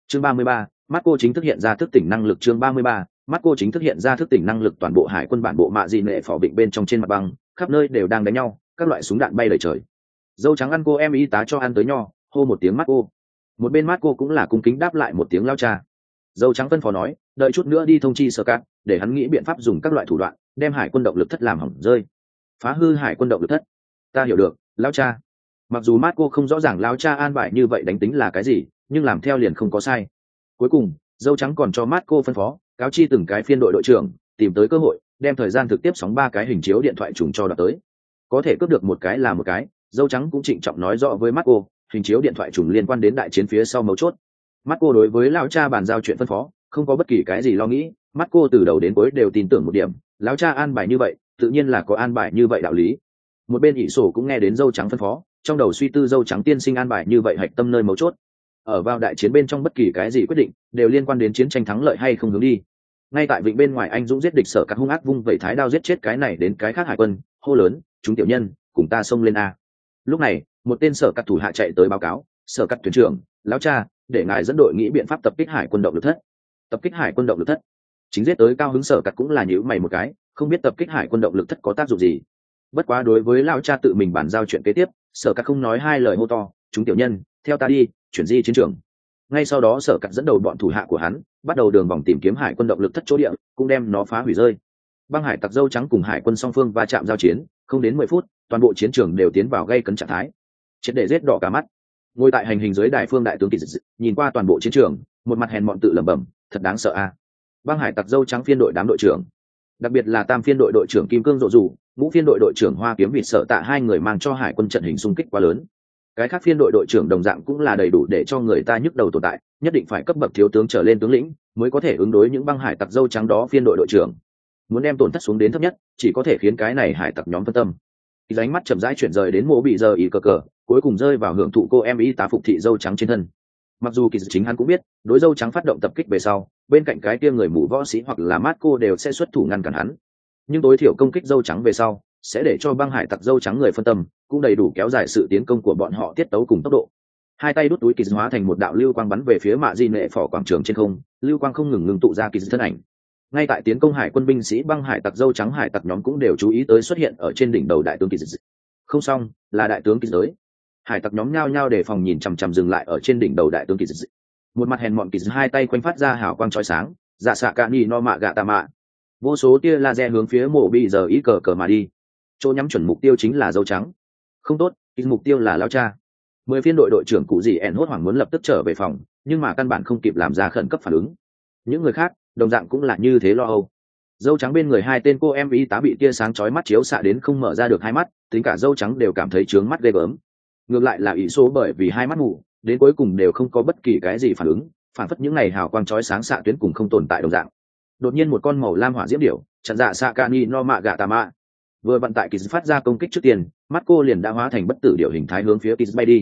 Chương 33, Marco chính thức hiện ra thức tỉnh năng lực. Chương 33, Marco chính thức hiện ra thức tỉnh năng lực. Toàn bộ hải quân bản bộ mạ dị nệ phỏ bệnh bên trong trên mặt băng, khắp nơi đều đang đánh nhau, các loại súng đạn bay đầy trời. Dâu trắng ăn cô em y tá cho ăn tới nho, hô một tiếng Marco. Một bên Marco cũng là cung kính đáp lại một tiếng lao cha. Dâu trắng phân phó nói, đợi chút nữa đi thông chi Sở Cát, để hắn nghĩ biện pháp dùng các loại thủ đoạn, đem hải quân động lực thất làm hỏng rơi, phá hư hải quân động lực thất. Ta hiểu được, lao cha. Mặc dù Marco không rõ ràng lao cha an bài như vậy đánh tính là cái gì, nhưng làm theo liền không có sai. Cuối cùng, dâu trắng còn cho Marco phân phó, cáo chi từng cái phiên đội đội trưởng, tìm tới cơ hội, đem thời gian thực tiếp sóng 3 cái hình chiếu điện thoại trùng cho đoạt tới. Có thể cướp được một cái là một cái, dâu trắng cũng trịnh trọng nói rõ với Marco, hình chiếu điện thoại trùng liên quan đến đại chiến phía sau mấu chốt. Marco đối với lão cha bàn giao chuyện phân phó, không có bất kỳ cái gì lo nghĩ, Marco từ đầu đến cuối đều tin tưởng một điểm, lão cha an bài như vậy, tự nhiên là có an bài như vậy đạo lý. Một bên ỷ sổ cũng nghe đến dâu trắng phân phó, trong đầu suy tư dâu trắng tiên sinh an bài như vậy hạch tâm nơi mấu chốt. Ở vào đại chiến bên trong bất kỳ cái gì quyết định đều liên quan đến chiến tranh thắng lợi hay không hướng đi. Ngay tại vịnh bên ngoài anh dũng giết địch Sở Cát hung ác vung vẩy thái đao giết chết cái này đến cái khác hải quân, hô lớn, chúng tiểu nhân cùng ta xông lên a. Lúc này một tên Sở Cát thủ hạ chạy tới báo cáo, Sở Cát thuyền trưởng, lão cha, để ngài dẫn đội nghĩ biện pháp tập kích hải quân động lực thất. Tập kích hải quân động lực thất? Chính giết tới cao hứng Sở Cát cũng là nhíu mày một cái, không biết tập kích hải quân động lực thất có tác dụng gì. Bất quá đối với lão cha tự mình bàn giao chuyện kế tiếp, Sở Cát không nói hai lời hô to, chúng tiểu nhân theo ta đi, chuyển di chiến trường. Ngay sau đó Sở Cát dẫn đầu bọn thủ hạ của hắn bắt đầu đường vòng tìm kiếm hải quân động lực thất chỗ địa, cũng đem nó phá hủy rơi. Băng hải tặc dâu trắng cùng hải quân song phương va chạm giao chiến, không đến 10 phút, toàn bộ chiến trường đều tiến vào gây cấn trạng thái, triệt để giết đỏ cả mắt. Ngồi tại hành hình dưới đại phương đại tướng Kỳ Dị nhìn qua toàn bộ chiến trường, một mặt hèn mọn tự lẩm bẩm, thật đáng sợ a. Băng hải tặc dâu trắng phiên đội đám đội trưởng, đặc biệt là tam phiên đội đội trưởng Kim Cương Rộ Rủ, ngũ phiên đội đội trưởng Hoa Kiếm Vịt Sợ Tạ, hai người mang cho hải quân trận hình xung kích quá lớn. Cái khác phiên đội đội trưởng đồng dạng cũng là đầy đủ để cho người ta nhức đầu tồn tại, nhất định phải cấp bậc thiếu tướng trở lên tướng lĩnh mới có thể ứng đối những băng hải tặc dâu trắng đó phiên đội đội trưởng. Muốn đem tổn thất xuống đến thấp nhất, chỉ có thể khiến cái này hải tặc nhóm phân tâm. Ánh mắt chậm rãi chuyển rời đến mộ bị giờ ý cờ, cuối cùng rơi vào hưởng thụ cô em y tá phục thị dâu trắng trên thân. Mặc dù Kỳ Dị chính hắn cũng biết, đối dâu trắng phát động tập kích về sau, bên cạnh cái kia người mù võ sĩ hoặc là Marco đều sẽ xuất thủ ngăn cản hắn, nhưng tối thiểu công kích dâu trắng về sau sẽ để cho băng hải tặc dâu trắng người phân tâm, cũng đầy đủ kéo dài sự tiến công của bọn họ tiết tấu cùng tốc độ. Hai tay đút túi Kỳ Dị hóa thành một đạo lưu quang bắn về phía mạ di nệ phỏ quảng trường trên không, lưu quang không ngừng ngừng tụ ra Kỳ Dị thân ảnh. Ngay tại tiến công hải quân binh sĩ băng hải tặc dâu trắng hải tặc nhóm cũng đều chú ý tới xuất hiện ở trên đỉnh đầu đại tướng Kỳ Dị. Không xong, là đại tướng Kỳ Dị. Hải tặc nhóm nhao nhao đề phòng nhìn chằm chằm dừng lại ở trên đỉnh đầu đại tướng Kỳ Dị. Một mặt hèn mọn Kỳ Dị hai tay quanh phát ra hào quang chói sáng, dạ xạ cạn ni no mạ gạ tà mạ. Vô số tia laser hướng phía mộ bị giờ ý cờ mà đi. Chỗ nhắm chuẩn mục tiêu chính là dâu trắng. Không tốt, mục tiêu là lão cha. 10 phiên đội đội trưởng cụ gì ẻn hốt hoảng muốn lập tức trở về phòng, nhưng mà căn bản không kịp làm ra khẩn cấp phản ứng. Những người khác đồng dạng cũng là như thế lo âu. Dâu trắng bên người hai tên cô em y tá bị tia sáng chói mắt chiếu xạ đến không mở ra được hai mắt, tính cả dâu trắng đều cảm thấy trướng mắt ghê gớm. Ngược lại là ỷ số bởi vì hai mắt mù, đến cuối cùng đều không có bất kỳ cái gì phản ứng, phản phất những này hào quang chói sáng xạ tuyến cùng không tồn tại đồng dạng. Đột nhiên một con màu lam hỏa diễm điểu chặn dạ Sakani no mạ gạ tà mạ. Vừa vận tại Kỳ phát ra công kích trước tiên, Marco liền đã hóa thành bất tử điểu hình thái hướng phía Kỳ bay đi.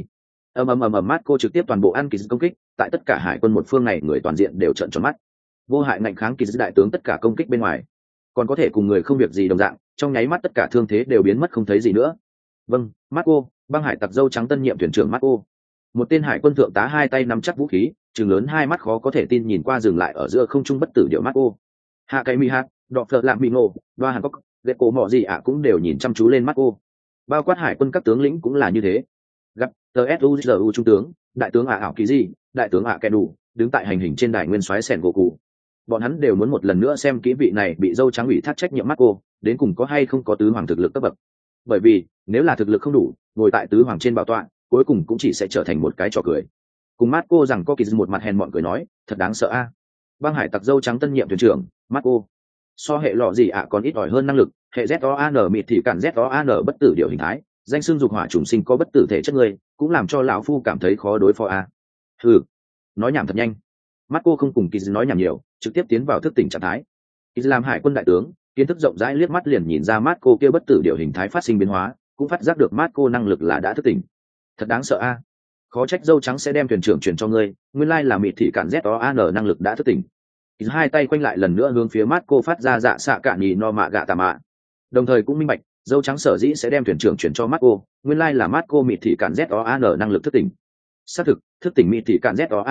Marco trực tiếp toàn bộ ăn Kỳ công kích, tại tất cả hải quân một phương này người toàn diện đều trợn tròn mắt. Vô hại ngạnh kháng Kỳ đại tướng tất cả công kích bên ngoài, còn có thể cùng người không việc gì đồng dạng, trong nháy mắt tất cả thương thế đều biến mất không thấy gì nữa. Vâng, Marco, băng hải tặc dâu trắng tân nhiệm thuyền trưởng Marco. Một tên hải quân thượng tá hai tay nắm chắc vũ khí, trừng lớn hai mắt khó có thể tin nhìn qua dừng lại ở giữa không trung bất tử điểu Marco. Hạ cái mi hát, đọc thợ lạm bị ngộ, đoa hàn cốc, ghét cổ mọ gì ạ cũng đều nhìn chăm chú lên Marco. Bao quát hải quân các tướng lĩnh cũng là như thế. Gặp tsuzu trung tướng, đại tướng ảo kỳ gì, đại tướng kẻ đủ, đứng tại hành hình trên đài nguyên soái sẻn gỗ cụ. Bọn hắn đều muốn một lần nữa xem kỹ vị này bị dâu trắng ủy thác trách nhiệm Marco, đến cùng có hay không có tứ hoàng thực lực cấp bậc. Bởi vì nếu là thực lực không đủ, ngồi tại tứ hoàng trên bảo tọa, cuối cùng cũng chỉ sẽ trở thành một cái trò cười. Cùng Marco rằng có Kỳ một mặt hèn mọn cười nói, thật đáng sợ a. Băng hải tặc dâu trắng tân nhiệm thuyền trưởng Marco, so hệ lọ gì ạ còn ít ỏi hơn năng lực, hệ ZOAN mịt thì cản ZOAN bất tử điều hình thái, danh xưng dục hỏa trùng sinh có bất tử thể chất người, cũng làm cho lão phu cảm thấy khó đối phó a. Hừ, nói nhảm thật nhanh. Marco không cùng Kỳ nói nhảm nhiều, trực tiếp tiến vào thức tỉnh trạng thái. Kỳ làm hải quân đại tướng, kiến thức rộng rãi liếc mắt liền nhìn ra Marco kia bất tử điều hình thái phát sinh biến hóa, cũng phát giác được Marco năng lực là đã thức tỉnh. Thật đáng sợ a. Khó trách dâu trắng sẽ đem thuyền trưởng chuyển cho ngươi, nguyên lai là mịt thị cản ZOAN năng lực đã thức tỉnh. Hai tay quanh lại lần nữa hướng phía Marco phát ra dạ xạ cạn nhì no mạ gạ tà mạ. Đồng thời cũng minh bạch, dâu trắng sở dĩ sẽ đem thuyền trưởng chuyển cho Marco, nguyên lai là Marco mịt thị cản ZOAN năng lực thức tỉnh. Xác thực, thức tỉnh mịt thị cản ZOAN,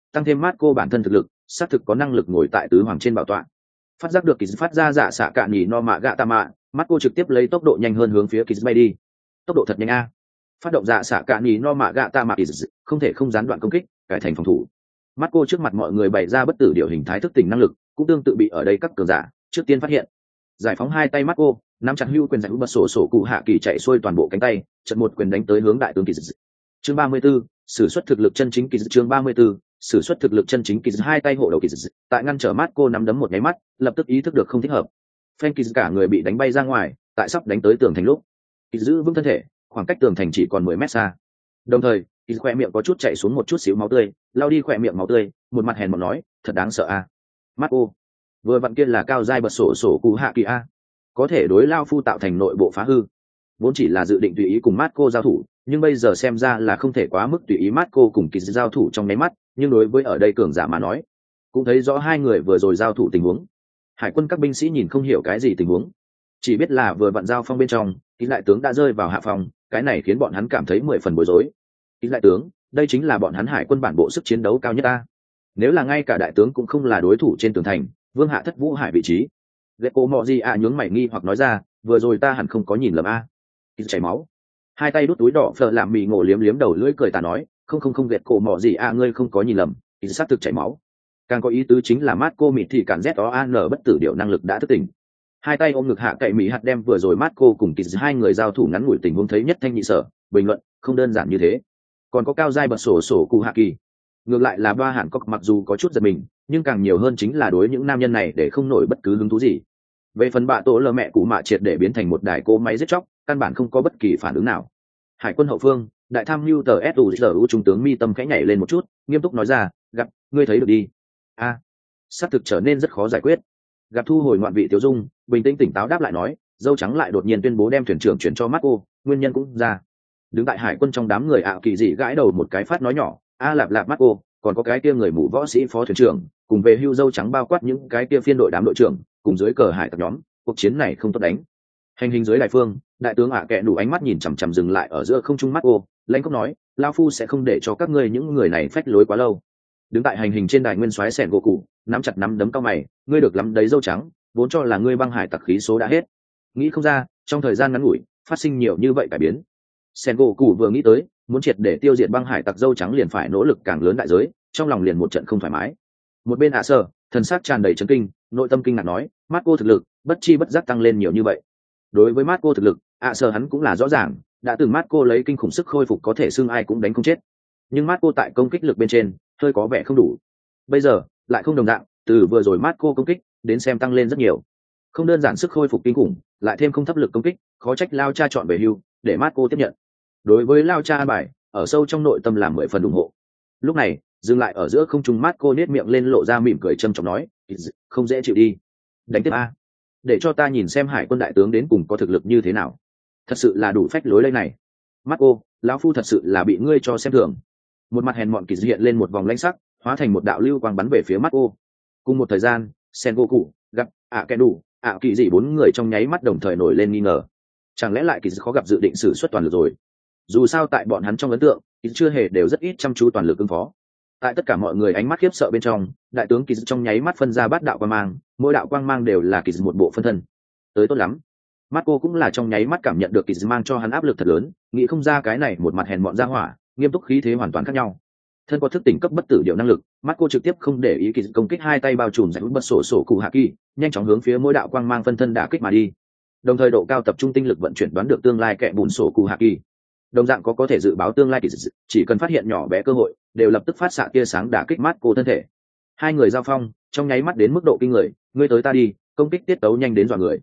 tăng thêm Marco bản thân thực lực xác thực có năng lực ngồi tại tứ hoàng trên bảo tọa. Phát giác được kỳ phát ra dạ xạ cạn nhì no mạ gạ tạ mạ, Marco trực tiếp lấy tốc độ nhanh hơn hướng phía kỳ bay đi. Tốc độ thật nhanh a. Phát động dạ xạ cạn nhì no mạ gạ tạ mạ, không thể không gián đoạn công kích, cải thành phòng thủ. Marco trước mặt mọi người bày ra bất tử điều hình thái thức tỉnh năng lực, cũng tương tự bị ở đây các cường giả trước tiên phát hiện. Giải phóng hai tay Marco, nắm chặt hưu quyền giải bật sổ cụ hạ kỳ chạy xuôi toàn bộ cánh tay, chợt một quyền đánh tới hướng đại tướng kỳ. Chương 34, sử xuất thực lực chân chính kỳ. Chương 34, sử xuất thực lực chân chính kỳ. Hai tay hộ đầu kỳ, tại ngăn trở Marco nắm đấm một cái mắt, lập tức ý thức được không thích hợp. Phen kỳ cả người bị đánh bay ra ngoài, tại sắp đánh tới tường thành lúc, kỳ giữ vững thân thể, khoảng cách tường thành chỉ còn 10 mét xa. Đồng thời, kỳ khỏe miệng có chút chảy xuống một chút xíu máu tươi, lau đi khỏe miệng máu tươi, một mặt hèn mọn nói, thật đáng sợ a. Marco, vừa vặn kia là cao giai bật sổ cụ hạ kỳ a, có thể đối lao phu tạo thành nội bộ phá hư. Vốn chỉ là dự định tùy ý cùng Marco giao thủ, nhưng bây giờ xem ra là không thể quá mức tùy ý Marco cùng kỳ giao thủ trong nháy mắt, nhưng đối với ở đây cường giả mà nói, cũng thấy rõ hai người vừa rồi giao thủ tình huống. Hải quân các binh sĩ nhìn không hiểu cái gì tình huống, chỉ biết là vừa vặn giao phong bên trong, kỳ đại tướng đã rơi vào hạ phòng, cái này khiến bọn hắn cảm thấy 10 phần bối rối. Kỳ đại tướng, đây chính là bọn hắn hải quân bản bộ sức chiến đấu cao nhất ta. Nếu là ngay cả đại tướng cũng không là đối thủ trên tường thành, vương hạ thất vũ hải vị trí. Gecko mọ gì à nhướng mày nghi hoặc nói ra, vừa rồi ta hẳn không có nhìn lầm a. Kỳ chảy máu, hai tay đút túi đỏ phở làm mì ngộ liếm liếm đầu lưỡi cười tà nói, không Gecko mọ gì à, ngươi không có nhìn lầm, kỳ xác thực chảy máu. Càng có ý tứ chính là Marco mịt thì cản ZOAN bất tử điệu năng lực đã thức tỉnh. Hai tay ôm ngực hạ cậy mỹ hạt đem vừa rồi Marco cùng kỳ hai người giao thủ ngắn ngủi tình huống thấy nhất thanh nhị sở, bình luận, không đơn giản như thế. Còn có cao giai bật sổ cụ hạ kỳ. Ngược lại là ba hàn cốc mặc dù có chút giật mình, nhưng càng nhiều hơn chính là đối những nam nhân này để không nổi bất cứ hứng thú gì. Về phần bạ tổ lờ mẹ cụ mạ triệt để biến thành một đài cỗ máy giết chóc, căn bản không có bất kỳ phản ứng nào. Hải quân hậu phương, đại tham mưu tờ SUZU trung tướng mi tâm khẽ nhảy lên một chút, nghiêm túc nói ra, gặp, ngươi thấy được đi. A, xác thực trở nên rất khó giải quyết. Gặp thu hồi ngoạn vị Tiếu Dung, bình tĩnh tỉnh táo đáp lại nói, dâu trắng lại đột nhiên tuyên bố đem thuyền trưởng chuyển cho Marco, nguyên nhân cũng ra. Đứng tại hải quân trong đám người ạ kỳ dị gãi đầu một cái phát nói nhỏ, a lạp lạp Marco, còn có cái kia người mù võ sĩ phó thuyền trưởng, cùng về hưu dâu trắng bao quát những cái kia phiên đội đám đội trưởng, cùng dưới cờ hải tặc nhóm, cuộc chiến này không tốt đánh. Hành hình dưới đại phương, đại tướng ạ kệ đủ ánh mắt nhìn chằm chằm dừng lại ở giữa không trung Marco, lãnh cốc nói, lao phu sẽ không để cho các ngươi những người này phách lối quá lâu. Đứng tại hành hình trên đài nguyên soái sẹn gỗ cụ, nắm chặt nắm đấm cao mày, ngươi được lắm đấy dâu trắng, vốn cho là ngươi băng hải tặc khí số đã hết, nghĩ không ra trong thời gian ngắn ngủi phát sinh nhiều như vậy cải biến. Sẹn gỗ cụ vừa nghĩ tới muốn triệt để tiêu diệt băng hải tặc dâu trắng liền phải nỗ lực càng lớn đại giới, trong lòng liền một trận không thoải mái. Một bên ạ sơ thần sắc tràn đầy chấn kinh, nội tâm kinh ngạc nói, Marco thực lực bất chi bất giác tăng lên nhiều như vậy. Đối với Marco thực lực, ạ sơ hắn cũng là rõ ràng, đã từng Marco lấy kinh khủng sức khôi phục có thể xưng ai cũng đánh không chết, nhưng Marco tại công kích lực bên trên hơi có vẻ không đủ. Bây giờ lại không đồng dạng, từ vừa rồi Marco công kích đến xem tăng lên rất nhiều, không đơn giản sức khôi phục kinh khủng, lại thêm không thấp lực công kích, khó trách lao cha chọn về hưu để Marco tiếp nhận. Đối với lao cha an bài, ở sâu trong nội tâm làm 10 phần ủng hộ. Lúc này dừng lại ở giữa không trung, Marco nét miệng lên lộ ra mỉm cười trầm trọng nói, không dễ chịu đi, đánh tiếp a, để cho ta nhìn xem hải quân đại tướng đến cùng có thực lực như thế nào. Thật sự là đủ phách lối lây này. Marco, lão phu thật sự là bị ngươi cho xem thường. Một mặt hèn mọn kỳ hiện lên một vòng lãnh sắc, hóa thành một đạo lưu quang bắn về phía Marco. Cùng một thời gian, Sengoku, gặp ạ kẻ đủ, ạ kỳ dị bốn người trong nháy mắt đồng thời nổi lên nghi ngờ. Chẳng lẽ lại kỳ khó gặp dự định sử xuất toàn lực rồi? Dù sao tại bọn hắn trong ấn tượng, kỳ chưa hề đều rất ít chăm chú toàn lực ứng phó. Tại tất cả mọi người ánh mắt khiếp sợ bên trong, đại tướng kỳ trong nháy mắt phân ra bát đạo quang mang, mỗi đạo quang mang đều là kỳ một bộ phân thân. Tới tốt lắm. Marco cũng là trong nháy mắt cảm nhận được kỳ mang cho hắn áp lực thật lớn, nghĩ không ra cái này một mặt hèn mọn ra hỏa, nghiêm túc khí thế hoàn toàn khác nhau. Thân có thức tỉnh cấp bất tử điệu năng lực, Marco trực tiếp không để ý kỳ công kích, hai tay bao trùm giải bật sổ cụ hạ kỳ, nhanh chóng hướng phía mỗi đạo quang mang phân thân đả kích mà đi. Đồng thời độ cao tập trung tinh lực vận chuyển đoán được tương lai kẻ bùn sổ cụ hạ kỳ. Đồng dạng có thể dự báo tương lai kỳ, chỉ cần phát hiện nhỏ bé cơ hội, đều lập tức phát xạ tia sáng đả kích Marco thân thể. Hai người giao phong, trong nháy mắt đến mức độ kinh người, ngươi tới ta đi, công kích tiết tấu nhanh đến dọa người.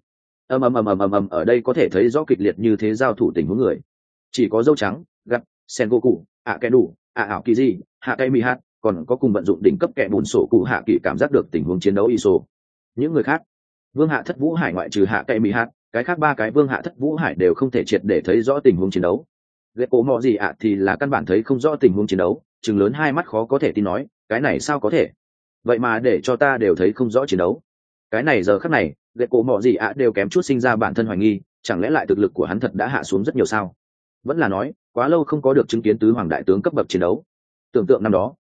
Ầm, ở đây có thể thấy rõ kịch liệt như thế giao thủ tình huống người. Chỉ có dâu trắng, gặp Sengoku, ạ kẻ đủ, ạ ảo kỳ gì, hạ cây mì hát, còn có cùng vận dụng đỉnh cấp kẻ bùn sổ cụ hạ kỳ cảm giác được tình huống chiến đấu ISO. Những người khác, vương hạ thất vũ hải ngoại trừ hạ cây mì hát, cái khác ba cái vương hạ thất vũ hải đều không thể triệt để thấy rõ tình huống chiến đấu. Gecko mọ gì ạ thì là căn bản thấy không rõ tình huống chiến đấu, trừng lớn hai mắt khó có thể tin nói, cái này sao có thể? Vậy mà để cho ta đều thấy không rõ chiến đấu. Cái này giờ khắc này, Gecko mọ gì ạ đều kém chút sinh ra bản thân hoài nghi, chẳng lẽ lại thực lực của hắn thật đã hạ xuống rất nhiều sao? Vẫn là nói, quá lâu không có được chứng kiến tứ hoàng đại tướng cấp bậc chiến đấu. Tưởng tượng năm đó,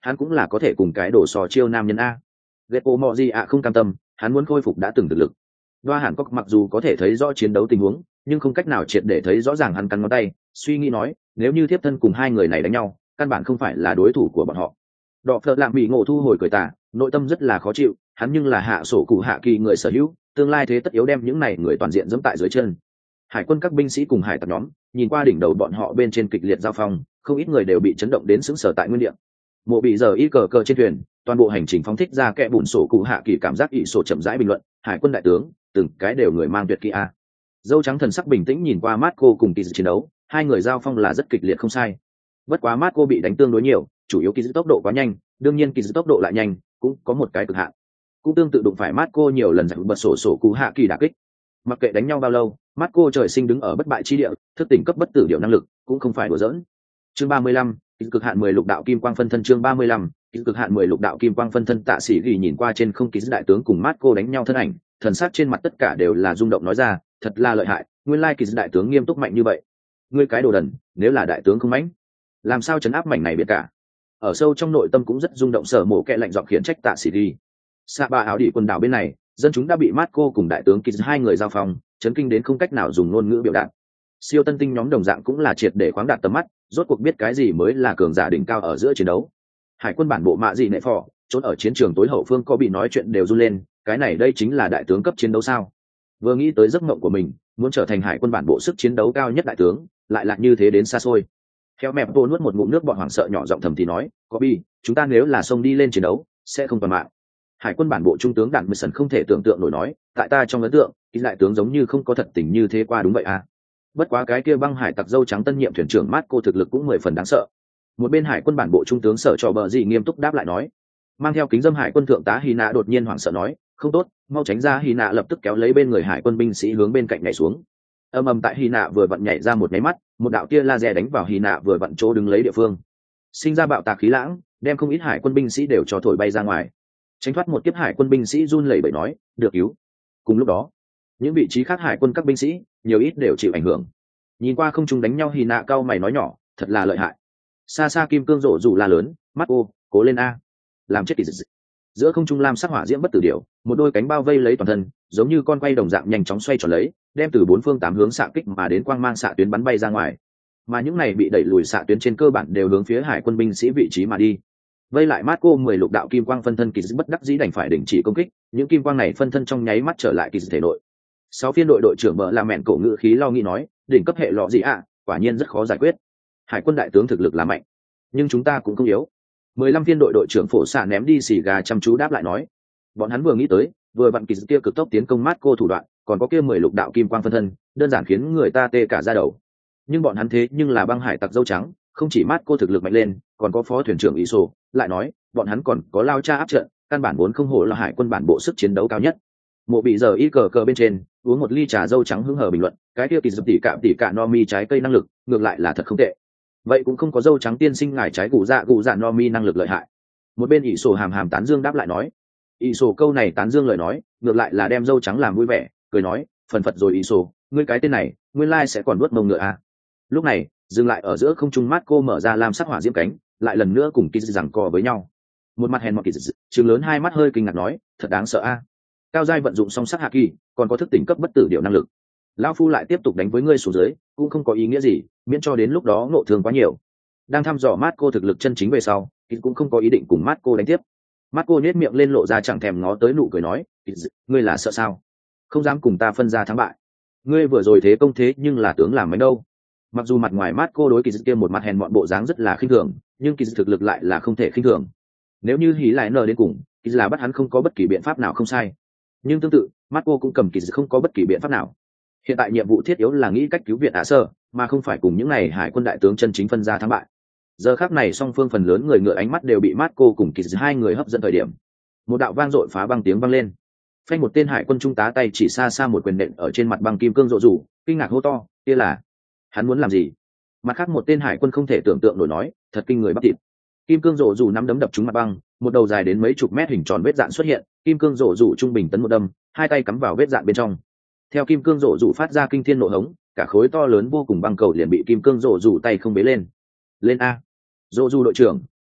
hắn cũng là có thể cùng cái đổ sò chiêu nam nhân a. Geppo Moji ạ không cam tâm, hắn muốn khôi phục đã từng thực lực. Đoa Hàn Cốc mặc dù có thể thấy rõ chiến đấu tình huống, nhưng không cách nào triệt để thấy rõ ràng. Hắn cắn ngón tay, suy nghĩ nói, nếu như thiếp thân cùng hai người này đánh nhau, căn bản không phải là đối thủ của bọn họ. Đọ Phật làm bị ngộ thu hồi cười tà, nội tâm rất là khó chịu, hắn nhưng là hạ sổ cụ hạ kỳ người sở hữu, tương lai thế tất yếu đem những này người toàn diện giẫm tại dưới chân. Hải quân các binh sĩ cùng hải tặc nhóm, nhìn qua đỉnh đầu bọn họ bên trên kịch liệt giao phong, không ít người đều bị chấn động đến sững sờ tại nguyên địa. Mộ bị giờ y cờ cờ trên thuyền, toàn bộ hành trình phóng thích ra kẽ bùn sổ cụ hạ kỳ cảm giác ỷ sổ chậm rãi bình luận, hải quân đại tướng, từng cái đều người mang tuyệt kỹ a. Dâu trắng thần sắc bình tĩnh nhìn qua Marco cùng Kiz chiến đấu, hai người giao phong là rất kịch liệt không sai. Bất quá Marco bị đánh tương đối nhiều, chủ yếu Kiz tốc độ quá nhanh, đương nhiên Kiz tốc độ lại nhanh, cũng có một cái cực hạn. Cũng tương tự đụng phải Marco nhiều lần giành bật sổ cụ hạ kỳ đả kích. Mặc kệ đánh nhau bao lâu, Marco trời sinh đứng ở bất bại chi địa, thức tỉnh cấp bất tử điệu năng lực, cũng không phải đùa giỡn. Chương 35, cực hạn 10 lục đạo kim quang phân thân. Chương 35, cực hạn 10 lục đạo kim quang phân thân. Tạ Sĩ Gỉ nhìn qua trên không Kiz đại tướng cùng Marco đánh nhau thân ảnh, thần sắc trên mặt tất cả đều là rung động, nói ra, thật là lợi hại, nguyên lai Kiz đại tướng nghiêm túc mạnh như vậy. Ngươi cái đồ đần, nếu là đại tướng không mãnh, làm sao chấn áp mảnh này biệt cả. Ở sâu trong nội tâm cũng rất rung động, Sở Mộ Kệ lạnh giọng khiển trách Tạ Sĩ Gỉ. Xạ Bạ áo đỉ quần đảo bên này, dân chúng đã bị Marco cùng đại tướng Kiz hai người giao phong, chấn kinh đến không cách nào dùng ngôn ngữ biểu đạt. Siêu tân tinh nhóm đồng dạng cũng là triệt để khoáng đạt tầm mắt, rốt cuộc biết cái gì mới là cường giả đỉnh cao ở giữa chiến đấu. Hải quân bản bộ mạ gì nệ phò, trốn ở chiến trường tối hậu phương có bị nói chuyện đều run lên, cái này đây chính là đại tướng cấp chiến đấu sao? Vừa nghĩ tới giấc mộng của mình, muốn trở thành hải quân bản bộ sức chiến đấu cao nhất đại tướng, lại là như thế đến xa xôi. Theo mẹp vô nuốt một ngụm nước bọt hoảng sợ nhỏ giọng thầm thì nói, có bi, chúng ta nếu là xông đi lên chiến đấu, sẽ không toàn mạng. Hải quân bản bộ trung tướng Đặng Mười Sần không thể tưởng tượng nổi nói, tại ta trong ấn tượng, cái đại tướng giống như không có thật tình như thế qua. Đúng vậy à? Bất quá cái kia băng hải tặc dâu trắng tân nhiệm thuyền trưởng Marco thực lực cũng 10 phần đáng sợ. Một bên hải quân bản bộ trung tướng Sở Trọ Bờ Dị nghiêm túc đáp lại nói, mang theo kính dâm hải quân thượng tá Hina đột nhiên hoảng sợ nói, không tốt, mau tránh ra. Hina lập tức kéo lấy bên người hải quân binh sĩ hướng bên cạnh nhảy xuống. Ầm ầm, tại Hina vừa vặn nhảy ra một máy mắt, một đạo tia laser đánh vào Hina vừa vặn chỗ đứng lấy địa phương, sinh ra bạo tạc khí lãng, đem không ít hải quân binh sĩ đều cho thổi bay ra ngoài. Tránh thoát một kiếp hải quân binh sĩ run lẩy bẩy nói, được cứu. Cùng lúc đó, những vị trí khác hải quân các binh sĩ nhiều ít đều chịu ảnh hưởng. Nhìn qua không trung đánh nhau, Hina cao mày nói nhỏ, thật là lợi hại. Xa xa kim cương rộ rủ la lớn, mắt ô, cố lên a, làm chết kỳ dị. Giữa không trung lam sắc hỏa diễm bất tử điểu, một đôi cánh bao vây lấy toàn thân, giống như con quay đồng dạng nhanh chóng xoay tròn lấy, đem từ bốn phương tám hướng xạ kích mà đến quang mang xạ tuyến bắn bay ra ngoài. Mà những này bị đẩy lùi xạ tuyến trên cơ bản đều hướng phía hải quân binh sĩ vị trí mà đi. Vây lại Marco 10 lục đạo kim quang phân thân kỳ dị bất đắc dĩ đành phải đình chỉ công kích, những kim quang này phân thân trong nháy mắt trở lại kỳ dị thể nội. 6 phiên đội đội trưởng Bờ là mẹn cổ ngữ khí lo nghĩ nói, đỉnh cấp hệ lọ gì ạ, quả nhiên rất khó giải quyết. Hải quân đại tướng thực lực là mạnh, nhưng chúng ta cũng không yếu. 15 phiên đội đội trưởng Phổ Xạ ném đi xì gà chăm chú đáp lại nói, bọn hắn vừa nghĩ tới, vừa vặn kỳ dị kia cực tốc tiến công Marco thủ đoạn, còn có kia 10 lục đạo kim quang phân thân, đơn giản khiến người ta tê cả da đầu. Nhưng bọn hắn thế nhưng là băng hải tặc dâu trắng, không chỉ Marco thực lực mạnh lên, còn có phó thuyền trưởng Iso, lại nói, bọn hắn còn có lao cha áp trận, căn bản vốn không hổ là hải quân bản bộ sức chiến đấu cao nhất. Mộ bị giờ y cờ cờ bên trên, uống một ly trà dâu trắng hứng hờ bình luận, cái kia kỳ dập tỉ cả no mi trái cây năng lực, ngược lại là thật không tệ. Vậy cũng không có dâu trắng tiên sinh ngài trái gù dạ no mi năng lực lợi hại. Một bên ỷ sổ hàm hàm tán dương đáp lại nói, ỷ sổ câu này tán dương lời nói, ngược lại là đem dâu trắng làm vui vẻ, cười nói, phần phật rồi ỷ sổ, ngươi cái tên này, nguyên lai sẽ còn nuốt mông ngựa à. Lúc này, dừng lại ở giữa không trung Marco mở ra lam sắc hỏa diễm cánh, lại lần nữa cùng kỳ giằng co với nhau. Một mặt hèn mọt kỳ trừng lớn hai mắt hơi kinh ngạc nói, thật đáng sợ a. Cao giai vận dụng song sắc hạ kỳ, còn có thức tỉnh cấp bất tử điệu năng lực. Lão phu lại tiếp tục đánh với ngươi xuống dưới, cũng không có ý nghĩa gì, miễn cho đến lúc đó ngộ thương quá nhiều. Đang thăm dò Marco thực lực chân chính về sau, kỳ cũng không có ý định cùng Marco đánh tiếp. Marco nhếch miệng lên lộ ra chẳng thèm ngó tới nụ cười nói, ngươi là sợ sao? Không dám cùng ta phân ra thắng bại. Ngươi vừa rồi thế công thế nhưng là tướng làm mấy đâu. Mặc dù mặt ngoài Marco đối kỳ kia một mặt hèn mọn bộ dáng rất là khinh thường, nhưng kỳ thực lực lại là không thể khinh thường. Nếu như hí lại nở đến cùng, kỳ là bắt hắn không có bất kỳ biện pháp nào không sai. Nhưng tương tự, Marco cũng cầm kỳ không có bất kỳ biện pháp nào. Hiện tại nhiệm vụ thiết yếu là nghĩ cách cứu viện Ả Sơ, mà không phải cùng những này hải quân đại tướng chân chính phân ra thắng bại. Giờ khắc này song phương phần lớn người ngựa ánh mắt đều bị Marco cùng kỳ hai người hấp dẫn thời điểm. Một đạo vang dội phá băng tiếng vang lên. Phanh một tên hải quân trung tá tay chỉ xa xa một quyền nện ở trên mặt băng kim cương rộ rủ, kinh ngạc hô to, kia là hắn muốn làm gì? Mặt khác một tên hải quân không thể tưởng tượng nổi nói, thật kinh người bắp thịt. Kim cương rổ rủ nắm đấm đập trúng mặt băng, một đầu dài đến mấy chục mét hình tròn vết dạn xuất hiện, kim cương rổ rủ trung bình tấn một đâm, hai tay cắm vào vết dạn bên trong. Theo kim cương rổ rủ phát ra kinh thiên nộ hống, cả khối to lớn vô cùng băng cầu liền bị kim cương rổ rủ tay không bế lên. Lên a, rổ rủ đội trưởng,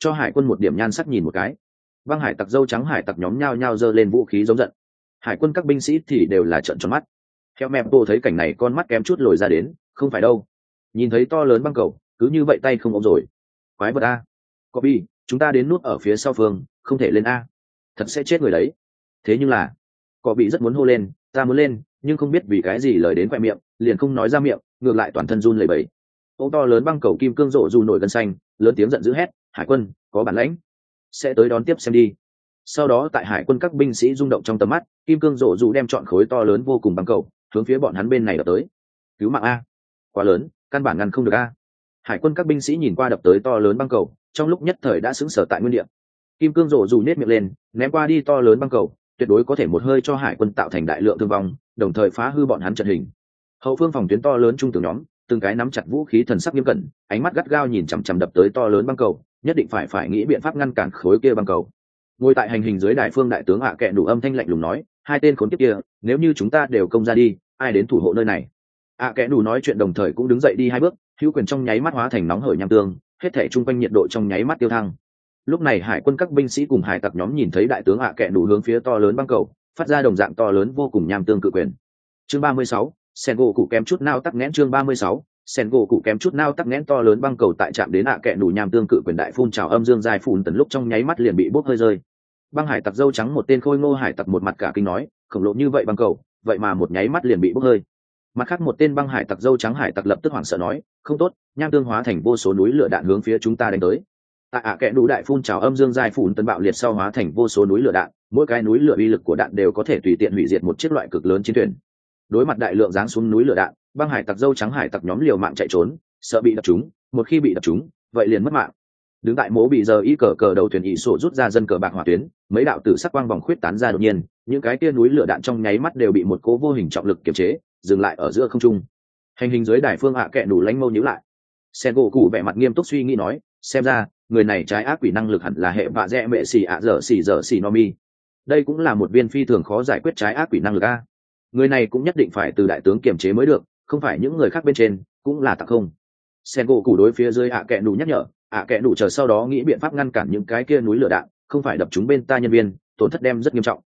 cho hải quân một điểm nhan sắc nhìn một cái. Băng hải tặc dâu trắng hải tặc nhóm nhao nhao giơ lên vũ khí giống giận. Hải quân các binh sĩ thì đều là trợn tròn mắt. Theo mẹ bộ thấy cảnh này con mắt kém chút lồi ra đến, không phải đâu. Nhìn thấy to lớn băng cầu, cứ như vậy tay không ôm rồi. Quái vật a. Kobe, chúng ta đến nút ở phía sau phương, không thể lên a. Thật sẽ chết người đấy. Thế nhưng là, Kobe rất muốn hô lên, ta muốn lên, nhưng không biết vì cái gì lời đến quẹ miệng, liền không nói ra miệng, ngược lại toàn thân run lẩy bẩy. Ô to lớn băng cầu kim cương rộ dù nổi gân xanh, lớn tiếng giận dữ hét, hải quân, có bản lãnh, sẽ tới đón tiếp xem đi. Sau đó tại hải quân các binh sĩ rung động trong tầm mắt, kim cương rộ dù đem chọn khối to lớn vô cùng băng cầu hướng phía bọn hắn bên này đập tới. Cứu mạng a, quá lớn, căn bản ngăn không được a. Hải quân các binh sĩ nhìn qua đập tới to lớn băng cầu, trong lúc nhất thời đã sững sờ tại nguyên địa. Kim cương rộ dù nết miệng lên, ném qua đi to lớn băng cầu, tuyệt đối có thể một hơi cho hải quân tạo thành đại lượng thương vong, đồng thời phá hư bọn hắn trận hình. Hậu phương phòng tuyến to lớn trung tướng nhóm, từng cái nắm chặt vũ khí thần sắc nghiêm cẩn, ánh mắt gắt gao nhìn chằm chằm đập tới to lớn băng cầu, nhất định phải nghĩ biện pháp ngăn cản khối kia băng cầu. Ngồi tại hành hình dưới đại phương đại tướng ạ kệ đủ âm thanh lạnh lùng nói, hai tên khốn kiếp kia, nếu như chúng ta đều công ra đi, ai đến thủ hộ nơi này? ạ kệ đủ nói chuyện đồng thời cũng đứng dậy đi hai bước, hữu quyền trong nháy mắt hóa thành nóng hởi nham tương, hết thảy trung quanh nhiệt độ trong nháy mắt tiêu thăng. Lúc này hải quân các binh sĩ cùng hải tặc nhóm nhìn thấy đại tướng ạ kệ đủ hướng phía to lớn băng cầu phát ra đồng dạng to lớn vô cùng nham tương cự quyền. Chương 36, Sengo cụ kém chút nao tắc nghẽn. Chương 36, Sengo cụ kém chút nao tắc nghẽn. To lớn băng cầu tại chạm đến ạ kệ đủ nham tương cự quyền đại phun trào âm dương dài phun tần lúc trong nháy mắt liền bị bốc hơi rơi. Băng hải tặc dâu trắng một tên khôi ngô hải tặc một mặt cả kinh nói, khổng lồ như vậy băng cầu, vậy mà một nháy mắt liền bị bốc hơi. Mặt khác một tên băng hải tặc dâu trắng hải tặc lập tức hoảng sợ nói, không tốt, nham tương hóa thành vô số núi lửa đạn hướng phía chúng ta đánh tới. Tại ạ kệ đủ đại phun trào âm dương dài phun tần bạo liệt sau hóa thành vô số núi lửa đạn, mỗi cái núi lửa uy lực của đạn đều có thể tùy tiện hủy diệt một chiếc loại cực lớn chiến thuyền. Đối mặt đại lượng giáng xuống núi lửa đạn, băng hải tặc dâu trắng hải tặc nhóm liều mạng chạy trốn, sợ bị đập trúng, một khi bị đập trúng, vậy liền mất mạng. Đứng tại mố bị giờ y cờ đầu thuyền ỷ sổ rút ra dân cờ bạc hỏa tuyến, mấy đạo tử sắc quang vòng khuyết tán ra đột nhiên, những cái kia núi lửa đạn trong nháy mắt đều bị một cố vô hình trọng lực kiềm chế, dừng lại ở giữa không trung. Hành hình dưới đài phương hạ kệ đủ lánh mâu nhíu lại. Sengo cụ vẻ mặt nghiêm túc suy nghĩ nói, xem ra người này trái ác quỷ năng lực hẳn là hệ vạ dẹ mẹ xì ạ dở xì no mi. Đây cũng là một viên phi thường khó giải quyết trái ác quỷ năng lực a. Người này cũng nhất định phải từ đại tướng kiềm chế mới được, không phải những người khác bên trên cũng là tặc không. Sengo cụ đối phía dưới ạ kệ đủ nhắc nhở, ạ kệ đủ chờ sau đó nghĩ biện pháp ngăn cản những cái kia núi lửa đạn, không phải đập chúng bên ta nhân viên, tổn thất đem rất nghiêm trọng.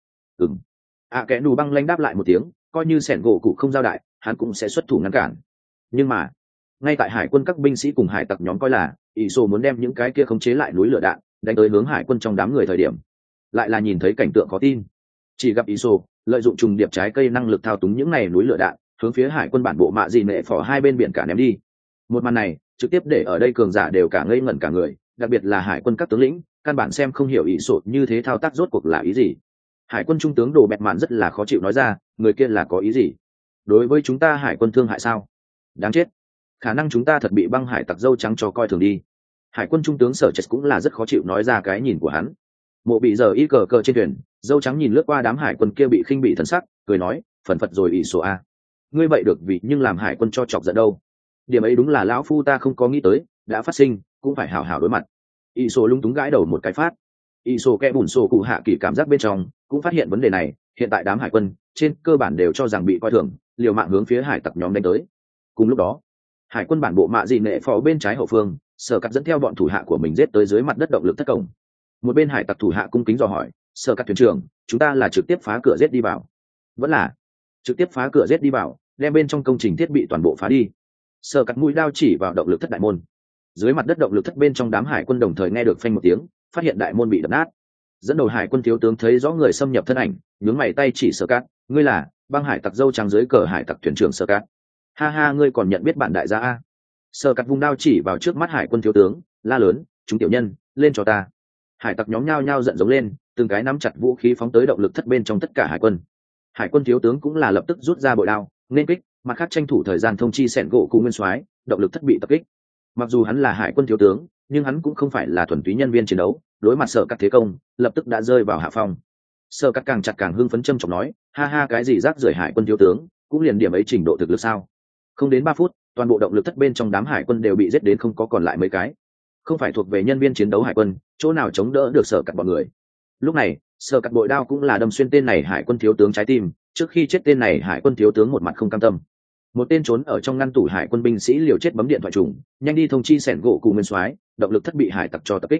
ạ kệ đủ băng lanh đáp lại một tiếng, coi như Sengo cụ không giao đại, hắn cũng sẽ xuất thủ ngăn cản. Nhưng mà ngay tại hải quân các binh sĩ cùng hải tặc nhóm coi là ỷ sổ muốn đem những cái kia khống chế lại núi lửa đạn đánh tới hướng hải quân trong đám người thời điểm, lại là nhìn thấy cảnh tượng khó tin. Chỉ gặp ỷ sổ lợi dụng trùng điệp trái cây năng lực thao túng những này núi lửa đạn hướng phía hải quân bản bộ mạ dị nệ phỏ hai bên biển cả ném đi. Một màn này trực tiếp để ở đây cường giả đều cả ngây ngẩn cả người, đặc biệt là hải quân các tướng lĩnh, căn bản xem không hiểu ỷ sổ như thế thao tác rốt cuộc là ý gì. Hải quân trung tướng Đồ Bẹt Mạn rất là khó chịu nói ra, người kia là có ý gì? Đối với chúng ta hải quân thương hại sao? Đáng chết, khả năng chúng ta thật bị băng hải tặc dâu trắng cho coi thường đi. Hải quân trung tướng Sở Chệt cũng là rất khó chịu nói ra cái nhìn của hắn. Mộ bị giờ y cờ trên thuyền, dâu trắng nhìn lướt qua đám hải quân kia bị khinh bị thần sắc, cười nói, phần phật rồi ỷ sổ a, ngươi vậy được vì nhưng làm hải quân cho chọc giận đâu. Điểm ấy đúng là lão phu ta không có nghĩ tới, đã phát sinh cũng phải hảo hảo đối mặt. ỷ sổ lung túng gãi đầu một cái phát. ỷ sổ kẽ bùn sổ cụ hạ kỳ cảm giác bên trong cũng phát hiện vấn đề này, hiện tại đám hải quân trên cơ bản đều cho rằng bị coi thường, liều mạng hướng phía hải tặc nhóm đánh tới. Cùng lúc đó hải quân bản bộ mạ dị nệ phò bên trái hậu phương, Sở Cắt dẫn theo bọn thủ hạ của mình giết tới dưới mặt đất động lực thất cổng. Một bên hải tặc thủ hạ cung kính dò hỏi, Sở Cắt thuyền trưởng, chúng ta là trực tiếp phá cửa giết đi vào, vẫn là trực tiếp phá cửa giết đi vào, đem bên trong công trình thiết bị toàn bộ phá đi? Sở Cắt mũi đao chỉ vào động lực thất đại môn. Dưới mặt đất động lực thất bên trong đám hải quân đồng thời nghe được phanh một tiếng, phát hiện đại môn bị đập nát. Dẫn đầu hải quân thiếu tướng thấy rõ người xâm nhập thân ảnh, nhướng mày tay chỉ Sở Cắt, ngươi là băng hải tặc dâu trắng dưới cờ hải tặc thuyền trưởng Sở Cắt? Ha ha, ngươi còn nhận biết bản đại gia a? Sở Cắt vung đao chỉ vào trước mắt hải quân thiếu tướng, la lớn, chúng tiểu nhân lên cho ta. Hải tặc nhóm nhao nhao giận giống lên, từng cái nắm chặt vũ khí phóng tới động lực thất bên trong tất cả hải quân. Hải quân thiếu tướng cũng là lập tức rút ra bội đao nên kích, mặt khác tranh thủ thời gian thông chi sẹn gỗ cụ nguyên soái, động lực thất bị tập kích. Mặc dù hắn là hải quân thiếu tướng, nhưng hắn cũng không phải là thuần túy nhân viên chiến đấu, đối mặt Sở Cắt thế công lập tức đã rơi vào hạ phong. Sở Cắt càng chặt càng hưng phấn châm chọc nói, ha ha, cái gì rác rưởi hải quân thiếu tướng, cũng liền điểm ấy trình độ thực lực sao? Không đến 3 phút, toàn bộ động lực thất bên trong đám hải quân đều bị giết đến không có còn lại mấy cái. Không phải thuộc về nhân viên chiến đấu hải quân, chỗ nào chống đỡ được Sở Cắt bọn người. Lúc này Sở Cắt bội đao cũng là đâm xuyên tên này hải quân thiếu tướng trái tim, trước khi chết tên này hải quân thiếu tướng một mặt không cam tâm. Một tên trốn ở trong ngăn tủ hải quân binh sĩ liều chết bấm điện thoại trùng, nhanh đi thông chi sẻn gỗ cụ nguyên soái, động lực thất bị hải tặc cho tập kích.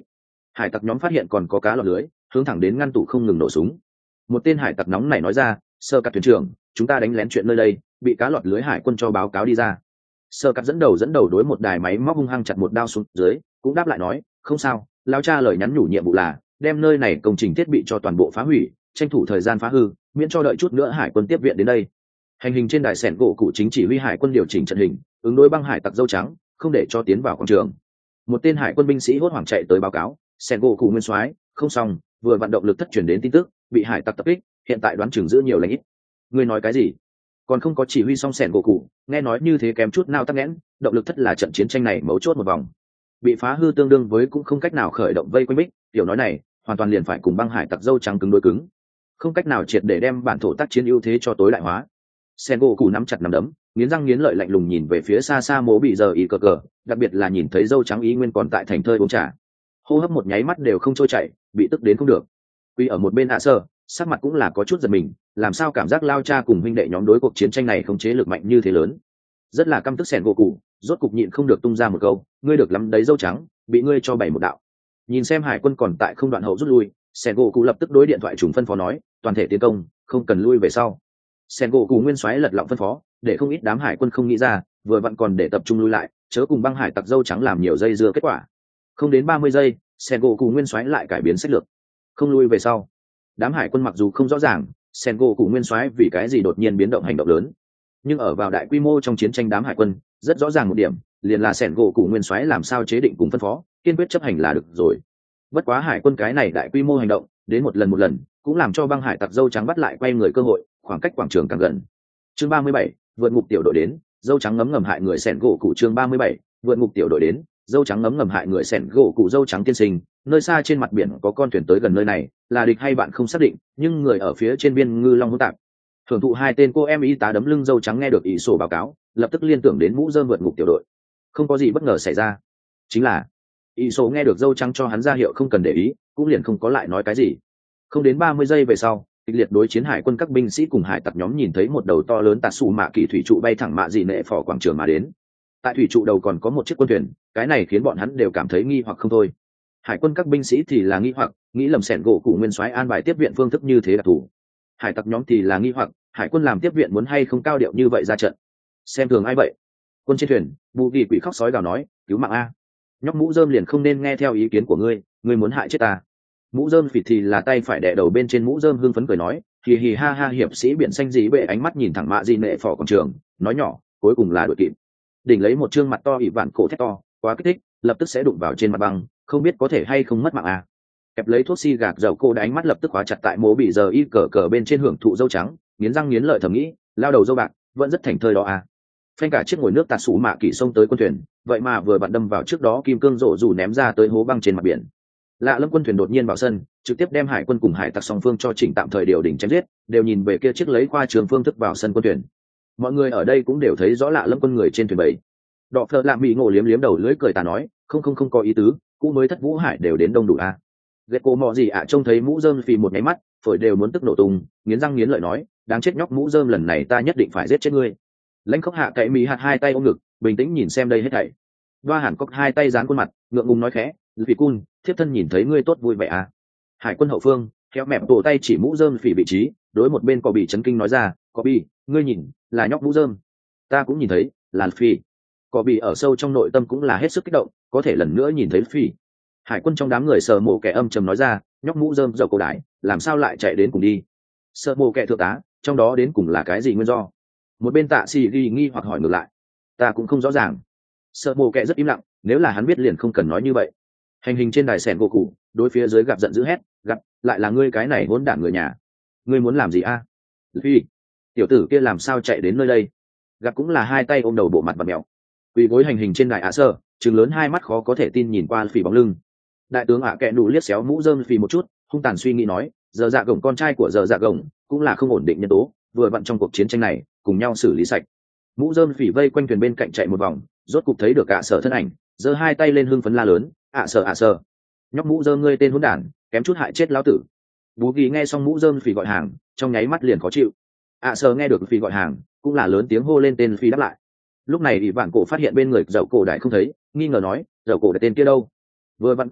Hải tặc nhóm phát hiện còn có cá lọt lưới, hướng thẳng đến ngăn tủ không ngừng nổ súng. Một tên hải tặc nóng này nói ra, sơ cắt thuyền trưởng, chúng ta đánh lén chuyện nơi đây, bị cá lọt lưới hải quân cho báo cáo đi ra. Sơ cắt dẫn đầu đối một đài máy móc hung hăng chặt một đao xuống dưới, cũng đáp lại nói, không sao, lao cha lời nhắn nhủ nhiệm vụ là đem nơi này công trình thiết bị cho toàn bộ phá hủy, tranh thủ thời gian phá hư, miễn cho đợi chút nữa hải quân tiếp viện đến đây. Hành hình trên đài sẻn gỗ cụ chính chỉ huy hải quân điều chỉnh trận hình, ứng đối băng hải tặc dâu trắng, không để cho tiến vào quảng trường. Một tên hải quân binh sĩ hốt hoảng chạy tới báo cáo, sẻn gỗ cụ nguyên soái, không xong, vừa vận động lực thất chuyển đến tin tức, bị hải tặc tập kích, hiện tại đoán chừng giữ nhiều lãnh ít. Ngươi nói cái gì? Còn không có chỉ huy xong sẻn gỗ cụ, nghe nói như thế kém chút nào tắc nghẽn, động lực thất là trận chiến tranh này mấu chốt một vòng. Bị phá hư tương đương với cũng không cách nào khởi động vây quanh bích, tiểu nói này, hoàn toàn liền phải cùng băng hải tặc dâu trắng cứng đối cứng, không cách nào triệt để đem bản thổ tác chiến ưu thế cho tối đại hóa. Sen gỗ cụ nắm chặt nắm đấm, nghiến răng nghiến lợi lạnh lùng nhìn về phía xa xa mố bị giờ ý cờ cờ, đặc biệt là nhìn thấy dâu trắng ý nguyên còn tại thành thơi uống trà, hô hấp một nháy mắt đều không trôi chảy, bị tức đến không được. Quy ở một bên hạ sơ, sắc mặt cũng là có chút giật mình, làm sao cảm giác lao cha cùng huynh đệ nhóm đối cuộc chiến tranh này không chế lực mạnh như thế lớn. Rất là căm tức Sen gỗ cụ, rốt cục nhịn không được tung ra một câu, ngươi được lắm đấy dâu trắng, bị ngươi cho bảy một đạo. Nhìn xem hải quân còn tại không đoạn hậu rút lui, Sen gỗ cụ lập tức đối điện thoại trùng phân phó nói, toàn thể tiến công, không cần lui về sau. Sen gỗ cụ nguyên soái lật lọng phân phó, để không ít đám hải quân không nghĩ ra, vừa vặn còn để tập trung lui lại, chớ cùng băng hải tặc dâu trắng làm nhiều dây dưa kết quả. Không đến 30 giây, Sen gỗ cụ nguyên soái lại cải biến sách lược, không lui về sau. Đám hải quân mặc dù không rõ ràng Sen gỗ cụ nguyên soái vì cái gì đột nhiên biến động hành động lớn, nhưng ở vào đại quy mô trong chiến tranh đám hải quân rất rõ ràng một điểm, liền là Sen gỗ cụ nguyên soái làm sao chế định cùng phân phó, kiên quyết chấp hành là được rồi. Bất quá hải quân cái này đại quy mô hành động đến một lần cũng làm cho băng hải tặc dâu trắng bắt lại quay người cơ hội, khoảng cách quảng trường càng gần. Chương 37, vượt ngục tiểu đội đến, dâu trắng ngấm ngầm hại người Sen gỗ cụ. Chương 37, vượt ngục tiểu đội đến, dâu trắng ngấm ngầm hại người Sen gỗ cụ. Dâu trắng tiên sinh, nơi xa trên mặt biển có con thuyền tới gần nơi này, là địch hay bạn không xác định, nhưng người ở phía trên biên ngư long hỗn tạp. Thưởng thụ hai tên cô em y tá đấm lưng dâu trắng nghe được ý sổ báo cáo, lập tức liên tưởng đến mũ rơm vượt ngục tiểu đội. Không có gì bất ngờ xảy ra, chính là ý sổ nghe được dâu trắng cho hắn ra hiệu không cần để ý, cũng liền không có lại nói cái gì. Không đến 30 giây về sau, kịch liệt đối chiến hải quân các binh sĩ cùng hải tặc nhóm nhìn thấy một đầu to lớn tạt xù mạ kỳ thủy trụ bay thẳng mạ dị nệ phò quảng trường mà đến. Tại thủy trụ đầu còn có một chiếc quân thuyền, cái này khiến bọn hắn đều cảm thấy nghi hoặc không thôi. Hải quân các binh sĩ thì là nghi hoặc, nghĩ lầm Sẻn gỗ cụ nguyên soái an bài tiếp viện phương thức như thế đặc thù. Hải tặc nhóm thì là nghi hoặc, hải quân làm tiếp viện muốn hay không cao điệu như vậy ra trận. Xem thường ai vậy? Quân trên thuyền, bù kỳ quỷ khóc sói gào nói, cứu mạng a! Nhóc mũ rơm liền không nên nghe theo ý kiến của ngươi, ngươi muốn hại chết ta. Mũ rơm phịt thì là tay phải đè đầu bên trên mũ rơm hưng phấn cười nói, hì hì ha ha. Hiệp sĩ biển xanh dí bệ ánh mắt nhìn thẳng mạ dị nệ phò quảng trường, nói nhỏ, cuối cùng là đội kịp. Đỉnh lấy một trương mặt to ỉ vạn cổ thét to, quá kích thích, lập tức sẽ đụng vào trên mặt băng, không biết có thể hay không mất mạng a. Kẹp lấy thuốc xi gạc dầu cô đã ánh mắt lập tức khóa chặt tại mố bị giờ y cờ cờ bên trên hưởng thụ dâu trắng, nghiến răng nghiến lợi thầm nghĩ, lao đầu dâu bạc vẫn rất thành thơi đó a. Phanh cả chiếc ngồi nước tạt sủ mạ kỳ xông tới quân thuyền, vậy mà vừa vặn đâm vào trước đó kim cương rổ rủ ném ra tới hố băng trên mặt biển. Lạ lâm quân thuyền đột nhiên vào sân, trực tiếp đem hải quân cùng hải tặc song phương cho chỉnh tạm thời điều đỉnh chém giết, đều nhìn về kia chiếc lấy khoa trường phương thức vào sân quân thuyền. Mọi người ở đây cũng đều thấy rõ lạ lâm quân người trên thuyền bầy. Đọ phợ lạ mỹ ngộ liếm liếm đầu lưỡi cười tà nói, không có ý tứ, cũ mới thất vũ hải đều đến đông đủ a. Ghét cô mò gì ạ trông thấy mũ rơm phì một nháy mắt, phổi đều muốn tức nổ tung, nghiến răng nghiến lợi nói, đáng chết nhóc mũ rơm, lần này ta nhất định phải giết chết ngươi. Lãnh khốc hạ cậy mỹ hạt hai tay ôm ngực, bình tĩnh nhìn xem đây hết thảy. Đoa hẳn có hai tay dán khuôn mặt, ngượng ngùng nói khẽ, vì cun, thiếp thân nhìn thấy ngươi tốt vui vẻ à. Hải quân hậu phương, kéo mẹp tổ tay chỉ mũ rơm phì vị trí, đối một bên có bị chấn kinh nói ra, có bị, ngươi nhìn, là nhóc mũ rơm. Ta cũng nhìn thấy, là phì. Có bị ở sâu trong nội tâm cũng là hết sức kích động, có thể lần nữa nhìn thấy phì. Hải quân trong đám người sờ mộ kẻ âm trầm nói ra, nhóc mũ rơm dầu cổ đại, làm sao lại chạy đến cùng đi. Sợ mộ kẻ thượng tá, trong đó đến cùng là cái gì nguyên do? Một bên tạ xì ghi nghi hoặc hỏi ngược lại, ta cũng không rõ ràng. Sợ mộ kẻ rất im lặng, nếu là hắn biết liền không cần nói như vậy. Hành hình trên đài sẻn gỗ cụ, đối phía dưới gặp giận dữ hét, gặp lại là ngươi cái này hỗn đản người nhà, ngươi muốn làm gì a? Phi, tiểu tử kia làm sao chạy đến nơi đây? Gặp cũng là hai tay ôm đầu bộ mặt và mèo, quỳ gối hành hình trên đài ạ sơ, trừng lớn hai mắt khó có thể tin nhìn qua phì bóng lưng. Đại tướng ạ kẹ nụ liếc xéo mũ rơm phì một chút, hung tàn suy nghĩ nói, giờ dạ gồng con trai của giờ dạ gồng cũng là không ổn định nhân tố, vừa vặn trong cuộc chiến tranh này cùng nhau xử lý sạch. Mũ rơm phì vây quanh thuyền bên cạnh chạy một vòng, rốt cục thấy được ạ sở thân ảnh, giơ hai tay lên hưng phấn la lớn, ạ sở, nhóc mũ rơm ngươi tên hỗn đản, kém chút hại chết lão tử. Bú ghi nghe xong mũ rơm phì gọi hàng, trong nháy mắt liền khó chịu. ạ sở nghe được phì gọi hàng, cũng là lớn tiếng hô lên tên phì đáp lại. Lúc này ỷ vạn cổ phát hiện bên người dậu cổ đại không thấy, nghi ngờ nói, dậu cổ đại tên kia đâu? Vừa vặn còn tại,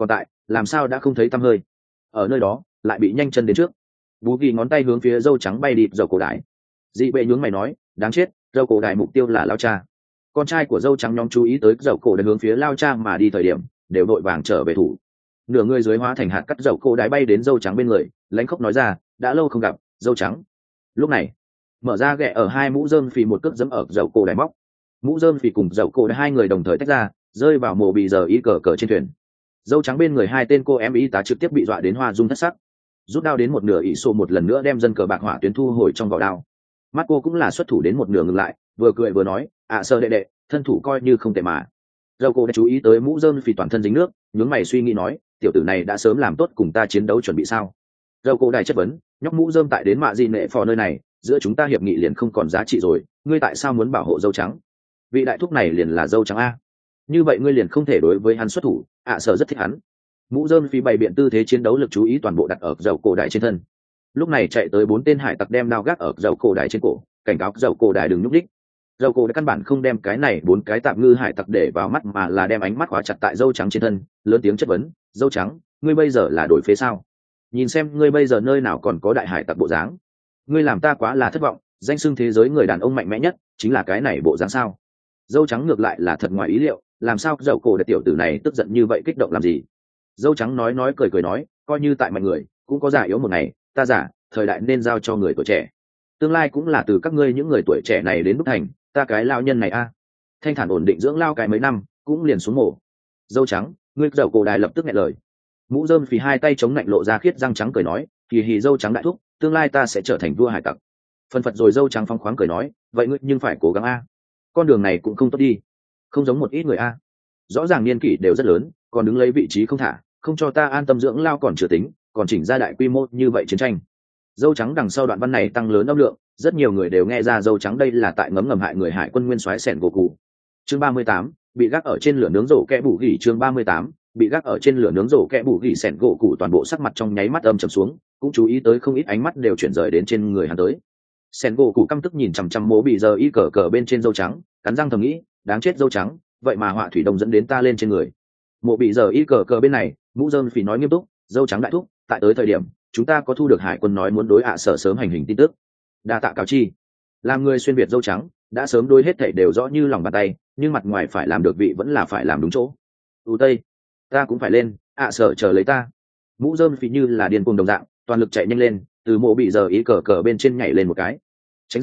làm sao đã không thấy tăm hơi. Ở nơi đó lại bị nhanh chân đến trước. Bú Kỳ ngón tay hướng phía dâu trắng bay đi dầu cổ đại. Dị bệ nhướng mày nói, đáng chết, dầu cổ đại mục tiêu là lao cha. Con trai của dâu trắng nhóm chú ý tới dầu cổ đại hướng phía lao cha mà đi thời điểm, đều đội vàng trở về thủ. Nửa người dưới hóa thành hạt cắt dầu cổ đại bay đến dâu trắng bên người, lãnh khốc nói ra, đã lâu không gặp, dâu trắng. Lúc này, mở ra ghẹ ở hai mũ rơm phì một cước dẫm ở dầu cổ đại móc. Mũ rơm phì cùng dầu cổ đại hai người đồng thời tách ra, rơi vào mồ bị giờ y cờ cờ trên thuyền. Dâu trắng bên người hai tên cô em y tá trực tiếp bị dọa đến hoa dung thất sắc. Rút đao đến một nửa, ỷ sổ một lần nữa đem dân cờ bạc hỏa tuyến thu hồi trong vỏ đao. Mắt cô cũng là xuất thủ đến một nửa ngừng lại, vừa cười vừa nói, sơ đệ đệ, thân thủ coi như không tệ mà. Dâu cô đã chú ý tới mũ rơm phì toàn thân dính nước, nhướng mày suy nghĩ nói, tiểu tử này đã sớm làm tốt cùng ta chiến đấu chuẩn bị sao? Dâu cô đài chất vấn, nhóc mũ rơm tại đến mạ gì nệ phò nơi này, giữa chúng ta hiệp nghị liền không còn giá trị rồi, ngươi tại sao muốn bảo hộ dâu trắng? Vị đại thúc này liền là dâu trắng a. Như vậy ngươi liền không thể đối với hắn xuất thủ, sợ rất thích hắn. Mũ rơm phì bày biện tư thế chiến đấu, lực chú ý toàn bộ đặt ở dầu cổ đại trên thân. Lúc này chạy tới 4 tên hải tặc đem đao gác ở dầu cổ đại trên cổ, cảnh cáo dầu cổ đại đừng nhúc đích. Dầu cổ đại căn bản không đem cái này 4 cái tạm ngư hải tặc để vào mắt, mà là đem ánh mắt khóa chặt tại dâu trắng trên thân, lớn tiếng chất vấn, dâu trắng, ngươi bây giờ là đổi phế sao? Nhìn xem ngươi bây giờ nơi nào còn có đại hải tặc bộ dáng. Ngươi làm ta quá là thất vọng, danh xưng thế giới người đàn ông mạnh mẽ nhất chính là cái này bộ dáng sao? Dâu trắng ngược lại là thật ngoài ý liệu, làm sao dầu cổ đại tiểu tử này tức giận như vậy, kích động làm gì? Dâu trắng nói cười nói, coi như tại mạnh người cũng có già yếu một ngày, ta giả, thời đại nên giao cho người tuổi trẻ, tương lai cũng là từ các ngươi những người tuổi trẻ này đến đúc thành, ta cái lao nhân này a, thanh thản ổn định dưỡng lao cái mấy năm cũng liền xuống mổ. Dâu trắng, ngươi dầu cổ đài lập tức nghe lời. Mũ rơm phì hai tay chống lạnh lộ ra khiết răng trắng cười nói, kỳ hì dâu trắng đại thúc, tương lai ta sẽ trở thành vua hải tặc. Phân phật rồi dâu trắng phong khoáng cười nói, vậy ngươi nhưng phải cố gắng a, con đường này cũng không tốt đi, không giống một ít người a, rõ ràng niên kỷ đều rất lớn còn đứng lấy vị trí không thả, không cho ta an tâm dưỡng lao còn chưa tính, còn chỉnh ra đại quy mô như vậy chiến tranh. Dâu trắng đằng sau đoạn văn này tăng lớn âm lượng, rất nhiều người đều nghe ra dâu trắng đây là tại ngấm ngầm hại người hải quân nguyên soái sẻn gỗ cụ. Chương 38, bị gác ở trên lửa nướng rổ kẽ bù gỉ. Chương 38, bị gác ở trên lửa nướng rổ kẽ bù gỉ. Sẻn gỗ cụ toàn bộ sắc mặt trong nháy mắt âm trầm xuống, cũng chú ý tới không ít ánh mắt đều chuyển rời đến trên người hắn tới. Sẻn gỗ cụ căm tức nhìn chằm chằm mố bị giờ y cờ cờ bên trên dâu trắng, cắn răng thầm nghĩ, đáng chết dâu trắng, vậy mà họa thủy đông dẫn đến ta lên trên người. Mộ bị giờ y cờ cờ bên này, mũ rơm phì nói nghiêm túc, dâu trắng đại thúc, tại tới thời điểm chúng ta có thu được hải quân nói muốn đối sở sớm hành hình tin tức, đa tạ cáo chi. Làm người xuyên việt dâu trắng đã sớm đối hết thảy đều rõ như lòng bàn tay, nhưng mặt ngoài phải làm được vị vẫn là phải làm đúng chỗ. Tây, ta cũng phải lên, sở chờ lấy ta. Mũ rơm phì như là điên cuồng đồng dạng, toàn lực chạy nhanh lên, từ mộ bị giờ y cờ cờ bên trên nhảy lên một cái, tránh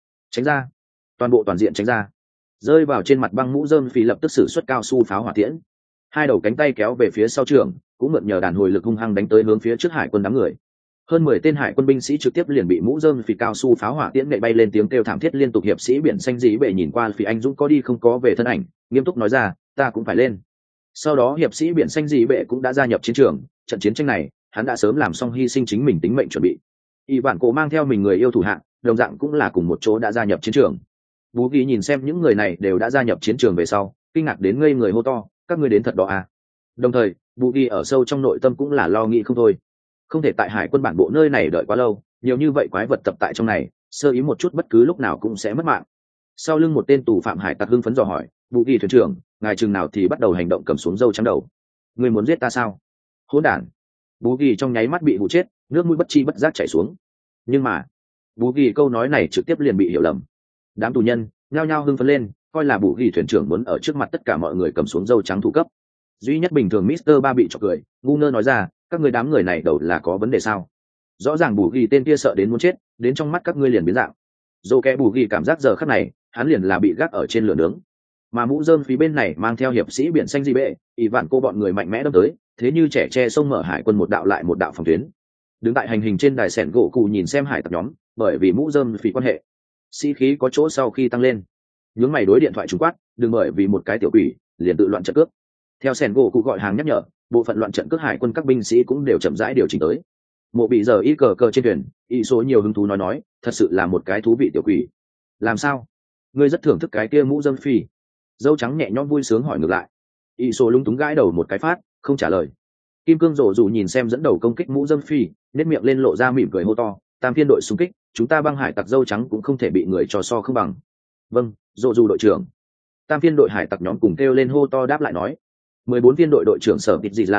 ra, toàn bộ toàn diện tránh ra. Rơi vào trên mặt băng, mũ rơm phì lập tức sử xuất cao su pháo hỏa tiễn, hai đầu cánh tay kéo về phía sau trường, cũng mượn nhờ đàn hồi lực hung hăng đánh tới hướng phía trước hải quân đám người. Hơn 10 tên hải quân binh sĩ trực tiếp liền bị mũ rơm phì cao su pháo hỏa tiễn nệ bay lên, tiếng kêu thảm thiết liên tục. Hiệp sĩ biển xanh dĩ bệ nhìn qua Phì anh dũng có đi không có về thân ảnh, nghiêm túc nói ra, ta cũng phải lên. Sau đó hiệp sĩ biển xanh dĩ bệ cũng đã gia nhập chiến trường. Trận chiến tranh này hắn đã sớm làm xong hy sinh chính mình tính mệnh chuẩn bị. Y bản cổ mang theo mình người yêu thủ hạng, đồng dạng cũng là cùng một chỗ đã gia nhập chiến trường. Bú Kỳ nhìn xem những người này đều đã gia nhập chiến trường về sau, kinh ngạc đến ngây người, hô to, các ngươi đến thật đó à? Đồng thời Bú Kỳ ở sâu trong nội tâm cũng là lo nghĩ không thôi, không thể tại hải quân bản bộ nơi này đợi quá lâu, nhiều như vậy quái vật tập tại trong này, sơ ý một chút bất cứ lúc nào cũng sẽ mất mạng. Sau lưng một tên tù phạm hải tặc hưng phấn dò hỏi, Bú Kỳ thuyền trưởng, ngài chừng nào thì bắt đầu hành động cầm xuống dâu trắng đầu? Ngươi muốn giết ta sao? Hỗn đản! Bú Kỳ trong nháy mắt bị hụ chết, nước mũi bất chi bất giác chảy xuống. Nhưng mà Bú Kỳ câu nói này trực tiếp liền bị hiểu lầm. Đám tù nhân nhao nhao hưng phấn lên, coi là Bú Kỳ thuyền trưởng muốn ở trước mặt tất cả mọi người cầm xuống dâu trắng thủ cấp. Duy nhất bình thường Mr. Ba bị chọc cười, ngu ngơ nói ra, các người đám người này đầu là có vấn đề sao? Rõ ràng Bú Kỳ tên kia sợ đến muốn chết, đến trong mắt các ngươi liền biến dạng. Dô kẽ Bú Kỳ cảm giác giờ khắc này hắn liền là bị gác ở trên lửa nướng, mà mũ rơm phía bên này mang theo hiệp sĩ biển xanh di bệ, ỷ vạn cô bọn người mạnh mẽ đâm tới, thế như trẻ tre sông mở hải quân một đạo lại một đạo phòng tuyến. Đứng tại hành hình trên đài sẻn gỗ cụ nhìn xem hải tặc nhóm, bởi vì mũ rơm phí quan hệ sĩ khí có chỗ sau khi tăng lên, nhướng mày đối điện thoại trúng quát, đừng bởi vì một cái tiểu quỷ liền tự loạn trận cướp. Theo sẻn gỗ cụ gọi hàng nhắc nhở, bộ phận loạn trận cướp hải quân các binh sĩ cũng đều chậm rãi điều chỉnh tới. Mộ bị giờ y cờ cờ trên thuyền, y số nhiều hứng thú nói, thật sự là một cái thú vị tiểu quỷ. Làm sao? Ngươi rất thưởng thức cái kia mũ rơm phi? Dâu trắng nhẹ nhõm vui sướng hỏi ngược lại. Y số lúng túng gãi đầu một cái phát, không trả lời. Kim cương rổ dù nhìn xem dẫn đầu công kích mũ rơm phi, nét miệng lên lộ ra mỉm cười hô to, tam phiên đội xung kích, chúng ta băng hải tặc dâu trắng cũng không thể bị người trò so không bằng. Vâng, rổ dù đội trưởng. Tam phiên đội hải tặc nhóm cùng kêu lên hô to đáp lại nói. 14 phiên đội đội trưởng sở tịt gì la lớn,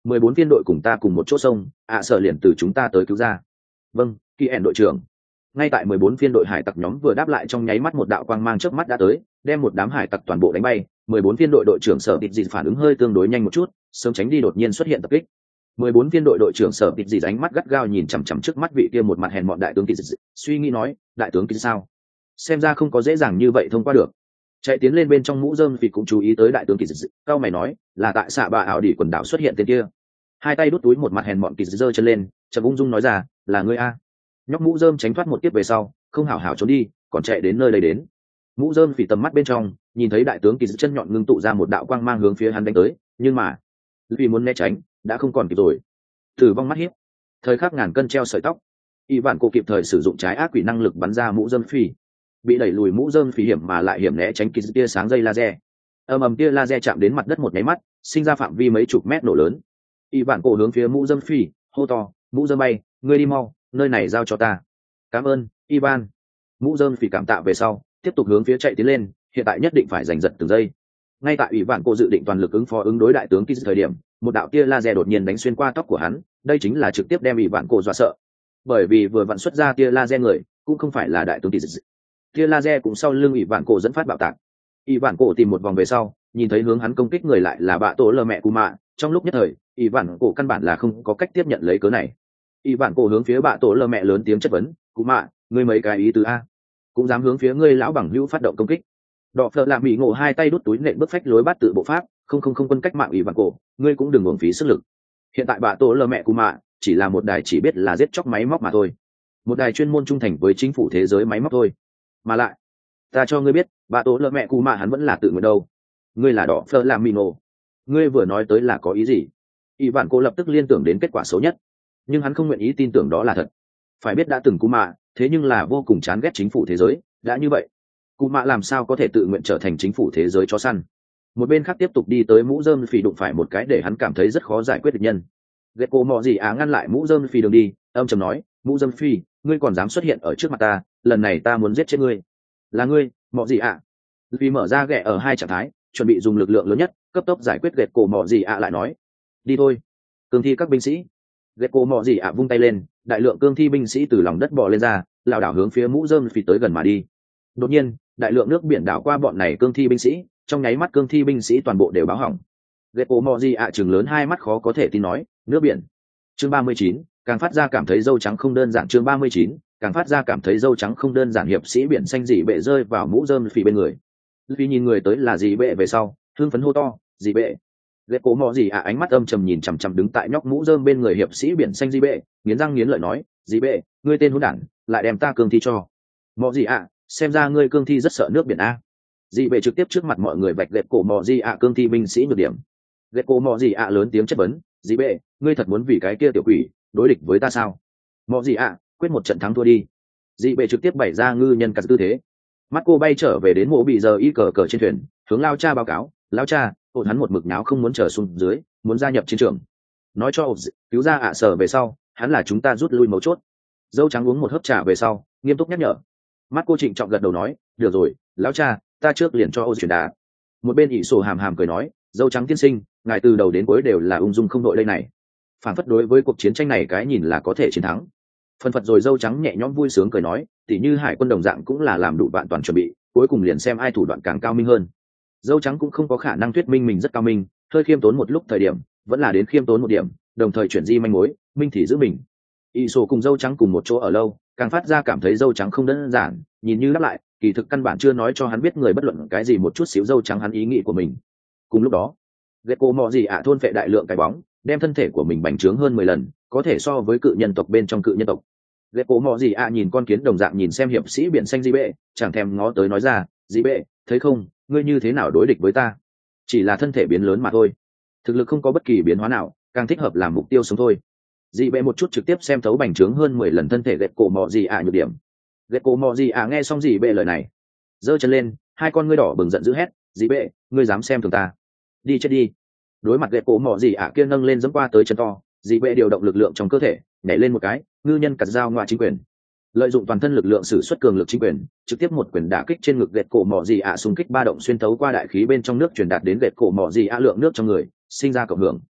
14 phiên đội cùng ta cùng một chỗ sông, sở liền từ chúng ta tới cứu ra. Vâng, Kỳ ẻn đội trưởng. Ngay tại 14 phiên đội hải tặc nhóm vừa đáp lại, trong nháy mắt một đạo quang mang chớp mắt đã tới, đem một đám hải tặc toàn bộ đánh bay. 14 phiên đội đội trưởng Sở Tịt Dị phản ứng hơi tương đối nhanh một chút, sớm tránh đi đột nhiên xuất hiện tập kích. 14 phiên đội đội trưởng Sở Tịt Dị ánh mắt gắt gao nhìn chằm chằm trước mắt vị kia một mặt hèn mọn đại tướng Tịt Dị, suy nghĩ nói, đại tướng Tịt sao? Xem ra không có dễ dàng như vậy thông qua được. Chạy tiến lên bên trong mũ rơm vì cũng chú ý tới đại tướng Tịt Dị, cao mày nói, là tại xạ bạ ảo đỉ quần đảo xuất hiện tên kia. Hai tay đút túi một mặt hèn mọn Tịt Dị giơ chân lên, chợt ung dung nói ra, là ngươi a. Nhóc mũ rơm tránh thoát một kiếp về sau, không hảo hảo trốn đi, còn chạy đến nơi đây đến. Mũ rơm phỉ tầm mắt bên trong nhìn thấy đại tướng Kỳ Dị chân nhọn ngưng tụ ra một đạo quang mang hướng phía hắn đánh tới, nhưng mà vì muốn né tránh đã không còn kịp rồi. Tử vong mắt hiếp, thời khắc ngàn cân treo sợi tóc. Y vạn cô kịp thời sử dụng trái ác quỷ năng lực bắn ra mũ rơm phỉ, bị đẩy lùi mũ rơm phỉ hiểm mà lại hiểm né tránh Kỳ Dị tia sáng dây laser. Ầm tia laser chạm đến mặt đất một nháy mắt, sinh ra phạm vi mấy chục mét nổ lớn. Y vạn cô hướng phía mũ rơm phỉ hô to, mũ rơm bay, ngươi đi mau, nơi này giao cho ta. Cảm ơn, Ivan. Mũ rơm phỉ cảm tạ về sau tiếp tục hướng phía chạy tiến lên, hiện tại nhất định phải giành giật từng giây. Ngay tại ủy vạn cô dự định toàn lực ứng đối đại tướng Kỳ Dị thời điểm, một đạo tia laser đột nhiên đánh xuyên qua tóc của hắn, đây chính là trực tiếp đem ủy vạn cô dọa sợ. Bởi vì vừa vặn xuất ra tia laser người cũng không phải là đại tướng Kỳ Dị, tia laser cũng sau lưng ủy vạn cô dẫn phát bạo tạc. Ủy vạn cô tìm một vòng về sau, nhìn thấy hướng hắn công kích người lại là bạ tổ lờ mẹ cù mạ, trong lúc nhất thời ủy vạn cô căn bản là không có cách tiếp nhận lấy cớ này. Ủy vạn cô hướng phía bạ tổ lờ mẹ lớn tiếng chất vấn, cù mạ, ngươi mấy cái ý tứ a, cũng dám hướng phía ngươi lão bằng hữu phát động công kích. Đọ phợ lạ mỹ ngộ hai tay đút túi nện bước phách lối bắt tự bộ pháp, không quân cách mạng ủy vạn cổ, ngươi cũng đừng uổng phí sức lực. Hiện tại bà tổ lờ mẹ cù mạ chỉ là một đài chỉ biết là giết chóc máy móc mà thôi, một đài chuyên môn trung thành với chính phủ thế giới máy móc thôi. Mà lại ta cho ngươi biết, bà tổ lờ mẹ cù mạ hắn vẫn là tự nguyện đâu. Ngươi là đọ phợ lạ mỹ ngộ, ngươi vừa nói tới là có ý gì? Ủy vạn cổ lập tức liên tưởng đến kết quả xấu nhất, nhưng hắn không nguyện ý tin tưởng đó là thật. Phải biết đã từng cù mạ thế nhưng là vô cùng chán ghét chính phủ thế giới, đã như vậy cụ mạ làm sao có thể tự nguyện trở thành chính phủ thế giới chó săn. Một bên khác tiếp tục đi tới mũ rơm phì đụng phải một cái để hắn cảm thấy rất khó giải quyết địch nhân. Ghét cô mò gì ngăn lại mũ rơm phì đường đi, âm trầm nói, mũ rơm phi, ngươi còn dám xuất hiện ở trước mặt ta, lần này ta muốn giết chết ngươi. Là ngươi, mọ gì vì mở ra ghẹ ở hai trạng thái, chuẩn bị dùng lực lượng lớn nhất cấp tốc giải quyết ghét cô mọ gì lại nói, đi thôi, cương thi các binh sĩ. Ghét cô mọ gì vung tay lên, đại lượng cương thi binh sĩ từ lòng đất bò lên ra, lảo đảo hướng phía mũ rơm phì tới gần mà đi. Đột nhiên đại lượng nước biển đảo qua bọn này cương thi binh sĩ, trong nháy mắt cương thi binh sĩ toàn bộ đều báo hỏng. Ghét cô mò gì chừng lớn hai mắt khó có thể tin nói, nước biển. Chương 39, càng phát ra cảm thấy dâu trắng không đơn giản. Chương 39, càng phát ra cảm thấy dâu trắng không đơn giản. Hiệp sĩ biển xanh dị bệ rơi vào mũ rơm phì bên người. Vì nhìn người tới là dị bệ về sau, hưng phấn hô to, dị bệ. Ghét cô mò gì ánh mắt âm trầm nhìn chằm chằm đứng tại nhóc mũ rơm bên người hiệp sĩ biển xanh dị bệ, nghiến răng nghiến lợi nói, dị bệ, ngươi tên hỗn đản, lại đem ta cương thi cho. Mò gì xem ra ngươi cương thi rất sợ nước biển a. Dị bệ trực tiếp trước mặt mọi người vạch ghét cổ mò gì cương thi binh sĩ nhược điểm. Ghét cổ mò gì lớn tiếng chất vấn, dị bệ, ngươi thật muốn vì cái kia tiểu quỷ đối địch với ta sao? Mò gì quyết một trận thắng thua đi. Dị bệ trực tiếp bày ra ngư nhân cắt tư thế. Mắt cô bay trở về đến mộ bị giờ y cờ trên thuyền, hướng lao cha báo cáo, lao cha, ổn hắn một mực náo không muốn trở xuống dưới, muốn gia nhập chiến trường. Nói cho cứu ra sở về sau, hắn là chúng ta rút lui mấu chốt. Dâu trắng uống một hớp trà về sau, nghiêm túc nhắc nhở. Mắt cô trịnh trọng gật đầu nói, được rồi, lão cha, ta trước liền cho truyền đạt. Một bên ỷ sổ hàm hàm cười nói, dâu trắng tiên sinh, ngài từ đầu đến cuối đều là ung dung không đội đây này. Phản phất đối với cuộc chiến tranh này cái nhìn là có thể chiến thắng. Phần phật rồi dâu trắng nhẹ nhõm vui sướng cười nói, tỉ như hải quân đồng dạng cũng là làm đủ vạn toàn chuẩn bị, cuối cùng liền xem ai thủ đoạn càng cao minh hơn. Dâu trắng cũng không có khả năng thuyết minh mình rất cao minh, hơi khiêm tốn một lúc thời điểm, vẫn là đến khiêm tốn một điểm, đồng thời chuyển di manh mối, minh thì giữ mình. ỷ sổ cùng dâu trắng cùng một chỗ ở lâu, càng phát ra cảm thấy dâu trắng không đơn giản, nhìn như đáp lại kỳ thực căn bản chưa nói cho hắn biết người bất luận cái gì một chút xíu dâu trắng hắn ý nghĩ của mình. Cùng lúc đó ghét cô mò gì thôn phệ đại lượng cái bóng, đem thân thể của mình bành trướng hơn 10 lần, có thể so với cự nhân tộc bên trong cự nhân tộc. Ghét cô mò gì nhìn con kiến đồng dạng nhìn xem hiệp sĩ biển xanh di bệ, chẳng thèm ngó tới nói ra, di bệ, thấy không, ngươi như thế nào đối địch với ta, chỉ là thân thể biến lớn mà thôi, thực lực không có bất kỳ biến hóa nào, càng thích hợp làm mục tiêu sống thôi. Dị bệ một chút trực tiếp xem thấu bành trướng hơn 10 lần thân thể ghét cổ mò gì nhược điểm. Ghét cổ mò gì nghe xong dị bệ lời này, giơ chân lên, hai con ngươi đỏ bừng giận dữ hét, dị bệ, ngươi dám xem thường ta, đi chết đi. Đối mặt ghét cổ mò gì kia nâng lên giẫm qua tới chân to, dị bệ điều động lực lượng trong cơ thể, nhảy lên một cái, ngư nhân cắt dao ngoại chính quyền, lợi dụng toàn thân lực lượng sử xuất cường lực chính quyền, trực tiếp một quyền đả kích trên ngực ghét cổ mò gì xung kích ba động xuyên thấu qua đại khí bên trong nước truyền đạt đến ghét cổ mò gì lượng nước trong người, sinh ra cộng hưởng.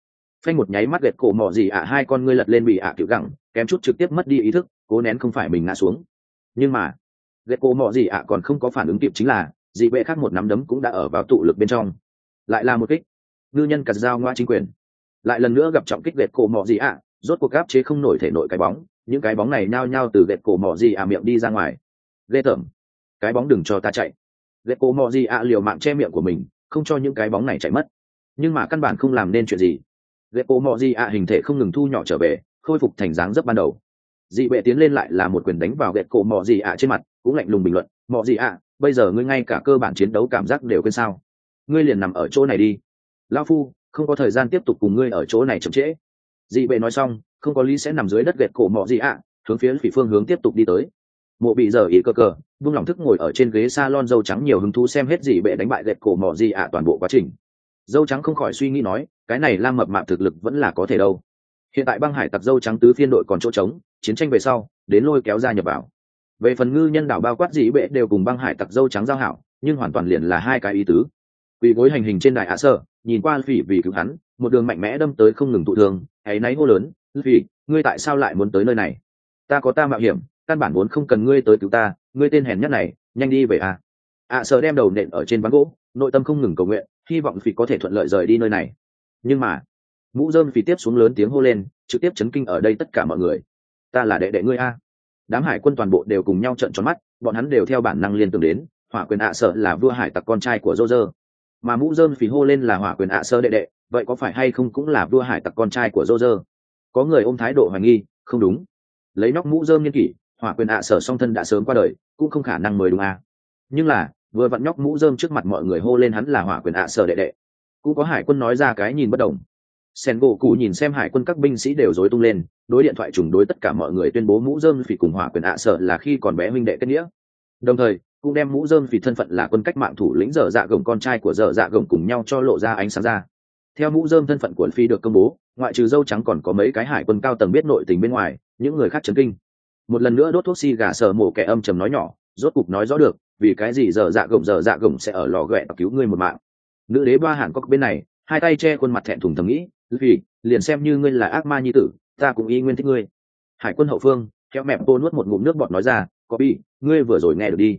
phanh một nháy mắt gẹt cổ mọ gì ạ hai con ngươi lật lên bị ạ kiểu gẳng kém chút trực tiếp mất đi ý thức, cố nén không phải mình ngã xuống. Nhưng mà gẹt cổ mọ gì ạ còn không có phản ứng kịp, chính là dị bệ khác một nắm đấm cũng đã ở vào tụ lực bên trong, lại là một kích. ngư nhân cắt dao ngoa chính quyền lại lần nữa gặp trọng kích gẹt cổ mọ gì ạ, rốt cuộc áp chế không nổi thể nội cái bóng, những cái bóng này nhao nhao từ gẹt cổ mọ gì ạ miệng đi ra ngoài. ghê tởm, cái bóng đừng cho ta chạy. gẹt cổ mọ gì ạ liều mạng che miệng của mình, không cho những cái bóng này chạy mất, nhưng mà căn bản không làm nên chuyện gì. gẹt cổ mọ gì ạ hình thể không ngừng thu nhỏ trở về, khôi phục thành dáng dấp ban đầu. dị bệ tiến lên lại là một quyền đánh vào gẹt cổ mọ gì ạ trên mặt, cũng lạnh lùng bình luận, mọ gì ạ, bây giờ ngươi ngay cả cơ bản chiến đấu cảm giác đều quên sao? Ngươi liền nằm ở chỗ này đi, lao phu không có thời gian tiếp tục cùng ngươi ở chỗ này chậm trễ. dị bệ nói xong không có lý sẽ nằm dưới đất gẹt cổ mọ gì ạ, hướng phía phỉ phương hướng tiếp tục đi tới. Mộ bị giờ ý cơ cờ vung lòng thức ngồi ở trên ghế salon dâu trắng nhiều hứng thú xem hết dị bệ đánh bại gẹt cổ mọ gì ạ toàn bộ quá trình. Dâu trắng không khỏi suy nghĩ nói, cái này lam mập mạp thực lực vẫn là có thể đâu. Hiện tại băng hải tặc dâu trắng tứ phiên đội còn chỗ trống, chiến tranh về sau đến lôi kéo ra nhập vào. Về phần ngư nhân đảo bao quát dị bệ đều cùng băng hải tặc dâu trắng giao hảo, nhưng hoàn toàn liền là hai cái ý tứ. Quỳ gối hành hình trên đài ạ sở nhìn qua phỉ vì cứu hắn, một đường mạnh mẽ đâm tới không ngừng tụ thương, ấy náy hô lớn, phỉ ngươi tại sao lại muốn tới nơi này? Ta có ta mạo hiểm, căn bản vốn không cần ngươi tới cứu ta, ngươi tên hèn nhất này, nhanh đi về à. ạ sở đem đầu nện ở trên ván gỗ, nội tâm không ngừng cầu nguyện, hy vọng phỉ có thể thuận lợi rời đi nơi này. Nhưng mà mũ rơm phỉ tiếp xuống lớn tiếng hô lên, trực tiếp chấn kinh ở đây tất cả mọi người. Ta là đệ đệ ngươi a. Đám hải quân toàn bộ đều cùng nhau trợn tròn mắt, bọn hắn đều theo bản năng liên tưởng đến hỏa quyền ạ sở là vua hải tặc con trai của Roger, mà mũ rơm phỉ hô lên là hỏa quyền ạ sở đệ đệ, vậy có phải hay không cũng là vua hải tặc con trai của Roger? Có người ôm thái độ hoài nghi, không đúng, lấy nóc mũ rơm niên kỷ, hỏa quyền ạ sở song thân đã sớm qua đời, cũng không khả năng mới đúng a. Nhưng là vừa vặn nhóc mũ rơm trước mặt mọi người hô lên hắn là hỏa quyền ạ sở đệ đệ, cũng có hải quân nói ra cái nhìn bất đồng. Sen gỗ cụ nhìn xem hải quân các binh sĩ đều rối tung lên, đối điện thoại trùng đối tất cả mọi người tuyên bố mũ rơm phỉ cùng hỏa quyền ạ sở là khi còn bé huynh đệ kết nghĩa, đồng thời cũng đem mũ rơm phỉ thân phận là quân cách mạng thủ lĩnh dở dạ gồng con trai của dở dạ gồng cùng nhau cho lộ ra ánh sáng ra. Theo mũ rơm thân phận của phi được công bố, ngoại trừ dâu trắng còn có mấy cái hải quân cao tầng biết nội tình bên ngoài, những người khác chấn kinh. Một lần nữa đốt thuốc xi gà sờ mổ kẻ âm trầm nói nhỏ, rốt cục nói rõ được vì cái gì dở dạ gồng sẽ ở lò ghẹ cứu ngươi một mạng. Nữ đế ba hàn cốc bên này hai tay che khuôn mặt thẹn thùng thầm nghĩ, vì liền xem như ngươi là ác ma nhi tử, ta cũng y nguyên thích ngươi. Hải quân hậu phương kéo mẹp tô nuốt một ngụm nước bọt nói ra, có bị ngươi vừa rồi nghe được đi.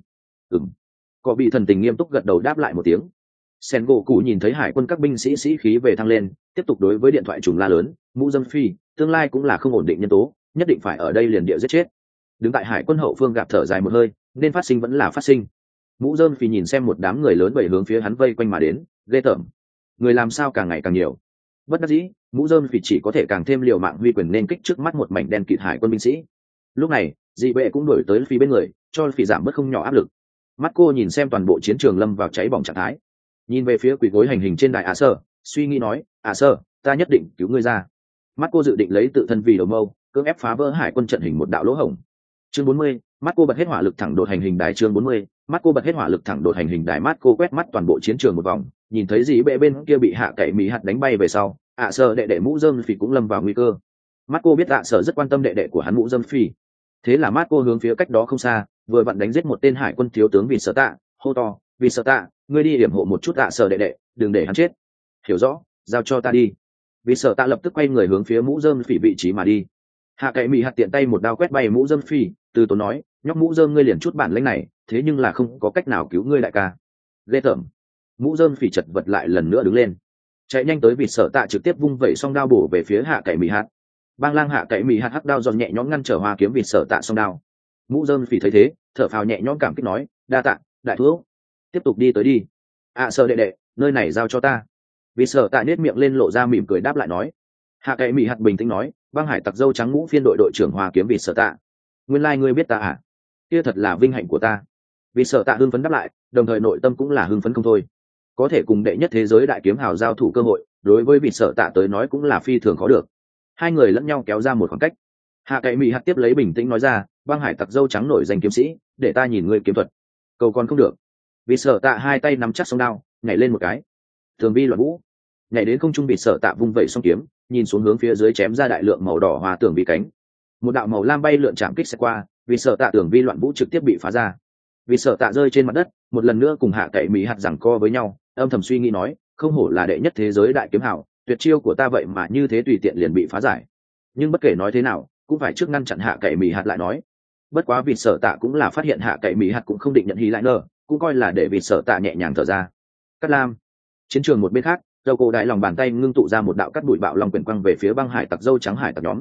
Có bị thần tình nghiêm túc gật đầu đáp lại một tiếng. Sen gỗ cụ nhìn thấy hải quân các binh sĩ sĩ khí về thăng lên, tiếp tục đối với điện thoại trùng la lớn, mũ dâm phi tương lai cũng là không ổn định nhân tố, nhất định phải ở đây liền địa giết chết. Đứng tại hải quân hậu phương gạt thở dài một hơi, nên phát sinh vẫn là phát sinh. Mũ dâm phi nhìn xem một đám người lớn bảy hướng phía hắn vây quanh mà đến, ghê tởm, người làm sao càng ngày càng nhiều. Bất đắc dĩ, mũ dơm phỉ chỉ có thể càng thêm liều mạng huy quyền nên kích trước mắt một mảnh đen kịt hải quân binh sĩ. Lúc này dị bệ cũng đuổi tới phi bên người, cho phỉ giảm bớt không nhỏ áp lực. Mắt cô nhìn xem toàn bộ chiến trường lâm vào cháy bỏng trạng thái, nhìn về phía quỳ gối hành hình trên đài ạ sơ, suy nghĩ nói, ạ sơ, ta nhất định cứu ngươi ra. Mắt cô dự định lấy tự thân vì đầu mâu, cưỡng ép phá vỡ hải quân trận hình một đạo lỗ hổng. Chương 40, mắt cô bật hết hỏa lực thẳng đột hành hình đài. Chương 40, mắt cô bật hết hỏa lực thẳng đột hành hình đài. Mắt cô quét mắt toàn bộ chiến trường một vòng, nhìn thấy dị bệ bên kia bị hạ cậy mỹ hạt đánh bay về sau, ạ sở đệ đệ mũ dơm phỉ cũng lâm vào nguy cơ. Mắt cô biết ạ sở rất quan tâm đệ đệ của hắn mũ dơm phỉ, thế là mắt cô hướng phía cách đó không xa vừa vặn đánh giết một tên hải quân thiếu tướng vì sở tạ, hô to, vì sở tạ, ngươi đi hiểm hộ một chút ạ sở đệ đệ, đừng để hắn chết. Hiểu rõ, giao cho ta đi. Vì sở tạ lập tức quay người hướng phía mũ dơm phỉ vị trí mà đi. Hạ cậy mỹ hạt tiện tay một đao quét bay mũ dơm phỉ, từ tốn nói, nhóc mũ dơm ngươi liền chút bản lĩnh này, thế nhưng là không có cách nào cứu ngươi đại ca. Ghê tởm. Mũ dơm phỉ chật vật lại lần nữa đứng lên, chạy nhanh tới vịt sở tạ trực tiếp vung vẩy song đao bổ về phía hạ cậy mỹ hạt. Bang lang hạ cậy mỹ hạt hắc đao giòn nhẹ nhõm ngăn trở hoa kiếm vịt sở tạ song đao. Mũ dơm phỉ thấy thế thở phào nhẹ nhõm cảm kích nói, đa tạ đại thuốc, tiếp tục đi tới đi. Sở đệ đệ, nơi này giao cho ta. Vịt sở tạ nết miệng lên lộ ra mỉm cười đáp lại nói. Hạ cậy mỹ hạt bình tĩnh nói, băng hải tặc dâu trắng ngũ phiên đội đội trưởng hoa kiếm vịt sở tạ, nguyên lai ngươi biết ta à? Kia thật là vinh hạnh của ta. Vịt sở tạ hưng phấn đáp lại, đồng thời nội tâm cũng là hưng phấn không thôi. Có thể cùng đệ nhất thế giới đại kiếm hào giao thủ cơ hội, đối với vịt sở tạ tới nói cũng là phi thường khó được. Hai người lẫn nhau kéo ra một khoảng cách. Hạ cậy mỹ hạt tiếp lấy bình tĩnh nói ra, băng hải tặc dâu trắng nổi danh kiếm sĩ, để ta nhìn ngươi kiếm thuật. Cầu còn không được. Vịt sở tạ hai tay nắm chắc song đao, nhảy lên một cái, thường vi loạn vũ, nhảy đến không trung. Vịt sở tạ vung vẩy song kiếm, nhìn xuống hướng phía dưới chém ra đại lượng màu đỏ hoa tưởng vi cánh. Một đạo màu lam bay lượn chạm kích sẽ qua, vịt sở tạ tưởng vi loạn vũ trực tiếp bị phá ra. Vịt sở tạ rơi trên mặt đất, một lần nữa cùng hạ cậy mỹ hạt giằng co với nhau, âm thầm suy nghĩ nói, không hổ là đệ nhất thế giới đại kiếm hảo, tuyệt chiêu của ta vậy mà như thế tùy tiện liền bị phá giải. Nhưng bất kể nói thế nào cũng phải trước ngăn chặn hạ cậy mỹ hạt lại nói. Bất quá vịt sở tạ cũng là phát hiện hạ cậy mỹ hạt cũng không định nhận hí lại nơ, cũng coi là để vịt sở tạ nhẹ nhàng thở ra. Cắt lam. Chiến trường một bên khác, dầu cổ đại lòng bàn tay ngưng tụ ra một đạo cắt bụi bạo long quyển quăng về phía băng hải tặc dâu trắng hải tặc nhóm.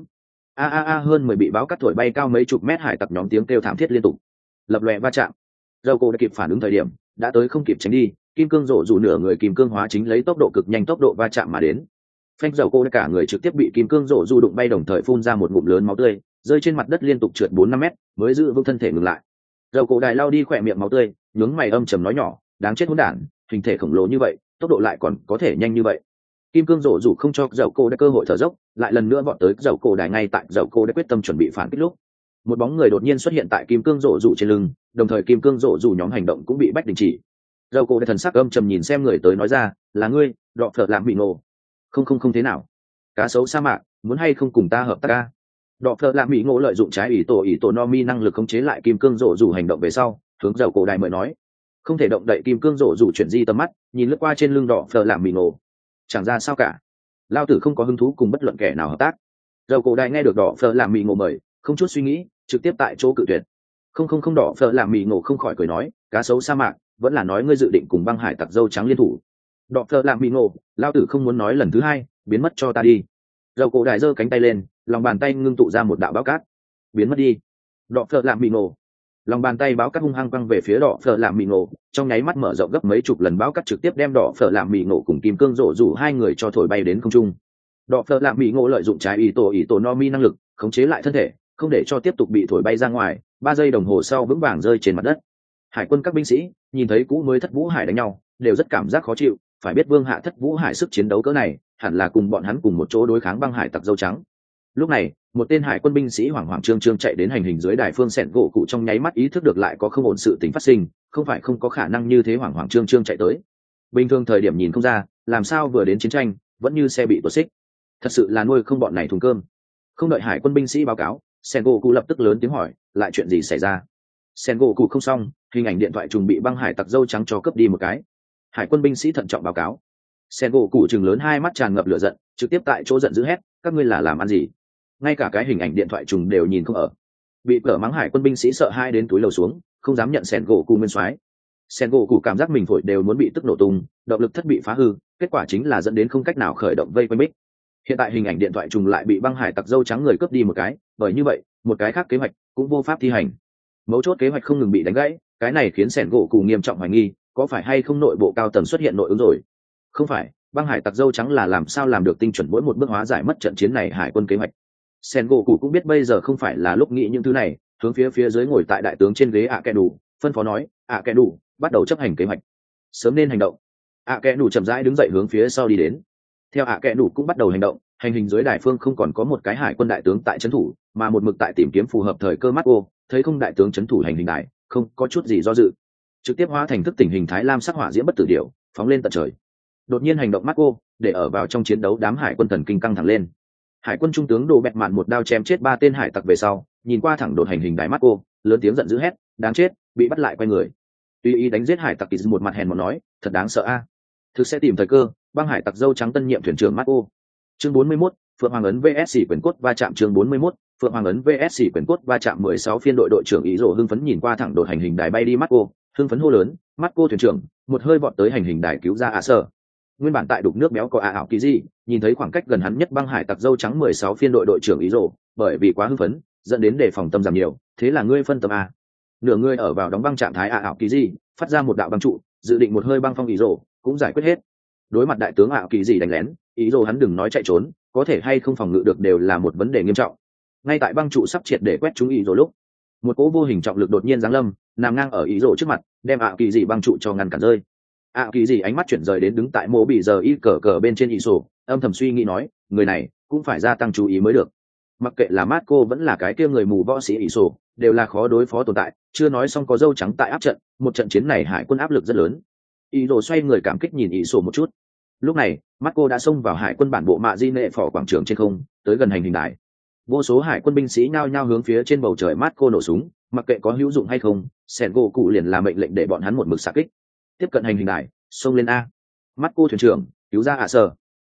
Hơn 10 bị báo cắt thổi bay cao mấy chục mét hải tặc nhóm tiếng kêu thảm thiết liên tục. Lập lòe va chạm. Dầu cổ đã kịp phản ứng thời điểm, đã tới không kịp tránh đi, kim cương rổ dù nửa người kim cương hóa chính lấy tốc độ cực nhanh tốc độ va chạm mà đến. Phanh dầu cổ đã cả người trực tiếp bị kim cương rổ dù đụng bay, đồng thời phun ra một ngụm lớn máu tươi, rơi trên mặt đất liên tục trượt 4-5 mét, mới giữ vững thân thể ngừng lại. Dầu cổ đại lao đi khỏe miệng máu tươi, nhướng mày âm trầm nói nhỏ, đáng chết hỗn đản, hình thể khổng lồ như vậy, tốc độ lại còn có thể nhanh như vậy. Kim cương rổ dù không cho dầu cổ đã cơ hội thở dốc, lại lần nữa vọt tới dầu cổ đại. Ngay tại dầu cổ đã quyết tâm chuẩn bị phản kích lúc, một bóng người đột nhiên xuất hiện tại kim cương rổ dù trên lưng, đồng thời kim cương rổ dù nhóm hành động cũng bị bách đình chỉ. Dầu cổ đại thần sắc âm trầm nhìn xem người tới nói ra, là ngươi, đọ phở làm bị nổ. Không thế nào, cá sấu sa mạc, muốn hay không cùng ta hợp tác ca? Đọ phở làm bị ngộ lợi dụng trái ý tổ no mi năng lực khống chế lại kim cương rổ dù hành động về sau, hướng dầu cổ đại mới nói, không thể động đậy. Kim cương rổ dù chuyển di tầm mắt, nhìn lướt qua trên lưng đọ phở làm bị ngộ, chẳng ra sao cả, lao tử không có hứng thú cùng bất luận kẻ nào hợp tác. Dầu cổ đại nghe được đỏ phở làm mì ngộ mời, không chút suy nghĩ trực tiếp tại chỗ cự tuyệt. Không, đỏ phở làm mì ngộ không khỏi cười nói, cá sấu sa mạc, vẫn là nói ngươi dự định cùng băng hải tặc dâu trắng liên thủ? Đỏ phở làm mì ngộ, lao tử không muốn nói lần thứ hai, biến mất cho ta đi. Dầu cổ đại giơ cánh tay lên, lòng bàn tay ngưng tụ ra một đạo báo cát. Biến mất đi. Đỏ phở làm mì ngộ, lòng bàn tay báo cát hung hăng quăng về phía đỏ phở làm mì ngộ, trong nháy mắt mở rộng gấp mấy chục lần, báo cát trực tiếp đem đỏ phở làm mì ngộ cùng kim cương rổ rủ hai người cho thổi bay đến không trung. Đỏ phở làm mì ngộ lợi dụng trái ý tổ no mi năng lực khống chế lại thân thể, không để cho tiếp tục bị thổi bay ra ngoài. 3 giây đồng hồ sau vững vàng rơi trên mặt đất. Hải quân các binh sĩ nhìn thấy cũ mới Thất Vũ Hải đánh nhau, đều rất cảm giác khó chịu. Phải biết Vương Hạ Thất Vũ Hải sức chiến đấu cỡ này, hẳn là cùng bọn hắn cùng một chỗ đối kháng băng hải tặc dâu trắng. Lúc này, một tên hải quân binh sĩ hoảng hoảng trương trương chạy đến hành hình dưới đài phương sẹn gỗ cụ, trong nháy mắt ý thức được lại có không ổn sự tình phát sinh, không phải không có khả năng như thế hoảng hoảng trương trương chạy tới. Bình thường thời điểm nhìn không ra, làm sao vừa đến chiến tranh vẫn như xe bị tuột xích. Thật sự là nuôi không bọn này thùng cơm. Không đợi hải quân binh sĩ báo cáo, sẹn gỗ cụ lập tức lớn tiếng hỏi, lại chuyện gì xảy ra? Sẹn gỗ cụ không xong, hình ảnh điện thoại trùng bị băng hải tặc dâu trắng cho cướp đi một cái. Hải quân binh sĩ thận trọng báo cáo. Sẹn gỗ cụ trừng lớn hai mắt tràn ngập lửa giận, trực tiếp tại chỗ giận dữ hét, các ngươi là làm ăn gì? Ngay cả cái hình ảnh điện thoại trùng đều nhìn không ở. Bị cỡ mắng hải quân binh sĩ sợ hai đến túi lầu xuống, không dám nhận sẹn gỗ cụ nguyên soái. Sẹn gỗ cụ cảm giác mình phổi đều muốn bị tức nổ tung, động lực thất bị phá hư, kết quả chính là dẫn đến không cách nào khởi động vây quanh bích. Hiện tại hình ảnh điện thoại trùng lại bị băng hải tặc dâu trắng người cướp đi một cái, bởi như vậy một cái khác kế hoạch cũng vô pháp thi hành. Mấu chốt kế hoạch không ngừng bị đánh gãy, cái này khiến sẹn gỗ cụ nghiêm trọng hoài nghi, có phải hay không nội bộ cao tầng xuất hiện nội ứng rồi? Không phải, băng hải tặc dâu trắng là làm sao làm được tinh chuẩn mỗi một bước hóa giải mất trận chiến này hải quân kế hoạch. Sẹn gỗ cụ cũng biết bây giờ không phải là lúc nghĩ những thứ này, hướng phía dưới ngồi tại đại tướng trên ghế kẹ đủ, phân phó nói, kẹ đủ, bắt đầu chấp hành kế hoạch, sớm nên hành động. Kẹ đủ chậm rãi đứng dậy hướng phía sau đi đến. Theo kẹ đủ cũng bắt đầu hành động, hành hình dưới đài phương không còn có một cái hải quân đại tướng tại trấn thủ, mà một mực tại tìm kiếm phù hợp thời cơ. Marco thấy không đại tướng trấn thủ hành hình đài, không có chút gì do dự, trực tiếp hóa thành thức tỉnh hình thái lam sắc hỏa diễm bất tử điểu, phóng lên tận trời. Đột nhiên hành động Marco để ở vào trong chiến đấu đám hải quân thần kinh căng thẳng lên. Hải quân trung tướng Đồ Bẹt Mạn một đao chém chết 3 tên hải tặc về sau, nhìn qua thẳng đột hành hình đài Marco, lớn tiếng giận dữ hét, đáng chết, bị bắt lại quay người. Tuy ý đánh giết hải tặc thì một mặt hèn một nói, thật đáng sợ a. Thực sẽ tìm thời cơ, băng hải tặc dâu trắng tân nhiệm thuyền trưởng Marco. Chương 41, Phượng Hoàng ấn VS quyền cốt va chạm. Chương 41, Phượng Hoàng ấn VS quyền cốt va chạm. 16 phiên đội đội trưởng Ý Rồ hưng phấn nhìn qua thẳng đột hành hình đài bay đi Marco, hưng phấn hô lớn, Marco thuyền trưởng, một hơi vọt tới hành hình đài cứu ra Sở. Nguyên bản tại đục nước béo có ảo kỳ gì, nhìn thấy khoảng cách gần hắn nhất băng hải tặc dâu trắng 16 phiên đội đội trưởng Ý Rồ, bởi vì quá hưng phấn, dẫn đến đề phòng tâm giảm nhiều, thế là ngươi phân tâm a. Nửa ngươi ở vào đóng băng trạng thái ảo kỳ gì, phát ra một đạo băng trụ, dự định một hơi băng phong Ý Rồ, cũng giải quyết hết. Đối mặt đại tướng ảo kỳ gì đánh lén, Ý Rồ hắn đừng nói chạy trốn, có thể hay không phòng ngự được đều là một vấn đề nghiêm trọng. Ngay tại băng trụ sắp triệt để quét trúng Ý Rồ lúc, một cỗ vô hình trọng lực đột nhiên giáng lâm, nằm ngang ở Ý Rồ trước mặt, đem ảo kỳ gì băng trụ cho ngăn cản rơi. Kỳ gì ánh mắt chuyển rời đến đứng tại mộ bị giờ y cờ bên trên Ý Rồ, âm thầm suy nghĩ nói, người này cũng phải gia tăng chú ý mới được. Mặc kệ là Marco vẫn là cái kia người mù võ sĩ Ý Rồ, đều là khó đối phó tồn tại, chưa nói xong có dâu trắng tại áp trận, một trận chiến này hải quân áp lực rất lớn. Ý Rồ xoay người cảm kích nhìn Ý Rồ một chút. Lúc này, Marco đã xông vào hải quân bản bộ mạ di nệ phỏ quảng trường trên không, tới gần hành hình đài. Vô số hải quân binh sĩ nhao nhao hướng phía trên bầu trời Marco nổ súng, mặc kệ có hữu dụng hay không, sẹn gỗ cụ liền là mệnh lệnh để bọn hắn một mực xạ kích. Tiếp cận hành hình đài, xông lên a. Marco thuyền trưởng, cứu ra Sở.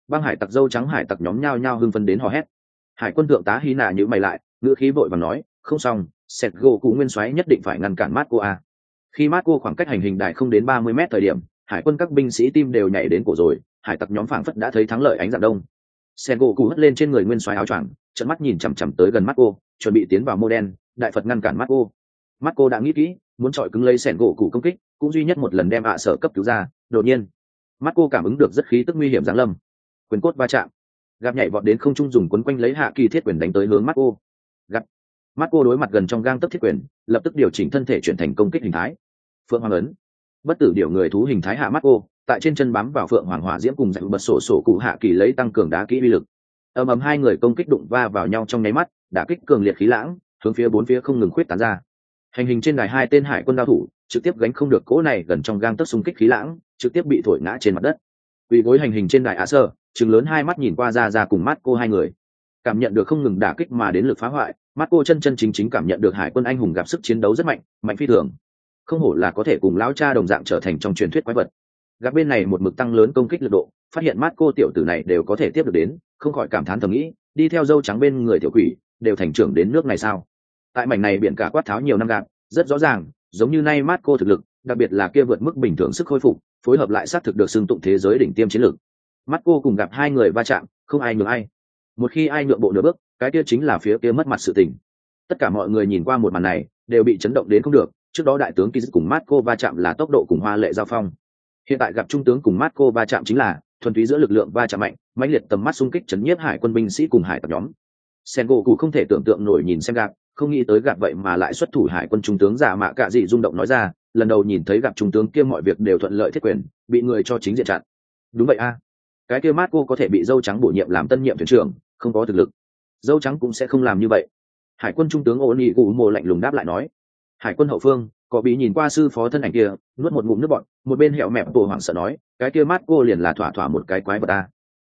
Băng hải tặc dâu trắng hải tặc nhóm nhao nhao hưng phấn đến hò hét. Hải quân thượng tá Hy Nạ nhíu mày lại, ngữ khí vội vàng nói, không xong, sẹt gỗ cụ nguyên soái nhất định phải ngăn cản Marco a. Khi Marco khoảng cách hành hình đài không đến 30 mét thời điểm, hải quân các binh sĩ tim đều nhảy đến cổ rồi, hải tặc nhóm phảng phất đã thấy thắng lợi ánh dạng đông. Sẹt gỗ cụ hất lên trên người nguyên soái áo choàng, trợn mắt nhìn chằm chằm tới gần Marco, chuẩn bị tiến vào mô đen, đại Phật ngăn cản Marco. Marco đã nghĩ kỹ, muốn chọi cứng lấy sẹt gỗ cụ công kích, cũng duy nhất một lần đem sở cấp cứu ra. Đột nhiên, Marco cảm ứng được rất khí tức nguy hiểm giáng lâm, quyền cốt va chạm, gặp nhảy vọt đến không trung dùng quấn quanh lấy hạ kỳ thiết quyền đánh tới hướng Marco. Gặp Marco đối mặt gần trong gang tấc thiết quyền, lập tức điều chỉnh thân thể chuyển thành công kích hình thái. Phượng Hoàng ấn, bất tử điểu người thú hình thái hạ Marco, tại trên chân bám vào Phượng Hoàng hỏa diễm cùng dạy bật sổ cụ hạ kỳ lấy tăng cường đá kỹ uy lực. Ầm ầm hai người công kích đụng va vào nhau trong nháy mắt, đả kích cường liệt khí lãng, hướng phía bốn phía không ngừng khuyết tán ra. Hành hình trên đài hai tên hải quân cao thủ, trực tiếp gánh không được cỗ này gần trong gang tấc xung kích khí lãng, trực tiếp bị thổi ngã trên mặt đất. Quỳ gối hành hình trên đài Sơ, trừng lớn hai mắt nhìn qua ra cùng Marco hai người. Cảm nhận được không ngừng đả kích mà đến lực phá hoại, Marco chân chính cảm nhận được hải quân anh hùng gặp sức chiến đấu rất mạnh, mạnh phi thường. Không hổ là có thể cùng lão cha đồng dạng trở thành trong truyền thuyết quái vật. Gặp bên này một mực tăng lớn công kích lực độ, phát hiện Marco tiểu tử này đều có thể tiếp được đến, không khỏi cảm thán thầm nghĩ, đi theo dâu trắng bên người tiểu quỷ, đều thành trưởng đến nước này sao? Tại mảnh này biển cả quát tháo nhiều năm gặp, rất rõ ràng, giống như nay Marco thực lực, đặc biệt là kia vượt mức bình thường sức khôi phục, phối hợp lại xác thực được xưng tụng thế giới đỉnh tiêm chiến lược. Marco cùng gặp hai người va chạm, không ai nhường ai. Một khi ai nhượng bộ nửa bước, cái kia chính là phía kia mất mặt sự tình. Tất cả mọi người nhìn qua một màn này, đều bị chấn động đến không được. Trước đó đại tướng Kiz cùng Marco va chạm là tốc độ cùng hoa lệ giao phong. Hiện tại gặp trung tướng cùng Marco va chạm chính là thuần túy giữa lực lượng va chạm mạnh, mãnh liệt tầm mắt xung kích chấn nhiếp hải quân binh sĩ cùng hải tặc nhóm. Sengoku không thể tưởng tượng nổi nhìn xem gặp, không nghĩ tới gặp vậy mà lại xuất thủ hải quân trung tướng giả mạ cả gì rung động nói ra, lần đầu nhìn thấy gặp trung tướng kia mọi việc đều thuận lợi thiết quyền, bị người cho chính diện chặn. Đúng vậy a, cái kia Marco có thể bị dâu trắng bổ nhiệm làm tân nhiệm thuyền trưởng, không có thực lực, dâu trắng cũng sẽ không làm như vậy. Hải quân trung tướng Onigu lạnh lùng đáp lại nói. Hải quân hậu phương, có bị nhìn qua sư phó thân ảnh kia, nuốt một ngụm nước bọt, một bên hẹo mẹp tổ hoảng sợ nói, cái kia Marco liền là thỏa một cái quái vật ta.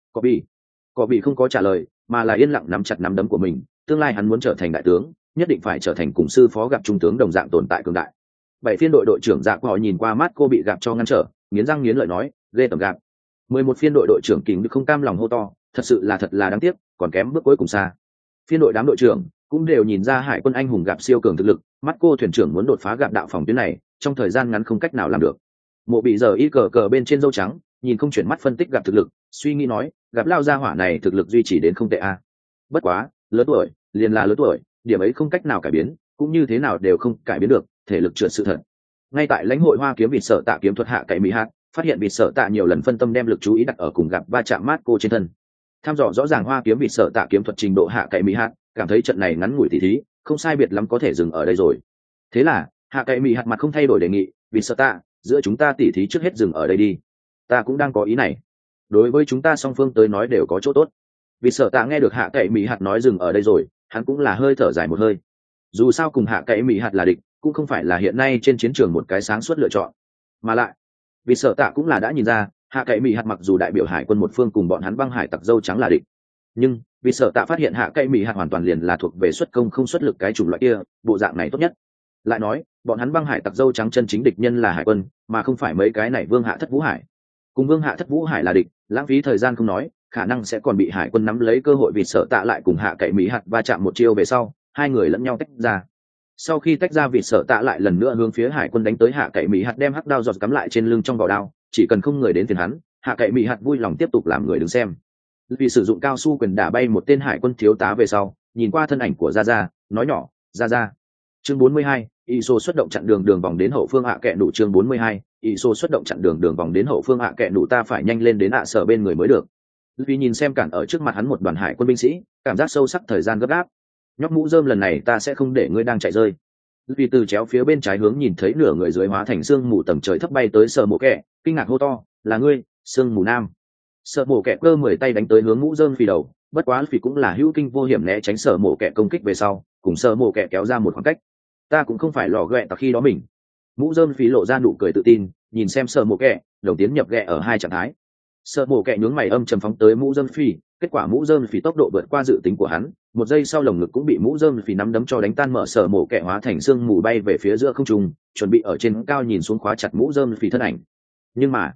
Có bị không có trả lời, mà là yên lặng nắm chặt nắm đấm của mình, tương lai hắn muốn trở thành đại tướng, nhất định phải trở thành cùng sư phó gặp trung tướng đồng dạng tồn tại cường đại. Bảy phiên đội đội trưởng Dạ của họ nhìn qua Marco bị gặp cho ngăn trở, nghiến răng nghiến lợi nói, ghê tởm gặp. 11 phiên đội đội trưởng Kình không cam lòng hô to, thật là đáng tiếc, còn kém bước cuối cùng xa. Phiên đội đám đội trưởng cũng đều nhìn ra hải quân anh hùng gặp siêu cường thực lực, Marco thuyền trưởng muốn đột phá gặp đạo phòng tuyến này, trong thời gian ngắn không cách nào làm được. Mộ bị giờ y cờ bên trên dâu trắng, nhìn không chuyển mắt phân tích gặp thực lực, suy nghĩ nói, gặp lao gia hỏa này thực lực duy trì đến không tệ a. Bất quá, lớn tuổi, liền là lớn tuổi, điểm ấy không cách nào cải biến, cũng như thế nào đều không cải biến được, thể lực trượt sự thật. Ngay tại lãnh hội hoa kiếm vịt sở tạ kiếm thuật hạ cậy mỹ hạt, phát hiện vịt sở tạ nhiều lần phân tâm đem lực chú ý đặt ở cùng gặp va chạm Marco trên thân. Tham dò rõ ràng hoa kiếm vịt sở tạ kiếm thuật trình độ hạ cậy mỹ hạt, cảm thấy trận này ngắn ngủi tỉ thí, không sai biệt lắm có thể dừng ở đây rồi. Thế là, hạ cậy mỹ hạt mặt không thay đổi đề nghị, vịt sở tạ, giữa chúng ta tỉ thí trước hết dừng ở đây đi. Ta cũng đang có ý này. Đối với chúng ta song phương tới nói đều có chỗ tốt. Vịt sở tạ nghe được hạ cậy mỹ hạt nói dừng ở đây rồi, hắn cũng là hơi thở dài một hơi. Dù sao cùng hạ cậy mỹ hạt là địch, cũng không phải là hiện nay trên chiến trường một cái sáng suốt lựa chọn. Mà lại, vì sở tạ cũng là đã nhìn ra, hạ cậy mỹ hạt mặc dù đại biểu hải quân một phương cùng bọn hắn băng hải tặc dâu trắng là địch, nhưng vì sở tạ phát hiện hạ cậy mỹ hạt hoàn toàn liền là thuộc về xuất công không xuất lực cái chủng loại kia, bộ dạng này tốt nhất. Lại nói, bọn hắn băng hải tặc dâu trắng chân chính địch nhân là hải quân, mà không phải mấy cái này vương hạ thất vũ hải. Cùng vương hạ thất vũ hải là địch, lãng phí thời gian không nói, khả năng sẽ còn bị hải quân nắm lấy cơ hội vì sở tạ lại cùng hạ cậy mỹ hạt va chạm một chiêu về sau, hai người lẫn nhau tách ra. Sau khi tách ra, vịt sở tạ lại lần nữa hướng phía hải quân đánh tới, hạ cậy mỹ hạt đem hắc đao giọt cắm lại trên lưng trong vỏ đao, chỉ cần không người đến phiền hắn, hạ cậy mỹ hạt vui lòng tiếp tục làm người đứng xem. Vì sử dụng cao su quyền đả bay một tên hải quân thiếu tá về sau, nhìn qua thân ảnh của Ra Ra, nói nhỏ, Ra Ra. Chương 42, ISO xuất động chặn đường vòng đến hậu phương hạ kệ nụ. Chương 42, ISO xuất động chặn đường vòng đến hậu phương hạ kệ nụ. Ta phải nhanh lên đến hạ sở bên người mới được. Vì nhìn xem cản ở trước mặt hắn một đoàn hải quân binh sĩ, cảm giác sâu sắc thời gian gấp gáp. Nhóc mũ rơm, lần này ta sẽ không để ngươi đang chạy rơi. Vì từ chéo phía bên trái hướng nhìn thấy nửa người dưới hóa thành sương mù tầng trời thấp bay tới Sở Mộ Kẹ, kinh ngạc hô to, là ngươi, sương mù nam. Sở Mộ Kẹ cơ 10 tay đánh tới hướng mũ rơm Phi đầu, bất quá Phi cũng là hữu kinh vô hiểm né tránh Sở Mộ Kẹ công kích về sau, cùng Sở Mộ Kẹ kéo ra một khoảng cách. Ta cũng không phải lò ghẹ tặc khi đó mình. Mũ rơm Phi lộ ra nụ cười tự tin, nhìn xem Sở Mộ Kẹ, đồng tiến nhập ghẹ ở hai trạng thái. Sở Mộ Kẹ nhướng mày âm trầm phóng tới mũ rơm Phi, kết quả mũ rơm Phi tốc độ vượt qua dự tính của hắn, một giây sau lồng ngực cũng bị mũ rơm Phi nắm đấm cho đánh tan, mở Sở Mộ Kẹ hóa thành xương mù bay về phía giữa không trung, chuẩn bị ở trên cao nhìn xuống khóa chặt mũ rơm Phi thân ảnh. Nhưng mà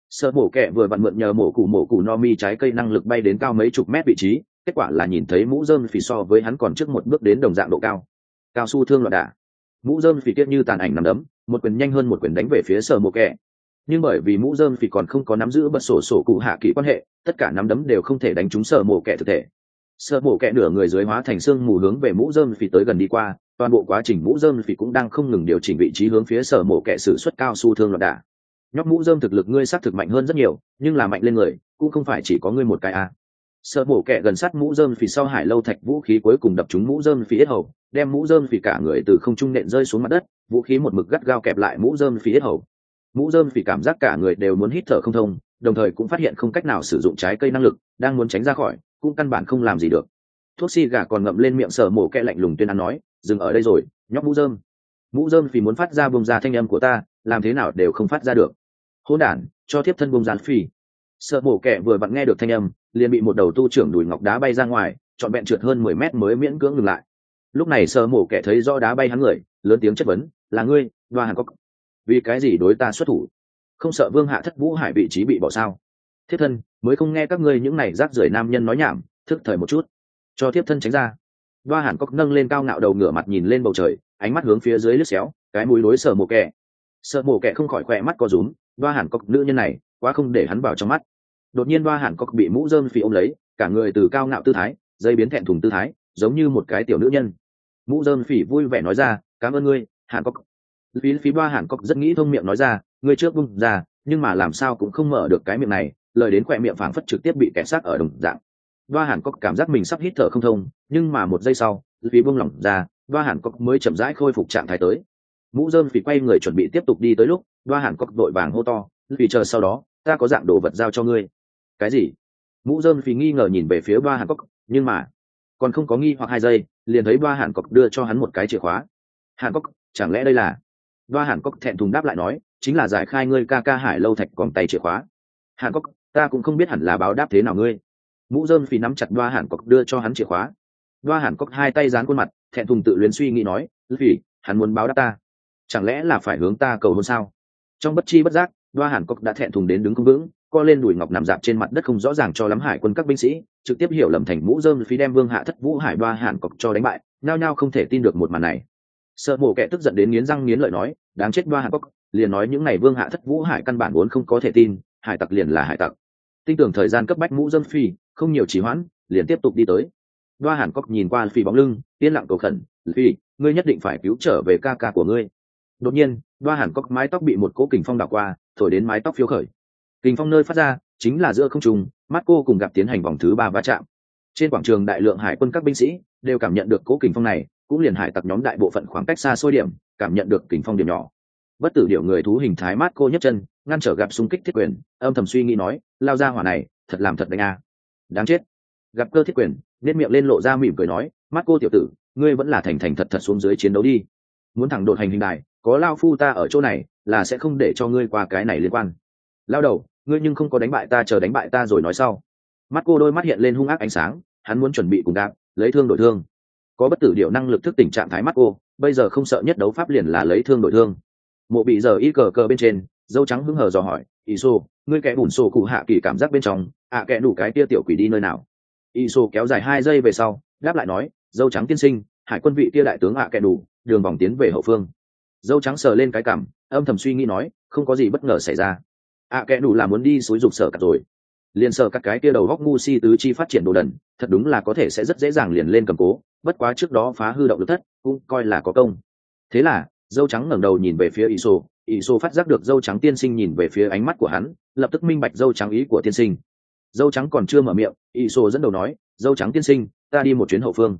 Sợ mổ kẹ vừa vặn mượn nhờ mổ cụ no mi trái cây năng lực bay đến cao mấy chục mét vị trí, kết quả là nhìn thấy mũ rơm phì so với hắn còn trước một bước đến đồng dạng độ cao. Cao su thương loạn đả. Mũ rơm phì tiết như tàn ảnh nằm đấm, một quyền nhanh hơn một quyền đánh về phía sợ mổ kẹ. Nhưng bởi vì mũ rơm phì còn không có nắm giữ bật sổ cụ hạ kỹ quan hệ, tất cả nắm đấm đều không thể đánh trúng sợ mổ kẹ thực thể. Sợ mổ kẹ nửa người dưới hóa thành xương mù hướng về mũ rơm phì tới gần đi qua, toàn bộ quá trình mũ rơm phì cũng đang không ngừng điều chỉnh vị trí hướng phía sợ mổ kẹ sử xuất cao su thương loạn đả. Nhóc mũ rơm thực lực ngươi xác thực mạnh hơn rất nhiều, nhưng là mạnh lên người cũng không phải chỉ có ngươi một cái à. Sợ mổ kẹ gần sát mũ rơm phì sau hải lâu thạch vũ khí cuối cùng đập trúng mũ rơm phì yết hầu, đem mũ rơm phì cả người từ không trung nện rơi xuống mặt đất, vũ khí một mực gắt gao kẹp lại mũ rơm phì yết hầu. Mũ rơm phì cảm giác cả người đều muốn hít thở không thông, đồng thời cũng phát hiện không cách nào sử dụng trái cây năng lực, đang muốn tránh ra khỏi cũng căn bản không làm gì được. Thuốc xì gà còn ngậm lên miệng, Sợ mổ kẹ lạnh lùng tuyên án nói, dừng ở đây rồi, nhóc mũ rơm. Mũ rơm phì muốn phát ra bông ra thanh âm của ta, làm thế nào đều không phát ra được. Hỗn đản, cho tiếp thân bông ra phì. Sợ mổ kẹ vừa vặn nghe được thanh âm, liền bị một đầu tu trưởng đùi ngọc đá bay ra ngoài, trọn vẹn trượt hơn 10 mét mới miễn cưỡng ngừng lại. Lúc này Sợ mổ kẹ thấy rõ đá bay hắn người, lớn tiếng chất vấn, là ngươi, Đoa Hàn Cốc, vì cái gì đối ta xuất thủ? Không sợ Vương Hạ Thất Vũ Hải vị trí bị bỏ sao? Thiếp thân mới không nghe các ngươi những này rác rưởi nam nhân nói nhảm, thức thời một chút, cho thiếp thân tránh ra. Đoa Hàn Cốc nâng lên cao ngạo đầu, ngửa mặt nhìn lên bầu trời, ánh mắt hướng phía dưới liếc xéo, cái mũi đối Sợ mổ kẹ. Sợ mổ kẹ không khỏi khỏe mắt co rúm, Đoa Hàn Cốc nữ nhân này quá không để hắn vào trong mắt. Đột nhiên Đoa Hàn Cốc bị mũ rơm phì ôm lấy, cả người từ cao ngạo tư thái dây biến thẹn thùng tư thái, giống như một cái tiểu nữ nhân. Mũ rơm phì vui vẻ nói ra, cảm ơn ngươi, Hàn Cốc. Phí Đoa Hàn Cốc rất nghĩ thông miệng nói ra, ngươi trước bung ra, nhưng mà làm sao cũng không mở được cái miệng này, lời đến khỏe miệng phảng phất trực tiếp bị kẻ xác ở đồng dạng. Đoa Hàn Cốc cảm giác mình sắp hít thở không thông, nhưng mà một giây sau, phí buông lỏng ra, Đoa Hàn Cốc mới chậm rãi khôi phục trạng thái tới. Mũ rơm phì quay người chuẩn bị tiếp tục đi tới lúc, Đoa Hàn Cốc vội vàng hô to, vì chờ sau đó, ta có dạng đồ vật giao cho ngươi. Cái gì? Mũ rơm phì nghi ngờ nhìn về phía Đoa Hàn Cốc, nhưng mà còn không có nghi hoặc 2 giây, liền thấy Đoa Hàn Cốc đưa cho hắn một cái chìa khóa. Hàn Cốc, chẳng lẽ đây là? Đoa Hàn Cốc thẹn thùng đáp lại nói, chính là giải khai ngươi ca ca hải lâu thạch còn tay chìa khóa. Hàn Cốc, ta cũng không biết hẳn là báo đáp thế nào ngươi. Mũ rơm phì nắm chặt Đoa Hàn Cốc đưa cho hắn chìa khóa. Đoa Hàn Cốc 2 tay dán khuôn mặt, thẹn thùng tự luyến suy nghĩ nói, vì hắn muốn báo đáp ta, chẳng lẽ là phải hướng ta cầu hôn sao? Trong bất chi bất giác, Đoa Hàn Cốc đã thẹn thùng đến đứng không vững, co lên đùi ngọc nằm dạp trên mặt đất không rõ ràng cho lắm hải quân các binh sĩ, trực tiếp hiểu lầm thành mũ rơm phí đem Vương Hạ Thất Vũ Hải Đoa Hàn Cốc cho đánh bại, nhao nhao không thể tin được một màn này. Sợ mổ kẹ tức giận đến nghiến răng nghiến lợi nói, đáng chết Đoa Hàn Cốc, liền nói những ngày Vương Hạ Thất Vũ Hải căn bản vốn không có thể tin, hải tặc liền là hải tặc. Tin tưởng thời gian cấp bách mũ rơm phi, không nhiều trì hoãn, liền tiếp tục đi tới. Đoa Hàn Cốc nhìn qua phi bóng lưng, yên lặng cầu khẩn, phi, ngươi nhất định phải cứu trở về ca ca của ngươi. Đột nhiên, Đoa Hàn Cốc mái tóc bị một cỗ kình phong đảo qua, thổi đến mái tóc phiêu khởi. Kình phong nơi phát ra chính là giữa không trung, mắt cô cùng gặp tiến hành vòng thứ 3 va chạm. Trên quảng trường đại lượng hải quân các binh sĩ đều cảm nhận được cỗ kình phong này, cũng liền hải tặc nhóm đại bộ phận khoảng cách xa xôi điểm, cảm nhận được kình phong điểm nhỏ. Bất tử điểu người thú hình thái mắt cô nhấc chân, ngăn trở gặp xung kích thiết quyền, âm thầm suy nghĩ nói, lao ra hỏa này, thật làm thật đánh a. Đáng chết. Gặp cơ thiết quyền, nét miệng lên lộ ra mỉm cười nói, mắt cô tiểu tử, ngươi vẫn là thành thành thật thật xuống dưới chiến đấu đi. Muốn thẳng đột hành hình đài, có lao phu ta ở chỗ này, là sẽ không để cho ngươi qua cái này liên quan. Lao đầu, ngươi nhưng không có đánh bại ta, chờ đánh bại ta rồi nói sau. Mắt cô đôi mắt hiện lên hung ác ánh sáng, hắn muốn chuẩn bị cùng đạp, lấy thương đổi thương. Có bất tử điệu năng lực thức tỉnh trạng thái mắt cô, bây giờ không sợ nhất đấu pháp liền là lấy thương đổi thương. Mộ bị giờ y cờ cờ bên trên, dâu trắng hứng hờ dò hỏi, Iso, ngươi kẻ bùn sổ cụ hạ kỳ cảm giác bên trong, kẻ đủ cái tia tiểu quỷ đi nơi nào? Iso kéo dài 2 giây về sau, đáp lại nói, dâu trắng tiên sinh, hải quân vị tia đại tướng kẻ đủ, đường vòng tiến về hậu phương. Dâu trắng sờ lên cái cằm, âm thầm suy nghĩ nói, không có gì bất ngờ xảy ra. Kẻ đủ là muốn đi xúi dục sở cắt rồi. Liền sở các cái tia đầu góc ngu si tứ chi phát triển đồ đần, thật đúng là có thể sẽ rất dễ dàng liền lên cầm cố, bất quá trước đó phá hư động lực thất, cũng coi là có công. Thế là dâu trắng ngẩng đầu nhìn về phía Iso phát giác được dâu trắng tiên sinh nhìn về phía ánh mắt của hắn, lập tức minh bạch dâu trắng ý của tiên sinh. Dâu trắng còn chưa mở miệng, Iso dẫn đầu nói, dâu trắng tiên sinh, ta đi một chuyến hậu phương.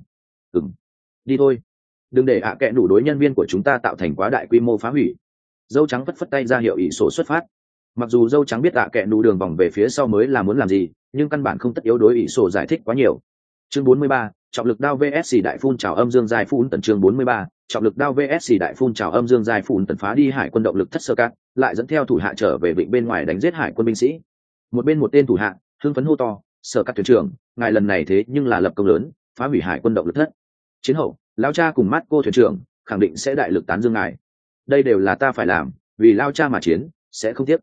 Đi thôi, đừng để kẻ đủ đối nhân viên của chúng ta tạo thành quá đại quy mô phá hủy. Dâu trắng phất phất tay ra hiệu Iso xuất phát. Mặc dù dâu trắng biết kẻ đủ đường vòng về phía sau mới là muốn làm gì, nhưng căn bản không tất yếu đối Iso giải thích quá nhiều. Chương 43, trọng lực đao vs đại phun trào âm dương dài phun tần. Chương 43, trọng lực đao vs đại phun trào âm dương dài phun tần phá đi hải quân động lực thất sơ cát, lại dẫn theo thủ hạ trở về vịnh bên ngoài đánh giết hải quân binh sĩ. Một bên một tên thủ hạ hưng phấn hô to, sơ cát thuyền trưởng, ngài lần này thế nhưng là lập công lớn, phá hủy hải quân động lực thất. Chiến hậu, lao cha cùng mắt cô thuyền trưởng khẳng định sẽ đại lực tán dương ngài. Đây đều là ta phải làm, vì lao cha mà chiến, sẽ không tiếc.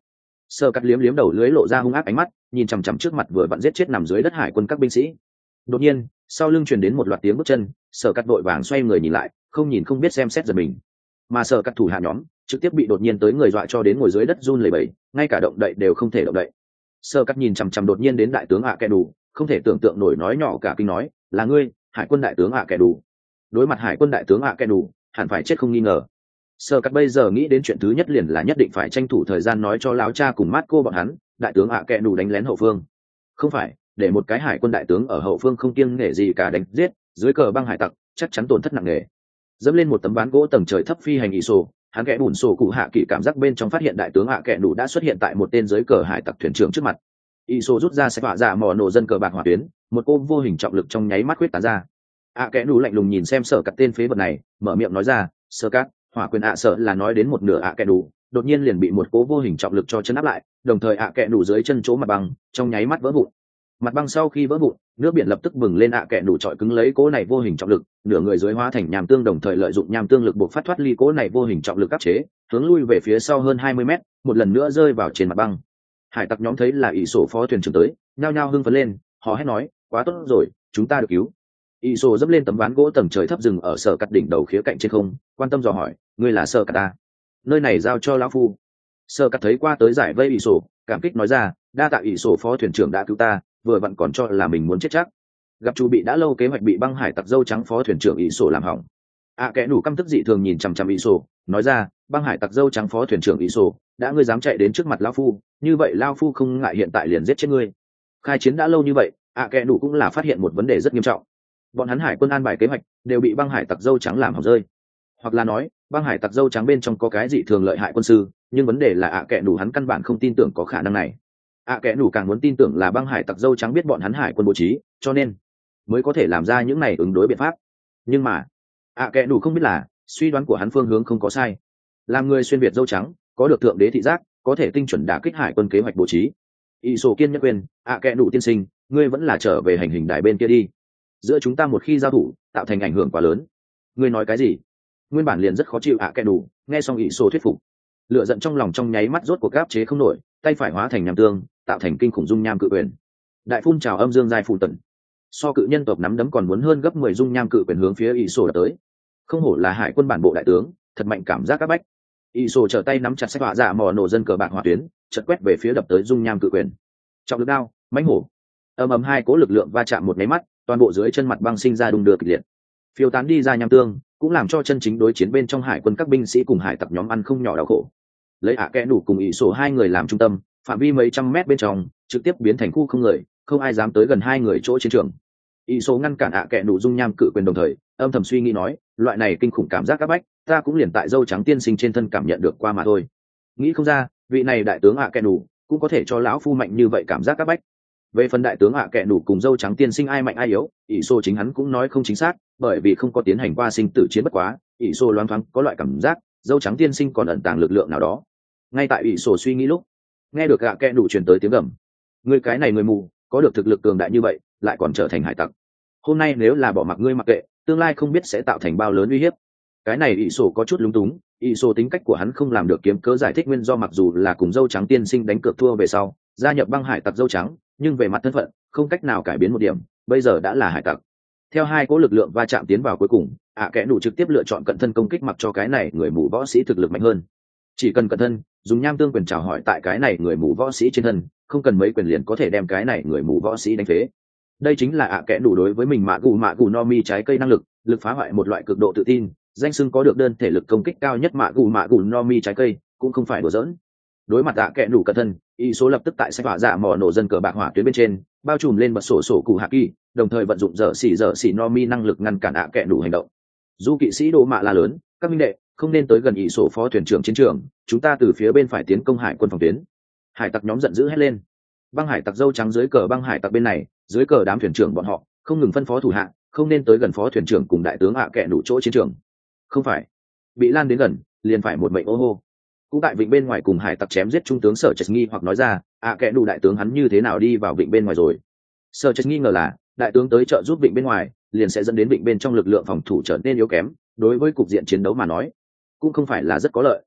Sơ cắt liếm liếm đầu lưới lộ ra hung ác ánh mắt, nhìn chằm chằm trước mặt vừa vặn giết chết nằm dưới đất hải quân các binh sĩ. Đột nhiên sau lưng truyền đến một loạt tiếng bước chân, Sở cắt đội vàng xoay người nhìn lại, không nhìn không biết xem xét giật mình. Mà Sở cắt thủ hạ nhóm trực tiếp bị đột nhiên tới người dọa cho đến ngồi dưới đất run lẩy bẩy, ngay cả động đậy đều không thể động đậy. Sở cắt nhìn chằm chằm đột nhiên đến đại tướng ạ kẻ đủ, không thể tưởng tượng nổi, nói nhỏ cả kinh nói, là ngươi, hải quân đại tướng ạ kẻ đủ. Đối mặt hải quân đại tướng ạ kẻ đủ, hẳn phải chết không nghi ngờ. Sở cắt bây giờ nghĩ đến chuyện thứ nhất liền là nhất định phải tranh thủ thời gian nói cho láo cha cùng Marco bọn hắn, đại tướng ạ kẻ đủ đánh lén hậu phương. Không phải để một cái hải quân đại tướng ở hậu phương không kiêng nể gì cả đánh giết dưới cờ băng hải tặc, chắc chắn tổn thất nặng nề. Dẫm lên một tấm ván gỗ tầng trời thấp phi hành ỷ sổ, hắn kẽ bùn sổ cụ hạ kỳ cảm giác bên trong phát hiện đại tướng ạ kẻ đủ đã xuất hiện tại một tên dưới cờ hải tặc thuyền trưởng trước mặt. ỷ sổ rút ra sẽ hỏa dạ mò nổ dân cờ bạc hỏa tuyến, một cô vô hình trọng lực trong nháy mắt quyết tán ra. ạ kẻ đủ lạnh lùng nhìn xem Sở cắt tên phế vật này, mở miệng nói ra, Sơ cát hỏa quyền ạ sợ là nói đến một nửa ạ kẻ đủ, đột nhiên liền bị một cố vô hình trọng lực cho chân áp lại, đồng thời ạ kẻ đủ dưới chân chỗ mặt băng trong nháy mắt vỡ vụn. Mặt băng sau khi vỡ vụn, nước biển lập tức bừng lên, ạ kẻ đủ trọi cứng lấy cố này vô hình trọng lực, nửa người dưới hóa thành nham tương, đồng thời lợi dụng nham tương lực buộc phát thoát ly cố này vô hình trọng lực áp chế, hướng lui về phía sau hơn 20 mét, một lần nữa rơi vào trên mặt băng. Hải tặc nhóm thấy là ỷ sổ phó thuyền trưởng tới, nhao nhao hưng phấn lên, họ hét nói, quá tốt rồi, chúng ta được cứu. ỷ sổ dẫm lên tấm ván gỗ tầng trời thấp rừng ở Sở cắt đỉnh đầu khía cạnh trên không, quan tâm dò hỏi, ngươi là Sở cắt ta, nơi này giao cho lão phu. Sở cắt thấy qua tới giải vây ỷ sổ, cảm kích nói ra, đa tạ ỷ sổ phó thuyền trưởng đã cứu ta, vừa vặn còn cho là mình muốn chết chắc. Gặp chu bị đã lâu kế hoạch bị băng hải tặc dâu trắng phó thuyền trưởng ỷ sổ làm hỏng. Kẻ đủ căm tức dị thường nhìn chằm chằm ỷ sổ, nói ra, băng hải tặc dâu trắng phó thuyền trưởng ỷ sổ, đã ngươi dám chạy đến trước mặt lão phu, như vậy lão phu không ngại hiện tại liền giết chết ngươi. Khai chiến đã lâu như vậy, kẻ đủ cũng là phát hiện một vấn đề rất nghiêm trọng. Bọn hắn hải quân an bài kế hoạch đều bị băng hải tặc dâu trắng làm hỏng rơi, hoặc là nói băng hải tặc dâu trắng bên trong có cái dị thường lợi hại quân sư, nhưng vấn đề là kẻ đủ hắn căn bản không tin tưởng có khả năng này. Kẻ đủ càng muốn tin tưởng là băng hải tặc dâu trắng biết bọn hắn hải quân bố trí, cho nên mới có thể làm ra những này ứng đối biện pháp. Nhưng mà kẻ đủ không biết là suy đoán của hắn phương hướng không có sai. Làm người xuyên việt dâu trắng, có được thượng đế thị giác, có thể tinh chuẩn đả kích hải quân kế hoạch bố trí. Y sổ kiên nhất quên, kẻ đủ tiên sinh, ngươi vẫn là trở về hành hình đài bên kia đi. Giữa chúng ta một khi giao thủ, tạo thành ảnh hưởng quá lớn. Ngươi nói cái gì? Nguyên bản liền rất khó chịu kẻ đủ, nghe xong Y sổ thuyết phục, lửa giận trong lòng trong nháy mắt rốt cuộc áp chế không nổi, tay phải hóa thành nham tương, tạo thành kinh khủng dung nham cự quyền. Đại phun trào âm dương giai phù tận, so cự nhân tộc nắm đấm còn muốn hơn gấp 10 dung nham cự quyền hướng phía ỷ sổ đập tới. Không hổ là hải quân bản bộ đại tướng, thật mạnh cảm giác các bách. ỷ sổ trở tay nắm chặt sách họa dạ mò nổ dân cờ bạc hỏa tuyến, chợt quét về phía đập tới dung nham cự quyền. Trọng lực đao, mãnh hổ, ầm ầm hai cố lực lượng va chạm một máy mắt, toàn bộ dưới chân mặt băng sinh ra đung đưa kịch liệt, phiêu tán đi ra nham tương, cũng làm cho chân chính đối chiến bên trong hải quân các binh sĩ cùng hải tặc nhóm ăn không nhỏ đau khổ. Lấy kẽ đủ cùng ỷ sổ hai người làm trung tâm, phạm vi mấy trăm mét bên trong trực tiếp biến thành khu không người, không ai dám tới gần hai người chỗ chiến trường. ỷ sổ ngăn cản kẽ đủ dung nham cự quyền, đồng thời âm thầm suy nghĩ nói, loại này kinh khủng cảm giác áp bách, ta cũng liền tại dâu trắng tiên sinh trên thân cảm nhận được qua mà thôi. Nghĩ không ra vị này đại tướng kẽ đủ cũng có thể cho lão phu mạnh như vậy cảm giác áp bách. Về phần đại tướng kẽ đủ cùng dâu trắng tiên sinh ai mạnh ai yếu, ỷ sổ chính hắn cũng nói không chính xác, bởi vì không có tiến hành qua sinh tử chiến. Bất quá ỷ sổ loáng thoáng có loại cảm giác dâu trắng tiên sinh còn ẩn tàng lực lượng nào đó. Ngay tại ỷ sổ suy nghĩ lúc, nghe được kẽ đủ truyền tới tiếng gầm, ngươi cái này người mù, có được thực lực cường đại như vậy lại còn trở thành hải tặc, hôm nay nếu là bỏ mặc ngươi mặc kệ, tương lai không biết sẽ tạo thành bao lớn uy hiếp. Cái này ỷ sổ có chút lúng túng, ỷ sổ tính cách của hắn không làm được kiếm cớ giải thích nguyên do, mặc dù là cùng dâu trắng tiên sinh đánh cược thua về sau gia nhập băng hải tặc dâu trắng, nhưng về mặt thân phận không cách nào cải biến một điểm, bây giờ đã là hải tặc. Theo hai cỗ lực lượng va chạm tiến vào cuối cùng, kẽ đủ trực tiếp lựa chọn cận thân công kích, mặc cho cái này người mù võ sĩ thực lực mạnh hơn. Chỉ cần cận thân dùng nham tương quyền chào hỏi tại cái này người mù võ sĩ trên thân, không cần mấy quyền liền có thể đem cái này người mù võ sĩ đánh phế. Đây chính là kẽ đủ đối với mình mạ gù no mi trái cây năng lực, lực phá hoại một loại cực độ tự tin, danh xưng có được đơn thể lực công kích cao nhất mạ gù no mi trái cây, cũng không phải đùa giỡn. Đối mặt kẽ đủ cận thân, y số lập tức tại sách hỏa dạ mò nổ dân cờ bạc hỏa tuyến bên trên bao trùm lên bật sổ cụ hạ kỳ, đồng thời vận dụng dở xỉ no mi năng lực ngăn cản kẽ đủ hành động. Du kỵ sĩ đồ mạ la lớn, các minh đệ không nên tới gần ỷ sổ phó thuyền trưởng chiến trường, chúng ta từ phía bên phải tiến công hải quân phòng tuyến. Hải tặc nhóm giận dữ hét lên. Băng hải tặc dâu trắng dưới cờ băng hải tặc bên này, dưới cờ đám thuyền trưởng bọn họ không ngừng phân phó thủ hạ không nên tới gần phó thuyền trưởng cùng đại tướng kẽ đủ chỗ chiến trường. Không phải bị lan đến gần liền phải một mệnh ô hô. Cũng tại vịnh bên ngoài cùng hải tặc chém giết trung tướng Sở Chật nghi hoặc nói ra, kẽ đủ đại tướng hắn như thế nào đi vào vịnh bên ngoài rồi. Sở Chật nghi ngờ là đại tướng tới trợ giúp vịnh bên ngoài liền sẽ dẫn đến vịnh bên trong lực lượng phòng thủ trở nên yếu kém, đối với cục diện chiến đấu mà nói cũng không phải là rất có lợi.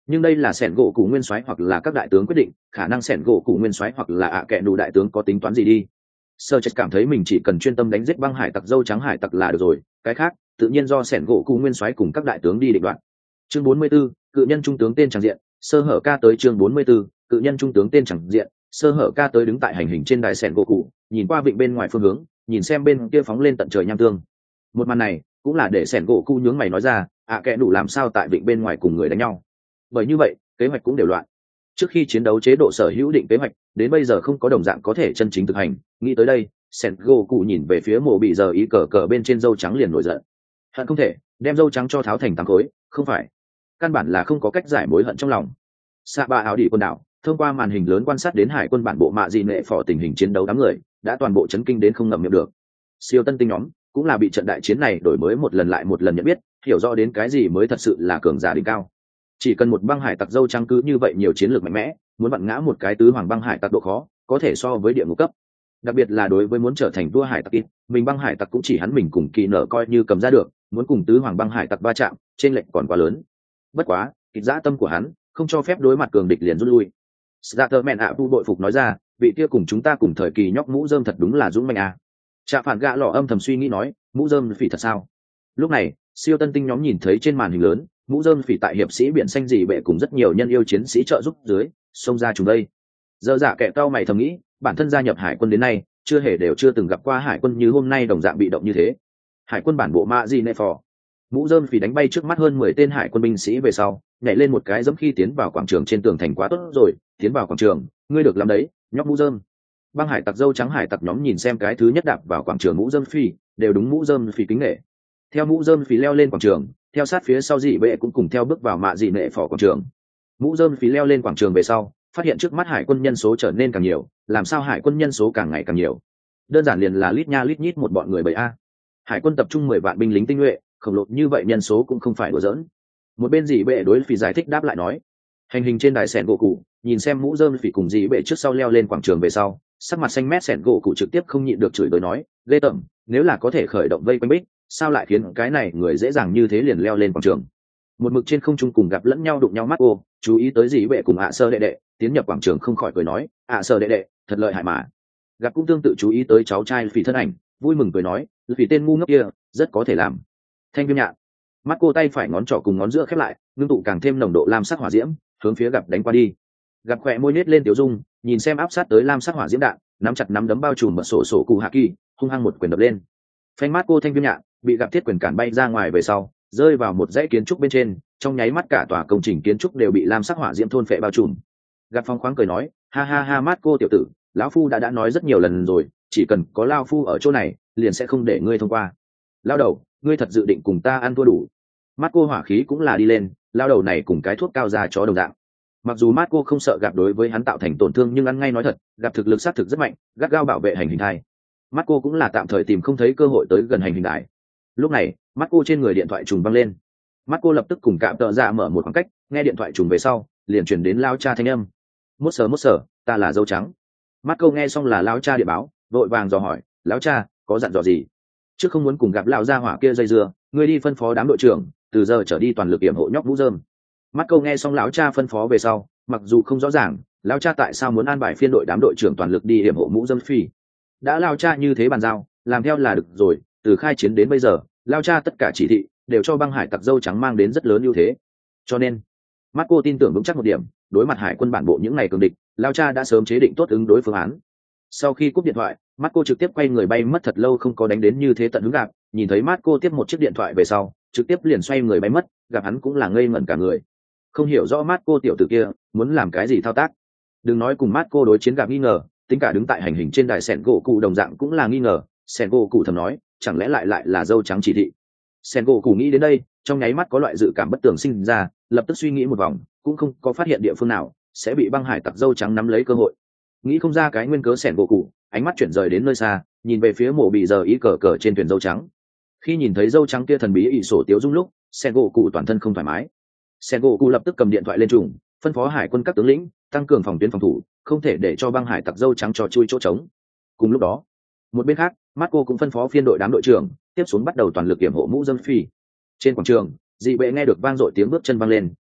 nhưng đây là sẻn gỗ cụ nguyên soái hoặc là các đại tướng quyết định, khả năng sẻn gỗ cụ nguyên soái hoặc là ạ kệ đủ đại tướng có tính toán gì đi. Sơ chết cảm thấy mình chỉ cần chuyên tâm đánh giết băng hải tặc dâu trắng hải tặc là được rồi, cái khác tự nhiên do sẻn gỗ cụ nguyên soái cùng các đại tướng đi định đoạt. Chương 44, cự nhân trung tướng tên chẳng diện, sơ hở ca tới. Chương 44, cự nhân trung tướng tên chẳng diện, sơ hở ca tới. Đứng tại hành hình trên đài sẻn gỗ cụ, nhìn qua vịnh bên ngoài phương hướng, nhìn xem bên kia phóng lên tận trời nham tương. Một màn này cũng là để sẻn gỗ cụ nhướng mày nói ra, ạ kệ đủ làm sao tại vịnh bên ngoài cùng người đánh nhau. Bởi như vậy kế hoạch cũng đều loạn. Trước khi chiến đấu chế độ sở hữu định kế hoạch đến bây giờ không có đồng dạng có thể chân chính thực hành. Nghĩ tới đây, sẻn gỗ cụ nhìn về phía mộ bị giờ ý cờ cờ bên trên dâu trắng liền nổi giận. Hận không thể đem dâu trắng cho tháo thành tám khối, không phải, căn bản là không có cách giải mối hận trong lòng. Xạ ba áo đỉ quần đảo thông qua màn hình lớn quan sát đến hải quân bản bộ mạ dị nệ phò tình hình chiến đấu đám người đã toàn bộ chấn kinh đến không ngậm miệng được. Siêu tân tinh nhóm cũng là bị trận đại chiến này đổi mới một lần lại một lần nhận biết, hiểu rõ đến cái gì mới thật sự là cường giả đỉnh cao. Chỉ cần một băng hải tặc dâu trắng cứ như vậy nhiều chiến lược mạnh mẽ, muốn vặn ngã một cái tứ hoàng băng hải tặc độ khó có thể so với địa ngục cấp. Đặc biệt là đối với muốn trở thành vua hải tặc ít, mình băng hải tặc cũng chỉ hắn mình cùng kỳ nở coi như cầm ra được, muốn cùng tứ hoàng băng hải tặc va chạm trên lệnh còn quá lớn. Bất quá kịch dã tâm của hắn không cho phép đối mặt cường địch liền rút lui. Starterman ạ tu bội phục nói ra, vị kia cùng chúng ta cùng thời kỳ nhóc mũ rơm thật đúng là dũng mãnh à. Trạ phản gạ lọ âm thầm suy nghĩ nói, mũ rơm phỉ thật sao? Lúc này siêu tân tinh nhóm nhìn thấy trên màn hình lớn, mũ rơm phỉ tại hiệp sĩ biển xanh dị bệ cùng rất nhiều nhân yêu chiến sĩ trợ giúp dưới xông ra chúng đây. Giờ dạ kẻ cao mày thầm nghĩ, bản thân gia nhập hải quân đến nay chưa từng gặp qua hải quân như hôm nay đồng dạng bị động như thế. Hải quân bản bộ mạ gì nệ phò, mũ rơm phỉ đánh bay trước mắt hơn 10 tên hải quân binh sĩ về sau, nhảy lên một cái giống khi tiến vào quảng trường trên tường thành. Quá tốt rồi, tiến vào quảng trường ngươi được làm đấy, nhóc mũ rơm. Băng hải tặc dâu trắng hải tặc nhóm nhìn xem cái thứ nhất đạp vào quảng trường mũ rơm phỉ, đều đúng mũ rơm phỉ kính nể. Theo mũ rơm phỉ leo lên quảng trường, theo sát phía sau dị bệ cũng cùng theo bước vào mạ dị nệ phò quảng trường. Mũ rơm phỉ leo lên quảng trường về sau, phát hiện trước mắt hải quân nhân số trở nên càng nhiều. Làm sao hải quân nhân số càng ngày càng nhiều? Đơn giản liền là lít nha lít nhít một bọn người bầy a. Hải quân tập trung 10 vạn binh lính tinh nhuệ, khổng lồ như vậy nhân số cũng không phải đùa giỡn. Một bên dị bệ đối phỉ giải thích đáp lại nói, hành hình trên đài sẻn gỗ cụ nhìn xem mũ rơm phỉ cùng dị bệ trước sau leo lên quảng trường về sau, sắc mặt xanh mét sẻn gỗ cụ trực tiếp không nhịn được chửi bới nói, ghê tởm, nếu là có thể khởi động vây quanh bích, sao lại khiến cái này người dễ dàng như thế liền leo lên quảng trường. Một mực trên không trung cùng gặp lẫn nhau đụng nhau mắt ô, chú ý tới dị bệ cùng ạ sơ đệ đệ tiến nhập quảng trường không khỏi cười nói, ạ sơ đệ đệ thật lợi hại mà. Gặp cũng tương tự chú ý tới cháu trai phỉ thân ảnh, vui mừng cười nói, phỉ tên ngu ngốc kia rất có thể làm. Thanh viêm nhạn, mắt cô tay phải ngón trỏ cùng ngón giữa khép lại, ngưng tụ càng thêm nồng độ lam sắc hỏa diễm, hướng phía gặp đánh qua đi. Gặp khỏe môi nết lên tiểu dung, nhìn xem áp sát tới lam sắc hỏa diễm đạn, nắm chặt nắm đấm bao trùm mật sổ sổ cụ hạ kỳ, hung hăng một quyền đập lên. Phanh mắt cô thanh viêm nhạn bị gặp thiết quyền cản bay ra ngoài về sau, rơi vào một dãy kiến trúc bên trên, trong nháy mắt cả tòa công trình kiến trúc đều bị lam sắc hỏa diễm thôn phệ bao trùm. Gặp phong khoáng cười nói, ha ha ha, mắt cô tiểu tử, lão phu đã nói rất nhiều lần rồi, chỉ cần có lao phu ở chỗ này liền sẽ không để ngươi thông qua. Lao đầu, ngươi thật dự định cùng ta ăn thua đủ? Mắt cô hỏa khí cũng là đi lên, lao đầu này cùng cái thuốc cao ra chó đồng dạng. Mặc dù mắt cô không sợ gặp đối với hắn tạo thành tổn thương, nhưng ăn ngay nói thật, gặp thực lực sát thực rất mạnh, gắt gao bảo vệ hành hình thai. Mắt cô cũng là tạm thời tìm không thấy cơ hội tới gần hành hình đài. Lúc này mắt cô trên người điện thoại trùng văng lên, mắt cô lập tức cùng cạm tợ dạ mở một khoảng cách, nghe điện thoại trùng về sau liền chuyển đến lao cha thanh âm, mốt sờ ta là dâu trắng. Mắt cô nghe xong là lao cha điện báo, vội vàng dò hỏi, lão cha có dặn dò gì? Trước không muốn cùng gặp lão gia hỏa kia dây dưa, ngươi đi phân phó đám đội trưởng từ giờ trở đi toàn lực yểm hộ nhóc mũ rơm. Mắt câu nghe xong lão cha phân phó về sau, mặc dù không rõ ràng lão cha tại sao muốn an bài phiên đội đám đội trưởng toàn lực đi yểm hộ mũ rơm phi, đã lão cha như thế bàn giao làm theo là được rồi. Từ khai chiến đến bây giờ, lão cha tất cả chỉ thị đều cho băng hải tặc dâu trắng mang đến rất lớn ưu thế, cho nên mắt cô tin tưởng vững chắc một điểm, đối mặt hải quân bản bộ những ngày cường địch, lão cha đã sớm chế định tốt ứng đối phương án. Sau khi cúp điện thoại, mắt cô trực tiếp quay người bay mất, thật lâu không có đánh đến như thế tận hứng. Gặp nhìn thấy mắt cô tiếp một chiếc điện thoại về sau, trực tiếp liền xoay người bay mất. Gặp hắn cũng là ngây ngẩn cả người, không hiểu rõ mắt cô tiểu tử kia muốn làm cái gì thao tác. Đừng nói cùng mắt cô đối chiến, Gặp nghi ngờ, tính cả đứng tại hành hình trên đài sẻn gỗ cụ đồng dạng cũng là nghi ngờ. Sẻn gỗ cụ thầm nói, chẳng lẽ lại là dâu trắng chỉ thị? Sẻn gỗ cụ nghĩ đến đây, trong nháy mắt có loại dự cảm bất tường sinh ra, lập tức suy nghĩ một vòng, cũng không có phát hiện địa phương nào sẽ bị băng hải tặc dâu trắng nắm lấy cơ hội. Nghĩ không ra cái nguyên cớ, sẻn gỗ cụ ánh mắt chuyển rời đến nơi xa, nhìn về phía mộ bị giờ ý cờ cờ trên thuyền dâu trắng. Khi nhìn thấy dâu trắng kia thần bí ỷ sổ tiếu dung lúc, sẻn gỗ cụ toàn thân không thoải mái. Sẻn gỗ cụ lập tức cầm điện thoại lên trùng, phân phó hải quân các tướng lĩnh tăng cường phòng tuyến phòng thủ, không thể để cho băng hải tặc dâu trắng cho chui chỗ trống. Cùng lúc đó, một bên khác, Marco cũng phân phó phiên đội đám đội trưởng tiếp xuống bắt đầu toàn lực kiểm hộ mũ dâm phi. Trên quảng trường, dị bệ nghe được vang dội tiếng bước chân vang lên,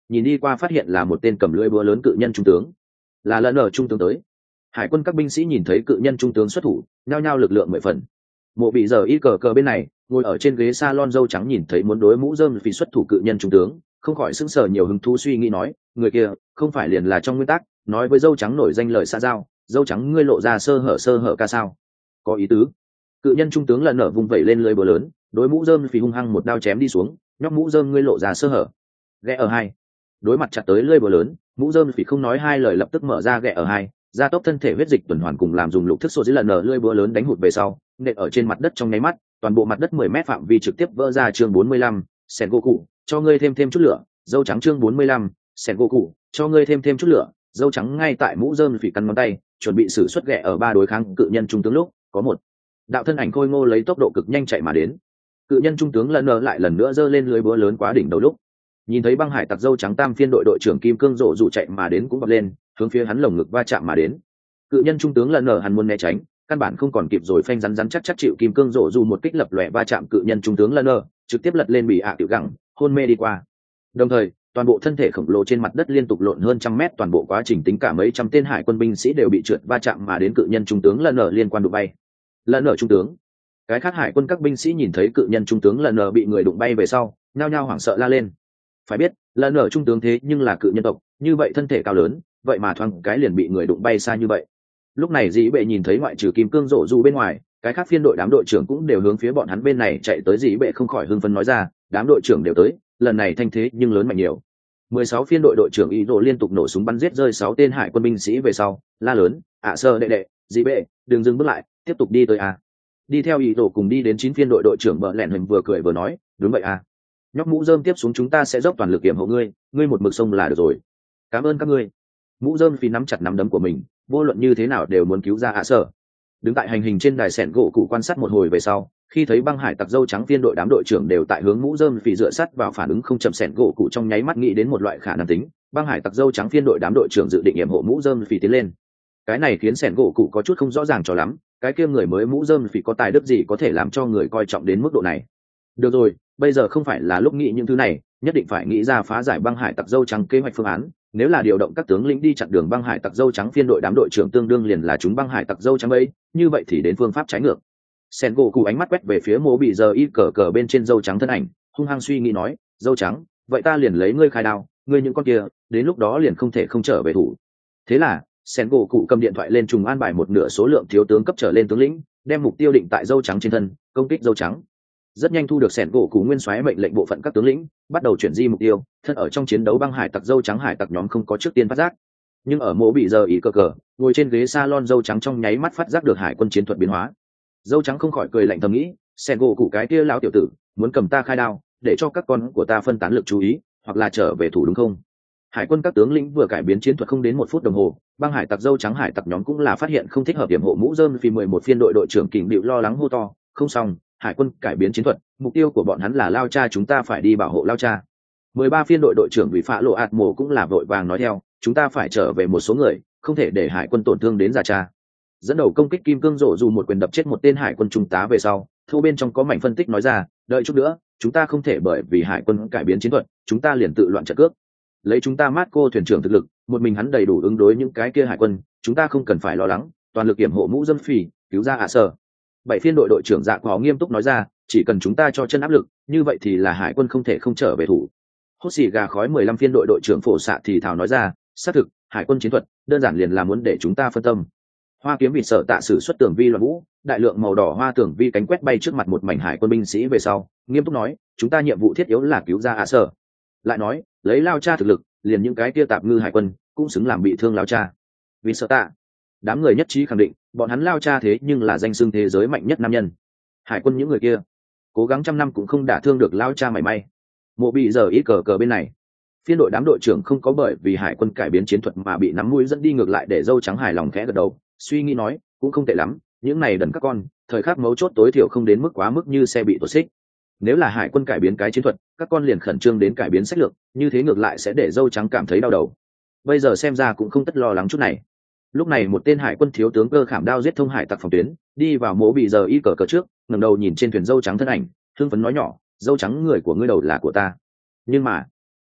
nhìn đi qua phát hiện là một tên cầm lưỡi búa lớn cự nhân trung tướng, là lần ở trung tướng tới. Hải quân các binh sĩ nhìn thấy cự nhân trung tướng xuất thủ, nhao nhao lực lượng 10 phần. Mộ bị giờ y cờ bên này ngồi ở trên ghế salon dâu trắng nhìn thấy muốn đối mũ rơm vì xuất thủ cự nhân trung tướng, không khỏi sững sờ nhiều hứng thú suy nghĩ nói, người kia không phải liền là trong nguyên tắc nói với dâu trắng nổi danh lời xã giao, dâu trắng ngươi lộ ra sơ hở ca sao? Có ý tứ. Cự nhân trung tướng lần nở vùng vẩy lên lưỡi búa lớn, đối mũ rơm vì hung hăng một đao chém đi xuống, nhóc mũ rơm ngươi lộ ra sơ hở. Ghẹ ở hai. Đối mặt chặt tới lưỡi búa lớn, mũ rơm vì không nói hai lời lập tức mở ra ghẹ ở hai, gia tốc thân thể huyết dịch tuần hoàn cùng làm dùng lục thức sổ dưới lần nở lưỡi búa lớn đánh hụt về sau, nện ở trên mặt đất trong nháy mắt, toàn bộ mặt đất 10 mét phạm vi trực tiếp vỡ ra. Chương 45, Sen Goku, cho ngươi thêm chút lửa, dâu trắng. Chương 45, Sen Goku, cho ngươi thêm chút lửa, dâu trắng. Ngay tại mũ rơm phỉ căn ngón tay chuẩn bị sử xuất ghẹ ở ba đối kháng cự nhân trung tướng lúc, có một đạo thân ảnh khôi ngô lấy tốc độ cực nhanh chạy mà đến. Cự nhân trung tướng lần nở lại lần nữa giơ lên lưới búa lớn quá đỉnh đầu lúc, nhìn thấy băng hải tặc dâu trắng tam phiên đội trưởng Kim Cương Rộ dụ chạy mà đến cũng vọt lên, hướng phía hắn lồng ngực va chạm mà đến. Cự nhân trung tướng lần nở hắn muốn né tránh, căn bản không còn kịp rồi, phanh rắn chắc chịu Kim Cương Rộ dụ một kích lập lòe va chạm, cự nhân trung tướng lần nở trực tiếp lật lên bị hạ tiểu gẳng, hôn mê đi qua. Đồng thời toàn bộ thân thể khổng lồ trên mặt đất liên tục lộn hơn trăm mét, toàn bộ quá trình tính cả mấy trăm tên hải quân binh sĩ đều bị trượt va chạm mà đến cự nhân trung tướng lần nở liên quan đụng bay. Lần nở trung tướng, cái khác hải quân các binh sĩ nhìn thấy cự nhân trung tướng lần nở bị người đụng bay về sau, nhao nhao hoảng sợ la lên. Phải biết lần nở trung tướng thế nhưng là cự nhân tộc, như vậy thân thể cao lớn, vậy mà thoáng cái liền bị người đụng bay xa như vậy. Lúc này dĩ bệ nhìn thấy ngoại trừ Kim Cương Rộ dù bên ngoài, cái khác phiên đội đám đội trưởng cũng đều hướng phía bọn hắn bên này chạy tới. Dĩ bệ không khỏi hưng phấn nói ra, đám đội trưởng đều tới, lần này thanh thế nhưng lớn mạnh nhiều. 16 phiên đội đội trưởng ý rồ liên tục nổ súng bắn giết rơi 6 tên hải quân binh sĩ về sau, la lớn, sơ đệ đệ, dĩ bệ, đừng dừng bước lại, tiếp tục đi tới à. Đi theo ý rồ cùng đi đến 9 phiên đội đội trưởng bợ lẹn hình vừa cười vừa nói, đúng vậy à. Nhóc mũ rơm tiếp xuống chúng ta sẽ dốc toàn lực yểm hộ ngươi, ngươi một mực sông là được rồi. Cảm ơn các ngươi. Mũ rơm phí nắm chặt nắm đấm của mình, vô luận như thế nào đều muốn cứu ra sơ. Đứng tại hành hình trên đài sẹn gỗ cụ quan sát một hồi về sau, khi thấy băng hải tặc dâu trắng phiên đội đám đội trưởng đều tại hướng mũ rơm phì dựa sát vào, phản ứng không chậm, sẹn gỗ cụ trong nháy mắt nghĩ đến một loại khả năng tính, băng hải tặc dâu trắng phiên đội đám đội trưởng dự định yểm hộ mũ rơm phì tiến lên. Cái này khiến sẹn gỗ cụ có chút không rõ ràng cho lắm, cái kia người mới mũ rơm phì có tài đức gì có thể làm cho người coi trọng đến mức độ này. Được rồi, bây giờ không phải là lúc nghĩ những thứ này, nhất định phải nghĩ ra phá giải băng hải tặc dâu trắng kế hoạch phương án. Nếu là điều động các tướng lĩnh đi chặn đường băng hải tặc dâu trắng phiên đội đám đội trưởng tương đương liền là chúng băng hải tặc dâu trắng ấy, như vậy thì đến phương pháp trái ngược. Sen gỗ cụ ánh mắt quét về phía mộ bị giờ y cờ bên trên dâu trắng thân ảnh, hung hăng suy nghĩ nói, dâu trắng, vậy ta liền lấy ngươi khai đao, ngươi những con kia đến lúc đó liền không thể không trở về thủ. Thế là Sen gỗ cụ cầm điện thoại lên trùng an bài một nửa số lượng thiếu tướng cấp trở lên tướng lĩnh, đem mục tiêu định tại dâu trắng trên thân, công kích dâu trắng. Rất nhanh thu được Sen gỗ cụ nguyên soái mệnh lệnh, bộ phận các tướng lĩnh bắt đầu chuyển di mục tiêu, thân ở trong chiến đấu băng hải tặc dâu trắng hải tặc nhóm không có trước tiên phát giác, nhưng ở mộ bị giờ ý cờ ngồi trên ghế salon dâu trắng trong nháy mắt phát giác được hải quân chiến thuật biến hóa. Dâu trắng không khỏi cười lạnh thầm nghĩ, Sen gỗ cụ cái kia lão tiểu tử muốn cầm ta khai đao để cho các con của ta phân tán lực chú ý, hoặc là trở về thủ đúng không? Hải quân các tướng lĩnh vừa cải biến chiến thuật không đến 1 phút đồng hồ, băng hải tặc dâu trắng hải tặc nhóm cũng là phát hiện không thích hợp, điểm hộ mũ rơm vì 11 phiên đội đội trưởng Kình Bịu lo lắng hô to, không xong, hải quân cải biến chiến thuật, mục tiêu của bọn hắn là Lao Cha, chúng ta phải đi bảo hộ Lao Cha. 13 phiên đội đội trưởng Vị Phạ Lộ Ạt Mộ cũng là vội vàng nói theo, chúng ta phải trở về một số người, không thể để hải quân tổn thương đến Già Cha. Dẫn đầu công kích Kim Cương Rộ dù một quyền đập chết một tên hải quân trung tá về sau, thu bên trong có mảnh phân tích nói ra, đợi chút nữa, chúng ta không thể bởi vì hải quân cải biến chiến thuật, chúng ta liền tự loạn trận cước. Lấy chúng ta Marco thuyền trưởng thực lực, một mình hắn đầy đủ ứng đối những cái kia hải quân, chúng ta không cần phải lo lắng, toàn lực yểm hộ mũ dâm phì, cứu ra Sở. 7 phiên đội đội trưởng Dạ Có nghiêm túc nói ra, chỉ cần chúng ta cho chân áp lực, như vậy thì là hải quân không thể không trở về thủ. Hốt xì gà khói 15 phiên đội đội trưởng Phổ Xạ thì thào nói ra, xác thực, hải quân chiến thuật đơn giản liền là muốn để chúng ta phân tâm. Hoa kiếm vịt sợ tạ sử xuất tường vi loạn vũ, đại lượng màu đỏ hoa tường vi cánh quét bay trước mặt một mảnh hải quân binh sĩ về sau, nghiêm túc nói, chúng ta nhiệm vụ thiết yếu là cứu ra Sở. Lại nói, lấy Lao Cha thực lực, liền những cái kia tạp ngư hải quân cũng xứng làm bị thương Lao Cha. Vì sợ tạ, đám người nhất trí khẳng định, bọn hắn Lao Cha thế nhưng là danh xưng thế giới mạnh nhất nam nhân. Hải quân những người kia cố gắng trăm năm cũng không đả thương được Lao Cha mảy may. Mộ bị giờ ý cờ bên này, phiên đội đám đội trưởng không có bởi vì hải quân cải biến chiến thuật mà bị nắm mũi dẫn đi, ngược lại để dâu trắng hài lòng khẽ gật đầu, suy nghĩ nói, cũng không tệ lắm, những này đần các con, thời khắc mấu chốt tối thiểu không đến mức quá mức như xe bị tuột xích. Nếu là hải quân cải biến cái chiến thuật, các con liền khẩn trương đến cải biến sách lược, như thế ngược lại sẽ để dâu trắng cảm thấy đau đầu. Bây giờ xem ra cũng không tất lo lắng chút này. Lúc này một tên hải quân thiếu tướng cơ khảm đao giết thông hải tặc phòng tuyến, đi vào mố bị giờ y cờ trước, ngẩng đầu nhìn trên thuyền dâu trắng thân ảnh, hưng phấn nói nhỏ, dâu trắng, người của ngươi đầu là của ta. Nhưng mà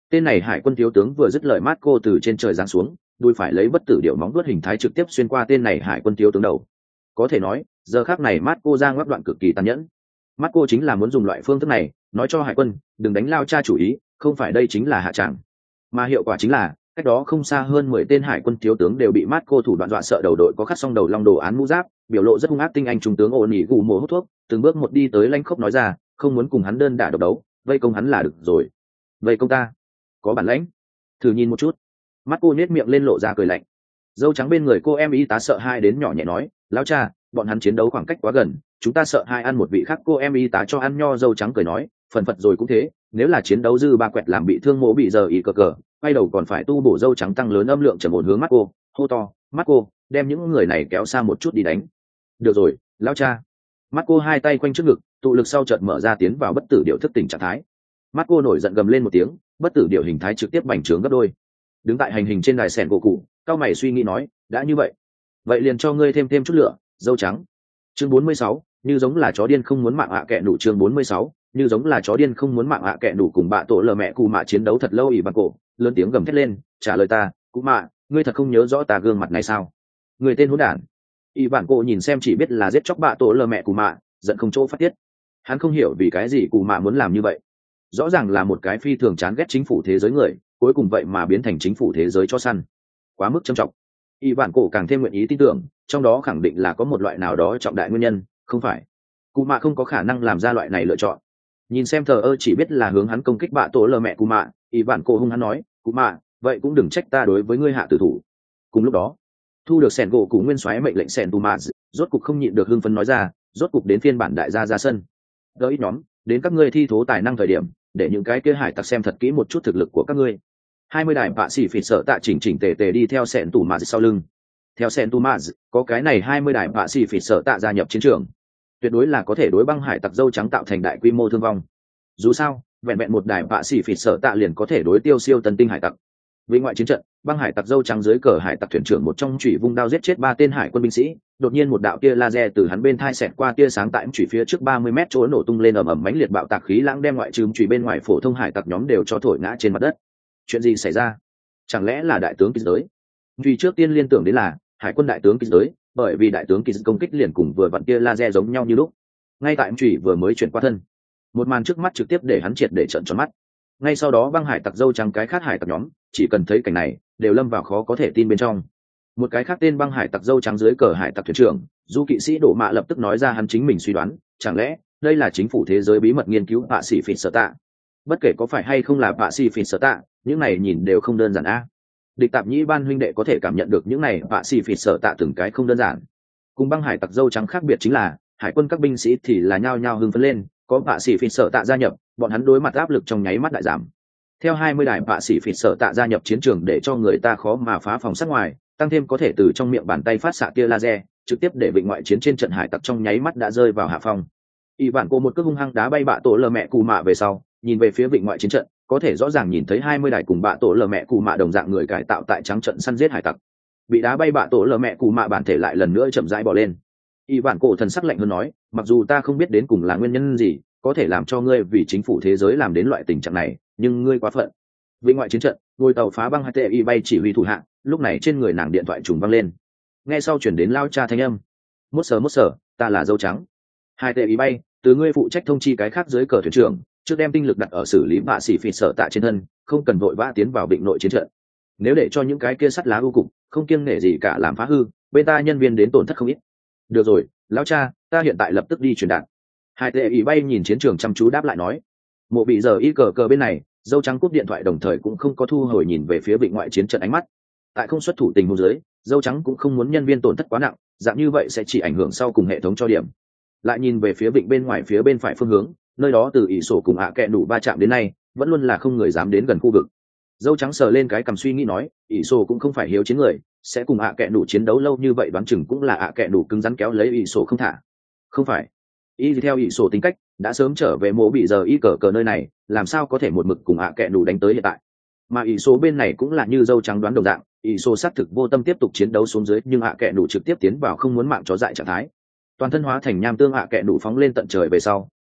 Tên này hải quân thiếu tướng vừa dứt lời, Marco từ trên trời giáng xuống, đuôi phải lấy bất tử điệu móng vuốt hình thái trực tiếp xuyên qua tên này hải quân thiếu tướng đầu. Có thể nói, giờ khắc này Marco ra ngoắc đoạn cực kỳ tàn nhẫn. Marco chính là muốn dùng loại phương thức này nói cho hải quân đừng đánh Lao Cha chủ ý, không phải đây chính là hạ tràng. Mà hiệu quả chính là cách đó không xa hơn 10 tên hải quân thiếu tướng đều bị Marco thủ đoạn dọa sợ, đầu đội có khắc song đầu long đồ án mũ giáp, biểu lộ rất hung ác tinh anh trung tướng ôn nhỉ gù mồ hút thuốc, từng bước một đi tới lãnh khốc nói ra, không muốn cùng hắn đơn đả độc đấu, vây công hắn là được rồi. Vây công ta? Có bản lãnh, thử nhìn một chút. Marco nhếch miệng lên lộ ra cười lạnh. Dâu trắng bên người cô em y tá sợ hai đến nhỏ nhẹ nói, Lão Cha, bọn hắn chiến đấu khoảng cách quá gần, chúng ta sợ hai ăn một vị khác. Cô em y tá cho ăn nho. Dâu trắng cười nói, phần phật rồi cũng thế, nếu là chiến đấu dư ba quẹt làm bị thương mỗ bị giờ ý cờ quay đầu còn phải tu bổ. Dâu trắng tăng lớn âm lượng trầm ổn hướng Marco hô to, Marco, đem những người này kéo xa một chút đi đánh. Được rồi, Lão Cha. Marco hai tay quanh trước ngực, tụ lực sau chợt mở ra tiến vào bất tử điệu thức tỉnh trạng thái. Marco nổi giận gầm lên một tiếng, bất tử điệu hình thái trực tiếp bành trướng gấp đôi. Đứng tại hành hình trên đài sẻn gỗ cụ, cao mày suy nghĩ nói, đã như vậy liền cho ngươi thêm chút lửa. Dâu trắng. Chương 46, như giống là chó điên không muốn mạng ạ kẹ nủ. Chương 46, như giống là chó điên không muốn mạng ạ kẹ nủ cùng bạ tổ lờ mẹ cụ mạ chiến đấu thật lâu. Ỷ Bản cổ lớn tiếng gầm thét lên, trả lời ta, cụ mạ, ngươi thật không nhớ rõ ta gương mặt này sao? Người tên hỗn đản. Ỷ Bản cổ nhìn xem chỉ biết là giết chóc bạ tổ lờ mẹ cụ mạ, giận không chỗ phát tiết. Hắn không hiểu vì cái gì cụ mạ muốn làm như vậy. Rõ ràng là một cái phi thường chán ghét chính phủ thế giới người, cuối cùng vậy mà biến thành chính phủ thế giới cho săn, quá mức trầm trọng. Y Bản cổ càng thêm nguyện ý tin tưởng trong đó khẳng định là có một loại nào đó trọng đại nguyên nhân, không phải cụ mạ không có khả năng làm ra loại này lựa chọn. Nhìn xem thờ ơ chỉ biết là hướng hắn công kích bạ tổ lờ mẹ cụ mạ, Y Bản cổ hung hắn nói, cụ mạ, vậy cũng đừng trách ta đối với ngươi hạ tử thủ. Cùng lúc đó, thu được sẻn gỗ cụ nguyên soái mệnh lệnh, sẻn tù mạ rốt cục không nhịn được hưng phấn nói ra, rốt cục đến phiên bản đại gia ra sân. Đỡ ít nhóm, đến các ngươi thi thố tài năng thời điểm, để những cái kia hải tặc xem thật kỹ một chút thực lực của các ngươi. 20 đài bạ sĩ phỉ sợ tạ chỉnh chỉnh tề tề đi theo sẹn tù mạt sau lưng. Theo sẹn tù mạt, có cái này 20 đài bạ sĩ phỉ sợ tạ gia nhập chiến trường, tuyệt đối là có thể đối băng hải tặc dâu trắng tạo thành đại quy mô thương vong. Dù sao, vẹn vẹn một đài bạ sĩ phỉ sợ tạ liền có thể đối tiêu siêu tân tinh hải tặc. Vì ngoại chiến trận, băng hải tặc dâu trắng dưới cờ hải tặc thuyền trưởng một trong chủy vung đao giết chết 3 tên hải quân binh sĩ, đột nhiên một đạo tia laser từ hắn bên thai xẹt qua, tia sáng tại chủy phía trước 30 mét chỗ nổ tung lên, ầm ầm mãnh liệt bạo tạc khí lãng đem ngoại trừ chủy bên ngoài phổ thông hải tặc nhóm đều cho thổi ngã trên mặt đất. Chuyện gì xảy ra? Chẳng lẽ là đại tướng Kỳ giới? Vì trước tiên liên tưởng đến là hải quân đại tướng Kỳ giới, bởi vì đại tướng Kỳ công kích liền cùng vừa vặn tia laser giống nhau như lúc. Ngay tại chủy vừa mới chuyển qua thân, một màn trước mắt trực tiếp để hắn triệt để trợn tròn mắt. Ngay sau đó băng hải tặc dâu trắng cái khác hải tặc nhóm chỉ cần thấy cảnh này đều lâm vào khó có thể tin bên trong. Một cái khác tên băng hải tặc dâu trắng dưới cờ hải tặc thuyền trưởng du kỵ sĩ đổ mạ lập tức nói ra hắn chính mình suy đoán, chẳng lẽ đây là chính phủ thế giới bí mật nghiên cứu bạ sĩ phỉ sở tạ? Bất kể có phải hay không là bạ sĩ phỉ sở tạ, những này nhìn đều không đơn giản a. Địch tạp nhĩ ban huynh đệ có thể cảm nhận được những này bạ sĩ phỉ sở tạ từng cái không đơn giản. Cùng băng hải tặc dâu trắng khác biệt chính là hải quân các binh sĩ thì là nhao nhao hưng phấn lên, có bạ sĩ phỉ sở tạ gia nhập, bọn hắn đối mặt áp lực trong nháy mắt đại giảm. Theo 20 đài bạ sĩ phỉ sở tạ gia nhập chiến trường để cho người ta khó mà phá phòng sát ngoài, tăng thêm có thể từ trong miệng bàn tay phát xạ tia laser, trực tiếp để vịnh ngoại chiến trên trận hải tặc trong nháy mắt đã rơi vào hạ phong. Y Vạn cô một cước hung hăng đá bay bạ tổ lờ mẹ cù mạ về sau, nhìn về phía vịnh ngoại chiến trận, có thể rõ ràng nhìn thấy 20 đài cùng bạ tổ lờ mẹ cù mạ đồng dạng người cải tạo tại trắng trận săn giết hải tặc. Bị đá bay bạ tổ lờ mẹ cù mạ bản thể lại lần nữa chậm rãi bò lên. Y Vạn cô thần sắc lạnh hơn nói, mặc dù ta không biết đến cùng là nguyên nhân gì có thể làm cho ngươi vì chính phủ thế giới làm đến loại tình trạng này, nhưng ngươi quá phận. Vịnh ngoại chiến trận, ngôi tàu phá băng hai tệ y bay chỉ huy thủ hạ, lúc này trên người nàng điện thoại trùng văng lên. Nghe sau chuyển đến lao cha thanh âm, mốt sờ, ta là dâu trắng. Hai tệ y bay, từ ngươi phụ trách thông chi cái khác dưới cờ thuyền trưởng, trước đem tinh lực đặt ở xử lý bạ sĩ phỉ sở tạ trên thân, không cần vội vã tiến vào vịnh nội chiến trận. Nếu để cho những cái kia sắt lá ưu cục không kiêng nể gì cả làm phá hư, bên ta nhân viên đến tổn thất không ít. Được rồi, lao cha, ta hiện tại lập tức đi truyền đạt. Hai tệ y bay nhìn chiến trường chăm chú đáp lại nói. Mộ bị giờ y cờ bên này, dâu trắng cúp điện thoại đồng thời cũng không có thu hồi nhìn về phía vịnh ngoại chiến trận ánh mắt. Tại không xuất thủ tình huống dưới, dâu trắng cũng không muốn nhân viên tổn thất quá nặng, dạng như vậy sẽ chỉ ảnh hưởng sau cùng hệ thống cho điểm. Lại nhìn về phía vịnh bên ngoài phía bên phải phương hướng, nơi đó từ ỷ sổ cùng ạ kẹ đủ va chạm đến nay vẫn luôn là không người dám đến gần khu vực. Dâu trắng sờ lên cái cằm suy nghĩ nói, ỷ sổ cũng không phải hiếu chiến người, sẽ cùng ạ kẹ đủ chiến đấu lâu như vậy đoán chừng cũng là ạ kẹ đủ cứng rắn kéo lấy ỷ sổ không thả. Không phải y theo ỷ sổ tính cách đã sớm trở về mộ bị giờ y cờ nơi này, làm sao có thể một mực cùng ạ kẹ đủ đánh tới hiện tại. Mà ỷ sổ bên này cũng là như dâu trắng đoán đồng dạng, ỷ sổ xác thực vô tâm tiếp tục chiến đấu xuống dưới, nhưng ạ kẹ đủ trực tiếp tiến vào không muốn mạng chó dại trạng thái, toàn thân hóa thành nham tương. Ạ kẹ đủ phóng lên tận trời về sau,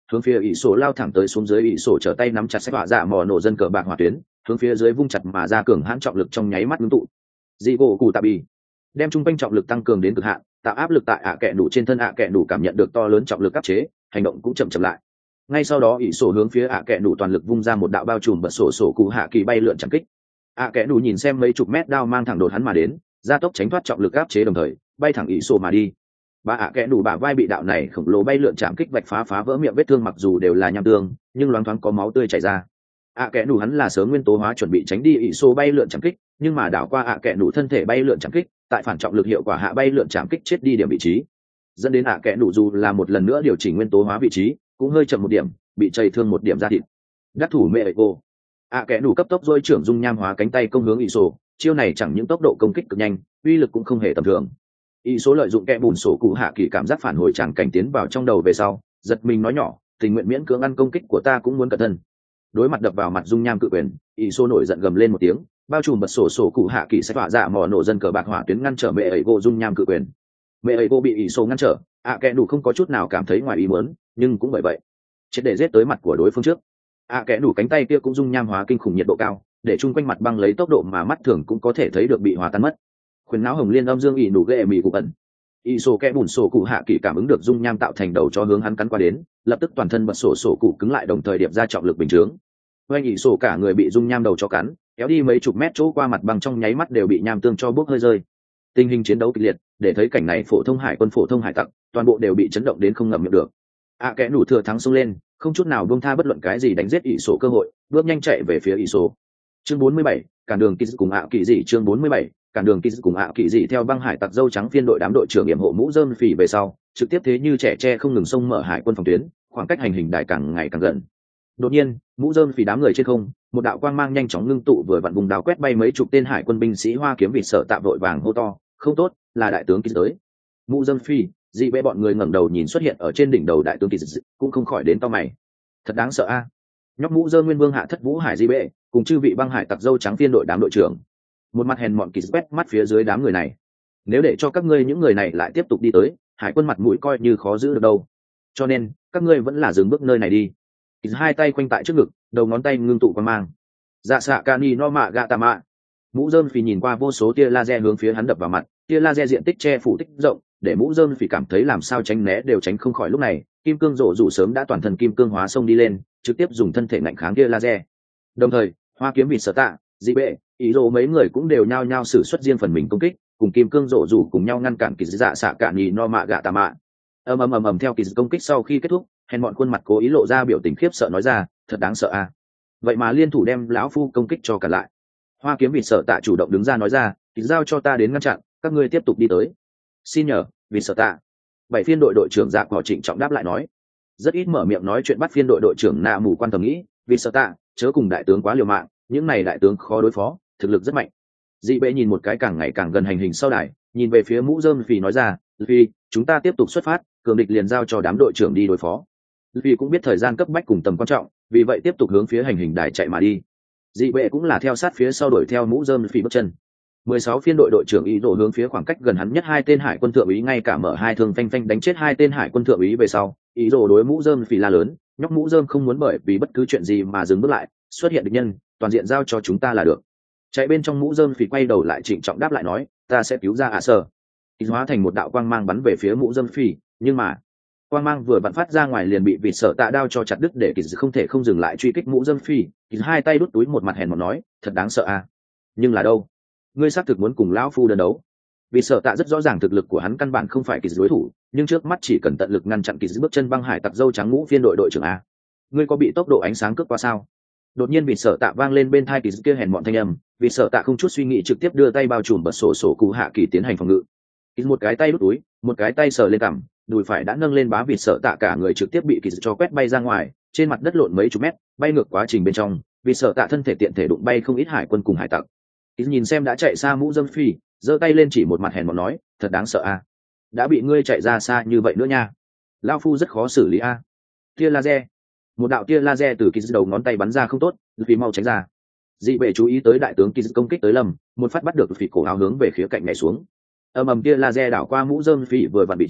hướng phía ỷ sổ lao thẳng tới xuống dưới. Ỷ sổ trở tay nắm chặt sách họa dạ mò nổ dân cờ bạc hỏa tuyến, hướng phía dưới vung chặt mà ra cường hãn trọng lực trong nháy mắt ngưng tụ. Dị gỗ cụ tạ bì đem trung quanh trọng lực tăng cường đến cực hạn, tạo áp lực tại ạ kẹ nủ trên thân. ạ kẹ nủ cảm nhận được to lớn trọng lực áp chế, hành động cũng chậm chậm lại. Ngay sau đó ỷ sổ hướng phía ạ kẹ nủ toàn lực vung ra một đạo bao trùm bật sổ cụ hạ kỳ bay lượn chẳng kích. ạ kẹ nủ nhìn xem mấy chục mét đao mang thẳng đột hắn mà đến, gia tốc tránh thoát trọng lực áp chế, đồng thời bay thẳng ỷ sổ mà đi. Bà ạ kẹ nủ bả vai bị đạo này khổng lồ bay lượn chạm kích vạch phá vỡ miệng vết thương, mặc dù đều là nham tương nhưng loáng thoáng có máu tươi chảy ra. ạ kẹ nủ hắn là sớm nguyên tố hóa chuẩn bị tránh đi ỷ sổ bay lượn chạm kích, nhưng mà đảo qua ạ kẹ nủ thân thể bay lượn chạm kích, tại phản trọng lực hiệu quả hạ bay lượn chạm kích chết đi điểm vị trí, dẫn đến ạ kẹ nủ dù là một lần nữa điều chỉnh nguyên tố hóa vị trí cũng hơi chậm một điểm, bị chảy thương một điểm ra thịt. Đắc thủ mẹ cô ạ kẹ nủ cấp tốc dôi trưởng dung nham hóa cánh tay công hướng ỷ sổ. Chiêu này chẳng những tốc độ công kích cực nhanh, uy lực cũng không hề tầm thường. Ỷ sổ lợi dụng kẽ bùn sổ cụ hạ kỳ cảm giác phản hồi tràng cảnh tiến vào trong đầu về sau, giật mình nói nhỏ, tình nguyện miễn cưỡng ăn công kích của ta cũng muốn cẩn thân. Đối mặt đập vào mặt dung nham cự quyền, ỷ sổ nổi giận gầm lên một tiếng, bao trùm bật sổ cụ hạ kỳ sẽ tỏa dạ mò nổ dân cờ bạc hỏa tuyến ngăn trở mẹ ấy gỗ dung nham cự quyền. Mẹ ấy gỗ bị ỷ sổ ngăn trở, ạ kẽ nủ không có chút nào cảm thấy ngoài ý muốn, nhưng cũng bởi vậy triệt để giết tới mặt của đối phương trước. ạ kẽ nủ cánh tay kia cũng dung nham hóa kinh khủng nhiệt độ cao, để chung quanh mặt băng lấy tốc độ mà mắt thường cũng có thể thấy được bị hòa tan mất. Khuyến não hồng liên âm dương ỷ nủ ghệ mì cụ ẩn. Ỷ sổ kẽ bùn sổ cụ hạ kỳ cảm ứng được dung nham tạo thành đầu cho hướng hắn cắn qua đến, lập tức toàn thân bật sổ cụ cứng lại, đồng thời điệp ra trọng lực bình chướng. Oanh ỷ sổ cả người bị dung nham đầu cho cắn, kéo đi mấy chục mét chỗ qua mặt băng, trong nháy mắt đều bị nham tương cho bốc hơi rơi. Tình hình chiến đấu kịch liệt, để thấy cảnh này phổ thông hải quân phổ thông hải tặc toàn bộ đều bị chấn động đến không ngậm miệng được. Kẽ nủ thừa thắng xông lên, không chút nào buông tha bất luận cái gì đánh giết ỷ sổ cơ hội, bước nhanh chạy về phía ỷ sổ. Chương 47, cản đường kỳ cùng kỳ dị. Chương 47, cản đường kỳ cùng kỳ dị. Theo băng hải tặc dâu trắng phiên đội đám đội trưởng yểm hộ mũ rơm phỉ về sau, trực tiếp thế như trẻ tre không ngừng xông mở hải quân phòng tuyến, khoảng cách hành hình đài càng ngày càng gần. Đột nhiên, mũ rơm phỉ đám người trên không, một đạo quang mang nhanh chóng ngưng tụ, vừa vặn vùng đào quét bay mấy chục tên hải quân binh sĩ. Hoa kiếm vịt sợ tạm vội vàng hô to, không tốt, là đại tướng kỳ tới. Mũ rơm phi dị bệ bọn người ngẩng đầu nhìn xuất hiện ở trên đỉnh đầu đại tướng kỳ cũng không khỏi đến to mày. Thật đáng sợ a. Nhóc mũ rơm nguyên vương hạ thất vũ hải dị bệ cùng chư vị băng hải tặc dâu trắng phiên đội đám đội trưởng, một mặt hèn mọn kỳ quét mắt phía dưới đám người này. Nếu để cho các ngươi những người này lại tiếp tục đi tới, hải quân mặt mũi coi như khó giữ được đâu, cho nên các ngươi vẫn là dừng bước nơi này đi. Kỳ hai tay quanh tại trước ngực, đầu ngón tay ngưng tụ quang mang. Dạ xạ cani no mạ gạ tà mạ. Mũ rơm phì nhìn qua vô số tia laser hướng phía hắn đập vào mặt, tia laser diện tích che phủ tích rộng, để mũ rơm phì cảm thấy làm sao tránh né đều tránh không khỏi. Lúc này kim cương rộ rủ sớm đã toàn thân kim cương hóa xông đi lên, trực tiếp dùng thân thể ngạnh kháng tia laser. Đồng thời hoa kiếm vịt sở tạ dị bệ ý rồ mấy người cũng đều nhao nhao sử xuất riêng phần mình công kích, cùng kim cương rộ rủ cùng nhau ngăn cản kỳ dạ xạ cạn nhì no mạ gạ tà mạ. ầm theo kỳ công kích sau khi kết thúc, hèn bọn khuôn mặt cố ý lộ ra biểu tình khiếp sợ, nói ra, thật đáng sợ a. Vậy mà liên thủ đem lão phu công kích cho cả lại. Hoa kiếm vịt sợ tạ chủ động đứng ra nói ra, thì giao cho ta đến ngăn chặn, các ngươi tiếp tục đi tới. Xin nhờ vịt sợ tạ. Bảy phiên đội đội trưởng Dạ Cỏ trịnh trọng đáp lại nói. Rất ít mở miệng nói chuyện bắt phiên đội đội trưởng nạ mù quan tâm nghĩ, vịt sợ tạ chớ cùng đại tướng quá liều mạng, những này đại tướng khó đối phó, thực lực rất mạnh. Dị bệ nhìn một cái càng ngày càng gần hành hình sau đài, nhìn về phía mũ rơm phì nói ra, vì chúng ta tiếp tục xuất phát, cường địch liền giao cho đám đội trưởng đi đối phó. Vì cũng biết thời gian cấp bách cùng tầm quan trọng, vì vậy tiếp tục hướng phía hành hình đài chạy mà đi. Dị bệ cũng là theo sát phía sau đuổi theo mũ rơm phì bước chân. 16 phiên đội đội trưởng ý đồ hướng phía khoảng cách gần hắn nhất hai tên hải quân thượng úy, ngay cả mở hai thương phanh phanh đánh chết hai tên hải quân thượng úy về sau, ý đồ đối mũ rơm phì la lớn, nhóc mũ rơm không muốn bởi vì bất cứ chuyện gì mà dừng bước lại, xuất hiện địch nhân, toàn diện giao cho chúng ta là được. Chạy bên trong mũ rơm phì quay đầu lại trịnh trọng đáp lại nói, ta sẽ cứu ra sở. Ý hóa thành một đạo quang mang bắn về phía mũ rơm phì, nhưng mà quang mang vừa bắn phát ra ngoài liền bị vịt sợ tạ đao cho chặt đứt, để kỳ không thể không dừng lại truy kích mũ rơm phi. Kỳ hai tay đút túi, một mặt hèn mọn nói, thật đáng sợ a. Nhưng là đâu, ngươi xác thực muốn cùng lão phu đơn đấu? Vịt sợ tạ rất rõ ràng thực lực của hắn căn bản không phải kỳ đối thủ, nhưng trước mắt chỉ cần tận lực ngăn chặn kỳ bước chân băng hải tặc dâu trắng ngũ phiên đội đội trưởng a. Ngươi có bị tốc độ ánh sáng cướp qua sao? Đột nhiên vịt sợ tạ vang lên bên tai kỳ kia hèn mọn thanh âm, vịt sợ tạ không chút suy nghĩ trực tiếp đưa tay bao trùm bật sổ cụ hạ kỳ tiến hành phòng ngự. Kỳ một cái tay đút túi, một cái tay sờ lên cằm, đùi phải đã nâng lên, bá vịt sợ tạ cả người trực tiếp bị kỳ cho quét bay ra ngoài, trên mặt đất lộn mấy chục mét, bay ngược quá trình bên trong, vịt sợ tạ thân thể tiện thể đụng bay không ít hải quân cùng hải tặc. Kỳ nhìn xem đã chạy xa mũ rơm phi, giơ tay lên chỉ một mặt hèn mọn nói, thật đáng sợ a. Đã bị ngươi chạy ra xa như vậy nữa nha, lão phu rất khó xử lý a. Tia laser, một đạo tia laser từ kỳ đầu ngón tay bắn ra, không tốt, vì mau tránh ra. Dị bệ chú ý tới đại tướng kỳ công kích tới lầm, một phát bắt được phỉ cổ áo hướng về khía cạnh nhảy xuống. Tia laser đảo qua mũ rơm phỉ vừa vặn vị trí,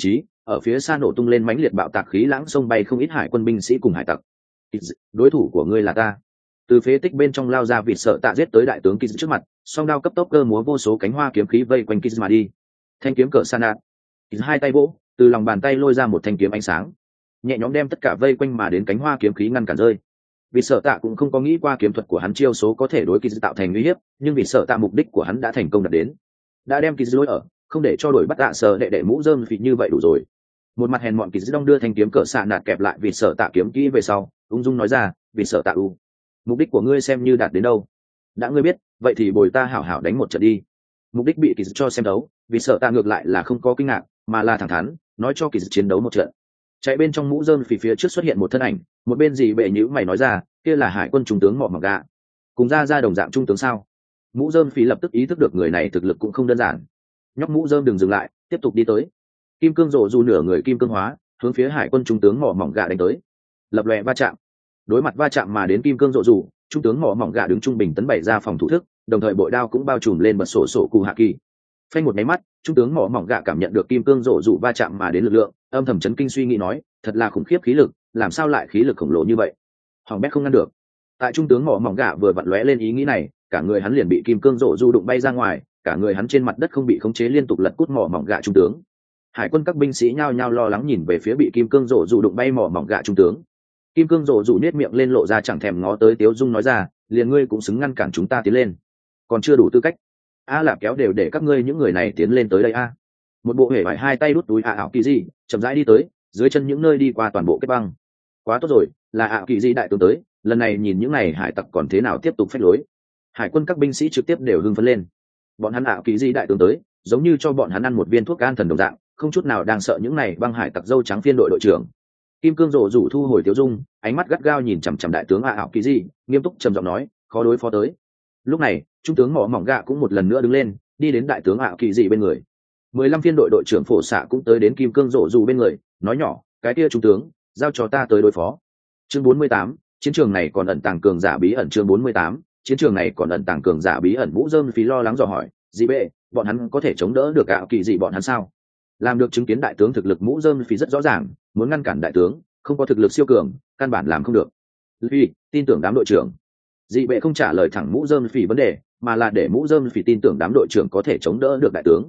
ở phía xa nổ tung lên mãnh liệt bạo tạc khí lãng sông bay không ít hải quân binh sĩ cùng hải tặc. Đối thủ của ngươi là ta. Từ phế tích bên trong lao ra vịt sợ tạ giết tới đại tướng Kiz trước mặt, song đao cấp tốc cơ múa vô số cánh hoa kiếm khí vây quanh Kiz mà đi. Thanh kiếm cỡ sa nạt, Kiz hai tay vỗ, từ lòng bàn tay lôi ra một thanh kiếm ánh sáng, nhẹ nhõm đem tất cả vây quanh mà đến cánh hoa kiếm khí ngăn cản rơi. Vịt sợ tạ cũng không có nghĩ qua kiếm thuật của hắn chiêu số có thể đối Kiz tạo thành uy hiếp, nhưng vịt sợ tạ mục đích của hắn đã thành công đạt đến, đã đem Kiz lôi ở, không để cho đổi bắt tạ sợ đệ mũ rơm phì như vậy đủ rồi. Một mặt hèn mọn Kiz đông đưa thanh kiếm cỡ sa nạt kẹp lại vịt sợ tạ kiếm kỹ về sau, ung dung nói ra, vịt sợ tạ u, mục đích của ngươi xem như đạt đến đâu. Đã ngươi biết, vậy thì bồi ta hảo hảo đánh một trận đi. Mục đích bị Kiz cho xem đấu, vì sợ ta ngược lại là không có kinh ngạc, mà là thẳng thắn nói cho Kiz chiến đấu một trận. Chạy bên trong mũ rơm phía trước xuất hiện một thân ảnh, một bên gì bệ nhữ mày nói ra, kia là hải quân trung tướng mọ mỏng gạ, cùng ra đồng dạng trung tướng sao. Mũ rơm lập tức ý thức được người này thực lực cũng không đơn giản. Nhóc mũ rơm đừng dừng lại, tiếp tục đi tới. Kim cương rộ dù nửa người kim cương hóa, hướng phía hải quân trung tướng mọ mỏng gạ đánh tới. Lập lòe va chạm, đối mặt va chạm mà đến kim cương rộ dù, trung tướng mọ mỏng gạ đứng trung bình tấn bày ra phòng thủ thức, đồng thời bội đao cũng bao trùm lên bật sổ cụ hạ kỳ. Phanh một máy mắt, trung tướng mọ mỏng gạ cảm nhận được kim cương rộ dù va chạm mà đến lực lượng, âm thầm chấn kinh suy nghĩ nói, thật là khủng khiếp khí lực, làm sao lại khí lực khổng lồ như vậy, hoàng bét không ngăn được. Tại trung tướng mọ mỏng gạ vừa vặn lóe lên ý nghĩ này, cả người hắn liền bị kim cương rộ dù đụng bay ra ngoài, cả người hắn trên mặt đất không bị khống chế liên tục lật cút mọ mỏng gạ trung tướng. Hải quân các binh sĩ nhao nhao lo lắng nhìn về phía bị kim cương rộ dù đụng bay mọ mỏng gạ trung tướng. Kim cương rộ dù nết miệng lên lộ ra chẳng thèm ngó tới tiếu dung nói ra, liền ngươi cũng xứng ngăn cản chúng ta tiến lên, còn chưa đủ tư cách. A lạp kéo đều để các ngươi những người này tiến lên tới đây a. Một bộ hể vải hai tay đút túi ảo kỳ gì chậm rãi đi tới, dưới chân những nơi đi qua toàn bộ kết băng. Quá tốt rồi, là ảo kỳ gì đại tướng tới, lần này nhìn những này hải tặc còn thế nào tiếp tục phách lối. Hải quân các binh sĩ trực tiếp đều hưng phấn lên. Bọn hắn ảo kỳ gì đại tướng tới, giống như cho bọn hắn ăn một viên thuốc an thần đồng dạng, không chút nào đang sợ những này băng hải tặc dâu trắng phiên đội trưởng. Kim cương rộ rủ thu hồi tiêu dung, ánh mắt gắt gao nhìn chằm chằm đại tướng ảo kỳ gì, nghiêm túc trầm giọng nói, khó đối phó tới. Lúc này trung tướng mỏ mỏng gạ cũng một lần nữa đứng lên, đi đến đại tướng ảo kỳ dị bên người. 15 phiên đội đội trưởng phổ xạ cũng tới đến kim cương rộ dù bên người, nói nhỏ, cái kia trung tướng, giao cho ta tới đối phó. Chương 48, chiến trường này còn ẩn tàng cường giả bí ẩn. Chương 48, chiến trường này còn ẩn tàng cường giả bí ẩn. Mũ rơm phí lo lắng dò hỏi, dị bệ, bọn hắn có thể chống đỡ được ảo kỳ dị bọn hắn sao? Làm được chứng kiến đại tướng thực lực, mũ rơm phí rất rõ ràng, muốn ngăn cản đại tướng không có thực lực siêu cường, căn bản làm không được. Vì tin tưởng đám đội trưởng. Dị bệ không trả lời thẳng mũ rơm phỉ vấn đề, mà là để mũ rơm phỉ tin tưởng đám đội trưởng có thể chống đỡ được đại tướng.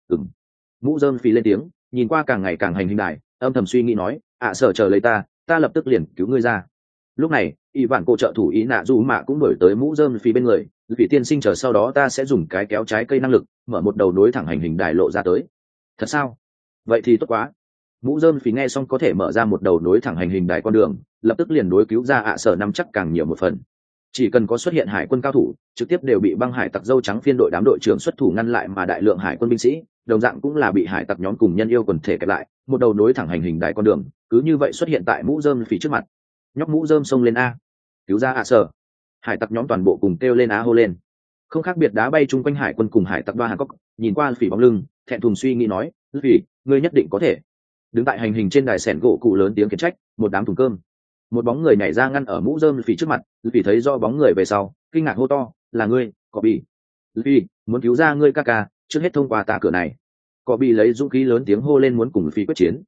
Mũ rơm phỉ lên tiếng, nhìn qua càng ngày càng hành hình đài, âm thầm suy nghĩ nói, sợ chờ lấy ta lập tức liền cứu ngươi ra. Lúc này y vạn cô trợ thủ ý nạ dù mạ cũng đổi tới mũ rơm phỉ bên người, vì tiên sinh chờ sau đó ta sẽ dùng cái kéo trái cây năng lực mở một đầu nối thẳng hành hình đài lộ ra tới. Thật sao? Vậy thì tốt quá. Mũ rơm phỉ nghe xong có thể mở ra một đầu nối thẳng hành hình đài con đường, lập tức liền đối cứu ra sợ nắm chắc càng nhiều một phần. Chỉ cần có xuất hiện hải quân cao thủ, trực tiếp đều bị băng hải tặc dâu trắng phiên đội đám đội trưởng xuất thủ ngăn lại, mà đại lượng hải quân binh sĩ đồng dạng cũng là bị hải tặc nhóm cùng nhân yêu quần thể kẹp lại, một đầu nối thẳng hành hình đài con đường cứ như vậy xuất hiện tại mũ rơm phỉ trước mặt. Nhóc mũ rơm xông lên a, cứu ra sợ. Hải tặc nhóm toàn bộ cùng kêu lên á hô lên, không khác biệt đá bay chung quanh hải quân cùng hải tặc ba Hàn Cốc. Nhìn qua phỉ bóng lưng, thẹn thùng suy nghĩ nói, phỉ, ngươi nhất định có thể. Đứng tại hành hình trên đài sẻn gỗ cụ lớn tiếng khiển trách, một đám thùng cơm. Một bóng người nhảy ra ngăn ở mũ rơm phỉ trước mặt, phỉ thấy do bóng người về sau, kinh ngạc hô to, là ngươi, Cọ Bì. Phỉ, muốn cứu ra ngươi ca ca, trước hết thông qua tà cửa này. Cọ Bì lấy dũng khí lớn tiếng hô lên muốn cùng phỉ quyết chiến.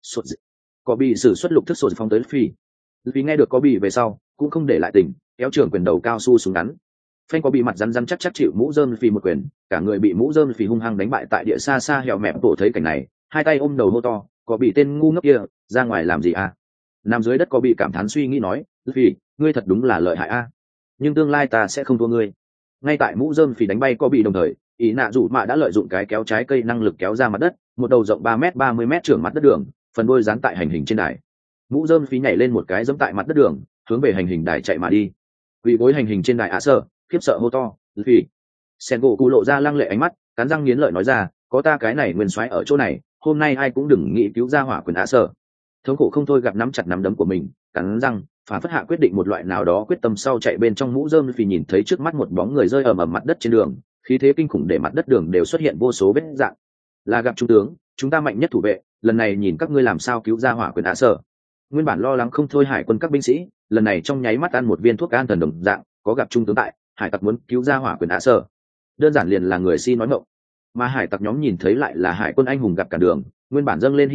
Cọ Bì sử xuất lục thức sột phóng tới phỉ. Phỉ nghe được Cọ Bì về sau, cũng không để lại tình, kéo trường quyền đầu cao su súng ngắn. Phanh Cọ Bì mặt rắn rắn chắc chịu mũ rơm phỉ một quyền, cả người bị mũ rơm phỉ hung hăng đánh bại tại địa xa xa hẻo mẹp tổ thấy cảnh này, hai tay ôm đầu hô to, Cọ Bì tên ngu ngốc kia, ra ngoài làm gì à? Nằm dưới đất có bị cảm thán suy nghĩ nói, vì ngươi thật đúng là lợi hại a, nhưng tương lai ta sẽ không thua ngươi. Ngay tại mũ rơm phỉ đánh bay có bị đồng thời, ý nạ rủ mạ đã lợi dụng cái kéo trái cây năng lực kéo ra mặt đất, một đầu rộng 3m trưởng mặt đất đường, phần đuôi dán tại hành hình trên đài. Mũ rơm phỉ nhảy lên một cái giẫm tại mặt đất đường, hướng về hành hình đài chạy mà đi. Quỳ gối hành hình trên đài sợ khiếp sợ hô to, vì sen gỗ cụ lộ ra lăng lệ ánh mắt, cắn răng nghiến lợi nói ra, có ta cái này nguyên soái ở chỗ này, hôm nay ai cũng đừng nghĩ cứu ra hỏa quyền sợ. Thống khổ không thôi gặp nắm chặt nắm đấm của mình, cắn răng phản phất hạ quyết định một loại nào đó quyết tâm sau chạy bên trong mũ rơm phì nhìn thấy trước mắt một bóng người rơi ầm ầm mặt đất trên đường, khí thế kinh khủng để mặt đất đường đều xuất hiện vô số vết dạng. Là gặp trung tướng, chúng ta mạnh nhất thủ vệ, lần này nhìn các ngươi làm sao cứu ra hỏa quyền sợ. Nguyên bản lo lắng không thôi hải quân các binh sĩ, lần này trong nháy mắt ăn một viên thuốc an thần đồng dạng, có gặp trung tướng tại, hải tặc muốn cứu ra hỏa quyền sợ, đơn giản liền là người si nói ngọng. Mà hải tặc nhóm nhìn thấy lại là hải quân anh hùng gặp cả đường, nguyên bản dâng lên hy vọng,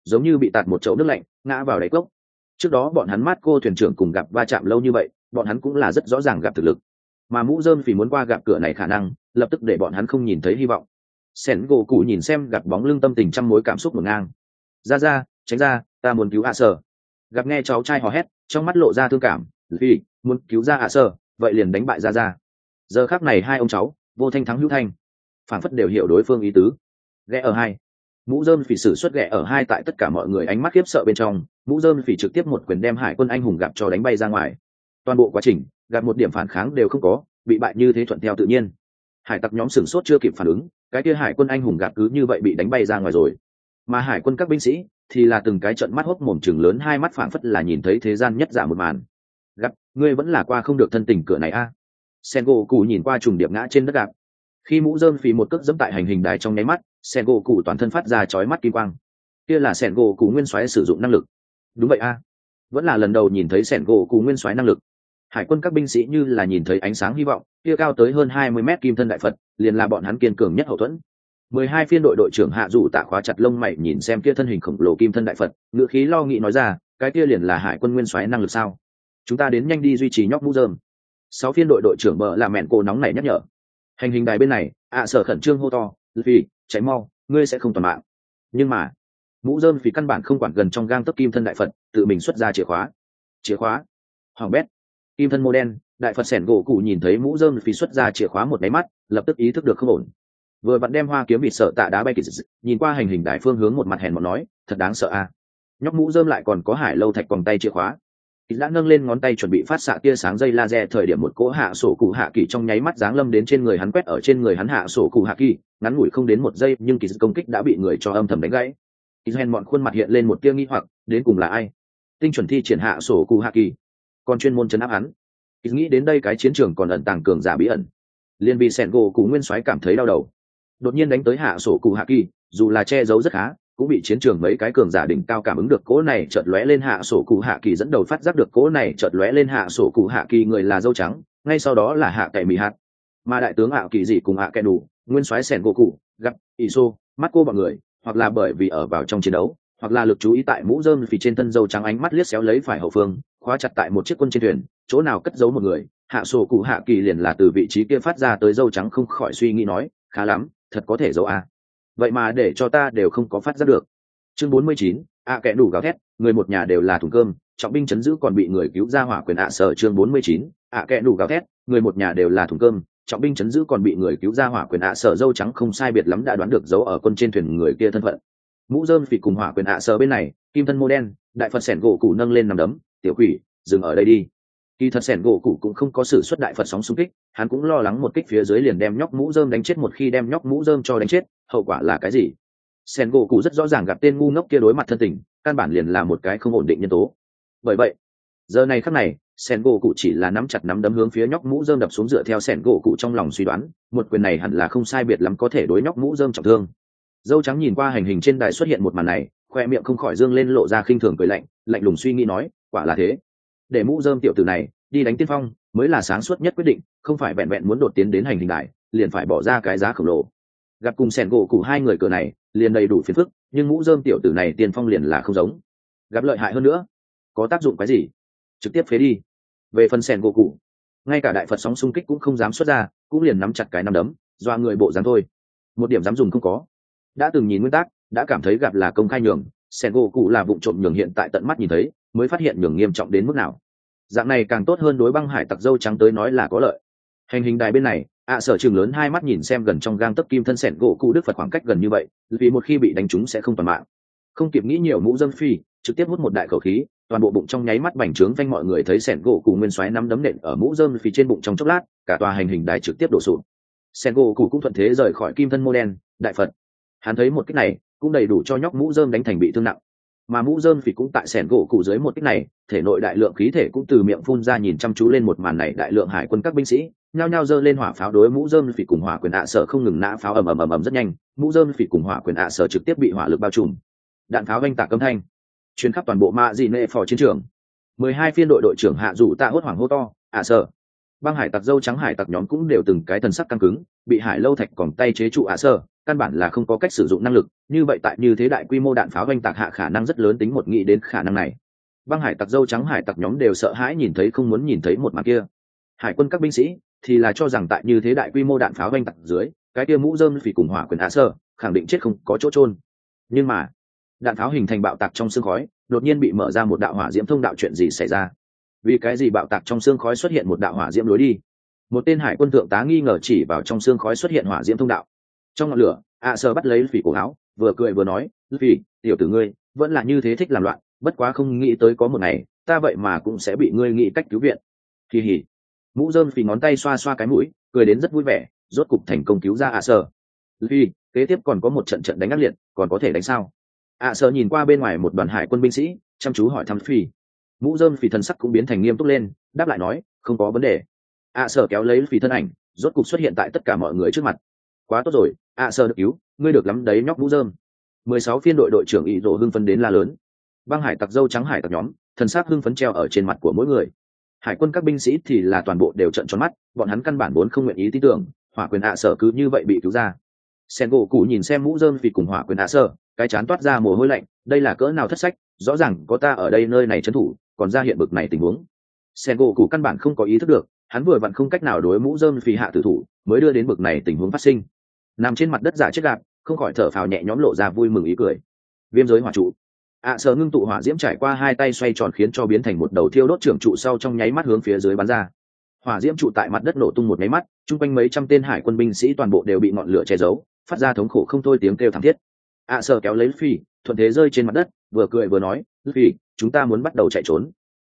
giống như bị tạt một chậu nước lạnh ngã vào đáy cốc. Trước đó bọn hắn Marco thuyền trưởng cùng gặp va chạm lâu như vậy, bọn hắn cũng là rất rõ ràng gặp thực lực, mà mũ rơm vì muốn qua gặp cửa này khả năng lập tức để bọn hắn không nhìn thấy hy vọng. Sẻn gỗ cụ nhìn xem gặp bóng lưng tâm tình trăm mối cảm xúc ngổn ngang. Ra tránh ra, ta muốn cứu ạ sở. Gặp nghe cháu trai hò hét, trong mắt lộ ra thương cảm, vì muốn cứu ra ạ sở, vậy liền đánh bại ra. Giờ khắc này hai ông cháu vô thanh thắng hữu thanh, phản phất đều hiểu đối phương ý tứ. Ghé ở hai, mũ rơm phỉ sử xuất ghẹ ở hai tại tất cả mọi người ánh mắt khiếp sợ bên trong, mũ rơm phỉ trực tiếp một quyền đem hải quân anh hùng gặp cho đánh bay ra ngoài. Toàn bộ quá trình gặp một điểm phản kháng đều không có, bị bại như thế thuận theo tự nhiên. Hải tặc nhóm sửng sốt chưa kịp phản ứng, cái kia hải quân anh hùng gặp cứ như vậy bị đánh bay ra ngoài rồi. Mà hải quân các binh sĩ thì là từng cái trận mắt hốc mồm chừng lớn hai mắt, phảng phất là nhìn thấy thế gian nhất giả một màn. Gặp, ngươi vẫn là qua không được thân tình cửa này a. Sengoku nhìn qua trùng điệp ngã trên đất gặp. Khi mũ rơm phỉ một cước dẫm tại hành hình đài trong nháy mắt, Sengoku toàn thân phát ra chói mắt kim quang. Kia là Sengoku nguyên soái sử dụng năng lực. Đúng vậy a, vẫn là lần đầu nhìn thấy Sengoku nguyên soái năng lực. Hải quân các binh sĩ như là nhìn thấy ánh sáng hy vọng, kia cao tới hơn 20 mét kim thân đại Phật, liền là bọn hắn kiên cường nhất hậu thuẫn. 12 phiên đội đội trưởng Hạ Dụ Tạ khóa chặt lông mày nhìn xem kia thân hình khổng lồ kim thân đại Phật, ngữ khí lo nghĩ nói ra, cái kia liền là hải quân nguyên soái năng lực sao? Chúng ta đến nhanh đi duy trì nhóc mũ rơm. 6 phiên đội đội trưởng bờ là mẹn cô nóng nảy nhắc nhở. Hành hình đài bên này, Sở khẩn trương hô to, "Vì, cháy mau, ngươi sẽ không toàn mạng." Nhưng mà, mũ rơm vì căn bản không quản gần trong gang tấc kim thân đại Phật, tự mình xuất ra chìa khóa. Chìa khóa? Hoàng bét. Kim thân mô đen, đại Phật sẻn gỗ cụ nhìn thấy mũ rơm vì xuất ra chìa khóa một máy mắt, lập tức ý thức được không ổn. Vừa vặn đem hoa kiếm vịt sợ tạ đá bay kỳ dị, nhìn qua hành hình đại phương hướng một mặt hèn mọn nói, thật đáng sợ a. Nhóc mũ rơm lại còn có hải lâu thạch quòng tay chìa khóa. Đã nâng lên ngón tay chuẩn bị phát xạ tia sáng dây laser, thời điểm một cỗ hạ sổ cụ hạ kỳ trong nháy mắt giáng lâm đến trên người hắn, quét ở trên người hắn hạ sổ cụ hạ kỳ, ngắn ngủi không đến một giây nhưng kỳ công kích đã bị người cho âm thầm đánh gãy. Kỳ hèn mọn khuôn mặt hiện lên một tia nghi hoặc, đến cùng là ai? Tinh chuẩn thi triển hạ sổ cụ hạ kỳ, còn chuyên môn chấn áp hắn. Kỳ nghĩ đến đây cái chiến trường còn ẩn tàng cường giả bí ẩn, liên vì sẻn gỗ cụ nguyên soái cảm thấy đau đầu. Đột nhiên đánh tới hạ sổ cụ hạ kỳ, dù là che giấu rất khá, cũng bị chiến trường mấy cái cường giả đỉnh cao cảm ứng được cỗ này chợt lóe lên. Hạ sổ cụ hạ kỳ dẫn đầu phát giác được cỗ này chợt lóe lên hạ sổ cụ hạ kỳ người là dâu trắng, ngay sau đó là hạ cậy mì hạt, mà đại tướng ảo kỳ dị cùng hạ kẻ đủ nguyên soái sẻn gỗ cụ gặp Iso mắt cô bọn người, hoặc là bởi vì ở vào trong chiến đấu, hoặc là lực chú ý tại mũ rơm phì trên thân dâu trắng, ánh mắt liếc xéo lấy phải hậu phương, khóa chặt tại một chiếc quân trên thuyền, chỗ nào cất giấu một người. Hạ sổ cụ hạ kỳ liền là từ vị trí kia phát ra tới, dâu trắng không khỏi suy nghĩ nói, khá lắm, thật có thể giấu a, vậy mà để cho ta đều không có phát giác được. Chương 49, kẻ đủ gào thét, người một nhà đều là thùng cơm, trọng binh chấn giữ còn bị người cứu ra hỏa quyền sở. Chương 49, kẻ đủ gào thét, người một nhà đều là thùng cơm, trọng binh chấn giữ còn bị người cứu ra hỏa quyền sở. Dâu trắng không sai biệt lắm đã đoán được giấu ở quân trên thuyền người kia thân phận. Mũ rơm phì cùng hỏa quyền sở bên này, kim thân mô đen, đại Phật sẻn gỗ cụ nâng lên nằm đấm, tiểu quỷ, dừng ở đây đi. Kỳ thật sẻn gỗ cụ cũng không có sử xuất đại Phật sóng xung kích, hắn cũng lo lắng một kích phía dưới liền đem nhóc mũ rơm đánh chết, một khi đem nhóc mũ rơm cho đánh chết, hậu quả là cái gì? Sẻn gỗ cụ rất rõ ràng gặp tên ngu ngốc kia đối mặt thân tình, căn bản liền là một cái không ổn định nhân tố. Bởi vậy, giờ này khắc này, sẻn gỗ cụ chỉ là nắm chặt nắm đấm hướng phía nhóc mũ rơm đập xuống. Dựa theo sẻn gỗ cụ trong lòng suy đoán, một quyền này hẳn là không sai biệt lắm có thể đối nhóc mũ rơm trọng thương. Dâu trắng nhìn qua hành hình trên đài xuất hiện một màn này, khoe miệng không khỏi dương lên lộ ra khinh thường cười lạnh, lạnh lùng suy nghĩ nói, quả là thế, để mũ rơm tiểu tử này đi đánh tiên phong mới là sáng suốt nhất quyết định, không phải vẹn vẹn muốn đột tiến đến hành hình đài liền phải bỏ ra cái giá khổng lồ. Gặp cùng sẻn gỗ cụ hai người cửa này liền đầy đủ phiền phức, nhưng mũ rơm tiểu tử này tiên phong liền là không giống. Gặp lợi hại hơn nữa, có tác dụng cái gì? Trực tiếp phế đi. Về phần sẻn gỗ cụ, ngay cả đại Phật sóng xung kích cũng không dám xuất ra, cũng liền nắm chặt cái nắm đấm, doa người bộ dáng thôi, một điểm dám dùng không có. Đã từng nhìn nguyên tắc, đã cảm thấy gặp là công khai nhường, sẻn gỗ cụ là vụng trộm nhường, hiện tại tận mắt nhìn thấy mới phát hiện nhường nghiêm trọng đến mức nào. Dạng này càng tốt hơn, đối băng hải tặc dâu trắng tới nói là có lợi. Hành hình đài bên này, Sở trường lớn hai mắt nhìn xem gần trong gang tấc kim thân sẻn gỗ cụ đức Phật khoảng cách gần như vậy, vì một khi bị đánh trúng sẽ không toàn mạng. Không kịp nghĩ nhiều, mũ rơm phi trực tiếp hút một đại khẩu khí, toàn bộ bụng trong nháy mắt bành trướng vanh. Mọi người thấy sẻn gỗ cụ nguyên xoáy nắm đấm nện ở mũ rơm phi trên bụng trong chốc lát, cả tòa hành hình đài trực tiếp đổ sụp. Sẻn gỗ cụ cũng thuận thế rời khỏi kim thân mô đen đại Phật. Hắn thấy một kích này cũng đầy đủ cho nhóc mũ rơm đánh thành bị thương nặng, mà mũ rơm phỉ cũng tại sẻn gỗ cụ dưới một kích này, thể nội đại lượng khí thể cũng từ miệng phun ra. Nhìn chăm chú lên một màn này, đại lượng hải quân các binh sĩ nhao nhao giơ lên hỏa pháo đối mũ rơm phỉ cùng hỏa quyền sở không ngừng nã pháo, ầm rất nhanh, mũ rơm phỉ cùng hỏa quyền sở trực tiếp bị hỏa lực bao trùm, đạn pháo oanh tạc âm thanh truyền khắp toàn bộ mạ dị nệ phò chiến trường. 12 phiên đội đội trưởng Hạ Dụ Tạ hốt hoảng hô to, sở. Băng hải tặc dâu trắng hải tặc nhóm cũng đều từng cái thần sắc căng cứng, bị hải lâu thạch còng tay chế trụ sở, căn bản là không có cách sử dụng năng lực, như vậy tại như thế đại quy mô đạn pháo oanh tạc hạ khả năng rất lớn tính một nghĩ đến khả năng này. Băng hải tặc dâu trắng hải tặc nhóm đều sợ hãi nhìn thấy không muốn nhìn thấy một màn kia. Hải quân các binh sĩ thì là cho rằng tại như thế đại quy mô đạn pháo oanh tạc dưới, cái kia mũ rơm phỉ cùng hỏa quyền ạ sơ khẳng định chết không có chỗ chôn. Nhưng mà đạn pháo hình thành bạo tạc trong sương khói, đột nhiên bị mở ra một đạo hỏa diễm thông đạo, chuyện gì xảy ra? Vì cái gì bạo tạc trong sương khói xuất hiện một đạo hỏa diễm lối đi? Một tên hải quân thượng tá nghi ngờ chỉ vào trong sương khói xuất hiện hỏa diễm thông đạo. Trong ngọn lửa, ạ sơ bắt lấy phỉ cổ áo, vừa cười vừa nói, phỉ, tiểu tử ngươi vẫn là như thế thích làm loạn, bất quá không nghĩ tới có một ngày ta vậy mà cũng sẽ bị ngươi nghĩ cách cứu viện. Kỳ hỉ. Mũ rơm phỉ ngón tay xoa xoa cái mũi, cười đến rất vui vẻ, rốt cục thành công cứu ra ạ sơ. Vì kế tiếp còn có một trận trận đánh ác liệt, còn có thể đánh sao? ạ sơ nhìn qua bên ngoài một đoàn hải quân binh sĩ, chăm chú hỏi thăm phỉ. Mũ rơm phỉ thần sắc cũng biến thành nghiêm túc lên, đáp lại nói, không có vấn đề. ạ sơ kéo lấy phỉ thân ảnh, rốt cục xuất hiện tại tất cả mọi người trước mặt. Quá tốt rồi, ạ sơ được cứu, ngươi được lắm đấy nhóc mũ rơm. 16 phiên đội đội trưởng ý rộ hưng phấn đến la lớn. Băng hải tặc dâu trắng hải tặc nhóm thần sắc hưng phấn treo ở trên mặt của mỗi người. Hải quân các binh sĩ thì là toàn bộ đều trợn tròn mắt, bọn hắn căn bản vốn không nguyện ý tin tưởng hỏa quyền ạ sở cứ như vậy bị cứu ra. Sen gỗ cụ nhìn xem mũ rơm vì cùng hỏa quyền ạ sở, cái chán toát ra mồ hôi lạnh, đây là cỡ nào thất sách, rõ ràng có ta ở đây nơi này trấn thủ, còn ra hiện bực này tình huống. Sen gỗ cụ căn bản không có ý thức được, hắn vừa vặn không cách nào đối mũ rơm vì hạ tử thủ, mới đưa đến bực này tình huống phát sinh. Nằm trên mặt đất giả chết gạp, không khỏi thở phào nhẹ nhõm, lộ ra vui mừng ý cười. Viêm giới hỏa trụ. ạ sở ngưng tụ hỏa diễm trải qua hai tay xoay tròn khiến cho biến thành một đầu thiêu đốt trưởng trụ, sau trong nháy mắt hướng phía dưới bắn ra. Hỏa diễm trụ tại mặt đất nổ tung một nháy mắt, chung quanh mấy trăm tên hải quân binh sĩ toàn bộ đều bị ngọn lửa che giấu, phát ra thống khổ không thôi tiếng kêu thảm thiết. ạ sở kéo lấy phi thuận thế rơi trên mặt đất, vừa cười vừa nói, phi, chúng ta muốn bắt đầu chạy trốn.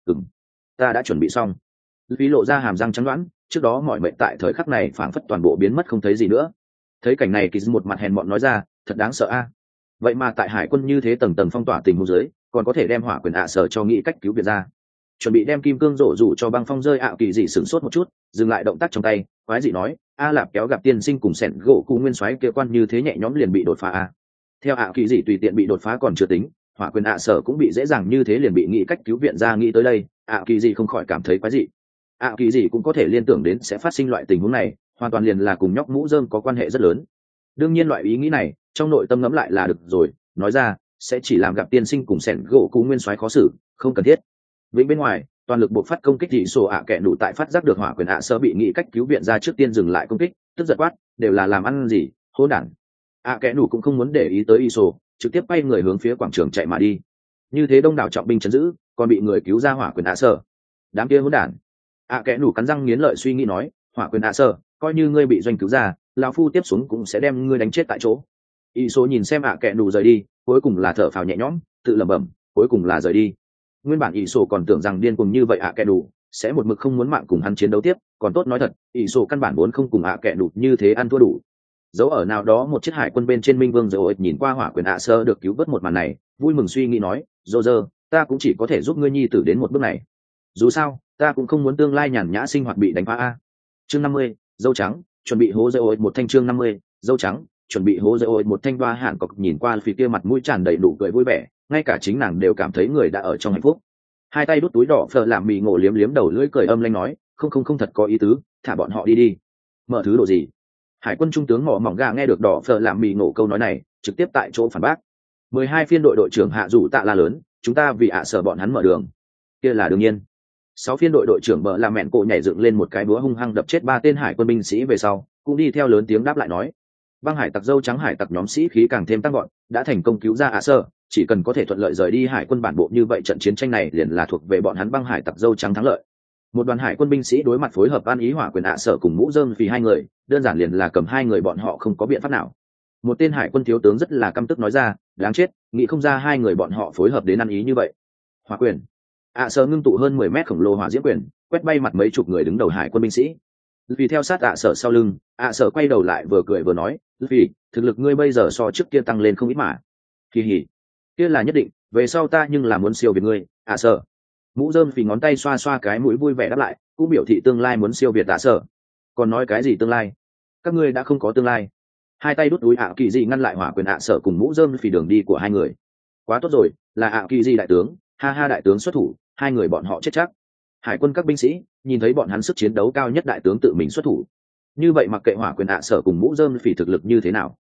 Ta đã chuẩn bị xong. Phi lộ ra hàm răng trắng đoán, trước đó mọi mệnh tại thời khắc này phảng phất toàn bộ biến mất không thấy gì nữa. Thấy cảnh này, Kỳ một mặt hèn mọn nói ra, thật đáng sợ a. Vậy mà tại hải quân như thế tầng tầng phong tỏa tình huống dưới, còn có thể đem hỏa quyền ạ sở cho nghĩ cách cứu viện ra. Chuẩn bị đem kim cương rổ rủ cho băng phong rơi, Kỳ dị sửng sốt một chút, dừng lại động tác trong tay, quái dị nói, a lạp kéo gặp tiên sinh cùng sẹn gỗ cụ nguyên soái kia quan như thế nhẹ nhõm liền bị đột phá a. Theo Kỳ dị tùy tiện bị đột phá còn chưa tính, hỏa quyền ạ sở cũng bị dễ dàng như thế liền bị nghĩ cách cứu viện ra. Nghĩ tới đây, Kỳ dị không khỏi cảm thấy quái dị. Kỳ dị cũng có thể liên tưởng đến sẽ phát sinh loại tình huống này, hoàn toàn liền là cùng nhóc mũ rơm có quan hệ rất lớn. Đương nhiên loại ý nghĩ này trong nội tâm ngẫm lại là được rồi, nói ra sẽ chỉ làm gặp tiên sinh cùng sẹn gỗ cú nguyên soái khó xử, không cần thiết. Vĩnh bên ngoài toàn lực buộc phát công kích, dị sổ kẻ nụ tại phát giác được hỏa quyền ạ sơ bị nghĩ cách cứu viện ra, trước tiên dừng lại công kích, tức giật quát, đều là làm ăn gì hỗn đản. Kẻ nụ cũng không muốn để ý tới dị sổ, trực tiếp bay người hướng phía quảng trường chạy mà đi. Như thế đông đảo trọng binh chấn giữ, còn bị người cứu ra hỏa quyền ạ sơ, đám kia hỗn đản. Kẻ nụ cắn răng nghiến lợi suy nghĩ nói, hỏa quyền ạ sơ, coi như ngươi bị doanh cứu ra, lão phu tiếp xuống cũng sẽ đem ngươi đánh chết tại chỗ. Y số nhìn xem kẻ nụ rời đi, cuối cùng là thở phào nhẹ nhõm, tự lẩm bẩm, cuối cùng là rời đi. Nguyên bản Y số còn tưởng rằng điên cuồng như vậy kẻ nụ sẽ một mực không muốn mạng cùng hắn chiến đấu tiếp, còn tốt nói thật, Y số căn bản vốn không cùng kẻ nụ như thế ăn thua đủ. Dấu ở nào đó một chiếc hải quân bên trên Minh Vương rồi nhìn qua hỏa quyền ạ sơ được cứu vớt một màn này, vui mừng suy nghĩ nói, Roger, ta cũng chỉ có thể giúp ngươi nhi tử đến một bước này. Dù sao, ta cũng không muốn tương lai nhàn nhã sinh hoạt bị đánh phá a. Chương 50, dâu trắng, chuẩn bị hố dây ôi một thanh. Chương 50, dâu trắng, chuẩn bị hố dây ôi một thanh. Đoa Hạn Cọc nhìn qua phía kia mặt mũi tràn đầy nụ cười vui vẻ, ngay cả chính nàng đều cảm thấy người đã ở trong hạnh phúc. Hai tay đút túi đỏ phở làm mì ngộ, liếm liếm đầu lưỡi cười âm lanh nói, không thật có ý tứ, thả bọn họ đi đi. Mở thứ độ gì? Hải quân trung tướng mỏ mỏng gà nghe được đỏ phở làm mì ngộ câu nói này, trực tiếp tại chỗ phản bác. 12 phiên đội đội trưởng hạ rủ tạ la lớn, chúng ta vì sợ bọn hắn mở đường. Kia là đương nhiên. 6 phiên đội đội trưởng bợ là mẹn cổ nhảy dựng lên một cái búa hung hăng đập chết 3 tên hải quân binh sĩ về sau, cũng đi theo lớn tiếng đáp lại nói, băng hải tặc dâu trắng hải tặc nhóm sĩ khí càng thêm tăng gọn, đã thành công cứu ra sơ, chỉ cần có thể thuận lợi rời đi hải quân bản bộ, như vậy trận chiến tranh này liền là thuộc về bọn hắn băng hải tặc dâu trắng thắng lợi. Một đoàn hải quân binh sĩ đối mặt phối hợp an ý hỏa quyền sở cùng mũ rơm vì hai người, đơn giản liền là cầm hai người bọn họ không có biện pháp nào. Một tên hải quân thiếu tướng rất là căm tức nói ra, đáng chết, nghĩ không ra hai người bọn họ phối hợp đến ăn ý như vậy. Hỏa quyền sở ngưng tụ hơn 10 mét khổng lồ hỏa diễm quyền, quét bay mặt mấy chục người đứng đầu hải quân binh sĩ. Vì theo sát sở sau lưng, sở quay đầu lại vừa cười vừa nói, vì thực lực ngươi bây giờ so trước kia tăng lên không ít mà. Kỳ hỉ, kia là nhất định, về sau ta nhưng là muốn siêu việt ngươi, sở. Mũ rơm phì ngón tay xoa xoa cái mũi vui vẻ đáp lại, cũng biểu thị tương lai muốn siêu việt sở. Còn nói cái gì tương lai? Các ngươi đã không có tương lai. Hai tay đút túi kỳ dị ngăn lại hỏa quyền sở cùng mũ rơm phì đường đi của hai người. Quá tốt rồi, là kỳ dị đại tướng, ha ha đại tướng xuất thủ, hai người bọn họ chết chắc. Hải quân các binh sĩ nhìn thấy bọn hắn sức chiến đấu cao nhất đại tướng tự mình xuất thủ, như vậy mặc kệ hỏa quyền sở cùng mũ rơm phì thực lực như thế nào,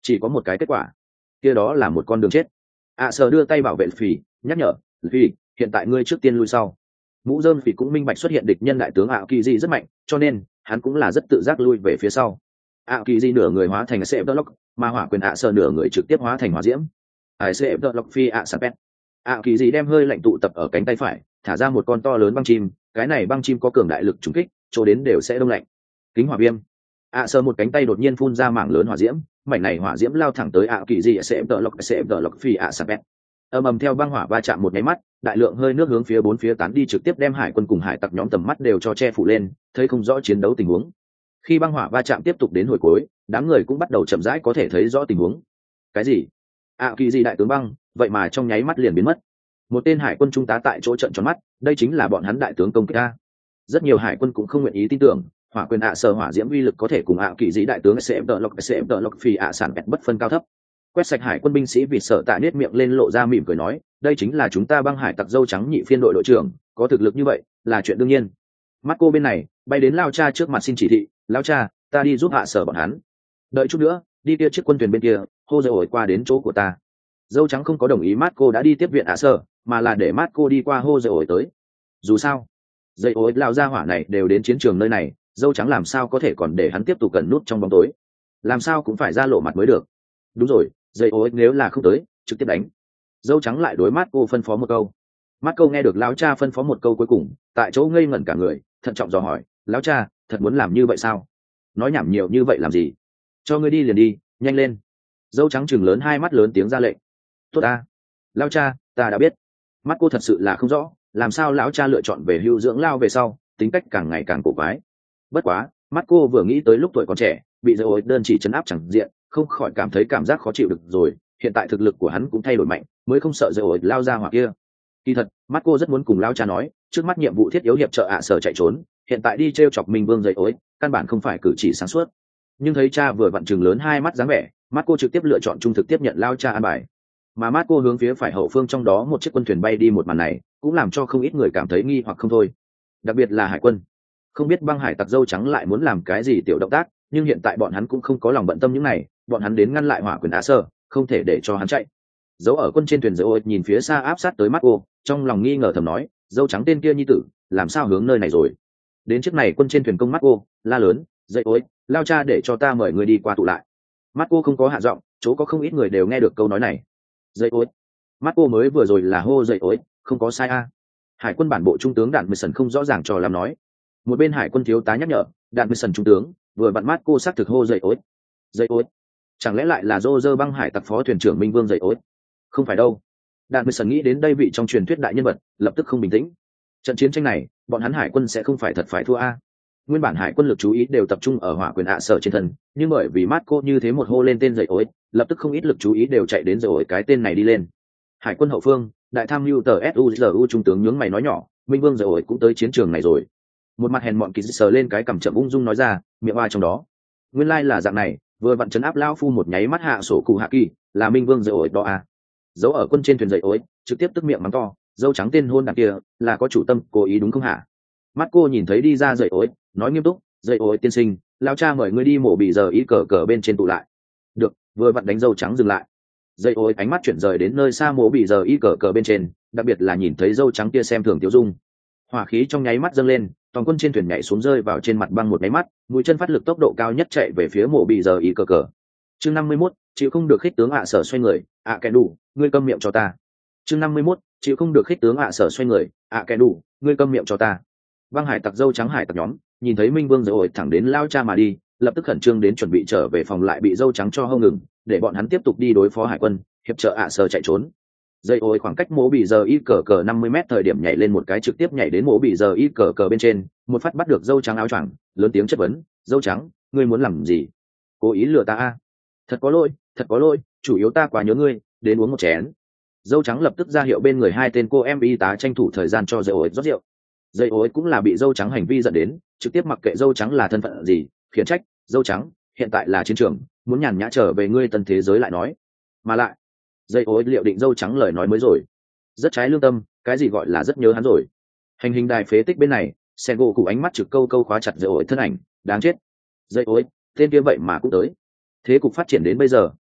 chỉ có một cái kết quả, kia đó là một con đường chết. Sở đưa tay bảo vệ phì, nhắc nhở phì, hiện tại ngươi trước tiên lui sau. Mũ rơm phì cũng minh bạch xuất hiện địch nhân đại tướng kỳ dị rất mạnh, cho nên hắn cũng là rất tự giác lui về phía sau. Kỳ dị nửa người hóa thành sệ block, mà hỏa quyền Sở nửa người trực tiếp hóa thành hỏa diễm. Sệ block phi sapet. Kỳ dị đem hơi lạnh tụ tập ở cánh tay phải, thả ra một con to lớn băng chim, cái này băng chim có cường đại lực trùng kích, chỗ đến đều sẽ đông lạnh. Kính hỏa viêm. Sở một cánh tay đột nhiên phun ra mảng lớn hỏa diễm, mảnh này hỏa diễm lao thẳng tới kỳ dị sệ block phi sapet. Ầm theo băng hỏa va chạm một nháy mắt, đại lượng hơi nước hướng phía bốn phía tán đi, trực tiếp đem hải quân cùng hải tặc nhóm tầm mắt đều cho che phủ lên, thấy không rõ chiến đấu tình huống. Khi băng hỏa va chạm tiếp tục đến hồi cuối, đám người cũng bắt đầu chậm rãi có thể thấy rõ tình huống. Cái gì? Kỳ dị đại tướng băng, vậy mà trong nháy mắt liền biến mất. Một tên hải quân trung tá tại chỗ trợn tròn mắt, đây chính là bọn hắn đại tướng công kích a. Rất nhiều hải quân cũng không nguyện ý tin tưởng, hỏa quyền sở hỏa diễm uy lực có thể cùng kỳ dị đại tướng cm lock phi sản bẹt bất phân cao thấp. Quét sạch hải quân binh sĩ vì sợ tạ nết miệng lên lộ ra mỉm cười nói, đây chính là chúng ta băng hải tặc dâu trắng nhị phiên đội đội trưởng, có thực lực như vậy là chuyện đương nhiên. Mắt cô bên này bay đến lao cha trước mặt xin chỉ thị, lao cha, ta đi giúp sở bọn hắn. Đợi chút nữa, đi kia chiếc quân thuyền bên kia, hô dây ổi qua đến chỗ của ta. Dâu trắng không có đồng ý Marco đã đi tiếp viện sở, mà là để Marco đi qua hô dây ổi tới. Dù sao, dây ổi lao ra hỏa này đều đến chiến trường nơi này, dâu trắng làm sao có thể còn để hắn tiếp tục cẩn nút trong bóng tối, làm sao cũng phải ra lộ mặt mới được. Đúng rồi, dây ổi nếu là không tới, trực tiếp đánh. Dâu trắng lại đối Marco phân phó một câu. Marco nghe được lão cha phân phó một câu cuối cùng, tại chỗ ngây ngẩn cả người, thận trọng dò hỏi, lão cha, thật muốn làm như vậy sao? Nói nhảm nhiều như vậy làm gì? Cho ngươi đi liền đi, nhanh lên. Dâu trắng chừng lớn hai mắt lớn tiếng ra lệnh. Tốt ta, lão cha, ta đã biết. Marco thật sự là không rõ, làm sao lão cha lựa chọn về hưu dưỡng lao về sau, tính cách càng ngày càng cổ quái. Bất quá, Marco vừa nghĩ tới lúc tuổi còn trẻ, bị dây ối đơn chỉ chấn áp chẳng diện, không khỏi cảm thấy cảm giác khó chịu được rồi. Hiện tại thực lực của hắn cũng thay đổi mạnh, mới không sợ dây ối lao ra hoặc kia. Kỳ thật, Marco rất muốn cùng lão cha nói, trước mắt nhiệm vụ thiết yếu hiệp trợ sở chạy trốn, hiện tại đi treo chọc Minh Vương dây ối, căn bản không phải cử chỉ sáng suốt. Nhưng thấy cha vừa vặn chừng lớn hai mắt dáng vẻ, Marco trực tiếp lựa chọn trung thực tiếp nhận lao cha an bài. Mà Marco hướng phía phải hậu phương trong đó một chiếc quân thuyền bay đi một màn này, cũng làm cho không ít người cảm thấy nghi hoặc không thôi. Đặc biệt là hải quân, không biết băng hải tặc dâu trắng lại muốn làm cái gì tiểu động tác, nhưng hiện tại bọn hắn cũng không có lòng bận tâm những này, bọn hắn đến ngăn lại hỏa quyền sở, không thể để cho hắn chạy. Dấu ở quân trên thuyền dây ối nhìn phía xa áp sát tới Marco, trong lòng nghi ngờ thầm nói, dâu trắng tên kia nhi tử, làm sao hướng nơi này rồi? Đến chiếc này quân trên thuyền công Marco, la lớn, dây ối, lao cha để cho ta mời người đi qua tụ lại. Marco không có hạ giọng, chỗ có không ít người đều nghe được câu nói này. Dây ối, Marco mới vừa rồi là hô dây ối, không có sai a. Hải quân bản bộ trung tướng Đạn Mười Sần không rõ ràng cho làm nói. Một bên hải quân thiếu tá nhắc nhở, Đạn Mười Sần trung tướng vừa vặn Marco xác thực hô dây ối. Dây ối, chẳng lẽ lại là Roger băng hải tặc phó thuyền trưởng Minh Vương dây ối? Không phải đâu. Đạn Mười Sần nghĩ đến đây vị trong truyền thuyết đại nhân vật, lập tức không bình tĩnh. Trận chiến tranh này, bọn hắn hải quân sẽ không phải thật phải thua a. Nguyên bản hải quân lực chú ý đều tập trung ở hỏa quyền sở trên thân, nhưng bởi vì Marco như thế một hô lên tên dây ối, lập tức không ít lực chú ý đều chạy đến dây ối cái tên này đi lên. Hải quân hậu phương, đại tham mưu tờ SUZU trung tướng nhướng mày nói nhỏ, Minh Vương dây ối cũng tới chiến trường này rồi. Một mặt hèn mọn kỳ sờ lên cái cằm chậm ung dung nói ra, miệng oai trong đó. Nguyên lai là dạng này, vừa vặn chấn áp lão phu một nháy mắt hạ sổ cụ hạ kỳ, là Minh Vương dây ối đó à. Giấu ở quân trên thuyền dây ối, trực tiếp tức miệng mắng to, dâu trắng tên hôn đàn kia, là có chủ tâm cố ý đúng không hả? Marco nhìn thấy đi ra dây ối, nói nghiêm túc, dây ối tiên sinh, lão cha mời ngươi đi mổ bị giờ ý cờ bên trên tụ lại. Được, vừa vặn đánh dâu trắng dừng lại. Dây ối ánh mắt chuyển rời đến nơi xa mổ bị giờ ý cờ bên trên, đặc biệt là nhìn thấy dâu trắng kia xem thường Tiểu Dung. Hỏa khí trong nháy mắt dâng lên, toàn quân trên thuyền nhảy xuống rơi vào trên mặt băng một nháy mắt, mũi chân phát lực tốc độ cao nhất chạy về phía mổ bị giờ ý cờ. Chương 51, chịu không được khích tướng sở xoay người, kẻ đủ, ngươi câm miệng cho ta. Chương 51, chịu không được khích tướng sở xoay người, kẻ đủ, ngươi câm miệng cho ta. Băng hải tặc dâu trắng hải tặc nhóm nhìn thấy Minh Vương dây ổi thẳng đến lao cha mà đi, lập tức khẩn trương đến chuẩn bị trở về phòng, lại bị dâu trắng cho hông ngừng, để bọn hắn tiếp tục đi đối phó hải quân, hiệp trợ sở chạy trốn. Dây ổi khoảng cách mổ bị giờ y cờ 50 m thời điểm nhảy lên một cái, trực tiếp nhảy đến mổ bị giờ y cờ bên trên, một phát bắt được dâu trắng áo choàng, lớn tiếng chất vấn, dâu trắng, ngươi muốn làm gì? Cố ý lừa ta à? Thật có lỗi, chủ yếu ta quá nhớ ngươi, đến uống một chén. Dâu trắng lập tức ra hiệu bên người hai tên cô em y tá tranh thủ thời gian cho dây ổi rót rượu. Dây ối cũng là bị dâu trắng hành vi dẫn đến, trực tiếp mặc kệ dâu trắng là thân phận gì, khiển trách, dâu trắng, hiện tại là chiến trường, muốn nhàn nhã trở về ngươi tân thế giới lại nói. Mà lại, dây ối liệu định dâu trắng lời nói mới rồi. Rất trái lương tâm, cái gì gọi là rất nhớ hắn rồi. Hành hình đài phế tích bên này, xe gỗ cụ ánh mắt trực câu khóa chặt dây ối thân ảnh, đáng chết. Dây ối, tên kia vậy mà cũng tới. Thế cục phát triển đến bây giờ,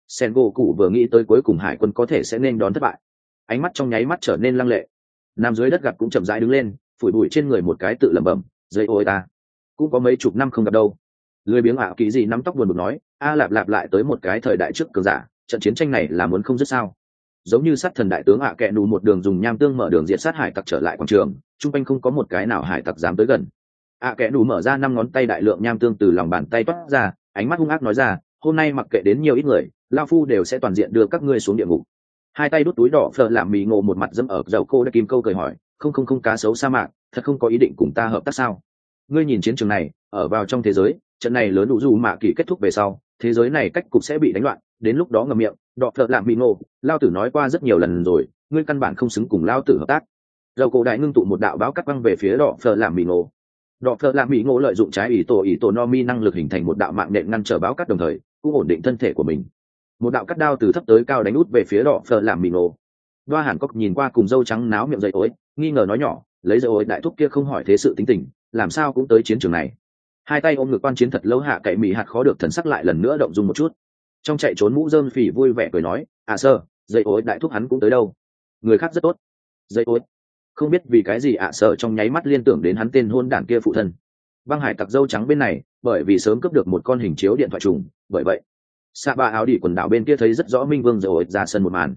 sen gỗ cụ vừa nghĩ tới cuối cùng hải quân có thể sẽ nên đón thất bại, ánh mắt trong nháy mắt trở nên lăng lệ. Nằm dưới đất gặp cũng chậm rãi đứng lên, phủi bụi trên người một cái tự lẩm bẩm, dây ôi ta cũng có mấy chục năm không gặp đâu. Lười biếng ạ kỳ gì nắm tóc buồn bực nói, a lạp lạp lại tới một cái thời đại trước cường giả, trận chiến tranh này là muốn không dứt sao. Giống như sát thần đại tướng ạ kẹ nù một đường dùng nham tương mở đường diệt sát hải tặc trở lại quảng trường, chung quanh không có một cái nào hải tặc dám tới gần. ạ kẹ nù mở ra 5 ngón tay, đại lượng nham tương từ lòng bàn tay toát ra, ánh mắt hung ác nói ra, hôm nay mặc kệ đến nhiều ít người, lao phu đều sẽ toàn diện đưa các ngươi xuống địa ngục. Hai tay đút túi đỏ phở làm mì ngộ một mặt dâm ở dầu cô đã kim câu cười hỏi, không cá sấu sa mạc, thật không có ý định cùng ta hợp tác sao? Ngươi nhìn chiến trường này, ở vào trong thế giới, trận này lớn đủ dù mạ kỳ kết thúc về sau, thế giới này cách cục sẽ bị đánh loạn, đến lúc đó ngậm miệng, đỏ phở làm mì ngộ, lao tử nói qua rất nhiều lần rồi, ngươi căn bản không xứng cùng lao tử hợp tác. Dầu cô đại ngưng tụ một đạo báo cắt băng về phía đỏ phở làm mì ngộ. Đỏ phở làm mì ngộ lợi dụng trái ỷ tổ no mi năng lực hình thành một đạo mạng nện ngăn trở báo cắt, đồng thời cũng ổn định thân thể của mình. Một đạo cắt đao từ thấp tới cao đánh út về phía đỏ phở làm mì ngộ. Đoa Hàn Cốc nhìn qua cùng dâu trắng náo miệng dậy ối, nghi ngờ nói nhỏ, lấy dây ối đại thúc kia không hỏi thế sự tính tình, làm sao cũng tới chiến trường này. Hai tay ôm ngực quan chiến thật lâu, hạ cậy mì hạt khó được thần sắc lại lần nữa động dung một chút. Trong chạy trốn mũ rơm phỉ vui vẻ cười nói, sơ, dây ối đại thúc hắn cũng tới đâu. Người khác rất tốt. Dây ối không biết vì cái gì sơ trong nháy mắt liên tưởng đến hắn tên hôn đản kia phụ thân. Băng hải tặc dâu trắng bên này, bởi vì sớm cướp được một con hình chiếu điện thoại trùng, bởi vậy xạ ba áo đỉ quần đảo bên kia thấy rất rõ Minh Vương dây ối ra sân một màn.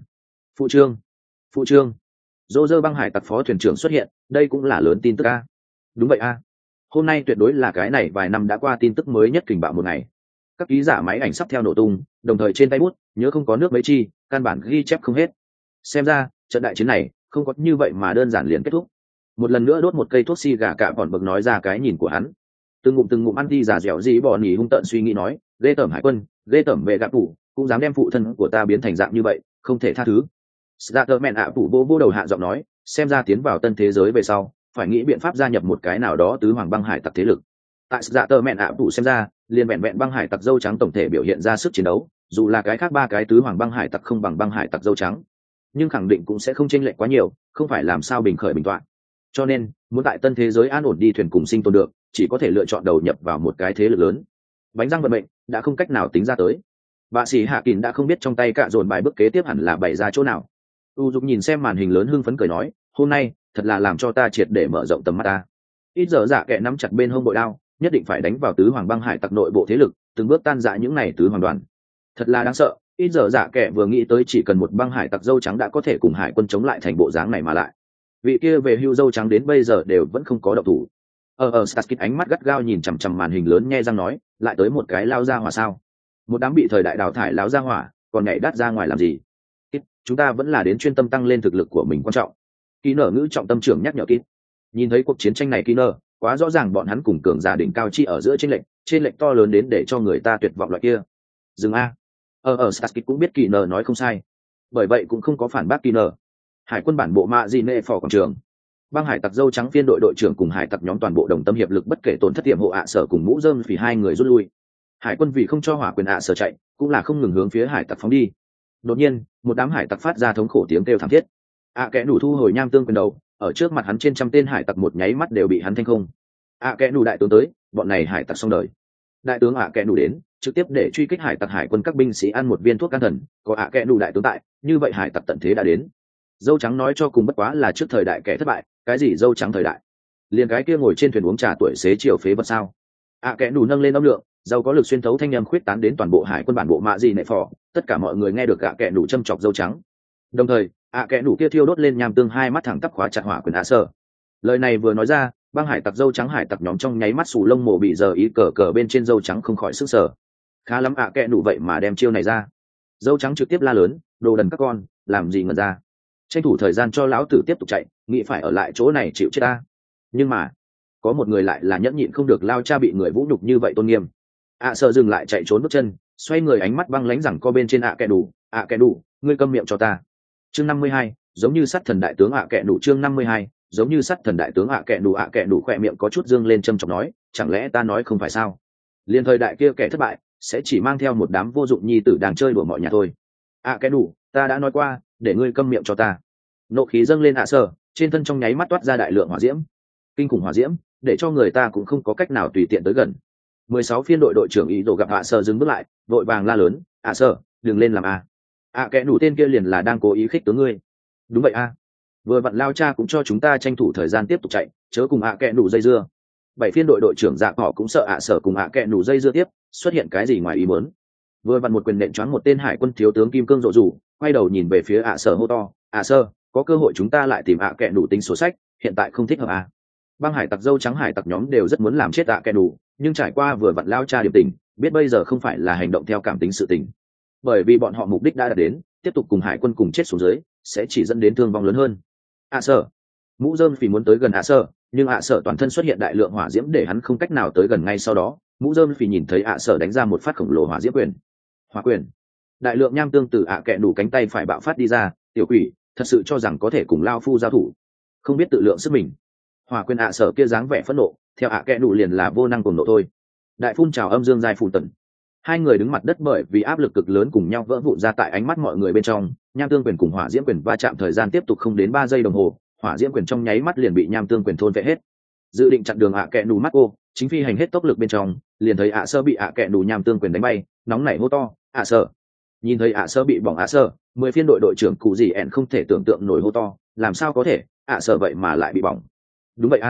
Phụ trương, dô dơ băng hải tặc phó thuyền trưởng xuất hiện, đây cũng là lớn tin tức a. Đúng vậy a, hôm nay tuyệt đối là cái này vài năm đã qua tin tức mới nhất kình bạo một ngày. Các ký giả máy ảnh sắp theo nổ tung, đồng thời trên tay bút nhớ không có nước mấy chi, căn bản ghi chép không hết. Xem ra trận đại chiến này không có như vậy mà đơn giản liền kết thúc. Một lần nữa đốt một cây thuốc xì gà, cả bọn bực nói ra cái nhìn của hắn. Từng ngụm ăn đi giả dẻo gì bỏ nỉ hung tợn suy nghĩ nói, ghê tởm hải quân, ghê tởm về gạ phủ, cũng dám đem phụ thân của ta biến thành dạng như vậy, không thể tha thứ. Starterman ạ phủ vô đầu hạ giọng nói, xem ra tiến vào tân thế giới về sau, phải nghĩ biện pháp gia nhập một cái nào đó tứ hoàng băng hải tặc thế lực. Tại Starterman ạ phủ xem ra, liền vẹn băng hải tặc dâu trắng tổng thể biểu hiện ra sức chiến đấu, dù là cái khác ba cái tứ hoàng băng hải tặc không bằng băng hải tặc dâu trắng, nhưng khẳng định cũng sẽ không chênh lệch quá nhiều, không phải làm sao bình khởi bình toạn. Cho nên, muốn tại tân thế giới an ổn đi thuyền cùng sinh tồn được, chỉ có thể lựa chọn đầu nhập vào một cái thế lực lớn. Bánh răng vận mệnh đã không cách nào tính ra tới. Bạ sĩ Hạ Kình đã không biết trong tay cạ dồn bài bước kế tiếp hẳn là bày ra chỗ nào. U Dục nhìn xem màn hình lớn hưng phấn cười nói, hôm nay thật là làm cho ta triệt để mở rộng tầm mắt ta. Ít giờ dạ kệ nắm chặt bên hông bội đao, nhất định phải đánh vào tứ hoàng băng hải tặc nội bộ thế lực, từng bước tan rã những này tứ hoàng đoàn. Thật là đáng sợ. Ít giờ dạ kệ vừa nghĩ tới chỉ cần một băng hải tặc dâu trắng đã có thể cùng hải quân chống lại thành bộ dáng này mà lại. Vị kia về hưu dâu trắng đến bây giờ đều vẫn không có động thủ. Starsky ánh mắt gắt gao nhìn chằm chằm màn hình lớn, nhe răng nói, lại tới một cái lao ra hỏa sao? Một đám bị thời đại đào thải láo ra hỏa, còn nhảy đắt ra ngoài làm gì? Chúng ta vẫn là đến chuyên tâm tăng lên thực lực của mình quan trọng. Kỹ nở ngữ trọng tâm trưởng nhắc nhở Kít. Nhìn thấy cuộc chiến tranh này Kỹ nở, quá rõ ràng bọn hắn cùng cường giả đỉnh cao chi ở giữa trên lệnh to lớn đến để cho người ta tuyệt vọng loại kia. Dừng a. Starsky cũng biết Kỹ nở nói không sai, bởi vậy cũng không có phản bác Kỹ nở. Hải quân bản bộ mạ gì nệ phò quảng trường. Băng hải tặc dâu trắng phiên đội trưởng cùng hải tặc nhóm toàn bộ đồng tâm hiệp lực, bất kể tổn thất tiệm hộ sở cùng mũ rơm vì hai người rút lui. Hải quân vì không cho hỏa quyền sở chạy, cũng là không ngừng hướng phía hải tặc phóng đi. Đột nhiên, một đám hải tặc phát ra thống khổ tiếng kêu thảm thiết. Kẽ đủ thu hồi nham tương quyền đầu, ở trước mặt hắn trên trăm tên hải tặc một nháy mắt đều bị hắn thanh không. Kẽ đủ đại tướng tới, bọn này hải tặc xong đời. Đại tướng Kẽ đủ đến, trực tiếp để truy kích hải tặc, hải quân các binh sĩ ăn một viên thuốc can thần, có Kẽ đủ đại tướng tại, như vậy hải tặc tận thế đã đến. Dâu trắng nói cho cùng bất quá là trước thời đại kẻ thất bại, cái gì dâu trắng thời đại, liền cái kia ngồi trên thuyền uống trà tuổi xế chiều phế vật sao? Kẽ đủ nâng lên âm lượng, giàu có lực xuyên thấu thanh âm khuyết tán đến toàn bộ hải quân bản bộ mạ gì nệ phò, tất cả mọi người nghe được Kẽ đủ châm chọc dâu trắng. Đồng thời, Kẽ đủ kia thiêu đốt lên nham tương, hai mắt thẳng tắp khóa chặt hỏa quyền sơ. Lời này vừa nói ra, băng hải tặc dâu trắng hải tặc nhóm trong nháy mắt sù lông mổ bị giờ ý cờ bên trên dâu trắng không khỏi sức sở. Khá lắm Kẽ đủ vậy mà đem chiêu này ra. Dâu trắng trực tiếp la lớn, đồ đần các con, làm gì ngẩn ra, tranh thủ thời gian cho lão tử tiếp tục chạy, nghĩ phải ở lại chỗ này chịu chết ta. Nhưng mà có một người lại là nhẫn nhịn không được, lao cha bị người vũ nhục như vậy tôn nghiêm. Sợ dừng lại chạy trốn bước chân, xoay người ánh mắt băng lãnh rằng co bên trên Kẽ đủ, ngươi câm miệng cho ta. Chương 52, giống như sắt thần đại tướng Kẽ đủ. Chương 52, giống như sắt thần đại tướng Kẽ đủ khỏe miệng có chút dương lên châm chọc nói, chẳng lẽ ta nói không phải sao? Liên thời đại kia kẻ thất bại sẽ chỉ mang theo một đám vô dụng nhi tử đang chơi đùa mọi nhà thôi. Kẽ đủ, ta đã nói qua, để ngươi câm miệng cho ta. Nộ khí dâng lên sơ, trên thân trong nháy mắt toát ra đại lượng hỏa diễm, kinh khủng hỏa diễm để cho người ta cũng không có cách nào tùy tiện tới gần. 16 phiên đội trưởng ý đồ gặp sơ dừng bước lại, vội vàng la lớn, sơ, đừng lên làm a. Kẻ nủ tên kia liền là đang cố ý khích tướng ngươi. Đúng vậy a. Vừa vặn lao cha cũng cho chúng ta tranh thủ thời gian tiếp tục chạy, chớ cùng kẻ nủ dây dưa. 7 phiên đội trưởng Dạ họ cũng sợ sở cùng kẻ nủ dây dưa tiếp, xuất hiện cái gì ngoài ý muốn. Vừa vặn một quyền nện choáng một tên hải quân thiếu tướng kim cương rộ rủ, quay đầu nhìn về phía sở hô to, sơ, có cơ hội chúng ta lại tìm kẻ nủ tính sổ sách, hiện tại không thích hợp a. Băng hải tặc dâu trắng hải tặc nhóm đều rất muốn làm chết kẻ nủ, nhưng trải qua vừa vặn lao cha điểm tình, biết bây giờ không phải là hành động theo cảm tính sự tình, bởi vì bọn họ mục đích đã đạt đến, tiếp tục cùng hải quân cùng chết xuống dưới sẽ chỉ dẫn đến thương vong lớn hơn. Sở mũ dơm phì muốn tới gần sở, nhưng sở toàn thân xuất hiện đại lượng hỏa diễm để hắn không cách nào tới gần. Ngay sau đó mũ dơm phì nhìn thấy sở đánh ra một phát khổng lồ hỏa diễm quyền, hỏa quyền. Đại lượng nham tương từ kẹ đủ cánh tay phải bạo phát đi ra. Tiểu quỷ thật sự cho rằng có thể cùng lao phu giao thủ, không biết tự lượng sức mình. Hỏa quyền sở kia dáng vẻ phẫn nộ, theo kẹ đủ liền là vô năng cùng nộ thôi. Đại phun trào âm dương giai phù tần, hai người đứng mặt đất bởi vì áp lực cực lớn cùng nhau vỡ vụn ra tại ánh mắt mọi người bên trong. Nham tương quyền cùng hỏa diễm quyền va chạm thời gian tiếp tục không đến 3 giây đồng hồ, hỏa diễm quyền trong nháy mắt liền bị nham tương quyền thôn vệ hết. Dự định chặn đường kẹ đủ mắt cô chính phi hành hết tốc lực bên trong, liền thấy sơ bị kẹ đủ nham tương quyền đánh bay, nóng nảy hô to, sơ. Nhìn thấy sơ bị bỏng sơ, 10 phiên đội trưởng cụ gì ẻn không thể tưởng tượng nổi hô to, làm sao có thể, sơ vậy mà lại bị bỏng. Đúng vậy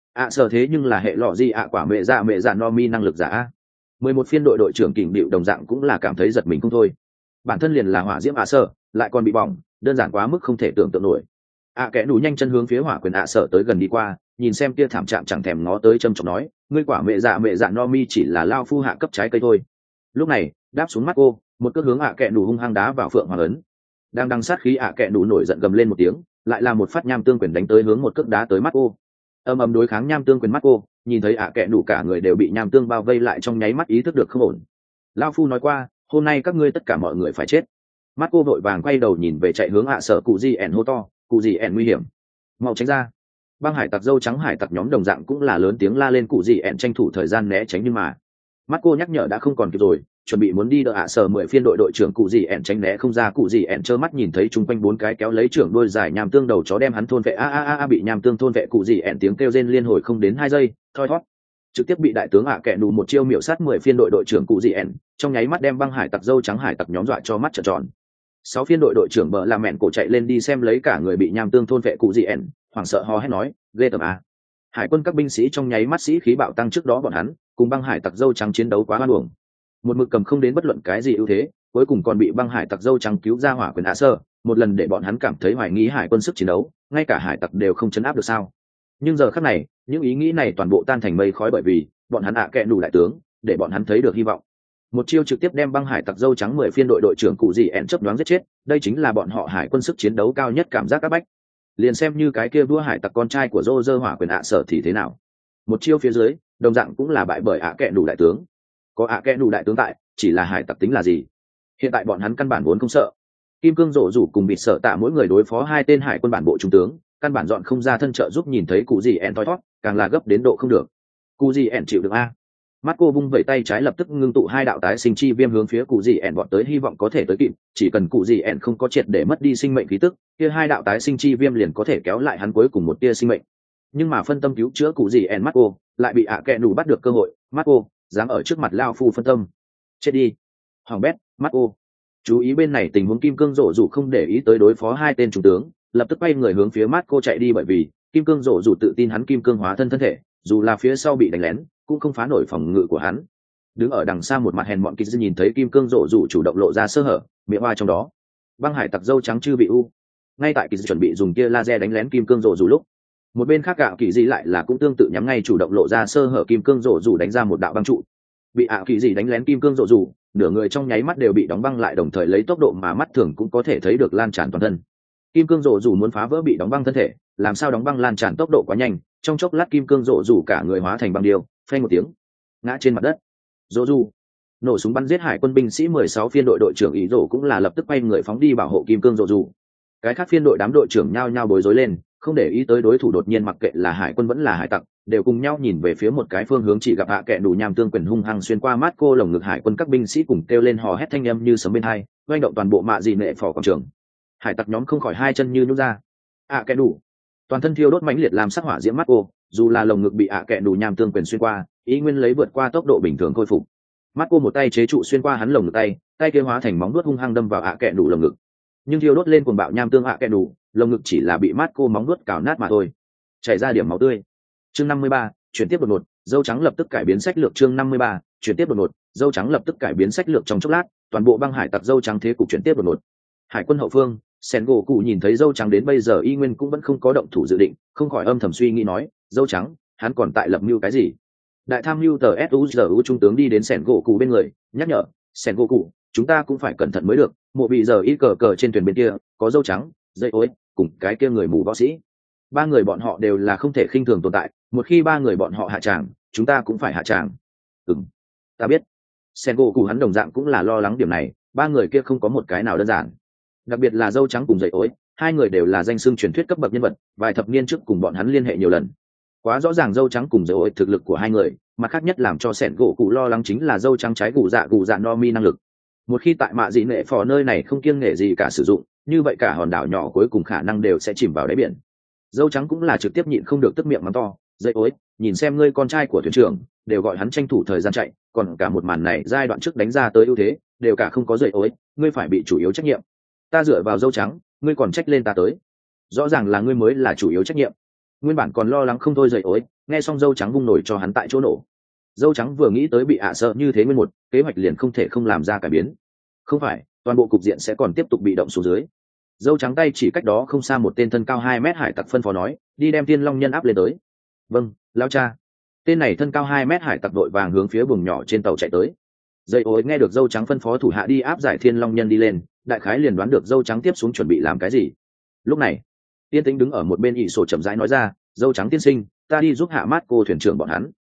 sơ thế nhưng là hệ lọ gì quả mẹ dạ no mi năng lực giả. 11 phiên đội trưởng kình điệu đồng dạng cũng là cảm thấy giật mình không thôi. Bản thân liền là hỏa diễm sơ, lại còn bị bỏng, đơn giản quá mức không thể tưởng tượng nổi. Kẻ đủ nhanh chân hướng phía hỏa quyền sở tới gần đi qua, nhìn xem kia thảm trạng chẳng thèm ngó tới, châm chọc nói, ngươi quả mẹ dạ no mi chỉ là lao phu hạ cấp trái cây thôi. Lúc này đáp xuống mắt cô, một cước hướng kẻ đủ hung hăng đá vào phượng hoàng ấn. Đang đằng sát khí kẻ đủ nổi giận gầm lên một tiếng, lại là một phát nham tương quyền đánh tới hướng một cước đá tới mắt cô. Âm đối kháng nham tương quyền mắt cô, nhìn thấy kẻ đủ cả người đều bị nham tương bao vây lại, trong nháy mắt ý thức được không ổn. Lao phu nói qua, hôm nay các ngươi tất cả mọi người phải chết. Mắt cô vội vàng quay đầu nhìn về chạy hướng sở cụ gì ẻn hô to, cụ gì ẻn nguy hiểm, mau tránh ra. Băng hải tặc dâu trắng hải tặc nhóm đồng dạng cũng là lớn tiếng la lên cụ gì ẻn tranh thủ thời gian né tránh, nhưng mà mắt cô nhắc nhở đã không còn kịp rồi, chuẩn bị muốn đi đỡ sở 10 phiên đội trưởng cụ gì ẻn tránh né không ra. Cụ gì ẻn trơ mắt nhìn thấy chung quanh 4 cái kéo lấy trưởng đôi dài nham tương đầu chó đem hắn thôn vệ. Bị nham tương thôn vệ. Cụ gì ẻn tiếng kêu rên liên hồi không đến 2 giây, thoi thoát trực tiếp bị đại tướng kẻ đủ một chiêu miểu sát 10 phiên đội trưởng cụ gì ẻn, trong nháy mắt đem băng hải tặc dâu trắng hải tặc nhóm dọa cho mắt trợn tròn. 6 phiên đội trưởng bờ làm mẹn cổ chạy lên đi xem lấy cả người bị nham tương thôn vệ cụ gì ẻn, hoảng sợ hò hét nói, ghê tởm hải quân các binh sĩ trong nháy mắt sĩ khí bạo tăng. Trước đó bọn hắn cùng băng hải tặc dâu trắng chiến đấu quá hoan uổng, một mực cầm không đến bất luận cái gì ưu thế, cuối cùng còn bị băng hải tặc dâu trắng cứu ra hỏa quyền sơ, một lần để bọn hắn cảm thấy hoài nghi hải quân sức chiến đấu, ngay cả hải tặc đều không chấn áp được sao. Nhưng giờ khắc này những ý nghĩ này toàn bộ tan thành mây khói, bởi vì bọn hắn kẹ đủ đại tướng để bọn hắn thấy được hy vọng. Một chiêu trực tiếp đem băng hải tặc dâu trắng 10 phiên đội trưởng cụ gì ẻn chấp đoán giết chết. Đây chính là bọn họ hải quân sức chiến đấu cao nhất, cảm giác áp bách. Liền xem như cái kia vua hải tặc con trai của Roger hỏa quyền sở thì thế nào, một chiêu phía dưới đồng dạng cũng là bại bởi kẹ đủ đại tướng. Có kẹ đủ đại tướng tại, chỉ là hải tặc tính là gì. Hiện tại bọn hắn căn bản vốn không sợ. Kim cương rổ rủ cùng bịt sợ tạ mỗi người đối phó 2 tên hải quân bản bộ trung tướng, căn bản dọn không ra thân trợ giúp. Nhìn thấy cụ gì ẻn thoi thoát, càng là gấp đến độ không được. Cụ gì ẻn chịu được mắt cô vung vẩy tay trái, lập tức ngưng tụ 2 đạo tái sinh chi viêm hướng phía cụ gì ẻn vọt tới, hy vọng có thể tới kịp. Chỉ cần cụ gì ẻn không có triệt để mất đi sinh mệnh khí tức, kia 2 đạo tái sinh chi viêm liền có thể kéo lại hắn cuối cùng một tia sinh mệnh. Nhưng mà phân tâm cứu chữa cụ gì ẻn mắt cô lại bị kẹ đủ bắt được cơ hội. Mắt cô dám ở trước mặt lao phu phân tâm, chết đi hoàng bét. Mắt cô chú ý bên này tình huống, kim cương rổ rủ không để ý tới đối phó 2 tên trung tướng, lập tức quay người hướng phía mắt cô chạy đi, bởi vì kim cương rổ rủ tự tin hắn kim cương hóa thân thể, dù là phía sau bị đánh lén cũng không phá nổi phòng ngự của hắn. Đứng ở đằng xa một mặt hèn mọn kịch nhìn thấy kim cương rổ rủ chủ động lộ ra sơ hở, miệng hoa trong đó băng hải tặc dâu trắng chư bị ngay tại kịch chuẩn bị dùng kia laser đánh lén kim cương rổ rủ lúc, một bên khác kỳ dị lại là cũng tương tự nhắm ngay chủ động lộ ra sơ hở kim cương rổ rủ đánh ra một đạo băng trụ. Bị kỳ dị đánh lén kim cương rổ rủ nửa người trong nháy mắt đều bị đóng băng lại, đồng thời lấy tốc độ mà mắt thường cũng có thể thấy được lan tràn toàn thân. Kim cương rổ rủ muốn phá vỡ bị đóng băng thân thể, làm sao đóng băng lan tràn tốc độ quá nhanh, trong chốc lát kim cương rổ rủ cả người hóa thành băng điêu, phanh một tiếng ngã trên mặt đất. Rổ rủ nổ súng bắn giết hải quân binh sĩ. 16 phiên đội trưởng ý rổ cũng là lập tức quay người phóng đi bảo hộ kim cương rổ rủ. Cái khác phiên đội đám đội trưởng nhao nhao bối rối lên, không để ý tới đối thủ, đột nhiên mặc kệ là hải quân vẫn là hải tặc đều cùng nhau nhìn về phía một cái phương hướng, chỉ gặp kẹ đủ nham tương quyền hung hăng xuyên qua mắt cô lồng ngực hải quân, các binh sĩ cùng kêu lên hò hét thanh âm như sấm bên hai, oanh động toàn bộ mạ dị nệ phò quảng trường. Hải tặc nhóm không khỏi 2 chân như nhún ra. Kẹ đủ toàn thân thiêu đốt mãnh liệt làm sắc hỏa diễm mắt cô, dù là lồng ngực bị kẹ đủ nham tương quyền xuyên qua, ý nguyên lấy vượt qua tốc độ bình thường khôi phục. Mắt cô một tay chế trụ xuyên qua hắn lồng ngực tay, tay kia hóa thành móng vuốt hung hăng đâm vào ạ kẹ nủ lồng ngực. Nhưng thiêu đốt lên cuồng bạo nham tương ạ kẹ nủ, lồng ngực chỉ là bị Marco móng vuốt cào nát mà thôi, chảy ra điểm máu tươi. Chương 53, chuyển tiếp đột ngột, dâu trắng lập tức cải biến sách lược. Chương 53, chuyển tiếp đột ngột, dâu trắng lập tức cải biến sách lược trong chốc lát, toàn bộ băng hải tặc dâu trắng thế cục chuyển tiếp đột ngột. Hải quân hậu phương, Sengoku nhìn thấy dâu trắng đến bây giờ y nguyên cũng vẫn không có động thủ dự định, không khỏi âm thầm suy nghĩ nói, dâu trắng, hắn còn tại lập mưu cái gì? Đại tham mưu tờ SUZU trung tướng đi đến Sengoku bên người, nhắc nhở, Sengoku, chúng ta cũng phải cẩn thận mới được, mộ bị giờ y cờ cờ trên thuyền bên kia, có dâu trắng, dây ối, cùng cái kia người mù võ sĩ. Ba người bọn họ đều là không thể khinh thường tồn tại, một khi ba người bọn họ hạ tràng, chúng ta cũng phải hạ tràng. Ta biết. Sengoku hắn đồng dạng cũng là lo lắng điểm này, ba người kia không có một cái nào đơn giản. Đặc biệt là dâu trắng cùng dây ối, hai người đều là danh xưng truyền thuyết cấp bậc nhân vật, vài thập niên trước cùng bọn hắn liên hệ nhiều lần. Quá rõ ràng dâu trắng cùng dây ối thực lực của hai người, mà khác nhất làm cho Sengoku lo lắng chính là dâu trắng trái gù dạ no mi năng lực. Một khi tại mạ dị nệ phò nơi này không kiêng nể gì cả sử dụng, như vậy cả hòn đảo nhỏ cuối cùng khả năng đều sẽ chìm vào đáy biển. Dâu trắng cũng là trực tiếp nhịn không được tức miệng mắng to, dây ối, nhìn xem ngươi con trai của thuyền trưởng, đều gọi hắn tranh thủ thời gian chạy, còn cả một màn này giai đoạn trước đánh ra tới ưu thế, đều cả không có dây ối, ngươi phải bị chủ yếu trách nhiệm. Ta dựa vào dâu trắng, ngươi còn trách lên ta tới. Rõ ràng là ngươi mới là chủ yếu trách nhiệm. Nguyên bản còn lo lắng không thôi dây ối, nghe xong dâu trắng vung nổi cho hắn tại chỗ nổ. Dâu trắng vừa nghĩ tới bị sợ như thế nguyên một, kế hoạch liền không thể không làm ra cải biến. Không phải, toàn bộ cục diện sẽ còn tiếp tục bị động xuống dưới. Dâu trắng tay chỉ cách đó không xa một tên thân cao 2 mét hải tặc phân phó nói, đi đem Thiên Long Nhân áp lên tới. Vâng, lão cha. Tên này thân cao 2 mét hải tặc đội vàng hướng phía buồng nhỏ trên tàu chạy tới. Dây ối nghe được dâu trắng phân phó thủ hạ đi áp giải Thiên Long Nhân đi lên, đại khái liền đoán được dâu trắng tiếp xuống chuẩn bị làm cái gì. Lúc này, Tiên Tĩnh đứng ở một bên ỷ sổ chậm rãi nói ra, dâu trắng tiên sinh, ta đi giúp hạ mát cô thuyền trưởng bọn hắn.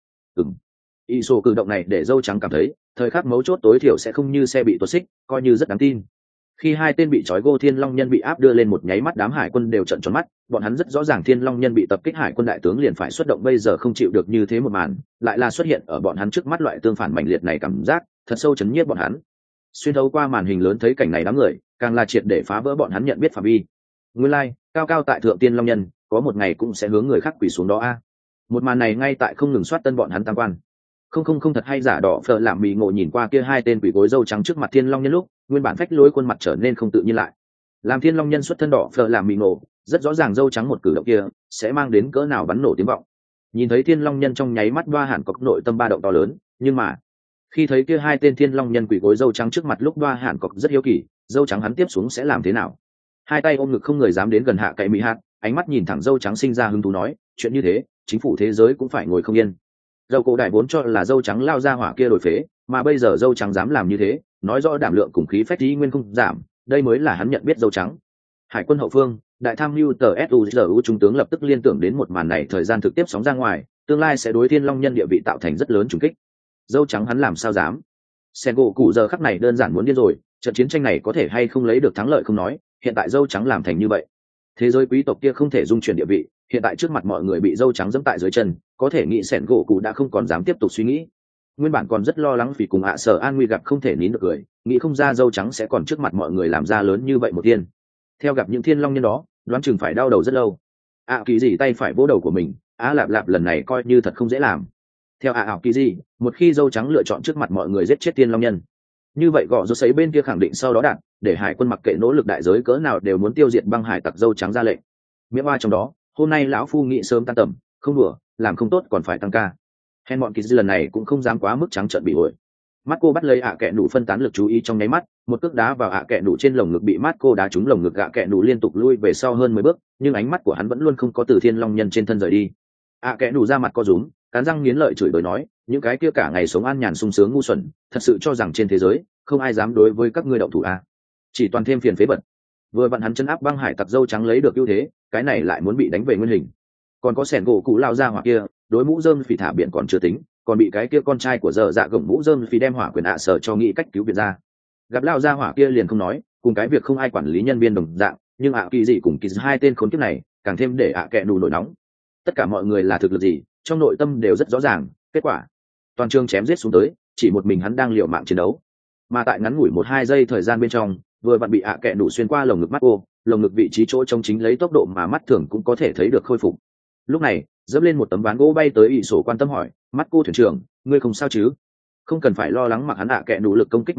Ỷ sổ cử động này để dâu trắng cảm thấy, thời khắc mấu chốt tối thiểu sẽ không như xe bị tuột xích, coi như rất đáng tin. Khi hai tên bị trói gô Thiên Long Nhân bị áp đưa lên một nháy mắt, đám hải quân đều trợn tròn mắt, bọn hắn rất rõ ràng Thiên Long Nhân bị tập kích, hải quân đại tướng liền phải xuất động, bây giờ không chịu được như thế một màn, lại là xuất hiện ở bọn hắn trước mắt loại tương phản mạnh liệt này, cảm giác thật sâu chấn nhiếp bọn hắn. Xuyên thấu qua màn hình lớn thấy cảnh này, đám người càng là triệt để phá vỡ bọn hắn nhận biết phạm vi. Nguyên lai, cao cao tại thượng Thiên Long Nhân, có một ngày cũng sẽ hướng người khác quỳ xuống đó a. Một màn này ngay tại không ngừng soát tân bọn hắn tam quan. Không thật hay giả đỏ phở làm mì ngộ nhìn qua kia hai tên quỷ gối dâu trắng trước mặt Thiên Long Nhân lúc, nguyên bản phách lối khuôn mặt trở nên không tự nhiên lại. Làm Thiên Long Nhân xuất thân đỏ phở làm mì ngộ, rất rõ ràng dâu trắng một cử động kia sẽ mang đến cỡ nào bắn nổ tiếng vọng. Nhìn thấy Thiên Long Nhân trong nháy mắt Đoa Hàn Cốc nội tâm ba động to lớn, nhưng mà khi thấy kia hai tên Thiên Long Nhân quỷ gối dâu trắng trước mặt lúc, Đoa Hàn Cốc rất hiếu kỳ, dâu trắng hắn tiếp xuống sẽ làm thế nào. Hai tay ôm ngực không người dám đến gần hạ cậy mỹ hạt, ánh mắt nhìn thẳng dâu trắng sinh ra hứng thú nói, chuyện như thế chính phủ thế giới cũng phải ngồi không yên. Dâu cổ đại vốn cho là dâu trắng lao ra hỏa kia đổi phế, mà bây giờ dâu trắng dám làm như thế, nói rõ đảm lượng cùng khí phách ý nguyên không giảm, đây mới là hắn nhận biết dâu trắng. Hải quân hậu phương, đại tham mưu tờ SUZU trung tướng lập tức liên tưởng đến một màn này, thời gian thực tiếp sóng ra ngoài, tương lai sẽ đối Thiên Long Nhân địa vị tạo thành rất lớn trùng kích. Dâu trắng hắn làm sao dám? Sengoku giờ khắc này đơn giản muốn điên rồi, trận chiến tranh này có thể hay không lấy được thắng lợi không nói, hiện tại dâu trắng làm thành như vậy, thế giới quý tộc kia không thể dung chuyển địa vị, hiện tại trước mặt mọi người bị dâu trắng dẫm tại dưới chân, có thể nghĩ Sengoku đã không còn dám tiếp tục suy nghĩ. Nguyên bản còn rất lo lắng vì cùng sở an nguy gặp không thể nín được cười, nghĩ không ra dâu trắng sẽ còn trước mặt mọi người làm ra lớn như vậy một tiên. Theo gặp những Thiên Long Nhân đó, đoán chừng phải đau đầu rất lâu. Kỳ gì tay phải vỗ đầu của mình, lạp lạp lần này coi như thật không dễ làm. Theo kỳ gì, một khi dâu trắng lựa chọn trước mặt mọi người giết chết Thiên Long Nhân, như vậy gõ rô sấy bên kia khẳng định sau đó đạt để hải quân mặc kệ nỗ lực đại giới cỡ nào đều muốn tiêu diệt băng hải tặc dâu trắng ra lệnh. Miễn ba trong đó, hôm nay lão phu nghĩ sớm tan tầm, không đùa, làm không tốt còn phải tăng ca. Hèn bọn kỳ lần này cũng không dám quá mức trắng trợn bị ổi. Mắt cô bắt lấy kẹ nụ phân tán lực chú ý trong nháy mắt, một cước đá vào kẹ nụ trên lồng ngực, bị mắt cô đá trúng lồng ngực, kẹ nụ liên tục lui về sau hơn 10 bước, nhưng ánh mắt của hắn vẫn luôn không có từ Thiên Long Nhân trên thân rời đi. Kẹ nụ ra mặt co rúm, cắn răng nghiến lợi chửi bới nói, những cái kia cả ngày sống an nhàn sung sướng ngu xuẩn, thật sự cho rằng trên thế giới không ai dám đối với các ngươi động thủ chỉ toàn thêm phiền phế vật. Vừa vặn hắn chân áp băng hải tặc dâu trắng lấy được ưu thế, cái này lại muốn bị đánh về nguyên hình. Còn có sẻn gỗ cụ lao ra hỏa kia, đối mũ rơm phỉ thả biển còn chưa tính, còn bị cái kia con trai của dở dạ gồng mũ rơm phỉ đem hỏa quyền sở cho nghĩ cách cứu viện ra. Gặp lao ra hỏa kia liền không nói, cùng cái việc không ai quản lý nhân viên đồng dạng, nhưng kỳ gì cùng kỳ hai tên khốn kiếp này càng thêm để kẹ nù nổi nóng. Tất cả mọi người là thực lực gì, trong nội tâm đều rất rõ ràng, kết quả toàn trường chém giết xuống tới, chỉ một mình hắn đang liều mạng chiến đấu. Mà tại ngắn ngủi 1-2 giây thời gian bên trong, vừa vặn bị kẹ nụ xuyên qua lồng ngực mắt cô, lồng ngực vị trí chỗ trống chính lấy tốc độ mà mắt thường cũng có thể thấy được khôi phục. Lúc này dẫm lên một tấm ván gỗ bay tới ỷ sổ quan tâm hỏi, mắt cô thuyền trưởng, ngươi không sao chứ? Không cần phải lo lắng, mặc hắn kẹ nụ lực công kích mạnh hơn,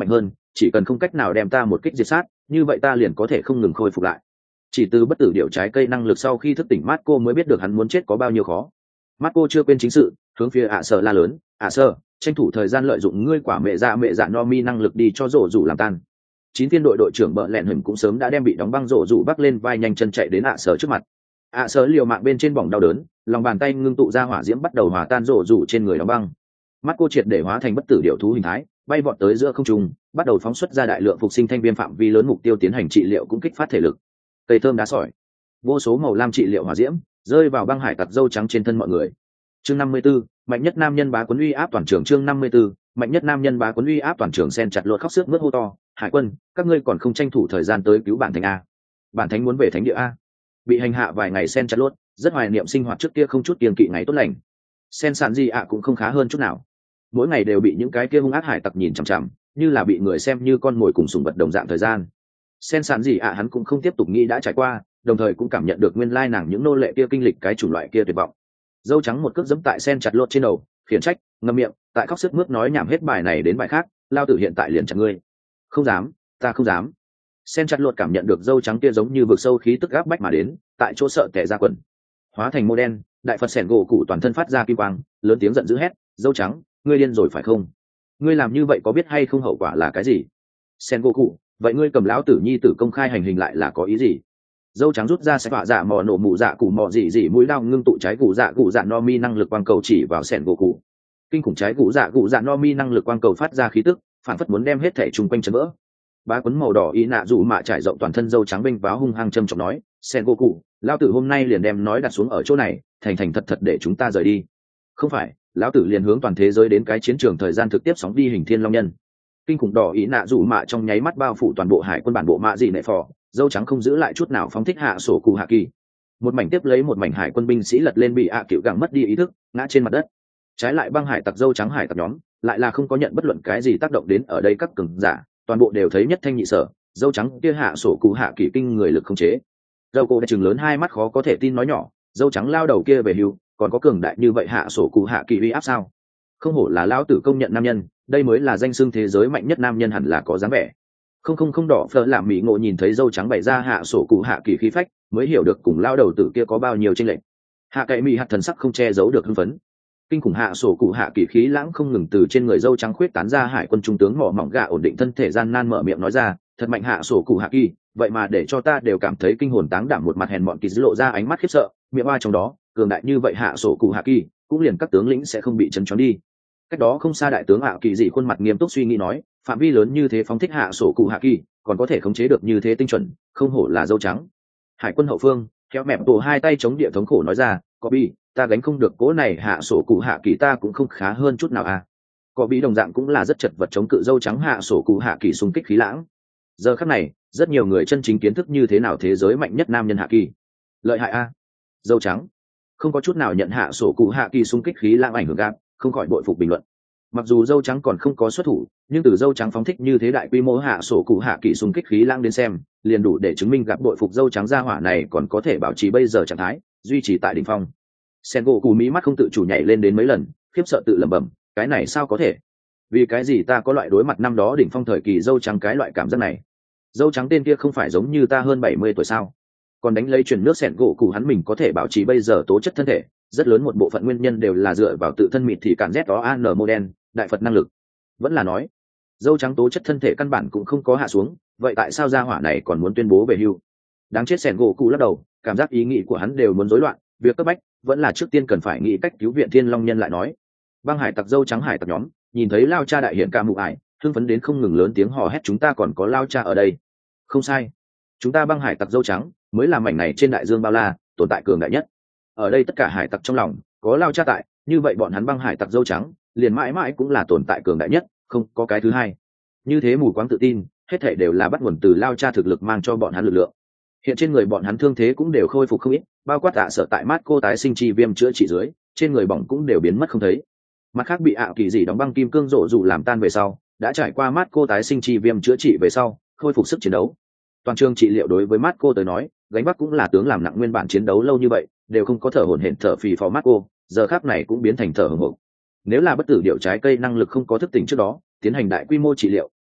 chỉ cần không cách nào đem ta một kích diệt sát, như vậy ta liền có thể không ngừng khôi phục lại. Chỉ từ bất tử điệu trái cây năng lực sau khi thức tỉnh Marco mới biết được hắn muốn chết có bao nhiêu khó. Marco chưa quên chính sự, hướng phía ạ sở la lớn, ạ sở, tranh thủ thời gian lợi dụng ngươi quả mẹ dạ no mi năng lực đi cho rổ rủ làm tan. 9 viên đội trưởng bợ lẹn hửng cũng sớm đã đem bị đóng băng rổ rủ bắc lên vai nhanh chân chạy đến ạ sở trước mặt. ạ sở liều mạng bên trên bỏng đau đớn, lòng bàn tay ngưng tụ ra hỏa diễm bắt đầu hòa tan rổ rủ trên người đóng băng. Marco triệt để hóa thành bất tử điệu thú hình thái, bay vọt tới giữa không trung, bắt đầu phóng xuất ra đại lượng phục sinh thanh viêm phạm vi lớn mục tiêu tiến hành trị liệu cũng kích phát thể lực. Cây thơm đá sỏi, vô số màu lam trị liệu hỏa diễm rơi vào băng hải tặc dâu trắng trên thân mọi người. Chương 54, mạnh nhất nam nhân bá cuốn uy áp toàn trường. Chương 54, mạnh nhất nam nhân bá cuốn uy áp toàn trường. Sen chặt lột khóc sướt mướt hô to, hải quân, các ngươi còn không tranh thủ thời gian tới cứu bản thánh a? Bản thánh muốn về thánh địa a? Bị hành hạ vài ngày Sen chặt lột rất hoài niệm sinh hoạt trước kia không chút kiêng kỵ ngày tốt lành. Sen sàn gì ạ cũng không khá hơn chút nào, mỗi ngày đều bị những cái kia hung ác hải tặc nhìn chằm chằm, như là bị người xem như con mồi cùng sủng vật đồng dạng thời gian. Sen sàn gì ạ hắn cũng không tiếp tục nghĩ đã trải qua, đồng thời cũng cảm nhận được nguyên lai nàng những nô lệ kia kinh lịch cái chủng loại kia tuyệt vọng. Dâu trắng một cước giẫm tại Sen chặt lột trên đầu, khiển trách, ngậm miệng, tại khóc sướt mướt nói nhảm hết bài này đến bài khác, lao tử hiện tại liền chặt ngươi. Không dám, ta không dám. Sen chặt lột cảm nhận được dâu trắng kia giống như vực sâu khí tức áp bách mà đến, tại chỗ sợ tè ra quần. Hóa thành mô đen, đại phật sẻn gỗ cụ toàn thân phát ra kim quang, lớn tiếng giận dữ hét, dâu trắng, ngươi điên rồi phải không? Ngươi làm như vậy có biết hay không hậu quả là cái gì? Sen gỗ cụ, vậy ngươi cầm lão tử nhi tử công khai hành hình lại là có ý gì? Dâu trắng rút ra sẽ họa dạ mò nổ mụ dạ cụ mò dị mũi đao ngưng tụ trái cụ dạ no mi năng lực quang cầu chỉ vào sẻn gỗ cụ. Kinh khủng trái cụ dạ no mi năng lực quang cầu phát ra khí tức, phản phất muốn đem hết thể chung quanh chấn vỡ. Bá quấn màu đỏ ý nạ dù mạ trải rộng toàn thân dâu trắng bênh váo hung hăng châm trọng nói, sẻn gỗ cụ, lão tử hôm nay liền đem nói đặt xuống ở chỗ này, thành thật để chúng ta rời đi. Không phải, lão tử liền hướng toàn thế giới đến cái chiến trường thời gian thực tiếp sóng đi hình thiên long nhân. Kinh khủng đỏ ý nạ dù mạ trong nháy mắt bao phủ toàn bộ hải quân bản bộ mạ dị nệ phò, dâu trắng không giữ lại chút nào phóng thích hạ sổ cụ hạ kỳ. Một mảnh tiếp lấy một mảnh hải quân binh sĩ lật lên bị ạ cựu gẳng mất đi ý thức, ngã trên mặt đất. Trái lại băng hải tặc dâu trắng hải tặc nhóm lại là không có nhận bất luận cái gì tác động đến ở đây các cường giả, toàn bộ đều thấy nhất thanh nhị sở, dâu trắng kia hạ sổ cụ hạ kỳ kinh người lực không chế. Dâu cô đã chừng lớn hai mắt khó có thể tin nói nhỏ, dâu trắng lao đầu kia về hưu, còn có cường đại như vậy hạ sổ cụ hạ kỳ uy áp sao? Không hổ là lão tử công nhận nam nhân, đây mới là danh xưng thế giới mạnh nhất nam nhân hẳn là có dáng vẻ. Không đỏ phở làm mỹ ngộ nhìn thấy dâu trắng bày ra hạ sổ cụ hạ kỳ khí phách, mới hiểu được cùng lao đầu tử kia có bao nhiêu chênh lệch. Hạ cậy mỹ hạt thần sắc không che giấu được hưng phấn. Kinh khủng hạ sổ cụ hạ kỳ khí lãng không ngừng từ trên người dâu trắng khuyết tán ra, hải quân trung tướng mỏ mỏng gà ổn định thân thể gian nan mở miệng nói ra, thật mạnh hạ sổ cụ hạ kỳ, vậy mà để cho ta đều cảm thấy kinh hồn táng đảm, một mặt hèn mọn kỳ dữ lộ ra ánh mắt khiếp sợ, miệng ba trong đó, cường đại như vậy hạ sổ cụ hạ kỳ, cũng liền các tướng lĩnh sẽ không bị chấn choáng đi. Cách đó không xa đại tướng ạ kỳ dị khuôn mặt nghiêm túc suy nghĩ nói, phạm vi lớn như thế phóng thích hạ sổ cụ hạ kỳ, còn có thể khống chế được như thế tinh chuẩn, không hổ là dâu trắng. Hải quân hậu phương, kéo mẹp tổ hai tay chống địa thống khổ nói ra, có bi, ta gánh không được cố này hạ sổ cụ hạ kỳ, ta cũng không khá hơn chút nào à. Có bi đồng dạng cũng là rất chật vật chống cự dâu trắng hạ sổ cụ hạ kỳ xung kích khí lãng. Giờ khắc này, rất nhiều người chân chính kiến thức như thế nào thế giới mạnh nhất nam nhân hạ kỳ. Lợi hại a. Dâu trắng không có chút nào nhận hạ sổ cụ hạ kỳ xung kích khí lãng ảnh hưởng gap, không khỏi bội phục bình luận. Mặc dù dâu trắng còn không có xuất thủ, nhưng từ dâu trắng phóng thích như thế đại quy mô hạ sổ cụ hạ kỳ xung kích khí lãng đến xem, liền đủ để chứng minh gặp bội phục dâu trắng gia hỏa này còn có thể bảo trì bây giờ trạng thái, duy trì tại đỉnh phong. Sen gỗ cù mí mắt không tự chủ nhảy lên đến mấy lần, khiếp sợ tự lẩm bẩm, cái này sao có thể? Vì cái gì ta có loại đối mặt năm đó đỉnh phong thời kỳ dâu trắng cái loại cảm giác này? Dâu trắng tên kia không phải giống như ta hơn 70 tuổi sao? Còn đánh lấy truyền nước sẹn gỗ cù hắn mình có thể bảo trì bây giờ tố chất thân thể, rất lớn một bộ phận nguyên nhân đều là dựa vào tự thân mịt thì cản z đó an mô đen đại phật năng lực. Vẫn là nói dâu trắng tố chất thân thể căn bản cũng không có hạ xuống, vậy tại sao gia hỏa này còn muốn tuyên bố về hưu? Đáng chết, sẹn gỗ cù lắc đầu, cảm giác ý nghĩ của hắn đều muốn rối loạn, việc cấp bách vẫn là trước tiên cần phải nghĩ cách cứu viện thiên long nhân. Lại nói băng hải tặc dâu trắng hải tặc nhóm nhìn thấy lao cha đại hiện ca mụ ải, thương phấn đến không ngừng lớn tiếng hò hét, chúng ta còn có lao cha ở đây. Không sai, chúng ta băng hải tặc dâu trắng mới là mảnh này trên đại dương bao la tồn tại cường đại nhất. Ở đây tất cả hải tặc trong lòng có lao cha tại, như vậy bọn hắn băng hải tặc dâu trắng liền mãi mãi cũng là tồn tại cường đại nhất, không có cái thứ hai. Như thế mù quáng tự tin, hết thảy đều là bắt nguồn từ lao cha thực lực mang cho bọn hắn lực lượng. Hiện trên người bọn hắn thương thế cũng đều khôi phục không ít, bao quát tạ sở tại mát cô tái sinh chi viêm chữa trị dưới, trên người bỏng cũng đều biến mất không thấy. Mặt khác bị ạ kỳ dị đóng băng kim cương rổ dù làm tan về sau, đã trải qua mát cô tái sinh chi viêm chữa trị về sau, khôi phục sức chiến đấu. Toàn trường trị liệu đối với mát cô tới nói, gánh vác cũng là tướng làm nặng nguyên bản chiến đấu lâu như vậy, đều không có thở hổn hển thở phì phò mát cô, giờ khắc này cũng biến thành thở hổn hển. Nếu là bất tử điệu trái cây năng lực không có thức tỉnh trước đó, tiến hành đại quy mô trị liệu,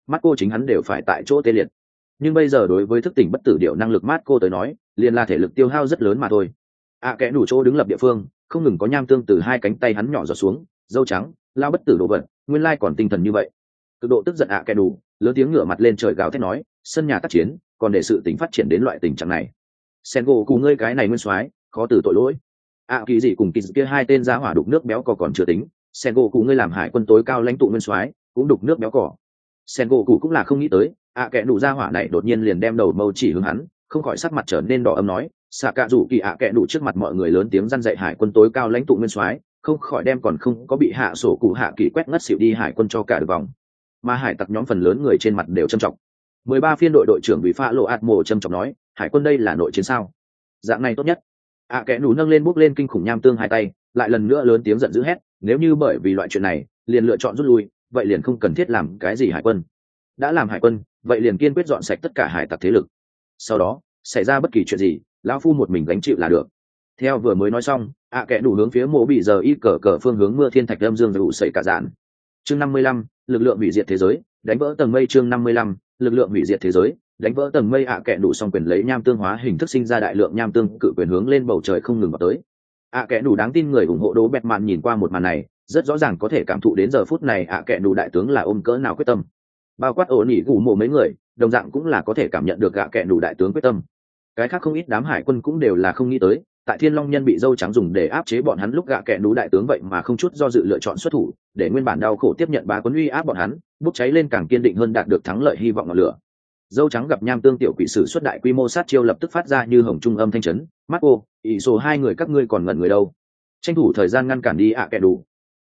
Marco chính hắn đều phải tại chỗ tê liệt. Nhưng bây giờ đối với thức tỉnh bất tử điệu năng lực Marco tới nói, liền là thể lực tiêu hao rất lớn mà thôi. Kẻ đủ chỗ đứng lập địa phương, không ngừng có nham tương từ hai cánh tay hắn nhỏ giọt xuống, dâu trắng, lao bất tử đồ vật, nguyên lai còn tinh thần như vậy. Cực độ tức giận kẻ đủ, lớn tiếng ngửa mặt lên trời gào thét nói, sân nhà tác chiến, còn để sự tình phát triển đến loại tình trạng này. Sengo cùng ngươi cái này nguyên soái, khó từ tội lỗi. Kỳ gì cùng kỳ kia hai tên giá hỏa đục nước béo cò còn chưa tính, Sengo cùng ngươi làm hải quân tối cao lãnh tụ nguyên soái, cũng đục nước béo cò. Sengo cũng là không nghĩ tới, kẻ đủ gia hỏa này đột nhiên liền đem đầu mâu chỉ hướng hắn, không khỏi sắc mặt trở nên đỏ ấm nói, xạ cạ rủ kỳ kẻ đủ trước mặt mọi người lớn tiếng răn dạy hải quân tối cao lãnh tụ nguyên soái, không khỏi đem còn không có bị hạ sổ cụ hạ kỳ quét ngất xỉu đi hải quân cho cả được vòng. Mà hải tặc nhóm phần lớn người trên mặt đều trầm trọng. 13 phiên đội đội trưởng bị pha lộ ạt mồ trầm trọng nói, hải quân đây là nội chiến sao? Dạng này tốt nhất. Kẻ đủ nâng lên bước lên kinh khủng nham tương hai tay, lại lần nữa lớn tiếng giận dữ hét, nếu như bởi vì loại chuyện này liền lựa chọn rút lui, vậy liền không cần thiết làm cái gì hải quân. Đã làm hải quân, vậy liền kiên quyết dọn sạch tất cả hải tặc thế lực. Sau đó xảy ra bất kỳ chuyện gì, lão phu một mình gánh chịu là được. Theo vừa mới nói xong, kẻ đủ hướng phía mộ bị giờ y cờ phương hướng mưa thiên thạch âm dương vụ sẩy cả dạn. Chương 55, lực lượng hủy diệt thế giới, đánh vỡ tầng mây. Chương 55, lực lượng hủy diệt thế giới, đánh vỡ tầng mây. Kẻ đủ xong quyền lấy nham tương hóa hình thức sinh ra đại lượng nham tương cự quyền hướng lên bầu trời không ngừng vào tới. Kẻ đủ đáng tin người ủng hộ Đỗ Bẹt Mạn nhìn qua một màn này, rất rõ ràng có thể cảm thụ đến giờ phút này kẻ đủ đại tướng là ôm cỡ nào quyết tâm. Bao quát ổn ỉ gù mộ mấy người, đồng dạng cũng là có thể cảm nhận được kẻ đủ đại tướng quyết tâm. Cái khác không ít đám hải quân cũng đều là không nghĩ tới, tại Thiên Long Nhân bị dâu trắng dùng để áp chế bọn hắn lúc kẻ đủ đại tướng vậy mà không chút do dự lựa chọn xuất thủ, để nguyên bản đau khổ tiếp nhận bá quân uy áp bọn hắn, bốc cháy lên càng kiên định hơn đạt được thắng lợi hy vọng ngọn lửa. Dâu trắng gặp nham tương tiểu quỷ sử xuất đại quy mô sát chiêu lập tức phát ra như hồng trung âm thanh chấn, Marco, ý số hai người các ngươi còn ngẩn người đâu? Tranh thủ thời gian ngăn cản đi kẻ đủ.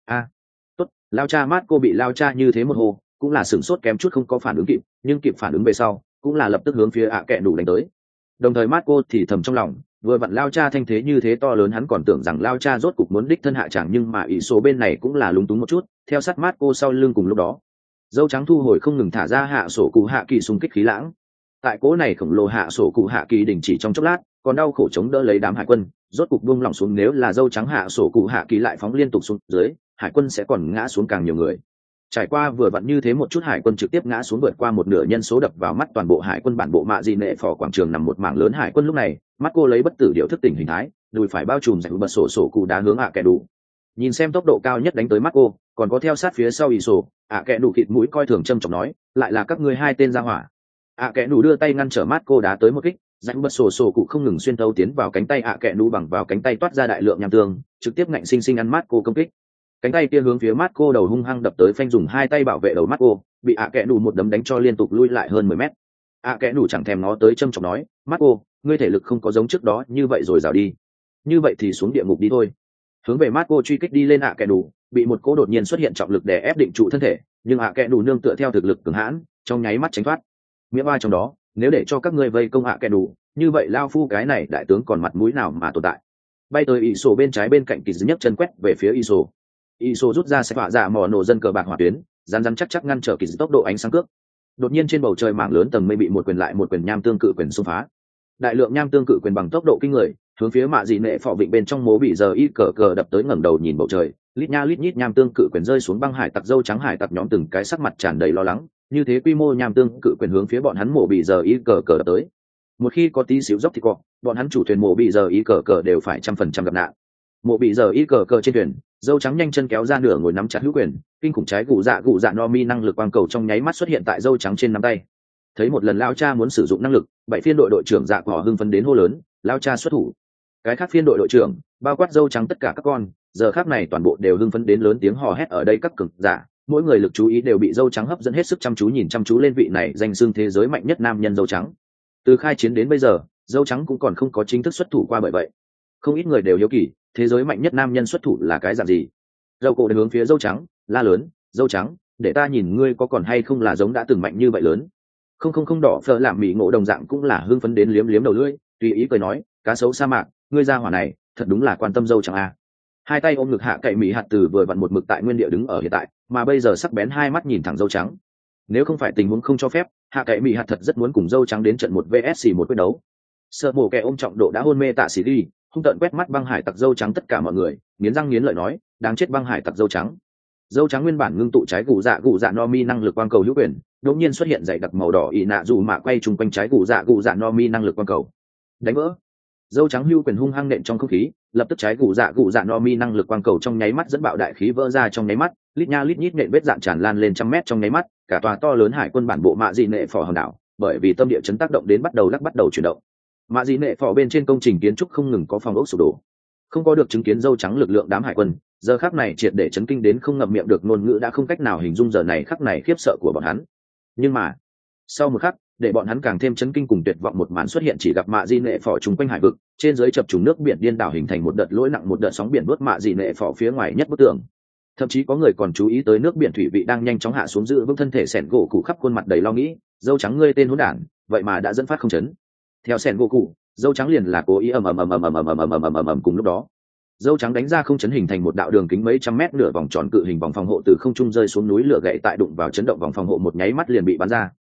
Tốt, lao cha Marco bị lao cha như thế một hồ, cũng là sửng sốt kém chút không có phản ứng kịp, nhưng kịp phản ứng về sau, cũng là lập tức hướng phía kẻ đủ đánh tới. Đồng thời Marco thì thầm trong lòng, vừa vặn lao cha thanh thế như thế to lớn hắn còn tưởng rằng lao cha rốt cục muốn đích thân hạ tràng, nhưng mà ý số bên này cũng là lúng túng một chút, theo sát Marco sau lưng cùng lúc đó. Dâu trắng thu hồi không ngừng thả ra hạ sổ cụ hạ kỳ xung kích khí lãng. Tại cố này khổng lồ hạ sổ cụ hạ kỳ đình chỉ trong chốc lát, còn đau khổ chống đỡ lấy đám hải quân, rốt cục buông lỏng xuống, nếu là dâu trắng hạ sổ cụ hạ kỳ lại phóng liên tục xuống dưới, hải quân sẽ còn ngã xuống càng nhiều người. Trải qua vừa vặn như thế một chút, hải quân trực tiếp ngã xuống vượt qua một nửa nhân số, đập vào mắt toàn bộ hải quân bản bộ mạ dị nệ phò quảng trường nằm một mảng lớn hải quân. Lúc này Marco lấy bất tử điệu thức tỉnh hình thái, đùi phải bao trùm dành bật sổ cụ đá hướng kẻ đủ. Nhìn xem tốc độ cao nhất đánh tới Marco, còn có theo sát phía sau ý sổ, kẻ đủ khịt mũi coi thường châm chọc nói, lại là các ngươi hai tên ra hỏa. Kẻ đủ đưa tay ngăn trở Marco đá tới một kích, dành bật sổ cụ không ngừng xuyên thấu tiến vào cánh tay kẻ đủ, bằng vào cánh tay toát ra đại lượng nham tương, trực tiếp ngạnh sinh sinh ăn Marco công kích. Cánh tay kia hướng phía Marco đầu hung hăng đập tới, phanh dùng hai tay bảo vệ đầu Marco, bị kẻ đủ một đấm đánh cho liên tục lui lại hơn 10 mét. Kẻ đủ chẳng thèm nó tới châm chọc nói, Marco, ngươi thể lực không có giống trước đó như vậy rồi rào đi, như vậy thì xuống địa ngục đi thôi. Hướng về Marco truy kích đi lên kẻ đủ, bị một cỗ đột nhiên xuất hiện trọng lực để ép định trụ thân thể, nhưng kẻ đủ nương tựa theo thực lực cường hãn, trong nháy mắt tránh thoát. Miễn ba trong đó, nếu để cho các ngươi vây công kẻ đủ, như vậy lao phu cái này đại tướng còn mặt mũi nào mà tồn tại. Bay tới ý sổ bên trái bên cạnh kỳ nhấc chân quét về phía ý sổ. Iso rút ra sẽ hỏa dạ mỏ nổ dân cờ bạc hỏa tuyến, rắn chắc ngăn trở kỳ tốc độ ánh sáng cước. Đột nhiên trên bầu trời mảng lớn tầng mây bị một quyền lại một quyền nham tương cự quyền xung phá. Đại lượng nham tương cự quyền bằng tốc độ kinh người, hướng phía mạ dị nệ phò vịnh bên trong mố bị giờ y cờ đập tới, ngẩng đầu nhìn bầu trời, lít nha lít nhít nham tương cự quyền rơi xuống, băng hải tặc dâu trắng hải tặc nhóm từng cái sắc mặt tràn đầy lo lắng, như thế quy mô nham tương cự quyền hướng phía bọn hắn mổ bị giờ y cờ đập tới. Một khi có tí xíu dốc thì cọ, bọn hắn chủ thuyền mổ bị giờ y cờ đều phải 100% gặp nạn. Mộ bị giờ y cờ trên thuyền, dâu trắng nhanh chân kéo ra nửa ngồi nắm chặt hữu quyền, kinh khủng trái gù dạ no mi năng lực quang cầu trong nháy mắt xuất hiện tại dâu trắng trên nắm tay. Thấy một lần lao cha muốn sử dụng năng lực, 7 phiên đội đội trưởng dạ cỏ hưng phấn đến hô lớn, lao cha xuất thủ. Cái khác phiên đội đội trưởng, bao quát dâu trắng tất cả các con, giờ khác này toàn bộ đều hưng phấn đến lớn tiếng hò hét. Ở đây các cường giả, mỗi người lực chú ý đều bị dâu trắng hấp dẫn hết sức, chăm chú lên vị này danh xưng thế giới mạnh nhất nam nhân dâu trắng. Từ khai chiến đến bây giờ, dâu trắng cũng còn không có chính thức xuất thủ qua, bởi vậy không ít người đều hiếu kỳ, thế giới mạnh nhất nam nhân xuất thủ là cái dạng gì. Dâu cổ để hướng phía dâu trắng la lớn, dâu trắng, để ta nhìn ngươi có còn hay không là giống đã từng mạnh như vậy lớn. Không đỏ phở làm mỹ ngộ đồng dạng cũng là hưng phấn đến liếm liếm đầu lưỡi, tùy ý cười nói, cá sấu sa mạc, ngươi ra hỏa này thật đúng là quan tâm dâu trắng a. Hai tay ôm ngực hạ cậy mỹ hạt từ vừa vặn một mực tại nguyên địa đứng ở hiện tại, mà bây giờ sắc bén hai mắt nhìn thẳng dâu trắng. Nếu không phải tình huống không cho phép, hạ cậy mỹ hạt thật rất muốn cùng dâu trắng đến trận một vs một quyết đấu. Sợ mổ kẻ ôm trọng độ đã hôn mê tạ sĩ đi, hung tợn quét mắt băng hải tặc dâu trắng tất cả mọi người, nghiến răng nghiến lợi nói, đáng chết băng hải tặc dâu trắng. Dâu trắng nguyên bản ngưng tụ trái gù dạ no mi năng lực quang cầu hữu quyền, đột nhiên xuất hiện dày đặc màu đỏ ị nạ dù mạ quay chung quanh trái cụ dạ no mi năng lực quang cầu đánh vỡ. Dâu trắng hưu quyền hung hăng nện trong không khí, lập tức trái cụ dạ no mi năng lực quang cầu trong nháy mắt dẫn bạo đại khí vỡ ra trong nháy mắt, lít nha lít nhít nện vết dạn tràn lan lên trăm mét trong nháy mắt, cả tòa to lớn hải quân bản bộ mạ dị nệ phò hòn đảo bởi vì tâm địa chấn tác động đến bắt đầu chuyển động. Mạ dị nệ phò bên trên công trình kiến trúc không ngừng có phòng ốc sụp đổ. Không có được chứng kiến dâu trắng lực lượng đám hải quân, giờ khắc này triệt để chấn kinh đến không ngậm miệng được, ngôn ngữ đã không cách nào hình dung giờ này khắc này khiếp sợ của bọn hắn. Nhưng mà sau một khắc, để bọn hắn càng thêm chấn kinh cùng tuyệt vọng một màn xuất hiện, chỉ gặp mạ dị nệ phò chung quanh hải vực trên dưới chập trùng nước biển điên đảo hình thành một đợt lỗi nặng, một đợt sóng biển nuốt mạ dị nệ phò phía ngoài nhất bức tường. Thậm chí có người còn chú ý tới nước biển thủy vị đang nhanh chóng hạ xuống, giữ vững thân thể sẻn gỗ cụ khắp khuôn mặt đầy lo nghĩ, dâu trắng ngươi tên hỗn đản, vậy mà đã dẫn phát không chấn. Theo sẻn gỗ cụ, dâu trắng liền là cố ý ầm cùng lúc đó dâu trắng đánh ra không chấn hình thành một đạo đường kính mấy trăm mét nửa vòng tròn cự hình vòng phòng hộ từ không trung rơi xuống núi lửa, gậy tại đụng vào chấn động vòng phòng hộ một nháy mắt liền bị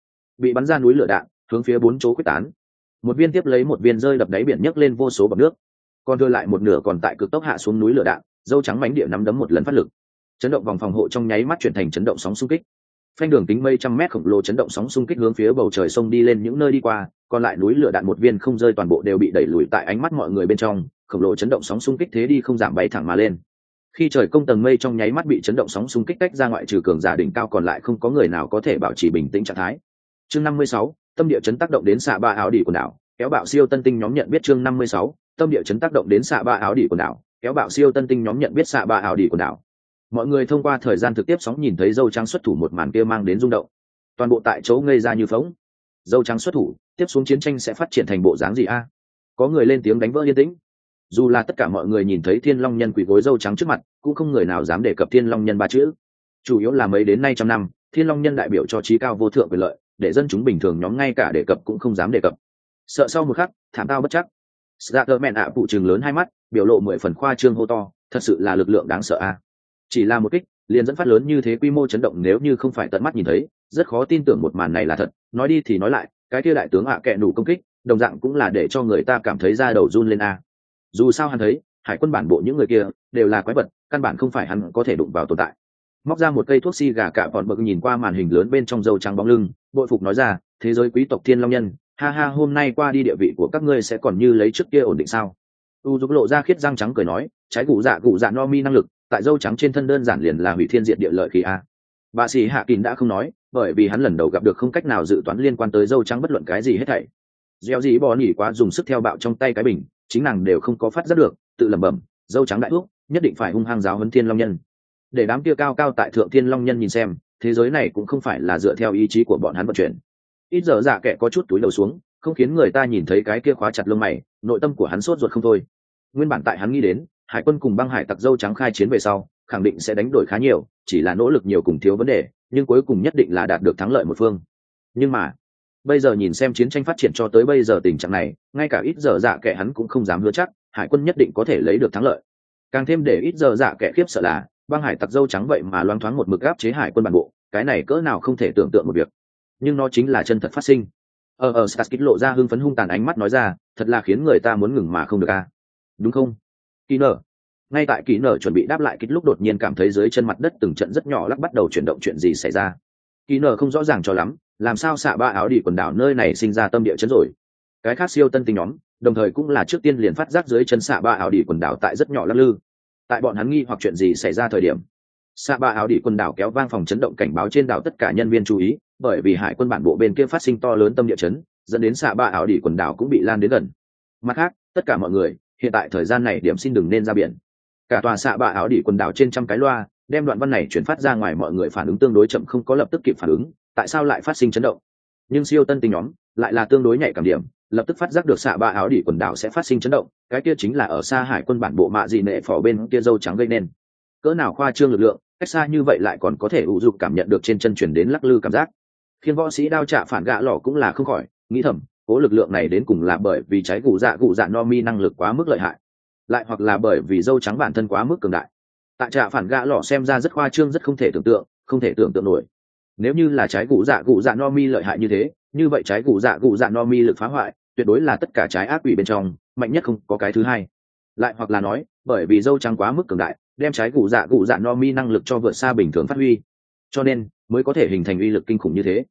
bắn ra núi lửa đạn hướng phía bốn chỗ quyết tán, một viên tiếp lấy một viên rơi đập đáy biển nhấc lên vô số bọt nước, còn đưa lại một nửa còn tại cực tốc hạ xuống núi lửa đạn. Dâu trắng mánh địa nắm đấm một lần phát lực, chấn động vòng phòng hộ trong nháy mắt chuyển thành chấn động sóng xung kích, phanh đường kính mấy trăm mét khổng lồ chấn động sóng xung kích hướng phía bầu trời sông đi lên những nơi đi qua, còn lại núi lửa đạn một viên không rơi, toàn bộ đều bị đẩy lùi tại ánh mắt mọi người bên trong. Khổng lồ chấn động sóng xung kích thế đi không giảm bay thẳng mà lên, khi trời công tầng mây trong nháy mắt bị chấn động sóng xung kích tách ra, ngoại trừ cường giả đỉnh cao còn lại không có người nào có thể bảo trì bình tĩnh trạng thái. Chương 56, tâm địa chấn tác động đến xạ ba áo đỉ quần đảo, kéo bạo siêu tân tinh nhóm nhận biết. Chương 56, tâm địa chấn tác động đến xạ ba áo đỉ quần đảo, kéo bạo siêu tân tinh nhóm nhận biết. Xạ ba áo đỉ quần đảo, mọi người thông qua thời gian thực tiếp sóng nhìn thấy dâu trắng xuất thủ, một màn kia mang đến rung động, toàn bộ tại chỗ ngây ra như phóng. Dâu trắng xuất thủ, tiếp xuống chiến tranh sẽ phát triển thành bộ dáng gì a? Có người lên tiếng đánh vỡ yên tĩnh. Dù là tất cả mọi người nhìn thấy thiên long nhân quỳ gối dâu trắng trước mặt, cũng không người nào dám đề cập thiên long nhân ba chữ. Chủ yếu là mấy đến nay trăm năm, thiên long nhân đại biểu cho trí cao vô thượng quyền lợi, để dân chúng bình thường nhóm ngay cả đề cập cũng không dám đề cập, sợ sau một khắc thảm tao bất chắc. Scatterman ạ phụ trừng lớn hai mắt, biểu lộ 10 phần khoa trương hô to, thật sự là lực lượng đáng sợ a! Chỉ là một kích liền dẫn phát lớn như thế quy mô chấn động, nếu như không phải tận mắt nhìn thấy, rất khó tin tưởng một màn này là thật. Nói đi thì nói lại, cái kia đại tướng ạ kẹ nủ công kích đồng dạng cũng là để cho người ta cảm thấy da đầu run lên a. Dù sao hắn thấy hải quân bản bộ những người kia đều là quái vật, căn bản không phải hắn có thể đụng vào tồn tại. Móc ra một cây thuốc xi gà cả bọn bực nhìn qua màn hình lớn bên trong dâu trắng bóng lưng, bội phục nói ra, thế giới quý tộc thiên long nhân, ha ha, hôm nay qua đi địa vị của các ngươi sẽ còn như lấy trước kia ổn định sao? U giúp lộ ra khiết răng trắng cười nói, trái cụ dạ no mi năng lực tại dâu trắng trên thân đơn giản liền là hủy thiên diệt địa lợi khí a. Bà sĩ hạ kín đã không nói, bởi vì hắn lần đầu gặp được không cách nào dự toán liên quan tới dâu trắng bất luận cái gì hết thảy. Gieo gì bò nỉ quá dùng sức theo bạo trong tay cái bình, chính nàng đều không có phát giác được, tự lẩm bẩm, dâu trắng đại thuốc nhất định phải hung hăng giáo huấn thiên long nhân. Để đám kia cao cao tại thượng thiên long nhân nhìn xem, thế giới này cũng không phải là dựa theo ý chí của bọn hắn vận chuyển. Ít giờ dạ kệ có chút túi đầu xuống, không khiến người ta nhìn thấy cái kia khóa chặt lông mày, nội tâm của hắn sốt ruột không thôi. Nguyên bản tại hắn nghĩ đến, hải quân cùng băng hải tặc dâu trắng khai chiến về sau, khẳng định sẽ đánh đổi khá nhiều, chỉ là nỗ lực nhiều cùng thiếu vấn đề, nhưng cuối cùng nhất định là đạt được thắng lợi một phương. Nhưng mà bây giờ nhìn xem chiến tranh phát triển cho tới bây giờ tình trạng này, ngay cả ít giờ dạ kệ hắn cũng không dám hứa chắc hải quân nhất định có thể lấy được thắng lợi. Càng thêm để ít giờ dạ kệ khiếp sợ là băng hải tặc dâu trắng vậy mà loáng thoáng một mực áp chế hải quân bản bộ, cái này cỡ nào không thể tưởng tượng một việc, nhưng nó chính là chân thật phát sinh. Skid lộ ra hưng phấn hung tàn ánh mắt nói ra, thật là khiến người ta muốn ngừng mà không được a, đúng không Kỳ nở? Ngay tại Kỳ nở chuẩn bị đáp lại kích lúc đột nhiên cảm thấy dưới chân mặt đất từng trận rất nhỏ lắc bắt đầu chuyển động, chuyện gì xảy ra? Kỳ nở không rõ ràng cho lắm, làm sao xạ ba áo đỉ quần đảo nơi này sinh ra tâm địa chấn rồi? Cái khác siêu tân tinh nhóm đồng thời cũng là trước tiên liền phát giác dưới chân xạ ba áo đỉ quần đảo tại rất nhỏ lắc lư. Tại bọn hắn nghi hoặc chuyện gì xảy ra thời điểm, xạ ba áo đỉ quần đảo kéo vang phòng chấn động cảnh báo trên đảo tất cả nhân viên chú ý, bởi vì hải quân bản bộ bên kia phát sinh to lớn tâm địa chấn, dẫn đến xạ ba áo đỉ quần đảo cũng bị lan đến gần. Mặt khác, tất cả mọi người hiện tại thời gian này điểm xin đừng nên ra biển. Cả tòa xạ ba áo đỉ quần đảo trên trăm cái loa đem đoạn văn này chuyển phát ra ngoài, mọi người phản ứng tương đối chậm, không có lập tức kịp phản ứng tại sao lại phát sinh chấn động. Nhưng siêu tân tinh nhóm lại là tương đối nhạy cảm điểm, lập tức phát giác được xạ ba áo đỉ quần đảo sẽ phát sinh chấn động, cái kia chính là ở xa hải quân bản bộ mạ dị nệ phò bên kia dâu trắng gây nên. Cỡ nào khoa trương lực lượng, cách xa như vậy lại còn có thể ủ dục cảm nhận được trên chân chuyển đến lắc lư cảm giác. Khiến võ sĩ đao trạ phản gạ lỏ cũng là không khỏi nghĩ thầm, cố lực lượng này đến cùng là bởi vì trái cụ dạ no mi năng lực quá mức lợi hại, lại hoặc là bởi vì dâu trắng bản thân quá mức cường đại. Tại trạ phản gạ lỏ xem ra rất khoa trương, rất không thể tưởng tượng nổi. Nếu như là trái cụ dạ no mi lợi hại như thế, như vậy trái cụ dạ no mi lực phá hoại tuyệt đối là tất cả trái ác quỷ bên trong mạnh nhất, không có cái thứ hai. Lại hoặc là nói, bởi vì dâu trắng quá mức cường đại, đem trái cụ dạ no mi năng lực cho vượt xa bình thường phát huy, cho nên mới có thể hình thành uy lực kinh khủng như thế.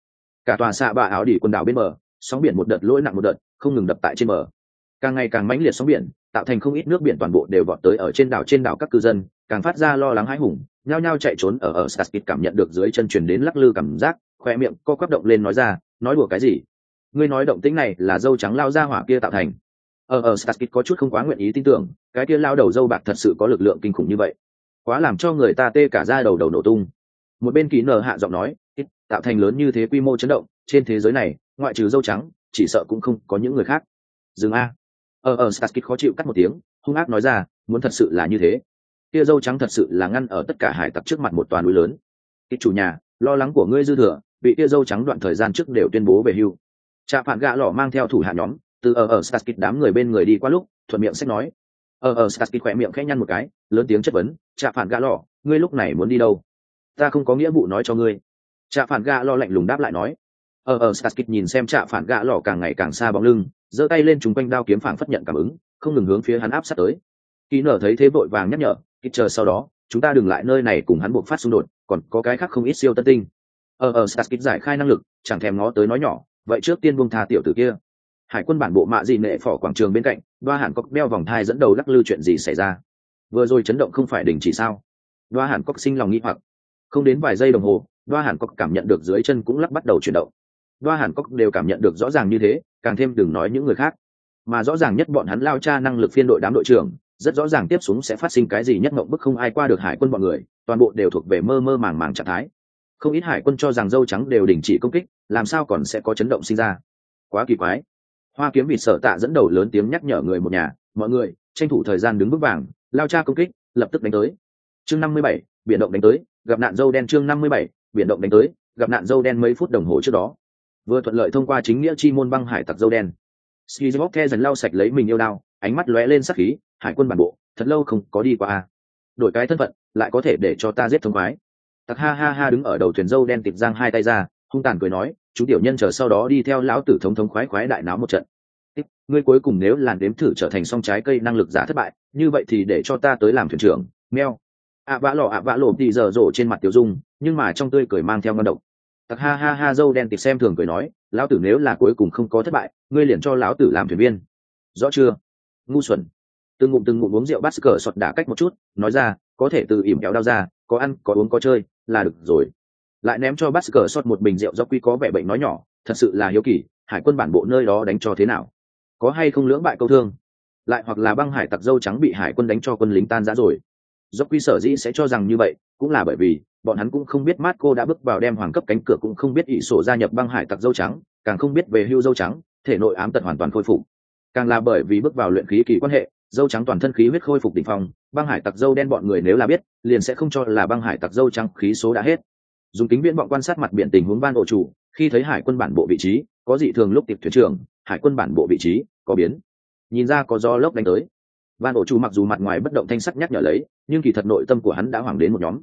cả tòa xạ bạ áo đỉ quần đảo bên bờ, sóng biển một đợt lỗi nặng một đợt, không ngừng đập tại trên bờ. Càng ngày càng mãnh liệt sóng biển, tạo thành không ít nước biển toàn bộ đều vọt tới ở trên đảo các cư dân, càng phát ra lo lắng hãi hùng, nhao nhao chạy trốn ở Staskit cảm nhận được dưới chân truyền đến lắc lư cảm giác, khoe miệng co quắp động lên nói ra, nói đùa cái gì? Ngươi nói động tĩnh này là dâu trắng lao ra hỏa kia tạo thành. Staskit có chút không quá nguyện ý tin tưởng, cái kia lao đầu dâu bạc thật sự có lực lượng kinh khủng như vậy, quá làm cho người ta tê cả da đầu nổ tung. Một bên Kỷ Nở hạ giọng nói, tạo thành lớn như thế quy mô chấn động, trên thế giới này, ngoại trừ dâu trắng, chỉ sợ cũng không có những người khác. Dừng a. Staskit khó chịu cắt một tiếng, hung ác nói ra, muốn thật sự là như thế, kia dâu trắng thật sự là ngăn ở tất cả hải tặc trước mặt một toàn núi lớn. Cái chủ nhà, lo lắng của ngươi dư thừa, bị kia dâu trắng đoạn thời gian trước đều tuyên bố về hưu. Trạ Phản Gạ Lọ mang theo thủ hạ nhóm, từ Staskit đám người bên người đi qua lúc, thuận miệng sách nói. Staskit khỏe miệng khẽ nhăn một cái, lớn tiếng chất vấn, Trạ Phản Gạ Lọ, ngươi lúc này muốn đi đâu? Ta không có nghĩa vụ nói cho ngươi. Trạ Phản Gạ Lọ lạnh lùng đáp lại nói. Staskit nhìn xem Trạ Phản Gạ Lọ càng ngày càng xa bóng lưng, giơ tay lên trùng quanh đao kiếm phảng phất nhận cảm ứng, không ngừng hướng phía hắn áp sát tới. Kỷ Nở thấy thế vội vàng nhắc nhở, ít chờ sau đó, chúng ta đừng lại nơi này cùng hắn buộc phát xung đột, còn có cái khác không ít siêu tân tinh. Staskit giải khai năng lực, chẳng thèm ngó tới nói nhỏ, vậy trước tiên buông tha tiểu tử kia. Hải quân bản bộ mạ dị nệ phỏ quảng trường bên cạnh, Đoa Hàn Cốc đeo vòng thai dẫn đầu lắc lư chuyện gì xảy ra? Vừa rồi chấn động không phải đình chỉ sao? Đoa Hàn Cốc sinh lòng nghi hoặc. Không đến vài giây đồng hồ, Đoa Hàn Cốc cảm nhận được dưới chân cũng lắc bắt đầu chuyển động. Đoa Hàn Cốc đều cảm nhận được rõ ràng như thế, càng thêm đừng nói những người khác, mà rõ ràng nhất bọn hắn lao cha năng lực phiên đội đám đội trưởng, rất rõ ràng tiếp xuống sẽ phát sinh cái gì nhất mộng bức không ai qua được hải quân bọn người, toàn bộ đều thuộc về mơ mơ màng màng trạng thái. Không ít hải quân cho rằng dâu trắng đều đình chỉ công kích, làm sao còn sẽ có chấn động sinh ra? Quá kỳ quái. Hoa Kiếm Vịt Sở Tạ dẫn đầu lớn tiếng nhắc nhở người một nhà, mọi người tranh thủ thời gian đứng vững vàng, lao cha công kích, lập tức đánh tới. Chương 57, biển động đánh tới, gặp nạn dâu đen. Chương 57, biển động đánh tới, gặp nạn dâu đen. Mấy phút đồng hồ trước đó, vừa thuận lợi thông qua chính nghĩa chi môn băng hải tặc dâu đen. Skizbok the dần lau sạch lấy mình yêu đao, ánh mắt lóe lên sắc khí, hải quân bản bộ, thật lâu không có đi qua. Đổi cái thân phận, lại có thể để cho ta giết thông khoái. Tặc ha ha ha đứng ở đầu thuyền dâu đen tịt giang hai tay ra, hung tàn cười nói, chúng tiểu nhân chờ sau đó đi theo lão tử thống khoái khoái đại náo một trận. Ngươi cuối cùng nếu làn đếm thử trở thành song trái cây năng lực giả thất bại, như vậy thì để cho ta tới làm thuyền trưởng. Meo. ạ vã lộ thì giờ rổ trên mặt tiểu dung, nhưng mà trong tươi cười mang theo ngon độc. Tặc ha ha ha dâu đen tịt xem thường cười nói, lão tử nếu là cuối cùng không có thất bại, ngươi liền cho lão tử làm thuyền viên. Rõ chưa? Ngu xuẩn. Từng ngụm uống rượu bắt cờ sọt đả cách một chút, nói ra, có thể từ ỉm kéo đao ra, có ăn có uống có chơi là được rồi. Lại ném cho bắt cờ sọt một bình rượu do quy có vẻ bệnh nói nhỏ, thật sự là hiếu kỳ, hải quân bản bộ nơi đó đánh cho thế nào, có hay không lưỡng bại câu thương, lại hoặc là băng hải tặc dâu trắng bị hải quân đánh cho quân lính tan rã rồi. Do quy sở dĩ sẽ cho rằng như vậy, cũng là bởi vì bọn hắn cũng không biết Marco đã bước vào đem hoàng cấp cánh cửa, cũng không biết ỷ sổ gia nhập băng hải tặc dâu trắng, càng không biết về hưu dâu trắng thể nội ám tật hoàn toàn khôi phục, càng là bởi vì bước vào luyện khí kỳ quan hệ, dâu trắng toàn thân khí huyết khôi phục đỉnh phong, băng hải tặc dâu đen bọn người nếu là biết, liền sẽ không cho là băng hải tặc dâu trắng khí số đã hết. Dùng kính viễn vọng quan sát mặt biển tình huống ban ổ chủ, khi thấy hải quân bản bộ vị trí có dị thường lúc tiệp thuyền trưởng, hải quân bản bộ vị trí có biến, nhìn ra có gió lốc đánh tới. Van ổ chủ mặc dù mặt ngoài bất động thanh sắc nhắc nhở lấy, nhưng kỳ thật nội tâm của hắn đã hoảng đến một nhóm.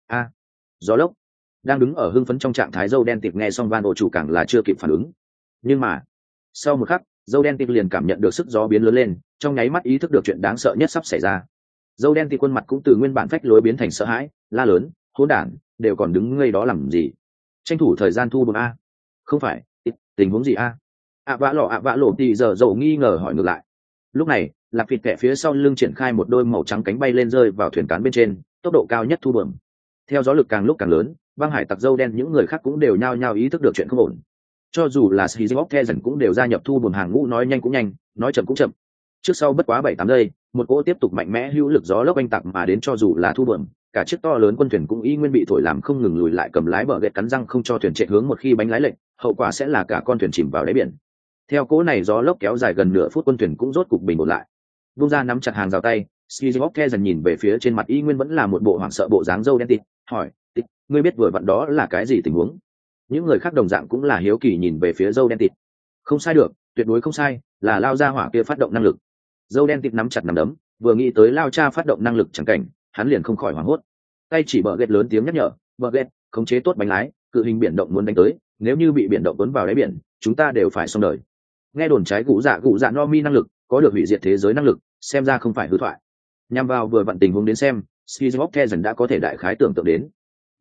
Gió lốc. Đang đứng ở hưng phấn trong trạng thái dâu đen tiệp nghe xong Van ổ chủ càng là chưa kịp phản ứng. Nhưng mà, sau một khắc, dâu đen tiệp liền cảm nhận được sức gió biến lớn lên, trong nháy mắt ý thức được chuyện đáng sợ nhất sắp xảy ra. Dâu đen tiệp khuôn mặt cũng từ nguyên bản phách lối biến thành sợ hãi, la lớn, hỗn đản, đều còn đứng ngây đó làm gì? Tranh thủ thời gian thu bom a. Không phải, tình huống gì a? ạ vã lộ thì giờ dầu nghi ngờ hỏi ngược lại. Lúc này, lạc vịt kẻ phía sau lưng triển khai một đôi màu trắng cánh bay lên rơi vào thuyền cán bên trên, tốc độ cao nhất thu bờm. Theo gió lực càng lúc càng lớn, băng hải tặc dâu đen những người khác cũng đều nhao nhao ý thức được chuyện không ổn. Cho dù là Skizbok the dần cũng đều gia nhập thu bờm hàng ngũ, nói nhanh cũng nhanh, nói chậm cũng chậm. Trước sau bất quá 7-8 giây, một cỗ tiếp tục mạnh mẽ hữu lực gió lốc oanh tạc mà đến, cho dù là thu bờm, cả chiếc to lớn quân thuyền cũng y nguyên bị thổi làm không ngừng lùi lại, cầm lái bờ gẹt cắn răng không cho thuyền chạy hướng, một khi bánh lái lệch, hậu quả sẽ là cả con thuyền chìm vào đáy biển. Theo cỗ này gió lốc kéo dài gần nửa phút, quân thuyền cũng rốt cục bình ổn lại. Vung ra nắm chặt hàng rào tay, Skizbok the dần nhìn về phía trên mặt y nguyên vẫn là một bộ hoảng sợ bộ dáng dâu đen tịt, hỏi, tịt, ngươi biết vừa vặn đó là cái gì tình huống? Những người khác đồng dạng cũng là hiếu kỳ nhìn về phía dâu đen tịt. Không sai được, tuyệt đối không sai, là lao ra hỏa kia phát động năng lực. Dâu đen tịt nắm chặt nắm đấm, vừa nghĩ tới lao cha phát động năng lực chẳng cảnh, hắn liền không khỏi hoảng hốt. Tay chỉ bờ gẹt lớn tiếng nhắc nhở, bờ gẹt, khống chế tốt bánh lái, cự hình biển động muốn đánh tới, nếu như bị biển động cuốn vào đáy biển, chúng ta đều phải xong đời. Nghe đồn trái gũ dạ no mi năng lực có được hủy diệt thế giới năng lực, xem ra không phải hư thoại. Nhằm vào vừa vặn tình huống đến xem, Skizbok the dần đã có thể đại khái tưởng tượng đến.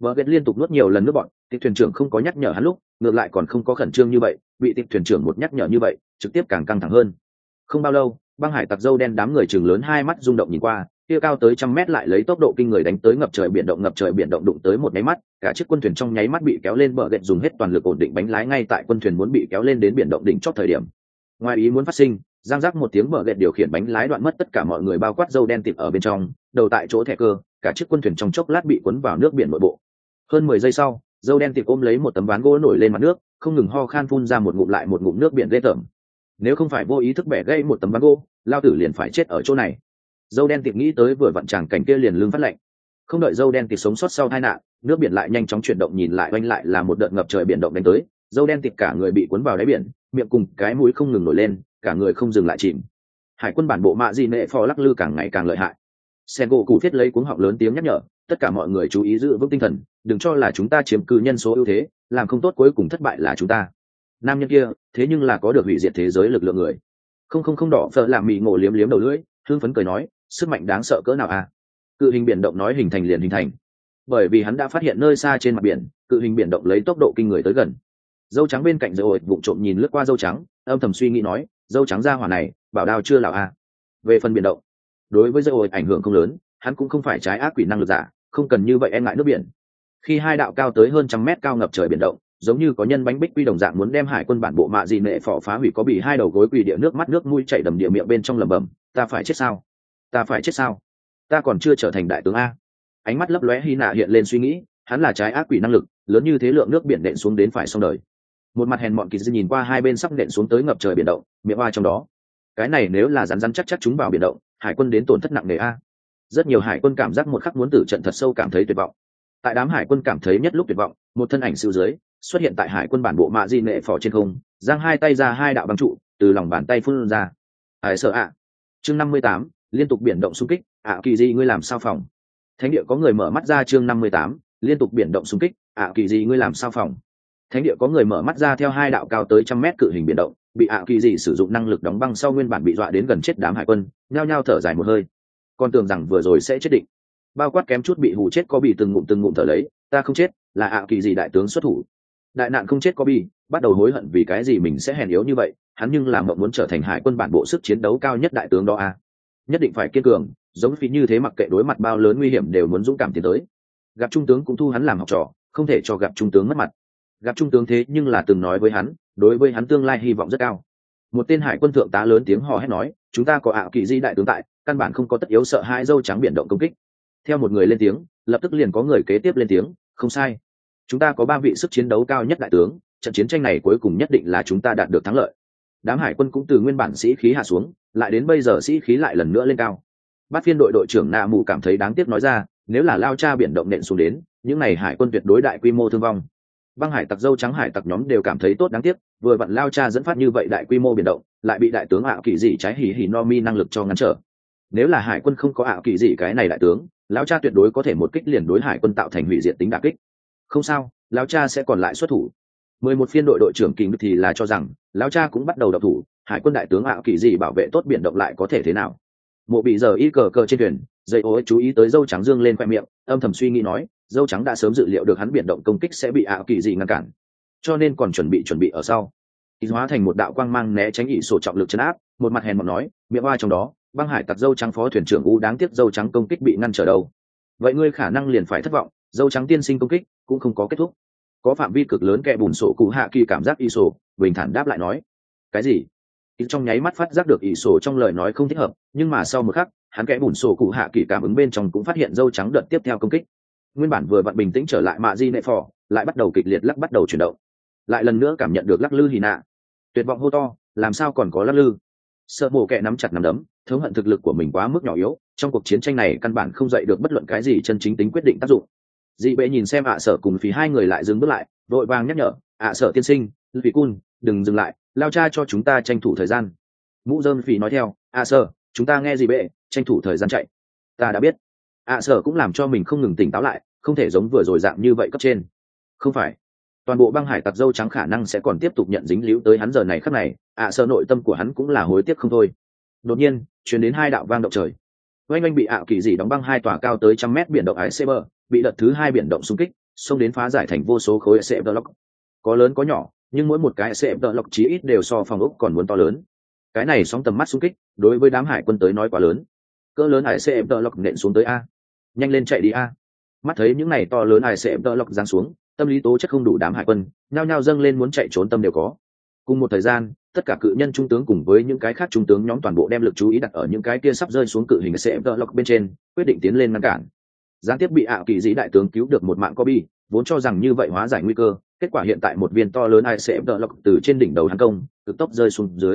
Vợ ghét liên tục nuốt nhiều lần nước bọn, tịch thuyền trưởng không có nhắc nhở hắn lúc, ngược lại còn không có khẩn trương như vậy, bị tịch thuyền trưởng một nhắc nhở như vậy, trực tiếp càng căng thẳng hơn. Không bao lâu, băng hải tặc dâu đen đám người chừng lớn hai mắt rung động nhìn qua, kia cao tới 100 mét lại lấy tốc độ kinh người đánh tới ngập trời biển động đụng tới một nháy mắt, cả chiếc quân thuyền trong nháy mắt bị kéo lên bờ ghét dùng hết toàn lực ổn định bánh lái ngay tại quân thuyền muốn bị kéo lên đến biển động đỉnh chót thời điểm. Ngoài ý muốn phát sinh, giang rắc một tiếng bờ ghét điều khiển bánh lái đoạn mất tất cả mọi người bao quát dâu đen tịp ở bên trong, đầu tại chỗ thẻ cơ, cả chiếc quân thuyền trong chốc lát bị cuốn vào nước biển nội bộ. Hơn 10 giây sau, dâu đen tịp ôm lấy một tấm ván gỗ nổi lên mặt nước, không ngừng ho khan phun ra một ngụm lại một ngụm nước biển ghê tởm. Nếu không phải vô ý thức bẻ gãy một tấm ván gỗ, lao tử liền phải chết ở chỗ này. Dâu đen tịp nghĩ tới vừa vặn tràng cảnh kia liền lưng phát lạnh. Không đợi dâu đen tịp sống sót sau tai nạn, nước biển lại nhanh chóng chuyển động nhìn lại oanh lại là một đợt ngập trời biển động đánh tới, dâu đen tịp cả người bị cuốn vào đáy biển, miệng cùng cái mũi không ngừng nổi lên, cả người không dừng lại chìm. Hải quân bản bộ mạ gì nệ phò lắc lư càng ngày càng lợi hại. Sen gỗ cụ thiết lấy cuống họng lớn tiếng nhắc nhở, tất cả mọi người chú ý giữ vững tinh thần, đừng cho là chúng ta chiếm cứ nhân số ưu thế, làm không tốt cuối cùng thất bại là chúng ta. Nam nhân kia, thế nhưng là có được hủy diệt thế giới lực lượng người. Không đỏ phở làm mì ngộ liếm liếm đầu lưỡi, hưng phấn cười nói, sức mạnh đáng sợ cỡ nào à? Cự hình biển động nói hình thành liền hình thành. Bởi vì hắn đã phát hiện nơi xa trên mặt biển, cự hình biển động lấy tốc độ kinh người tới gần. Dâu trắng bên cạnh dâu ổi vụng trộm nhìn lướt qua dâu trắng, âm thầm suy nghĩ nói, dâu trắng ra hỏa này, bảo đao chưa lão à? Về phần biển động, đối với dâu ổi ảnh hưởng không lớn, hắn cũng không phải trái ác quỷ năng lực giả, không cần như vậy e ngại nước biển. Khi hai đạo cao tới hơn 100 mét cao ngập trời biển động, giống như có nhân bánh bích quy đồng dạng muốn đem hải quân bản bộ mạ gì nệ phò phá hủy có bị hai đầu gối quỳ địa nước mắt nước mũi chảy đầm địa miệng bên trong lẩm bẩm, ta phải chết sao? Ta phải chết sao? Ta còn chưa trở thành đại tướng a. Ánh mắt lấp lóe hy nạ hiện lên suy nghĩ, hắn là trái ác quỷ năng lực, lớn như thế lượng nước biển đện xuống đến phải xong đời. Một mặt hèn mọn kỳ dư nhìn qua hai bên sắp đện xuống tới ngập trời biển động, miệng oa trong đó. Cái này nếu là rắn chắc chúng vào biển động, hải quân đến tổn thất nặng nề a. Rất nhiều hải quân cảm giác một khắc muốn tử trận thật sâu cảm thấy tuyệt vọng. Tại đám hải quân cảm thấy nhất lúc tuyệt vọng, một thân ảnh siêu dưới xuất hiện tại hải quân bản bộ mạ di nệ phò trên không, giang hai tay ra hai đạo băng trụ từ lòng bàn tay phun ra. Hải sợ ạ. Chương 58, liên tục biển động xung kích, kỳ gì ngươi làm sao phòng? Thánh địa có người mở mắt ra. Chương 58, liên tục biển động xung kích, kỳ gì ngươi làm sao phòng? Thánh địa có người mở mắt ra theo hai đạo cao tới 100 mét cự hình biển động, bị kỳ gì sử dụng năng lực đóng băng sau nguyên bản bị dọa đến gần chết đám hải quân, nhao nhao thở dài một hơi. Con tưởng rằng vừa rồi sẽ chết định. Bao quát kém chút bị hù chết có bị từng ngụm thở lấy, ta không chết, là kỳ gì đại tướng xuất thủ. Đại nạn không chết có bị, bắt đầu hối hận vì cái gì mình sẽ hèn yếu như vậy, hắn nhưng làm mộng muốn trở thành hải quân bản bộ sức chiến đấu cao nhất đại tướng đó a. Nhất định phải kiên cường, giống phí như thế mặc kệ đối mặt bao lớn nguy hiểm đều muốn dũng cảm tiến tới. Gặp trung tướng cũng thu hắn làm học trò, không thể cho gặp trung tướng mất mặt. Gặp trung tướng thế nhưng là từng nói với hắn, đối với hắn tương lai hy vọng rất cao. Một tên hải quân thượng tá lớn tiếng hò hét nói, chúng ta có kỳ di đại tướng tại, căn bản không có tất yếu sợ hai dâu trắng biển động công kích. Theo một người lên tiếng, lập tức liền có người kế tiếp lên tiếng, không sai, chúng ta có 3 vị sức chiến đấu cao nhất đại tướng, trận chiến tranh này cuối cùng nhất định là chúng ta đạt được thắng lợi. Đám hải quân cũng từ nguyên bản sĩ khí hạ xuống, lại đến bây giờ sĩ khí lại lần nữa lên cao. Bát phiên đội đội trưởng nạ mù cảm thấy đáng tiếc nói ra, nếu là lao cha biển động nện xuống đến, những này hải quân tuyệt đối đại quy mô thương vong. Băng hải tặc dâu trắng hải tặc nhóm đều cảm thấy tốt đáng tiếc, vừa vặn lao cha dẫn phát như vậy đại quy mô biển động, lại bị đại tướng kỳ dị trái hỉ no mi năng lực cho ngăn trở. Nếu là hải quân không có kỳ dị cái này đại tướng, lão cha tuyệt đối có thể một kích liền đối hải quân tạo thành hủy diệt tính đả kích. Không sao, lão cha sẽ còn lại xuất thủ. 11 phiên đội đội trưởng Kình thì là cho rằng lão cha cũng bắt đầu động thủ, hải quân đại tướng kỳ dị bảo vệ tốt biển động lại có thể thế nào. Mộ bị giờ y cờ trên thuyền, dây ối chú ý tới dâu trắng dương lên khoe miệng, âm thầm suy nghĩ nói, dâu trắng đã sớm dự liệu được hắn biển động công kích sẽ bị kỳ dị ngăn cản, cho nên còn chuẩn bị ở sau. Ý hóa thành một đạo quang mang né tránh ỷ sổ trọng lực chấn áp, một mặt hèn mọn nói, miệng oa trong đó, băng hải tặc dâu trắng phó thuyền trưởng u đáng tiếc dâu trắng công kích bị ngăn trở đâu. Vậy ngươi khả năng liền phải thất vọng, dâu trắng tiên sinh công kích cũng không có kết thúc. Có phạm vi cực lớn kẻ bùn sổ cụ hạ kỳ cảm giác ỷ sổ bình thản đáp lại nói, cái gì? Ý trong nháy mắt phát giác được ỷ sổ trong lời nói không thích hợp, nhưng mà sau một khắc, hắn kẻ bùn sổ cụ hạ kỳ cảm ứng bên trong cũng phát hiện dâu trắng đợt tiếp theo công kích. Nguyên bản vừa vặn bình tĩnh trở lại mạ di nệ phò, lại bắt đầu kịch liệt lắc bắt đầu chuyển động, lại lần nữa cảm nhận được lắc lư hì nạ, tuyệt vọng hô to, làm sao còn có lắc lư? Sợ mổ kẹ nắm chặt nắm đấm, thống hận thực lực của mình quá mức nhỏ yếu, trong cuộc chiến tranh này căn bản không dậy được bất luận cái gì chân chính tính quyết định tác dụng. Dị bệ nhìn xem Sở cùng phí hai người lại dừng bước lại, vội vàng nhắc nhở, Sở tiên sinh, Vì Cun, đừng dừng lại, lao cha cho chúng ta tranh thủ thời gian. Mũ rơm phí nói theo, Sở, chúng ta nghe dị bệ, tranh thủ thời gian chạy. Ta đã biết. Sở cũng làm cho mình không ngừng tỉnh táo lại, không thể giống vừa rồi dạng như vậy cấp trên. Không phải, toàn bộ băng hải tặc dâu trắng khả năng sẽ còn tiếp tục nhận dính líu tới hắn giờ này khắc này, Sở nội tâm của hắn cũng là hối tiếc không thôi. Đột nhiên, truyền đến hai đạo vang động trời. Oanh oanh bị kỳ dị đóng băng hai tòa cao tới 100 mét biển động Iceberg, bị đợt thứ 2 biển động xung kích, xông đến phá giải thành vô số khối sệ block, có lớn có nhỏ, nhưng mỗi một cái sệ block chí ít đều so phòng ốc còn muốn to lớn. Cái này sóng tầm mắt xung kích đối với đám hải quân tới nói quá lớn. Cỡ lớn hải sệ block nện xuống tới a, nhanh lên chạy đi a. Mắt thấy những này to lớn hải sệ block giáng xuống, tâm lý tố chất không đủ đám hải quân nhao nhao dâng lên muốn chạy trốn tâm đều có. Cùng một thời gian, tất cả cự nhân trung tướng cùng với những cái khác trung tướng nhóm toàn bộ đem lực chú ý đặt ở những cái kia sắp rơi xuống cự hình sệ block bên trên, quyết định tiến lên ngăn cản. Gián tiếp bị kỳ dĩ đại tướng cứu được một mạng Kobe, vốn cho rằng như vậy hóa giải nguy cơ, kết quả hiện tại một viên to lớn ai sẽ đỡ lọc từ trên đỉnh đầu hắn công, cực tốc rơi xuống dưới.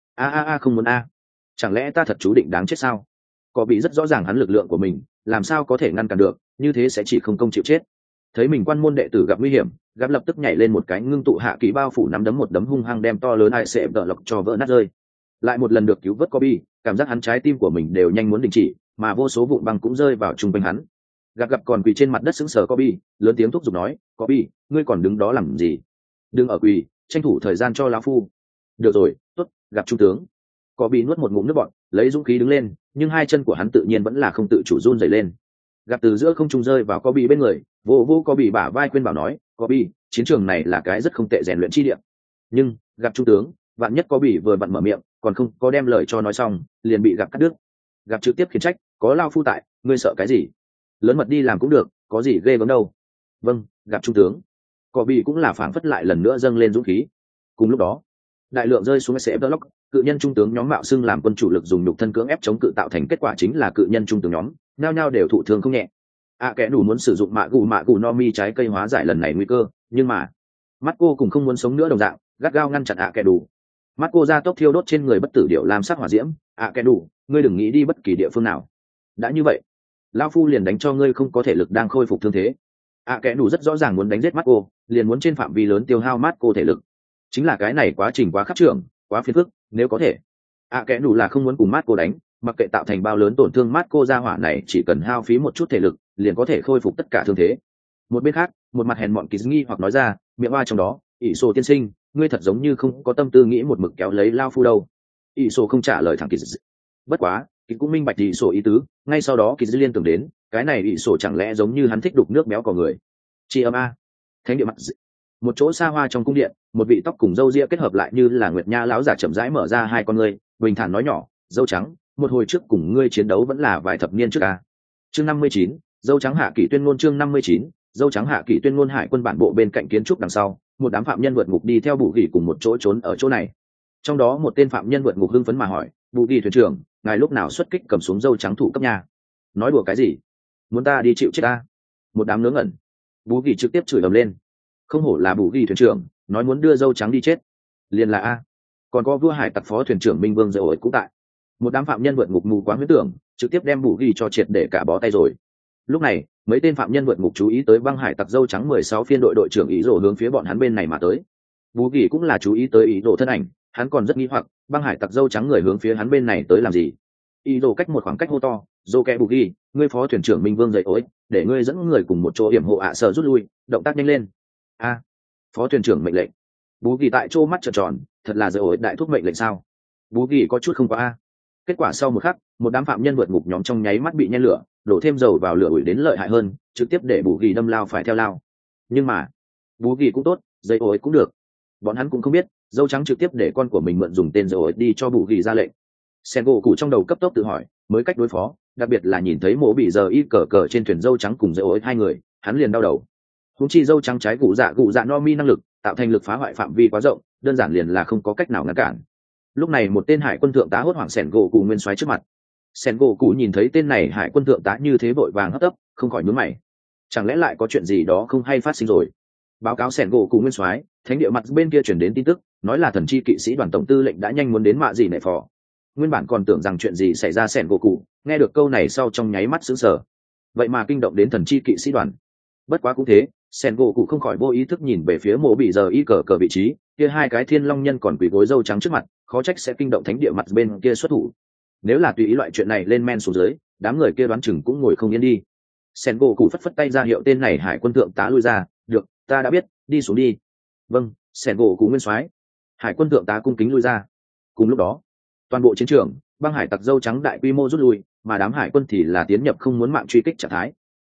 Không muốn a. Chẳng lẽ ta thật chú định đáng chết sao? Kobe rất rõ ràng hắn lực lượng của mình, làm sao có thể ngăn cản được, như thế sẽ chỉ không công chịu chết. Thấy mình quan môn đệ tử gặp nguy hiểm, gặp lập tức nhảy lên một cái ngưng tụ hạ kỳ bao phủ nắm đấm một đấm hung hăng đem to lớn ai sẽ đỡ lọc cho vỡ nát rơi. Lại một lần được cứu vớt Kobe, cảm giác hắn trái tim của mình đều nhanh muốn đình chỉ, mà vô số vụn băng cũng rơi vào trung quanh hắn. Gặp còn quỳ trên mặt đất sững sờ Kobe, lớn tiếng thúc giục nói, Kobe, ngươi còn đứng đó làm gì? Đừng ở quỳ, tranh thủ thời gian cho lão phu. Được rồi, tốt, gặp trung tướng. Kobe nuốt một ngụm nước bọt, lấy dũng khí đứng lên, nhưng hai chân của hắn tự nhiên vẫn là không tự chủ run rẩy lên. Gặp từ giữa không trung rơi vào Kobe bên người, vô Kobe bả vai khuyên bảo nói, Kobe, chiến trường này là cái rất không tệ rèn luyện chi địa. Nhưng, gặp trung tướng, vạn nhất Kobe vừa vặn mở miệng, còn không có đem lời cho nói xong, liền bị gặp cắt đứt. Gặp trực tiếp khiển trách, có lão phu tại, ngươi sợ cái gì? Lớn mật đi làm cũng được, có gì ghê gớm đâu. Vâng, gặp trung tướng. Kobe cũng là phảng phất lại lần nữa dâng lên dũng khí. Cùng lúc đó, đại lượng rơi xuống sẽ block, cự nhân trung tướng nhóm mạo xưng làm quân chủ lực dùng nhục thân cưỡng ép chống cự tạo thành kết quả chính là cự nhân trung tướng nhóm nhao nhao đều thụ thương không nhẹ. Kẻ đủ muốn sử dụng mạ gù no mi trái cây hóa giải lần này nguy cơ, nhưng mà mắt cô cũng không muốn sống nữa đồng dạng, gắt gao ngăn chặn kẻ đủ. Mắt cô ra tốc thiêu đốt trên người bất tử điệu làm sắc hỏa diễm. Kẻ đủ, ngươi đừng nghĩ đi bất kỳ địa phương nào. Đã như vậy, lao phu liền đánh cho ngươi không có thể lực đang khôi phục thương thế. Kẻ đủ rất rõ ràng muốn đánh giết mắt cô, liền muốn trên phạm vi lớn tiêu hao mắt cô thể lực. Chính là cái này quá trình quá khắc trưởng, quá phiền phức, nếu có thể. Kẻ đủ là không muốn cùng mắt cô đánh, mặc kệ tạo thành bao lớn tổn thương mắt cô ra hỏa này chỉ cần hao phí một chút thể lực, liền có thể khôi phục tất cả thương thế. Một bên khác, một mặt hèn mọn kỳ nghi hoặc nói ra, miệng oa trong đó, ỷ sổ tiên sinh, ngươi thật giống như không có tâm tư nghĩ một mực kéo lấy lao phu đâu. ỷ sổ không trả lời thẳng kỳ. Bất quá, kỳ cũng minh bạch ỷ sổ ý tứ, ngay sau đó kỳ liên tưởng đến, cái này ỷ sổ chẳng lẽ giống như hắn thích đục nước béo cò người. Chi âm a. Thánh địa mặt một chỗ xa hoa trong cung điện, một vị tóc cùng râu ria kết hợp lại như là nguyệt nha lão giả chậm rãi mở ra hai con ngươi, bình thản nói nhỏ, dâu trắng, một hồi trước cùng ngươi chiến đấu vẫn là vài thập niên trước a. Chương 59, dâu trắng hạ kỷ tuyên ngôn. Chương 59, dâu trắng hạ kỷ tuyên ngôn. Hải quân bản bộ bên cạnh kiến trúc đằng sau, một đám phạm nhân vượt ngục đi theo Bù Gỉ cùng một chỗ trốn ở chỗ này. Trong đó một tên phạm nhân vượt ngục hưng phấn mà hỏi, Bù Gỉ thuyền trưởng, ngài lúc nào xuất kích cầm xuống dâu trắng thủ cấp nhà? Nói đùa cái gì? Muốn ta đi chịu chết ta? Một đám ngớ ngẩn. Bù Gỉ trực tiếp chửi ầm lên. Không hổ là Bù Gỉ thuyền trưởng, nói muốn đưa dâu trắng đi chết. Liền là a. Còn có vua hải tặc phó thuyền trưởng Minh Vương Dậu ấy cũng tại. Một đám phạm nhân vượt ngục mù quáng huyễn tưởng, trực tiếp đem Bù Gỉ cho triệt để cả bó tay rồi. Lúc này, mấy tên phạm nhân vượt ngục chú ý tới băng hải tặc dâu trắng 16 phiên đội trưởng ý rồ hướng phía bọn hắn bên này mà tới. Bù Gỉ cũng là chú ý tới ý rồ thân ảnh, hắn còn rất nghi hoặc, băng hải tặc dâu trắng người hướng phía hắn bên này tới làm gì? Ý rồ cách một khoảng cách hô to, "Dô kẹ Bù Gỉ, ngươi phó thuyền trưởng Minh Vương dậy ối, để ngươi dẫn người cùng một chỗ hiểm hộ sở rút lui, động tác nhanh lên." A, phó thuyền trưởng mệnh lệnh. Bù Gỉ tại chỗ mắt trợn tròn, thật là dậy ối đại thúc mệnh lệnh sao? Bù Gỉ có chút không qua a. Kết quả sau một khắc, một đám phạm nhân vượt ngục nhóm trong nháy mắt bị nhen lửa, đổ thêm dầu vào lửa ủi đến lợi hại hơn, trực tiếp để Bù Gỉ đâm lao phải theo lao. Nhưng mà Bù Gỉ cũng tốt, dây ối cũng được, bọn hắn cũng không biết dâu trắng trực tiếp để con của mình mượn dùng tên dây ối đi cho Bù Gỉ ra lệnh. Sen gỗ cụ trong đầu cấp tốc tự hỏi mới cách đối phó, đặc biệt là nhìn thấy mộ bị giờ y cờ trên thuyền dâu trắng cùng dây ối hai người, hắn liền đau đầu. Húng chi dâu trắng trái cụ dạ no mi năng lực tạo thành lực phá hoại phạm vi quá rộng, đơn giản liền là không có cách nào ngăn cản. Lúc này một tên hải quân thượng tá hốt hoảng Sen gỗ cụ nguyên soái trước mặt. Sen gỗ cụ nhìn thấy tên này hải quân thượng tá như thế vội vàng hấp tấp, không khỏi nhướng mày. Chẳng lẽ lại có chuyện gì đó không hay phát sinh rồi? Báo cáo Sen gỗ cụ nguyên soái, thánh địa mặt bên kia chuyển đến tin tức, nói là thần chi kỵ sĩ đoàn tổng tư lệnh đã nhanh muốn đến mạ gì nệ phò. Nguyên bản còn tưởng rằng chuyện gì xảy ra, Sen gỗ cụ nghe được câu này sau trong nháy mắt sững sờ. Vậy mà kinh động đến thần chi kỵ sĩ đoàn. Bất quá cũng thế, Sen gỗ cụ không khỏi vô ý thức nhìn về phía mộ bị giờ y cờ vị trí, kia hai cái thiên long nhân còn quỳ gối dâu trắng trước mặt, khó trách sẽ kinh động thánh địa mặt bên kia xuất thủ. Nếu là tùy ý loại chuyện này lên men xuống dưới, đám người kia đoán chừng cũng ngồi không yên đi. Sen gỗ cụ phất phất tay ra hiệu tên này hải quân thượng tá lui ra, được, ta đã biết, đi xuống đi. Vâng, Sen gỗ cụ nguyên soái. Hải quân thượng tá cung kính lui ra. Cùng lúc đó, toàn bộ chiến trường, băng hải tặc dâu trắng đại quy mô rút lui, mà đám hải quân thì là tiến nhập không muốn mạng truy kích trạng thái.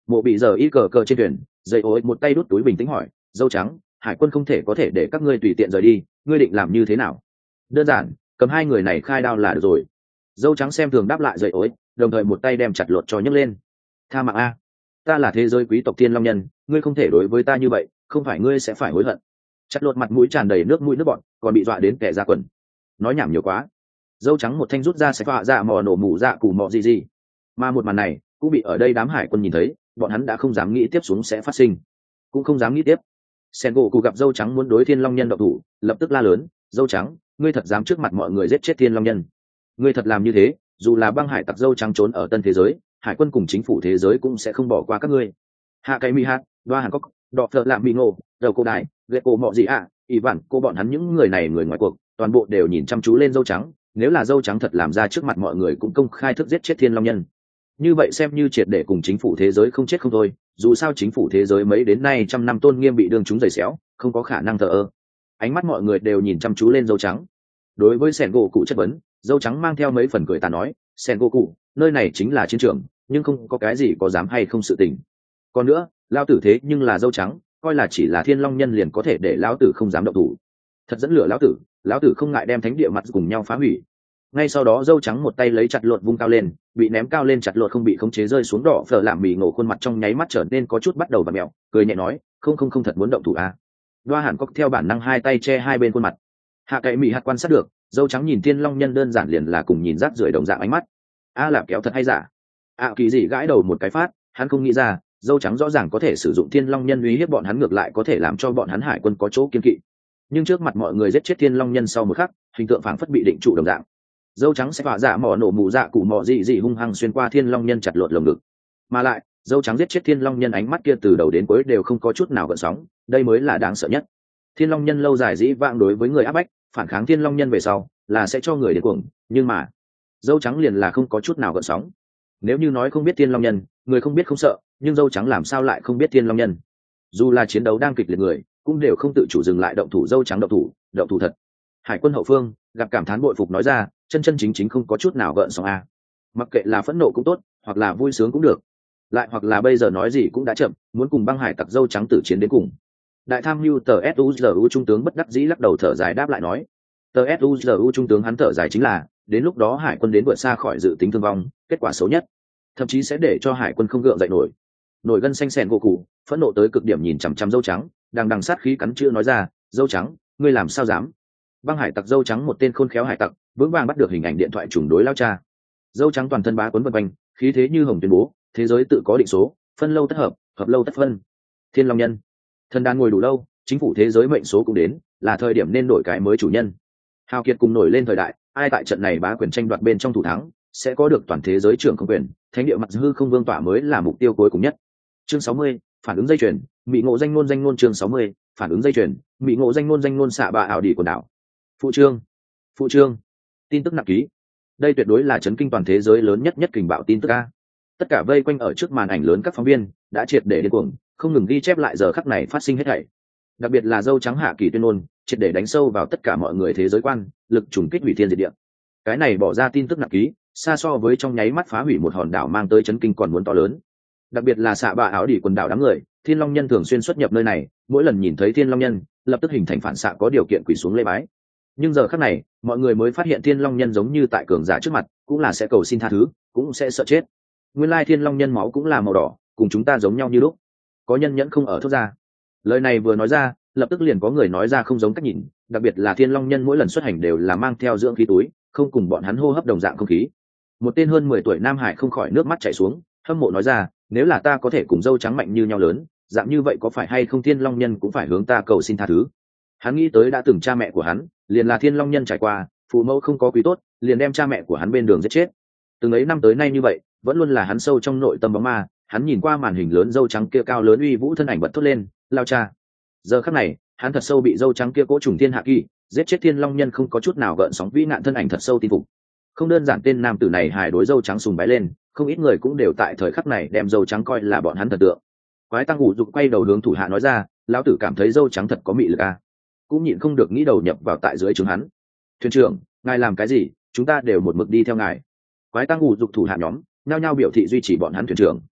Mộ bị giờ y cờ cờ trên thuyền, dây ối một tay đút túi bình tĩnh hỏi, dâu trắng, hải quân không thể có thể để các ngươi tùy tiện rời đi, ngươi định làm như thế nào? Đơn giản, cầm hai người này khai đao là được rồi. Dâu trắng xem thường đáp lại dây ối, đồng thời một tay đem chặt lột cho nhấc lên. Tha mạng a, ta là thế giới quý tộc Thiên Long Nhân, ngươi không thể đối với ta như vậy, không phải ngươi sẽ phải hối hận. Chặt lột mặt mũi tràn đầy nước mũi nước bọt, còn bị dọa đến kẻ ra quần. Nói nhảm nhiều quá. Dâu trắng một thanh rút ra sẽ phạ dạ mò nổ mù dạ cù mò gì, mà một màn này cũng bị ở đây đám hải quân nhìn thấy, bọn hắn đã không dám nghĩ tiếp xuống sẽ phát sinh, cũng không dám nghĩ tiếp. Sen gỗ cụ gặp dâu trắng muốn đối Thiên Long Nhân động thủ, lập tức la lớn, dâu trắng, ngươi thật dám trước mặt mọi người giết chết Thiên Long Nhân? Ngươi thật làm như thế, dù là băng hải tặc dâu trắng trốn ở tân thế giới, hải quân cùng chính phủ thế giới cũng sẽ không bỏ qua các ngươi. Hạ cái mi hát, đoa hàn cốc, đọ thợ lạm bị ngộ, đầu cô đại, ghệ cổ mọ gì ạ, ỷ vạn cô bọn hắn những người này người ngoài cuộc, toàn bộ đều nhìn chăm chú lên dâu trắng. Nếu là dâu trắng thật làm ra trước mặt mọi người cũng công khai thức giết chết Thiên Long Nhân, như vậy xem như triệt để cùng chính phủ thế giới không chết không thôi. Dù sao chính phủ thế giới mấy đến nay trăm năm tôn nghiêm bị đương chúng giày xéo, không có khả năng thờ ơ. Ánh mắt mọi người đều nhìn chăm chú lên dâu trắng. Đối với Sen gỗ cụ chất vấn, dâu trắng mang theo mấy phần cười tà nói, Sen gỗ cụ, nơi này chính là chiến trường, nhưng không có cái gì có dám hay không sự tình. Còn nữa, lao tử thế nhưng là dâu trắng, coi là chỉ là Thiên Long Nhân liền có thể để lão tử không dám động thủ. Thật dẫn lửa lão tử không ngại đem thánh địa mặt cùng nhau phá hủy. Ngay sau đó dâu trắng một tay lấy chặt lột vung cao lên, bị ném cao lên chặt lột không bị khống chế rơi xuống, đỏ phở làm mì ngộ khuôn mặt trong nháy mắt trở nên có chút bắt đầu và mẹo, cười nhẹ nói, không thật muốn động thủ à? Đoa hàn cốc theo bản năng hai tay che hai bên khuôn mặt. Hạ cậy mì hạt quan sát được, dâu trắng nhìn Thiên Long Nhân đơn giản liền là cùng nhìn rác rưởi đồng dạng ánh mắt. A lạp kéo thật hay giả? Kỳ gì gãi đầu một cái phát, hắn không nghĩ ra, dâu trắng rõ ràng có thể sử dụng Thiên Long Nhân uy hiếp bọn hắn, ngược lại có thể làm cho bọn hắn hải quân có chỗ kiên kỵ. Nhưng trước mặt mọi người giết chết Thiên Long Nhân sau một khắc, hình tượng phảng phất bị định trụ đồng dạng. Dâu trắng sẽ phá dạ mỏ nổ mù dạ cụ mỏ dị hung hăng xuyên qua Thiên Long Nhân chặt lột lồng ngực. Mà lại, dâu trắng giết chết Thiên Long Nhân ánh mắt kia từ đầu đến cuối đều không có chút nào gợn sóng, đây mới là đáng sợ nhất. Thiên Long Nhân lâu dài dĩ vãng đối với người áp bách, phản kháng Thiên Long Nhân về sau là sẽ cho người điên cuồng, nhưng mà dâu trắng liền là không có chút nào gợn sóng. Nếu như nói không biết Thiên Long Nhân, người không biết không sợ, nhưng dâu trắng làm sao lại không biết Thiên Long Nhân? Dù là chiến đấu đang kịch liệt, người cũng đều không tự chủ dừng lại động thủ. Dâu trắng động thủ thật. Hải quân hậu phương gặp cảm thán bội phục nói ra, chân chính không có chút nào gợn sóng a. Mặc kệ là phẫn nộ cũng tốt, hoặc là vui sướng cũng được, lại hoặc là bây giờ nói gì cũng đã chậm, muốn cùng băng hải tặc dâu trắng tử chiến đến cùng. Đại tham mưu tờ suzu trung tướng bất đắc dĩ lắc đầu thở dài đáp lại nói, tờ suzu trung tướng hắn thở dài chính là, đến lúc đó hải quân đến vượt xa khỏi dự tính thương vong, kết quả xấu nhất thậm chí sẽ để cho hải quân không gượng dậy nổi gân xanh sèn gỗ cụ, phẫn nộ tới cực điểm nhìn chằm chằm dâu trắng, đằng sát khí cắn chữ nói ra, dâu trắng, ngươi làm sao dám? Băng hải tặc dâu trắng một tên khôn khéo hải tặc, vững vàng bắt được hình ảnh điện thoại trùng đối lao cha. Dâu trắng toàn thân bá cuốn vân quanh, khí thế như hồng tuyên bố, thế giới tự có định số, phân lâu tất hợp, hợp lâu tất phân. Thiên Long Nhân, thần đàn ngồi đủ lâu, chính phủ thế giới mệnh số cũng đến, là thời điểm nên đổi cái mới chủ nhân. Hào kiệt cùng nổi lên thời đại, ai tại trận này bá quyền tranh đoạt bên trong thủ thắng, sẽ có được toàn thế giới trưởng không quyền, thánh địa mặt hư không vương tỏa mới là mục tiêu cuối cùng nhất. Chương 60, phản ứng dây chuyền, mỹ ngộ danh ngôn chương 60, phản ứng dây chuyền, mỹ ngộ danh ngôn xạ bạ ảo đi quần đảo. Phụ trương, tin tức nặng ký. Đây tuyệt đối là chấn kinh toàn thế giới lớn nhất kình bạo tin tức a. Tất cả vây quanh ở trước màn ảnh lớn các phóng viên đã triệt để điên cuồng, không ngừng ghi chép lại giờ khắc này phát sinh hết thảy. Đặc biệt là dâu trắng hạ kỳ tuyên ngôn, triệt để đánh sâu vào tất cả mọi người thế giới quan, lực trùng kích hủy thiên diệt địa. Cái này bỏ ra tin tức nặng ký, xa so với trong nháy mắt phá hủy một hòn đảo mang tới chấn kinh còn muốn to lớn. Đặc biệt là xạ bạ áo đỉ quần đảo đám người, Thiên Long Nhân thường xuyên xuất nhập nơi này, mỗi lần nhìn thấy Thiên Long Nhân, lập tức hình thành phản xạ có điều kiện quỳ xuống lễ bái. Nhưng giờ khắc này, mọi người mới phát hiện Thiên Long Nhân giống như tại cường giả trước mặt, cũng là sẽ cầu xin tha thứ, cũng sẽ sợ chết. Nguyên lai Thiên Long Nhân máu cũng là màu đỏ, cùng chúng ta giống nhau như lúc. Có nhân nhẫn không ở thốt ra. Lời này vừa nói ra, lập tức liền có người nói ra không giống cách nhìn, đặc biệt là Thiên Long Nhân mỗi lần xuất hành đều là mang theo dưỡng khí túi, không cùng bọn hắn hô hấp đồng dạng không khí. Một tên hơn 10 tuổi Nam Hải không khỏi nước mắt chảy xuống, hâm mộ nói ra, nếu là ta có thể cùng dâu trắng mạnh như nhau lớn, dạng như vậy có phải hay không Thiên Long Nhân cũng phải hướng ta cầu xin tha thứ. Hắn nghĩ tới đã từng cha mẹ của hắn, liền là Thiên Long Nhân trải qua, phụ mẫu không có quý tốt, liền đem cha mẹ của hắn bên đường giết chết. Từng ấy năm tới nay như vậy, vẫn luôn là hắn sâu trong nội tâm bóng ma. Hắn nhìn qua màn hình lớn dâu trắng kia cao lớn uy vũ thân ảnh bật thốt lên, lao cha. Giờ khắc này, hắn thật sâu bị dâu trắng kia cỗ trùng thiên hạ kỳ, giết chết Thiên Long Nhân không có chút nào gợn sóng vĩ nạn thân ảnh thật sâu tin phục. Không đơn giản tên nam tử này hài đối dâu trắng sùng bái lên, không ít người cũng đều tại thời khắc này đem dâu trắng coi là bọn hắn thần tượng. Quái tăng ngủ dục quay đầu hướng thủ hạ nói ra, lão tử cảm thấy dâu trắng thật có mị lực a, cũng nhịn không được nghĩ đầu nhập vào tại dưới trướng hắn. Thuyền trưởng, ngài làm cái gì, chúng ta đều một mực đi theo ngài. Quái tăng ngủ dục thủ hạ nhóm nhao nhao biểu thị duy trì bọn hắn thuyền trưởng.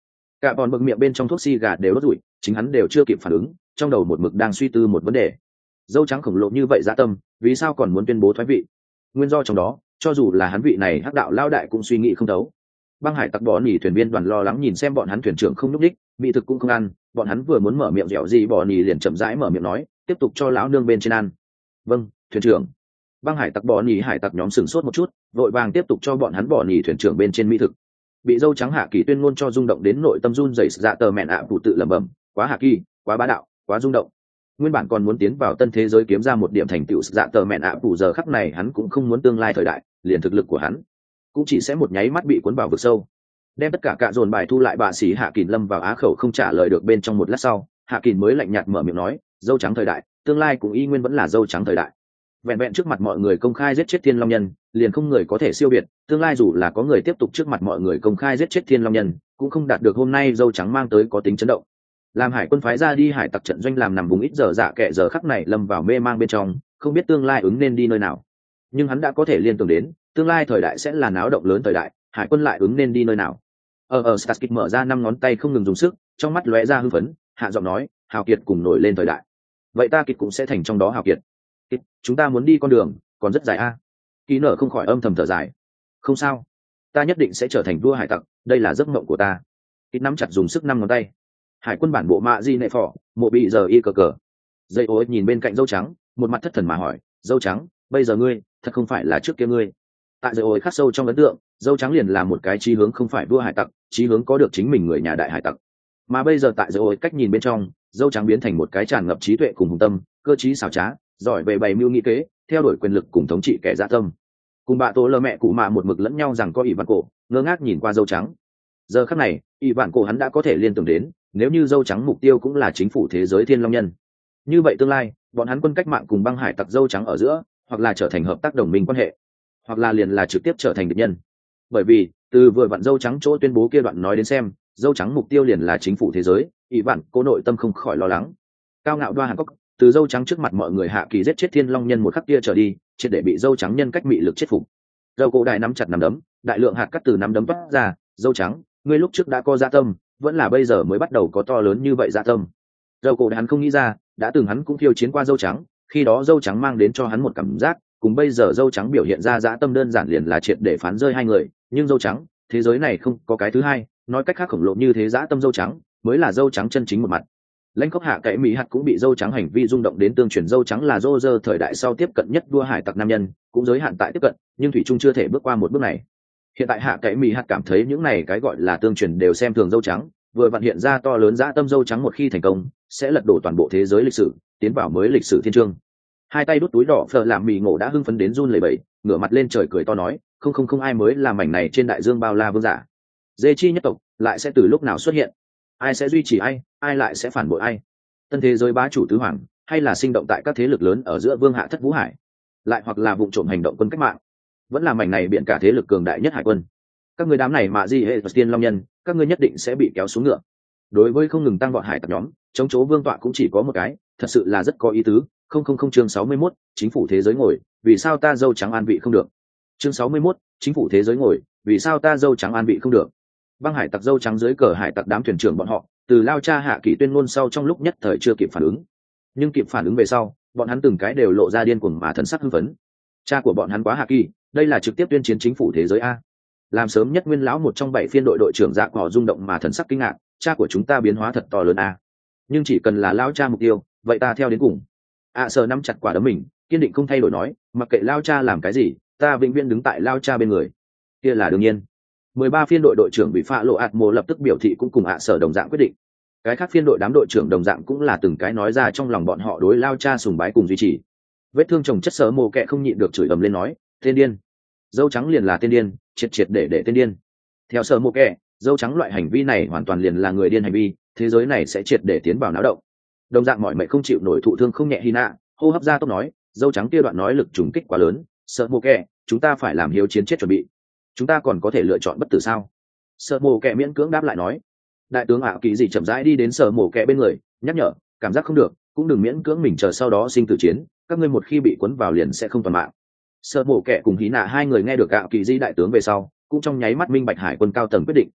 cả bọn bực miệng bên trong thuốc xì gà đều đốt rủi, chính hắn đều chưa kịp phản ứng, trong đầu một mực đang suy tư một vấn đề. Dâu trắng khổng lồ như vậy dã tâm, vì sao còn muốn tuyên bố thoái vị? Nguyên do trong đó, cho dù là hắn vị này hắc đạo lao đại cũng suy nghĩ không thấu. Băng hải tặc bỏ nỉ thuyền viên đoàn lo lắng nhìn xem bọn hắn thuyền trưởng không nhúc đích, mỹ thực cũng không ăn, bọn hắn vừa muốn mở miệng dẻo gì bỏ nỉ liền chậm rãi mở miệng nói, tiếp tục cho lão nương bên trên ăn. Vâng, thuyền trưởng. Băng hải tặc bỏ nỉ hải tặc nhóm sửng sốt một chút, vội vàng tiếp tục cho bọn hắn bỏ nỉ thuyền trưởng bên trên mỹ thực. Bị dâu trắng hạ kỳ tuyên ngôn cho rung động đến nội tâm run rẩy, dạ tờ mẹn ạ phụ tự lẩm bẩm, quá hạ kỳ, quá bá đạo, quá rung động. Nguyên bản còn muốn tiến vào tân thế giới kiếm ra một điểm thành tựu, dạ tờ mẹn ạ phụ giờ khắc này hắn cũng không muốn tương lai thời đại, liền thực lực của hắn cũng chỉ sẽ một nháy mắt bị cuốn vào vực sâu. Đem tất cả dồn bài thu lại, bà sĩ hạ kỳ lâm vào á khẩu không trả lời được. Bên trong một lát sau, hạ kỳ mới lạnh nhạt mở miệng nói, dâu trắng thời đại tương lai cũng y nguyên vẫn là dâu trắng thời đại. Vẹn vẹn trước mặt mọi người công khai giết chết thiên long nhân, liền không người có thể siêu biệt, tương lai dù là có người tiếp tục trước mặt mọi người công khai giết chết thiên long nhân, cũng không đạt được hôm nay dâu trắng mang tới có tính chấn động. Làm hải quân phái ra đi hải tặc trận doanh làm nằm vùng ít giờ dạ kệ giờ khắc này lâm vào mê mang bên trong, không biết tương lai ứng nên đi nơi nào. Nhưng hắn đã có thể liên tưởng đến tương lai thời đại sẽ là náo động lớn thời đại, hải quân lại ứng nên đi nơi nào. Staskit mở ra 5 ngón tay không ngừng dùng sức, trong mắt lóe ra hưng phấn, hạ giọng nói, hào kiệt cùng nổi lên thời đại, vậy ta kịch cũng sẽ thành trong đó hào kiệt. Kịch, chúng ta muốn đi con đường còn rất dài a. Kỳ nở không khỏi âm thầm thở dài. Không sao, ta nhất định sẽ trở thành vua hải tặc, đây là giấc mộng của ta. Kịch nắm chặt dùng sức 5 ngón tay. Hải quân bản bộ mạ di nệ phò, mộ bị giờ y cờ cờ. Dây ối nhìn bên cạnh dâu trắng, một mặt thất thần mà hỏi, dâu trắng, bây giờ ngươi thật không phải là trước kia ngươi. Tại dây ối khắc sâu trong ấn tượng, dâu trắng liền là một cái chí hướng không phải vua hải tặc, chí hướng có được chính mình người nhà đại hải tặc. Mà bây giờ tại dây ối cách nhìn bên trong, dâu trắng biến thành một cái tràn ngập trí tuệ cùng hùng tâm, cơ trí xảo trá, giỏi về bày mưu nghĩ kế, theo đuổi quyền lực cùng thống trị kẻ dã tâm. Cùng bà tố lơ mẹ cụ mạ một mực lẫn nhau rằng có ỷ vạn cổ, ngơ ngác nhìn qua dâu trắng. Giờ khắc này, ỷ vạn cổ hắn đã có thể liên tưởng đến, nếu như dâu trắng mục tiêu cũng là chính phủ thế giới thiên long nhân, như vậy tương lai bọn hắn quân cách mạng cùng băng hải tặc dâu trắng ở giữa, hoặc là trở thành hợp tác đồng minh quan hệ, hoặc là liền là trực tiếp trở thành địch nhân. Bởi vì từ vừa vặn dâu trắng chỗ tuyên bố kia đoạn nói đến xem, dâu trắng mục tiêu liền là chính phủ thế giới, ỷ vạn cổ nội tâm không khỏi lo lắng. Cao ngạo đoa hàn cốc, từ dâu trắng trước mặt mọi người hạ kỳ giết chết thiên long nhân một khắc kia trở đi, triệt để bị dâu trắng nhân cách mị lực chết phục. Dâu cổ đại nắm chặt nắm đấm, đại lượng hạt cắt từ nắm đấm toát ra. Dâu trắng, ngươi lúc trước đã có dạ tâm, vẫn là bây giờ mới bắt đầu có to lớn như vậy dạ tâm. Dâu cổ đại hắn không nghĩ ra, đã từng hắn cũng khiêu chiến qua dâu trắng, khi đó dâu trắng mang đến cho hắn một cảm giác, cùng bây giờ dâu trắng biểu hiện ra dạ tâm đơn giản liền là triệt để phán rơi hai người. Nhưng dâu trắng, thế giới này không có cái thứ hai, nói cách khác khổng lồ như thế dạ tâm dâu trắng mới là dâu trắng chân chính một mặt. Lãnh Cốc hạ cậy mỹ hạt cũng bị dâu trắng hành vi rung động đến, tương truyền dâu trắng là Roger thời đại sau tiếp cận nhất vua hải tặc nam nhân, cũng giới hạn tại tiếp cận, nhưng thủy trung chưa thể bước qua một bước này. Hiện tại hạ cậy mỹ hạt cảm thấy những này cái gọi là tương truyền đều xem thường dâu trắng, vừa vặn hiện ra to lớn dã tâm dâu trắng một khi thành công, sẽ lật đổ toàn bộ thế giới lịch sử, tiến vào mới lịch sử thiên chương. Hai tay đút túi đỏ phở làm mì ngộ đã hưng phấn đến run lẩy bẩy, ngửa mặt lên trời cười to nói, không ai mới là mảnh này trên đại dương bao la vương giả. Dê chi nhất tộc lại sẽ từ lúc nào xuất hiện? Ai sẽ duy trì ai lại sẽ phản bội ai? Tân thế giới bá chủ tứ hoàng, hay là sinh động tại các thế lực lớn ở giữa vương hạ thất vũ hải, lại hoặc là vụ trộm hành động quân cách mạng, vẫn là mảnh này biển cả thế lực cường đại nhất hải quân. Các người đám này mà di hệ tiên long nhân, các ngươi nhất định sẽ bị kéo xuống ngựa. Đối với không ngừng tăng vọt hải tặc nhóm, chống chố vương tọa cũng chỉ có một cái, thật sự là rất có ý tứ. Không chương 61, chính phủ thế giới ngồi, vì sao ta dâu trắng an vị không được? Chương 61, chính phủ thế giới ngồi, vì sao ta dâu trắng an vị không được? Băng hải tặc dâu trắng dưới cờ hải tặc đám thuyền trưởng bọn họ, từ lao cha hạ kỳ tuyên ngôn sau trong lúc nhất thời chưa kịp phản ứng, nhưng kịp phản ứng về sau, bọn hắn từng cái đều lộ ra điên cuồng mà thần sắc hưng phấn. Cha của bọn hắn quá hạ kỳ, đây là trực tiếp tuyên chiến chính phủ thế giới a. Làm sớm nhất nguyên lão một trong 7 phiên đội đội trưởng dạ cỏ rung động mà thần sắc kinh ngạc, cha của chúng ta biến hóa thật to lớn a. Nhưng chỉ cần là lao cha mục tiêu, vậy ta theo đến cùng. Sở nắm chặt quả đấm mình, kiên định không thay đổi nói, mặc kệ lao cha làm cái gì, ta vĩnh viễn đứng tại lao cha bên người. Kia là đương nhiên. 13 phiên đội đội trưởng bị phạ lộ ạt mồ lập tức biểu thị cũng cùng Sở đồng dạng quyết định. Cái khác phiên đội đám đội trưởng đồng dạng cũng là từng cái nói ra trong lòng bọn họ đối lao cha sùng bái cùng duy trì. Vết thương chồng chất Sở mồ kệ không nhịn được chửi ầm lên nói, tên điên. Dâu trắng liền là tên điên, triệt để tên điên. Theo Sở mồ kệ, dâu trắng loại hành vi này hoàn toàn liền là người điên hành vi, thế giới này sẽ triệt để tiến vào náo động. Đồng dạng mọi mệnh không chịu nổi thụ thương không nhẹ Hina, hô hấp ra tốc nói, dâu trắng kia đoạn nói lực trùng kích quá lớn, Sở mồ kệ, chúng ta phải làm hiếu chiến chết chuẩn bị. Chúng ta còn có thể lựa chọn bất tử sao? Sở mồ kệ miễn cưỡng đáp lại nói. Đại tướng ảo kỳ gì chậm rãi đi đến Sở mồ kệ bên người, nhắc nhở, cảm giác không được, cũng đừng miễn cưỡng mình chờ sau đó sinh tử chiến, các ngươi một khi bị cuốn vào liền sẽ không toàn mạng. Sở mồ kệ cùng Hí Nạ hai người nghe được ảo kỳ di đại tướng về sau, cũng trong nháy mắt minh bạch hải quân cao tầng quyết định.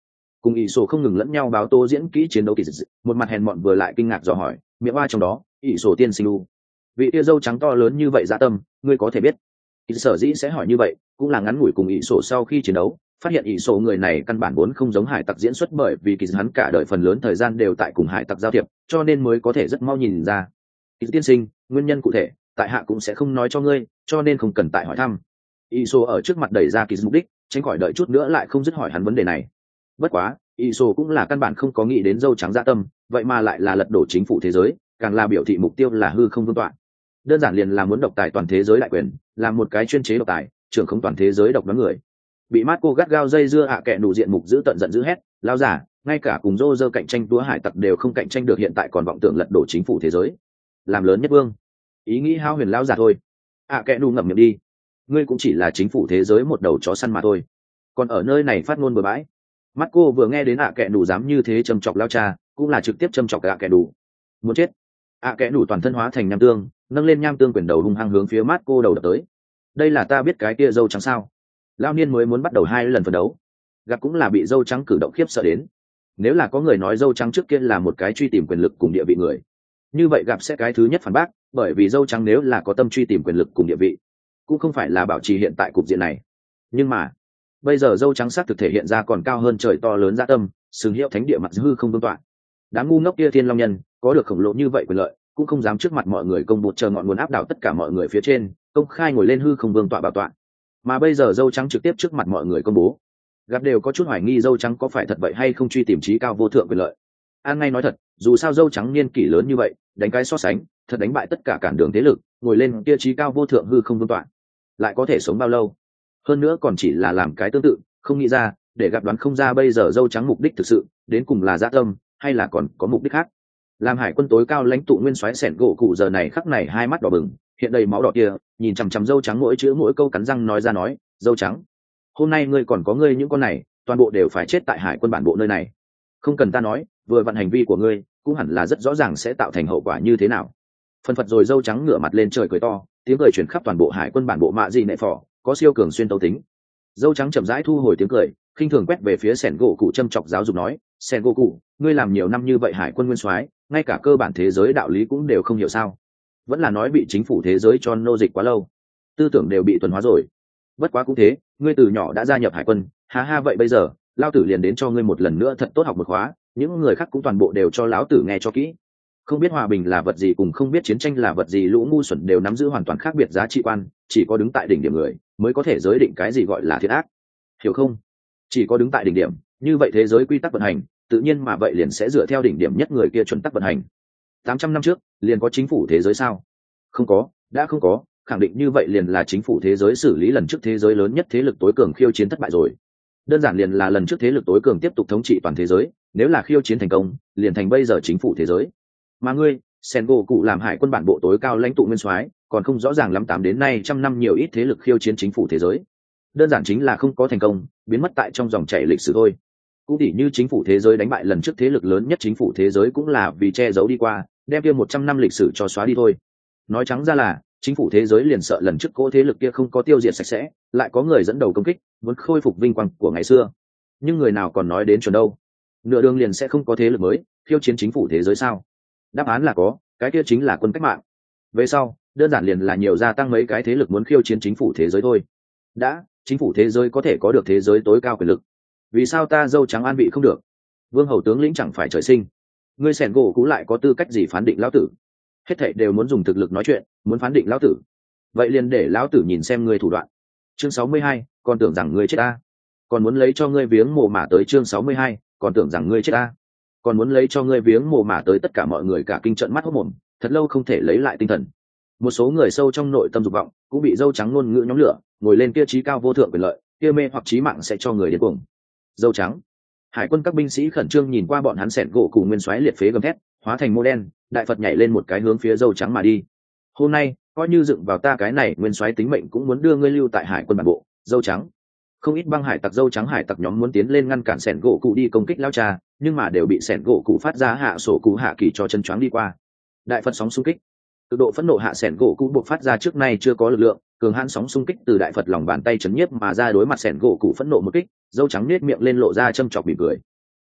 cùng ỷ sổ không ngừng lẫn nhau báo tố diễn kỹ chiến đấu kỳ dị, một mặt hèn mọn vừa lại kinh ngạc dò hỏi, miệng oa trong đó, ỷ sổ tiên sinh u, vị tia dâu trắng to lớn như vậy dạ tâm, ngươi có thể biết. Sở dĩ sẽ hỏi như vậy cũng là ngắn ngủi cùng ỷ sổ sau khi chiến đấu phát hiện ỷ sổ người này căn bản vốn không giống hải tặc diễn xuất, bởi vì kỳ hắn cả đời phần lớn thời gian đều tại cùng hải tặc giao thiệp, cho nên mới có thể rất mau nhìn ra. Tiên sinh, nguyên nhân cụ thể tại hạ cũng sẽ không nói cho ngươi, cho nên không cần tại hỏi thăm. ỷ sổ ở trước mặt đẩy ra kỳ mục đích, tránh khỏi đợi chút nữa lại không dứt hỏi hắn vấn đề này. Bất quá ỷ sổ cũng là căn bản không có nghĩ đến dâu trắng dạ tâm, vậy mà lại là lật đổ chính phủ thế giới, càng là biểu thị mục tiêu là hư không vương tọa. Đơn giản liền là muốn độc tài toàn thế giới đại quyền, làm một cái chuyên chế độc tài, trưởng không toàn thế giới độc đoán người. Bị Marco gắt gao dây dưa kẻ đủ diện mục giữ tận giận dữ hét, lao giả, ngay cả cùng Roger cạnh tranh túa hải tặc đều không cạnh tranh được, hiện tại còn vọng tưởng lật đổ chính phủ thế giới, làm lớn nhất vương, ý nghĩ hao huyền lao giả thôi. Kẻ đủ ngậm miệng đi, ngươi cũng chỉ là chính phủ thế giới một đầu chó săn mà thôi, còn ở nơi này phát ngôn bừa bãi. Marco vừa nghe đến kẻ đủ dám như thế châm chọc lao cha, cũng là trực tiếp châm chọc kẻ đủ, muốn chết. Kẻ đủ toàn thân hóa thành nham tương, nâng lên nham tương quyền đầu hung hăng hướng phía Marco đầu đập tới. Đây là ta biết cái kia dâu trắng sao? Lao niên mới muốn bắt đầu 2 lần phân đấu, gặp cũng là bị dâu trắng cử động khiếp sợ đến. Nếu là có người nói dâu trắng trước kia là một cái truy tìm quyền lực cùng địa vị người, như vậy gặp sẽ cái thứ nhất phản bác, bởi vì dâu trắng nếu là có tâm truy tìm quyền lực cùng địa vị, cũng không phải là bảo trì hiện tại cục diện này. Nhưng mà bây giờ dâu trắng xác thực thể hiện ra còn cao hơn trời to lớn dạ tâm, xứng hiệu thánh địa mặt hư không vương tọa. Đám ngu ngốc kia thiên long nhân có được khổng lồ như vậy quyền lợi, cũng không dám trước mặt mọi người công bột chờ ngọn nguồn áp đảo tất cả mọi người phía trên, công khai ngồi lên hư không vương tọa bảo tọa. Mà bây giờ dâu trắng trực tiếp trước mặt mọi người công bố, gặp đều có chút hoài nghi dâu trắng có phải thật vậy hay không truy tìm trí cao vô thượng quyền lợi. An ngay nói thật, dù sao dâu trắng niên kỷ lớn như vậy, đánh cái so sánh thật đánh bại tất cả cản đường thế lực, ngồi lên kia trí cao vô thượng hư không vương tọa, lại có thể sống bao lâu? Hơn nữa còn chỉ là làm cái tương tự, không nghĩ ra, để gặp đoán không ra bây giờ dâu trắng mục đích thực sự đến cùng là dã tâm hay là còn có mục đích khác. Làm hải quân tối cao lãnh tụ nguyên soái sẻn gỗ cụ giờ này khắc này hai mắt đỏ bừng, hiện đầy máu đỏ kia, nhìn chằm chằm dâu trắng mỗi chữ mỗi câu cắn răng nói ra nói, dâu trắng, hôm nay ngươi còn có ngươi những con này, toàn bộ đều phải chết tại hải quân bản bộ nơi này. Không cần ta nói, vừa vặn hành vi của ngươi cũng hẳn là rất rõ ràng sẽ tạo thành hậu quả như thế nào. Phân phật rồi dâu trắng ngửa mặt lên trời cười to, tiếng cười chuyển khắp toàn bộ hải quân bản bộ mạ gì nệ phò, có siêu cường xuyên tấu tính. Dâu trắng chậm rãi thu hồi tiếng cười, khinh thường quét về phía sẻn gỗ cụ châm chọc giáo dục nói, sẻn gỗ cụ, ngươi làm nhiều năm như vậy hải quân nguyên soái, ngay cả cơ bản thế giới đạo lý cũng đều không hiểu sao? Vẫn là nói bị chính phủ thế giới cho nô dịch quá lâu, tư tưởng đều bị tuần hóa rồi. Bất quá cũng thế, ngươi từ nhỏ đã gia nhập hải quân, ha ha, vậy bây giờ lao tử liền đến cho ngươi một lần nữa thật tốt học một khóa, những người khác cũng toàn bộ đều cho lão tử nghe cho kỹ. Không biết hòa bình là vật gì cùng không biết chiến tranh là vật gì, lũ ngu xuẩn đều nắm giữ hoàn toàn khác biệt giá trị quan, chỉ có đứng tại đỉnh điểm người mới có thể giới định cái gì gọi là thiện ác, hiểu không? Chỉ có đứng tại đỉnh điểm, như vậy thế giới quy tắc vận hành tự nhiên mà vậy liền sẽ dựa theo đỉnh điểm nhất người kia chuẩn tắc vận hành. 800 năm trước liền có chính phủ thế giới sao? Không có, đã không có, khẳng định như vậy liền là chính phủ thế giới xử lý lần trước thế giới lớn nhất thế lực tối cường khiêu chiến thất bại rồi. Đơn giản liền là lần trước thế lực tối cường tiếp tục thống trị toàn thế giới, nếu là khiêu chiến thành công liền thành bây giờ chính phủ thế giới. Mà ngươi Sengo cụ làm hải quân bản bộ tối cao lãnh tụ nguyên soái, còn không rõ ràng lắm, 8 đến nay trăm năm nhiều ít thế lực khiêu chiến chính phủ thế giới, đơn giản chính là không có thành công, biến mất tại trong dòng chảy lịch sử thôi. Cũng tỉ như chính phủ thế giới đánh bại lần trước thế lực lớn nhất chính phủ thế giới cũng là vì che giấu đi qua, đem kia 100 năm lịch sử cho xóa đi thôi. Nói trắng ra là chính phủ thế giới liền sợ lần trước cỗ thế lực kia không có tiêu diệt sạch sẽ, lại có người dẫn đầu công kích, muốn khôi phục vinh quang của ngày xưa. Nhưng người nào còn nói đến chuẩn đâu? Nửa đường liền sẽ không có thế lực mới khiêu chiến chính phủ thế giới sao? Đáp án là có, cái kia chính là quân cách mạng. Về sau đơn giản liền là nhiều gia tăng mấy cái thế lực muốn khiêu chiến chính phủ thế giới thôi. Đã chính phủ thế giới có thể có được thế giới tối cao quyền lực, vì sao ta dâu trắng an vị không được? Vương hầu tướng lĩnh chẳng phải trời sinh, ngươi sẻn gỗ cũ lại có tư cách gì phán định lão tử? Hết thảy đều muốn dùng thực lực nói chuyện, muốn phán định lão tử, vậy liền để lão tử nhìn xem ngươi thủ đoạn. Chương 62, còn tưởng rằng ngươi chết ta, còn muốn lấy cho ngươi viếng mồ mả tới. Chương 62, còn tưởng rằng ngươi chết ta, còn muốn lấy cho ngươi viếng mồ mả tới. Tất cả mọi người cả kinh trợn mắt hốt mồm, thật lâu không thể lấy lại tinh thần. Một số người sâu trong nội tâm dục vọng cũng bị dâu trắng ngôn ngữ nhóm lửa, ngồi lên kia trí cao vô thượng quyền lợi, kia mê hoặc chí mạng sẽ cho người điên cuồng. Dâu trắng, hải quân các binh sĩ khẩn trương nhìn qua bọn hắn sẹn gỗ cùng nguyên soái liệt phế gầm thét, hóa thành mô đen, đại phật nhảy lên một cái hướng phía dâu trắng mà đi. Hôm nay coi như dựng vào ta cái này nguyên soái tính mệnh cũng muốn đưa ngươi lưu tại hải quân bản bộ. Dâu trắng, không ít băng hải tặc dâu trắng hải tặc nhóm muốn tiến lên ngăn cản sẹn gỗ cụ đi công kích lao cha, nhưng mà đều bị sẹn gỗ cụ phát ra hạ sổ cụ hạ kỳ cho chân choáng đi qua. Đại phật sóng xung kích, cực độ phẫn nộ hạ sẹn gỗ cụ buộc phát ra trước nay chưa có lực lượng, cường hãn sóng xung kích từ đại phật lòng bàn tay chấn nhiếp mà ra, đối mặt sẹn gỗ cụ phẫn nộ một kích, dâu trắng nết miệng lên lộ ra châm chọc mỉm cười.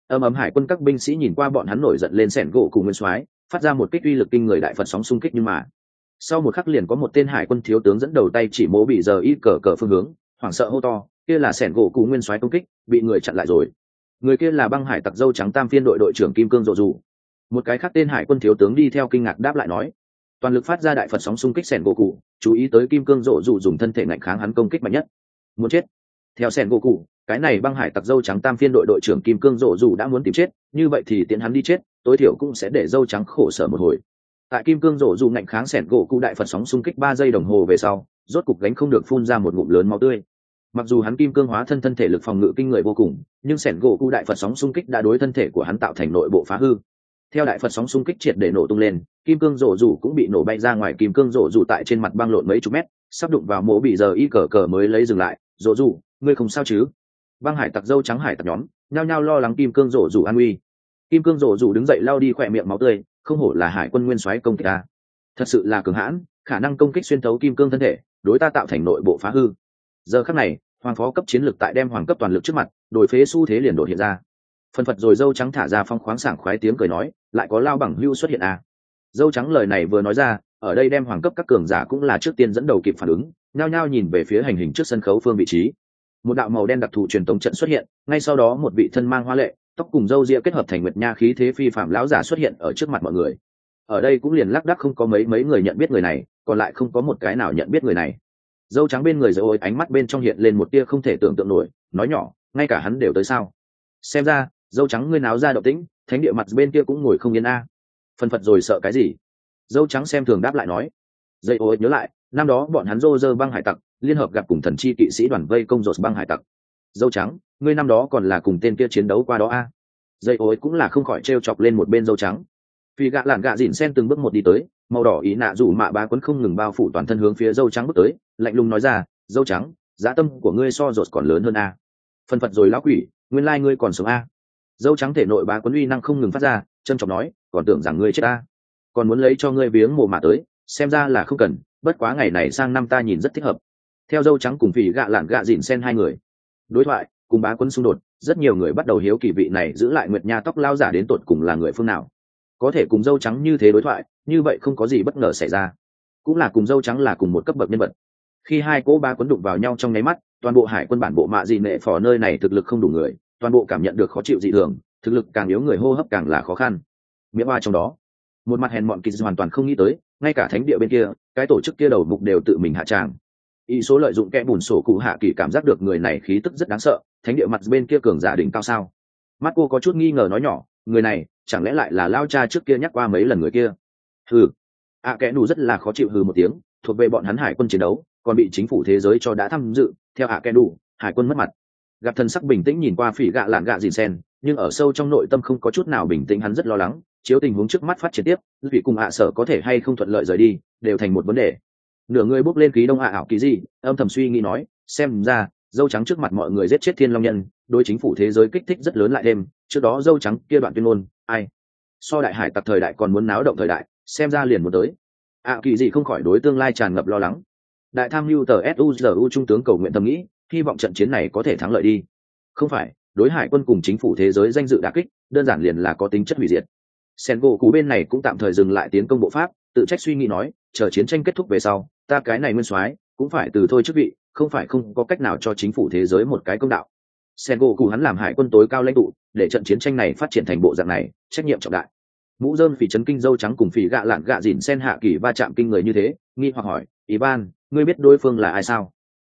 Ầm hải quân các binh sĩ nhìn qua bọn hắn nổi giận lên sẻn gỗ cụ nguyên soái, phát ra một kích uy lực kinh người đại phật sóng xung kích, nhưng mà sau một khắc liền có một tên hải quân thiếu tướng dẫn đầu tay chỉ mố bị giờ ít cờ phương hướng, hoảng sợ hô to, kia là sẻn gỗ cụ nguyên soái công kích, bị người chặn lại rồi. Người kia là băng hải tặc dâu trắng tam phiên đội đội trưởng Kim Cương Rộ Dù. Một cái khác tên hải quân thiếu tướng đi theo kinh ngạc đáp lại nói, toàn lực phát ra đại phật sóng xung kích sẻn gỗ cụ, chú ý tới Kim Cương Rộ Dù dùng thân thể ngạnh kháng hắn công kích mạnh nhất. Muốn chết. Theo sẻn gỗ cụ, cái này băng hải tặc dâu trắng tam phiên đội đội trưởng Kim Cương Rộ Dù đã muốn tìm chết, như vậy thì tiện hắn đi chết, tối thiểu cũng sẽ để dâu trắng khổ sở một hồi. Tại Kim Cương Rộ Dù ngạnh kháng sẻn gỗ cụ đại phật sóng xung kích 3 giây đồng hồ về sau, rốt cục gánh không được phun ra một ngụm lớn máu tươi. Mặc dù hắn kim cương hóa thân thể lực phòng ngự kinh người vô cùng, nhưng sẻn gỗ cụ đại phật sóng xung kích đã đối thân thể của hắn tạo thành nội bộ phá hư. Theo đại phật sóng xung kích triệt để nổ tung lên, Kim Cương Rộ Dù cũng bị nổ bay ra ngoài. Kim Cương Rộ Dù tại trên mặt băng lộn mấy chục mét, sắp đụng vào mỗ bị giờ y cờ mới lấy dừng lại. Rộ Dù, ngươi không sao chứ? Băng hải tặc dâu trắng hải tặc nhóm nhao nhao lo lắng Kim Cương Rộ Dù an nguy. Kim Cương Rộ Dù đứng dậy lau đi khỏe miệng máu tươi, không hổ là hải quân nguyên soái công kích ta, thật sự là cường hãn, khả năng công kích xuyên thấu kim cương thân thể, đối ta tạo thành nội bộ phá hư. Giờ khắc này, hoàng phó cấp chiến lược tại đem hoàng cấp toàn lực trước mặt, đổi phế xu thế liền đột hiện ra. Phần phật rồi dâu trắng thả ra phong khoáng sảng khoái tiếng cười nói, lại có lao bằng hưu xuất hiện à. Dâu trắng lời này vừa nói ra, ở đây đem hoàng cấp các cường giả cũng là trước tiên dẫn đầu kịp phản ứng, nhao nhao nhìn về phía hành hình trước sân khấu phương vị trí. Một đạo màu đen đặc thù truyền tống trận xuất hiện, ngay sau đó một vị thân mang hoa lệ, tóc cùng râu ria kết hợp thành nguyệt nha khí thế phi phạm lão giả xuất hiện ở trước mặt mọi người. Ở đây cũng liền lác đác không có mấy người nhận biết người này, còn lại không có một cái nào nhận biết người này. Dâu trắng bên người dâu ôi ánh mắt bên trong hiện lên một tia không thể tưởng tượng nổi, nói nhỏ, ngay cả hắn đều tới sao? Xem ra dâu trắng ngươi náo ra động tĩnh, thánh địa mặt bên kia cũng ngồi không yên a. Phần phật rồi sợ cái gì? Dâu trắng xem thường đáp lại nói. Dây ôi nhớ lại, năm đó bọn hắn rô rơ băng hải tặc liên hợp gặp cùng thần chi kỵ sĩ đoàn vây công rột băng hải tặc. Dâu trắng, ngươi năm đó còn là cùng tên kia chiến đấu qua đó a? Dây ôi cũng là không khỏi trêu chọc lên một bên dâu trắng. Vì gạ lạn gạ dịn sen từng bước một đi tới, màu đỏ ý nạ rủ mạ ba quấn không ngừng bao phủ toàn thân hướng phía dâu trắng bước tới, lạnh lùng nói ra, dâu trắng, giá tâm của ngươi so rột còn lớn hơn a. Phần phật rồi lão quỷ, nguyên lai ngươi còn sống a. Dâu trắng thể nội ba quấn uy năng không ngừng phát ra, trân trọng nói, còn tưởng rằng ngươi chết a, còn muốn lấy cho ngươi viếng mồ mà tới, xem ra là không cần, bất quá ngày này sang năm ta nhìn rất thích hợp. Theo dâu trắng cùng Vì gạ lạn gạ dịn sen hai người đối thoại cùng bá quấn xung đột, rất nhiều người bắt đầu hiếu kỳ vị này giữ lại nguyệt nha tóc lao giả đến tột cùng là người phương nào, có thể cùng dâu trắng như thế đối thoại, như vậy không có gì bất ngờ xảy ra, cũng là cùng dâu trắng là cùng một cấp bậc nhân vật. Khi hai cỗ ba quấn đụng vào nhau trong nháy mắt, toàn bộ hải quân bản bộ mạ dị nệ phò nơi này thực lực không đủ người, toàn bộ cảm nhận được khó chịu dị thường, thực lực càng yếu người hô hấp càng là khó khăn. Miệng hoa trong đó, một mặt hèn mọn kỳ hoàn toàn không nghĩ tới, ngay cả thánh địa bên kia, cái tổ chức kia đầu mục đều tự mình hạ tràng. Ý số lợi dụng kẽ bùn sổ cụ hạ kỳ cảm giác được người này khí tức rất đáng sợ, thánh địa mặt bên kia cường giả đỉnh cao sao? Mắt cô có chút nghi ngờ nói nhỏ, người này chẳng lẽ lại là lao cha trước kia nhắc qua mấy lần người kia? Hừ. Kẽ nù rất là khó chịu hừ một tiếng, thuộc về bọn hắn hải quân chiến đấu, còn bị chính phủ thế giới cho đã tham dự. Theo kẽ nù, hải quân mất mặt. Gặp thần sắc bình tĩnh nhìn qua Phỉ gạ lạn gạ dìn sen, nhưng ở sâu trong nội tâm không có chút nào bình tĩnh, hắn rất lo lắng, chiếu tình huống trước mắt phát triển tiếp, vị cùng sở có thể hay không thuận lợi rời đi, đều thành một vấn đề. Nửa người bốc lên khí đông ảo kỳ gì, âm thầm suy nghĩ nói, xem ra dâu trắng trước mặt mọi người giết chết thiên long nhân, đối chính phủ thế giới kích thích rất lớn lại thêm, trước đó dâu trắng kia đoạn tuyên ngôn, ai so đại hải tặc thời đại còn muốn náo động thời đại, xem ra liền muốn tới. Kỳ gì không khỏi đối tương lai tràn ngập lo lắng. Đại tham mưu tờ suzu trung tướng cầu nguyện thầm nghĩ, hy vọng trận chiến này có thể thắng lợi đi. Không phải, đối hải quân cùng chính phủ thế giới danh dự đả kích, đơn giản liền là có tính chất hủy diệt. Sengoku bên này cũng tạm thời dừng lại tiến công bộ pháp, tự trách suy nghĩ nói, chờ chiến tranh kết thúc về sau, ta cái này nguyên soái cũng phải từ thôi chức vị, không phải không có cách nào cho chính phủ thế giới một cái công đạo. Sengoku hắn làm hải quân tối cao lãnh tụ, để trận chiến tranh này phát triển thành bộ dạng này, trách nhiệm trọng đại. Mũ rơm phỉ chấn kinh dâu trắng cùng phỉ gạ lạn gạ dìn sen hạ kỳ va chạm kinh người như thế, nghi hoặc hỏi, Ivan, ngươi biết đối phương là ai sao?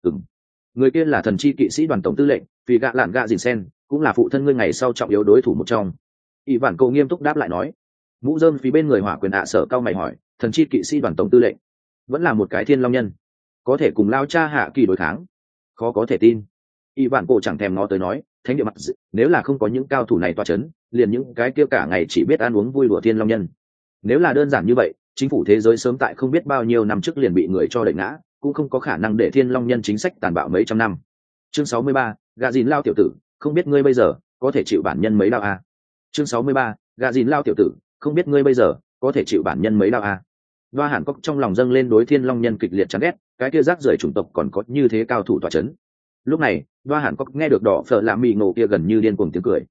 Người kia là thần chi kỵ sĩ đoàn tổng tư lệnh, phỉ gạ lạn gạ dìn sen, cũng là phụ thân ngươi ngày sau trọng yếu đối thủ một trong. Ivan cậu nghiêm túc đáp lại nói. Mũ rơm phí bên người hỏa quyền sở cao mày hỏi, thần chi kỵ sĩ đoàn tổng tư lệnh vẫn là một cái thiên long nhân, có thể cùng lao cha hạ kỳ đối kháng, khó có thể tin. Ivan cổ chẳng thèm ngó tới nói, thánh địa mặt nếu là không có những cao thủ này toa chấn, liền những cái kia cả ngày chỉ biết ăn uống vui đùa thiên long nhân. Nếu là đơn giản như vậy, chính phủ thế giới sớm tại không biết bao nhiêu năm trước liền bị người cho đẩy ngã, cũng không có khả năng để thiên long nhân chính sách tàn bạo mấy trăm năm. Chương 63, gà dìn lao tiểu tử, không biết ngươi bây giờ có thể chịu bản nhân mấy đao a? Chương 63, gà dìn lao tiểu tử, không biết ngươi bây giờ có thể chịu bản nhân mấy đao a? Đoa Hàn Cốc trong lòng dâng lên đối thiên long nhân kịch liệt chán ghét, cái kia rác rưởi chủng tộc còn có như thế cao thủ tọa chấn. Lúc này, Đoa Hàn Cốc nghe được đỏ phở lạ mì ngộ kia gần như điên cuồng tiếng cười.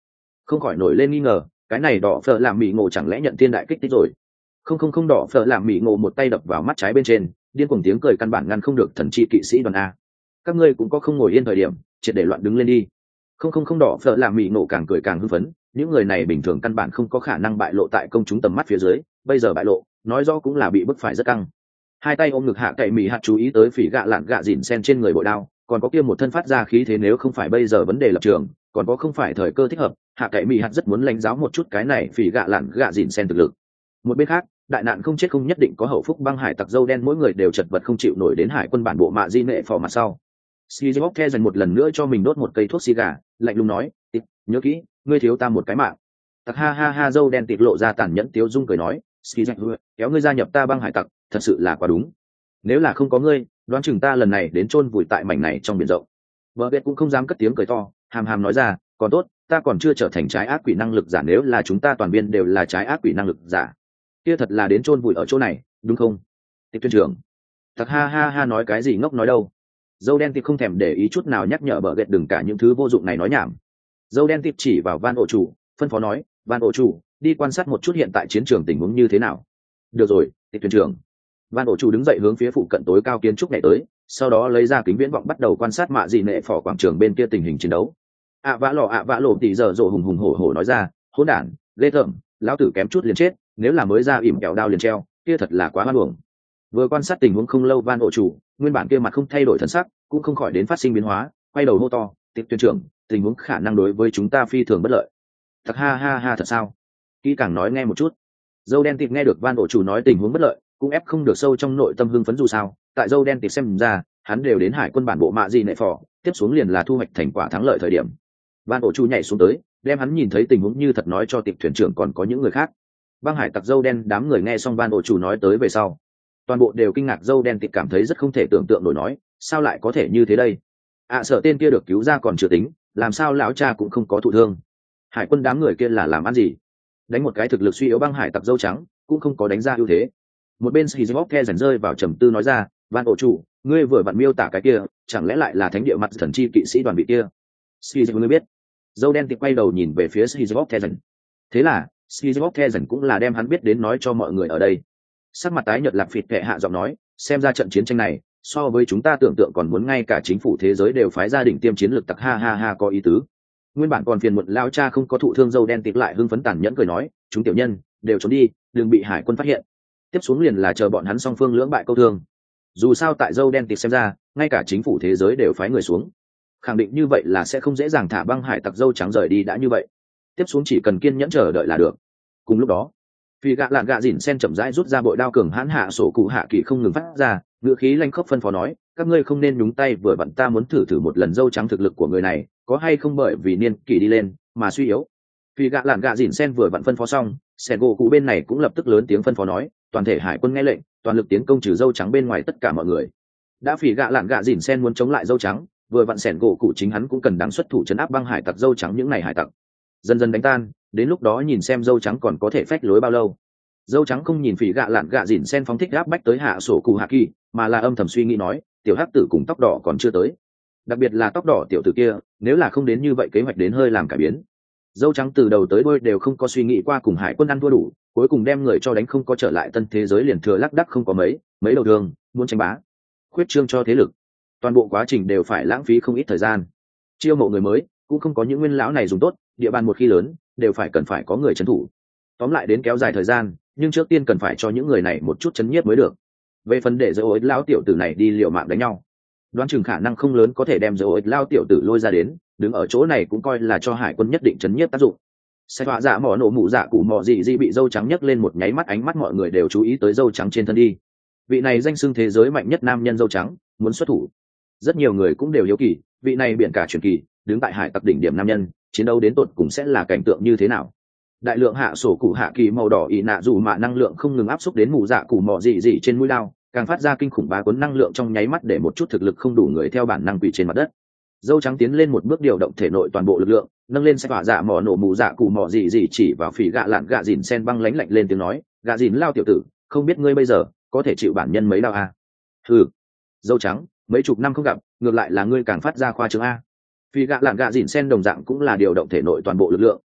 không khỏi nổi lên nghi ngờ, cái này đỏ phở làm mỹ ngộ chẳng lẽ nhận thiên đại kích thích rồi. Không, đỏ phở làm mỹ ngộ một tay đập vào mắt trái bên trên, điên cuồng tiếng cười căn bản ngăn không được thần chi kỵ sĩ đoàn a. Các ngươi cũng có không ngồi yên thời điểm, triệt để loạn đứng lên đi. Không, đỏ phở làm mỹ ngộ càng cười càng hưng phấn, những người này bình thường căn bản không có khả năng bại lộ tại công chúng tầm mắt phía dưới, bây giờ bại lộ, nói rõ cũng là bị bức phải rất căng. Hai tay ôm ngực hạ cậy mỹ hạt chú ý tới phỉ gạ lạn gạ dỉn sen trên người bội đao, còn có kia một thân phát ra khí thế, nếu không phải bây giờ vấn đề lập trường, còn có không phải thời cơ thích hợp, hạ cậy mỹ hạt rất muốn lãnh giáo một chút cái này phỉ gạ lạn gạ dỉn sen thực lực. Một bên khác, đại nạn không chết không nhất định có hậu phúc băng hải tặc dâu đen mỗi người đều chật vật không chịu nổi đến hải quân bản bộ mạ di nệ phò mặt sau. Skizzy the dần một lần nữa cho mình đốt một cây thuốc xì gà, lạnh lùng nói, nhớ kỹ, ngươi thiếu ta một cái mạng. Tặc ha ha ha, dâu đen tịt lộ ra tàn nhẫn tiếu dung cười nói, Skizzy kéo ngươi gia nhập ta băng hải tặc, thật sự là quá đúng. Nếu là không có ngươi, đoán chừng ta lần này đến chôn vùi tại mảnh này trong biển rộng. Vợ Việt cũng không dám cất tiếng cười to, hàm hàm nói ra, còn tốt, ta còn chưa trở thành trái ác quỷ năng lực giả, nếu là chúng ta toàn viên đều là trái ác quỷ năng lực giả, kia thật là đến chôn vùi ở chỗ này, đúng không? Tịch tuyên trưởng. Tặc ha ha ha, nói cái gì ngốc nói đâu. Dâu đen tịp không thèm để ý chút nào nhắc nhở bờ ghét đừng cả những thứ vô dụng này nói nhảm. Dâu đen tịp chỉ vào Van ổ chủ, phân phó nói, Van ổ chủ, đi quan sát một chút hiện tại chiến trường tình huống như thế nào. Được rồi, tịch tuyên trưởng. Van ổ chủ đứng dậy hướng phía phụ cận tối cao kiến trúc này tới, sau đó lấy ra kính viễn vọng bắt đầu quan sát mạ dị nệ phỏ quảng trường bên kia tình hình chiến đấu. Vã lộ tỷ giờ rộ hùng hùng hổ hổ nói ra, hỗn đản, ghê tởm, lão tử kém chút liền chết, nếu là mới ra ỉm kẹo đao liền treo, kia thật là quá hoan uổng. Vừa quan sát tình huống không lâu, Van ổ chủ nguyên bản kia mặt không thay đổi thần sắc, cũng không khỏi đến phát sinh biến hóa, quay đầu hô to, tịch tuyên trưởng, tình huống khả năng đối với chúng ta phi thường bất lợi. Thật ha ha ha, thật sao? Kỹ càng nói nghe một chút. Dâu đen tịp nghe được Van ổ chủ nói tình huống bất lợi, cũng ép không được sâu trong nội tâm hưng phấn, dù sao tại dâu đen tịp xem ra hắn đều đến hải quân bản bộ mạ dị nệ phò, tiếp xuống liền là thu hoạch thành quả thắng lợi thời điểm. Van ổ chủ nhảy xuống tới, đem hắn nhìn thấy tình huống như thật nói cho tịp thuyền trưởng còn có những người khác. Băng hải tặc dâu đen đám người nghe xong Van ổ chủ nói tới về sau, toàn bộ đều kinh ngạc. Dâu đen tịp cảm thấy rất không thể tưởng tượng nổi, nói sao lại có thể như thế đây. Sợ tên kia được cứu ra còn chưa tính, làm sao lão cha cũng không có thụ thương. Hải quân đám người kia là làm ăn gì, đánh một cái thực lực suy yếu băng hải tặc dâu trắng cũng không có đánh ra ưu thế. Một bên Skizzy dần rơi vào trầm tư nói ra, Van ổ chủ, ngươi vừa vặn miêu tả cái kia, chẳng lẽ lại là thánh địa mặt thần chi kỵ sĩ đoàn bị kia? Skizzy ngươi biết? Dâu đen thì quay đầu nhìn về phía Skizzy dần. Thế là Skizzy dần cũng là đem hắn biết đến nói cho mọi người ở đây. Sắc mặt tái nhợt lạc phịt kệ hạ giọng nói, xem ra trận chiến tranh này so với chúng ta tưởng tượng còn muốn, ngay cả chính phủ thế giới đều phái gia đình tiêm chiến lược tặc, ha ha ha, có ý tứ. Nguyên bản còn phiền muộn lao cha không có thụ thương, dâu đen tịt lại hưng phấn tàn nhẫn cười nói, chúng tiểu nhân đều trốn đi, đừng bị hải quân phát hiện. Tiếp xuống liền là chờ bọn hắn song phương lưỡng bại câu thương. Dù sao tại dâu đen tịt xem ra, ngay cả chính phủ thế giới đều phái người xuống, khẳng định như vậy là sẽ không dễ dàng thả băng hải tặc dâu trắng rời đi. Đã như vậy, tiếp xuống chỉ cần kiên nhẫn chờ đợi là được. Cùng lúc đó, phi gạ lạn gạ dỉn sen chậm rãi rút ra bội đao cường hãn hạ sổ cụ hạ kỳ không ngừng phát ra, ngữ khí lanh khốc phân phó nói, các ngươi không nên nhúng tay, vừa vặn ta muốn thử một lần dâu trắng thực lực của người này có hay không bởi vì niên kỷ đi lên mà suy yếu. Phi gạ lạn gạ dỉn sen vừa vặn phân phó xong, sen gỗ cụ bên này cũng lập tức lớn tiếng phân phó nói, toàn thể hải quân nghe lệnh, toàn lực tiến công trừ dâu trắng bên ngoài tất cả mọi người. Đã phi gạ lạn gạ dỉn sen muốn chống lại dâu trắng, vừa vặn sen gỗ cụ chính hắn cũng cần đáng xuất thủ chấn áp băng hải tặc dâu trắng những này hải tặc, dần dần đánh tan, đến lúc đó nhìn xem dâu trắng còn có thể phách lối bao lâu. Dâu trắng không nhìn phỉ gạ lạn gạ dỉn sen phóng thích áp bách tới hạ sổ cụ hạ kỳ, mà là âm thầm suy nghĩ nói, tiểu hắc tử cùng tóc đỏ còn chưa tới, đặc biệt là tóc đỏ tiểu tử kia, nếu là không đến như vậy kế hoạch đến hơi làm cải biến. Dâu trắng từ đầu tới đuôi đều không có suy nghĩ qua cùng hải quân ăn thua đủ, cuối cùng đem người cho đánh không có trở lại tân thế giới, liền thừa lác đắc không có mấy đầu đường muốn tranh bá khuyết trương cho thế lực, toàn bộ quá trình đều phải lãng phí không ít thời gian. Chiêu mộ người mới cũng không có những nguyên lão này dùng tốt, địa bàn một khi lớn đều cần phải có người trấn thủ, tóm lại đến kéo dài thời gian, nhưng trước tiên cần phải cho những người này một chút chấn nhiếp mới được. Về phần để dấu ối lão tiểu tử này đi liều mạng đánh nhau, đoán chừng khả năng không lớn có thể đem dấu ối lao tiểu tử lôi ra đến, đứng ở chỗ này cũng coi là cho hải quân nhất định chấn nhiếp tác dụng. Sai họa dạ mỏ nổ mụ dạ cụ mò dị dị bị dâu trắng nhấc lên một nháy mắt, ánh mắt mọi người đều chú ý tới dâu trắng trên thân đi. Vị này danh xưng thế giới mạnh nhất nam nhân dâu trắng muốn xuất thủ, rất nhiều người cũng đều hiếu kỳ, vị này biển cả truyền kỳ đứng tại hải tặc đỉnh điểm nam nhân, chiến đấu đến tột cùng sẽ là cảnh tượng như thế nào. Đại lượng hạ sổ cụ hạ kỳ màu đỏ ỉ nạ dù mạ năng lượng không ngừng áp xúc đến mụ dạ cụ mò dị dị trên mũi lao, càng phát ra kinh khủng bá cuốn năng lượng trong nháy mắt, để một chút thực lực không đủ người theo bản năng quỳ trên mặt đất. Dâu trắng tiến lên một bước, điều động thể nội toàn bộ lực lượng, nâng lên xe hỏa dạ mỏ nổ mù dạ cụ mỏ dị dị chỉ vào phỉ gạ lạn gạ dìn sen, băng lánh lạnh lên tiếng nói, gạ dìn lao tiểu tử, không biết ngươi bây giờ có thể chịu bản nhân mấy đau à? Ừ, dâu trắng, mấy chục năm không gặp, ngược lại là ngươi càng phát ra khoa trương a. Phỉ gạ lạn gạ dìn sen đồng dạng cũng là điều động thể nội toàn bộ lực lượng,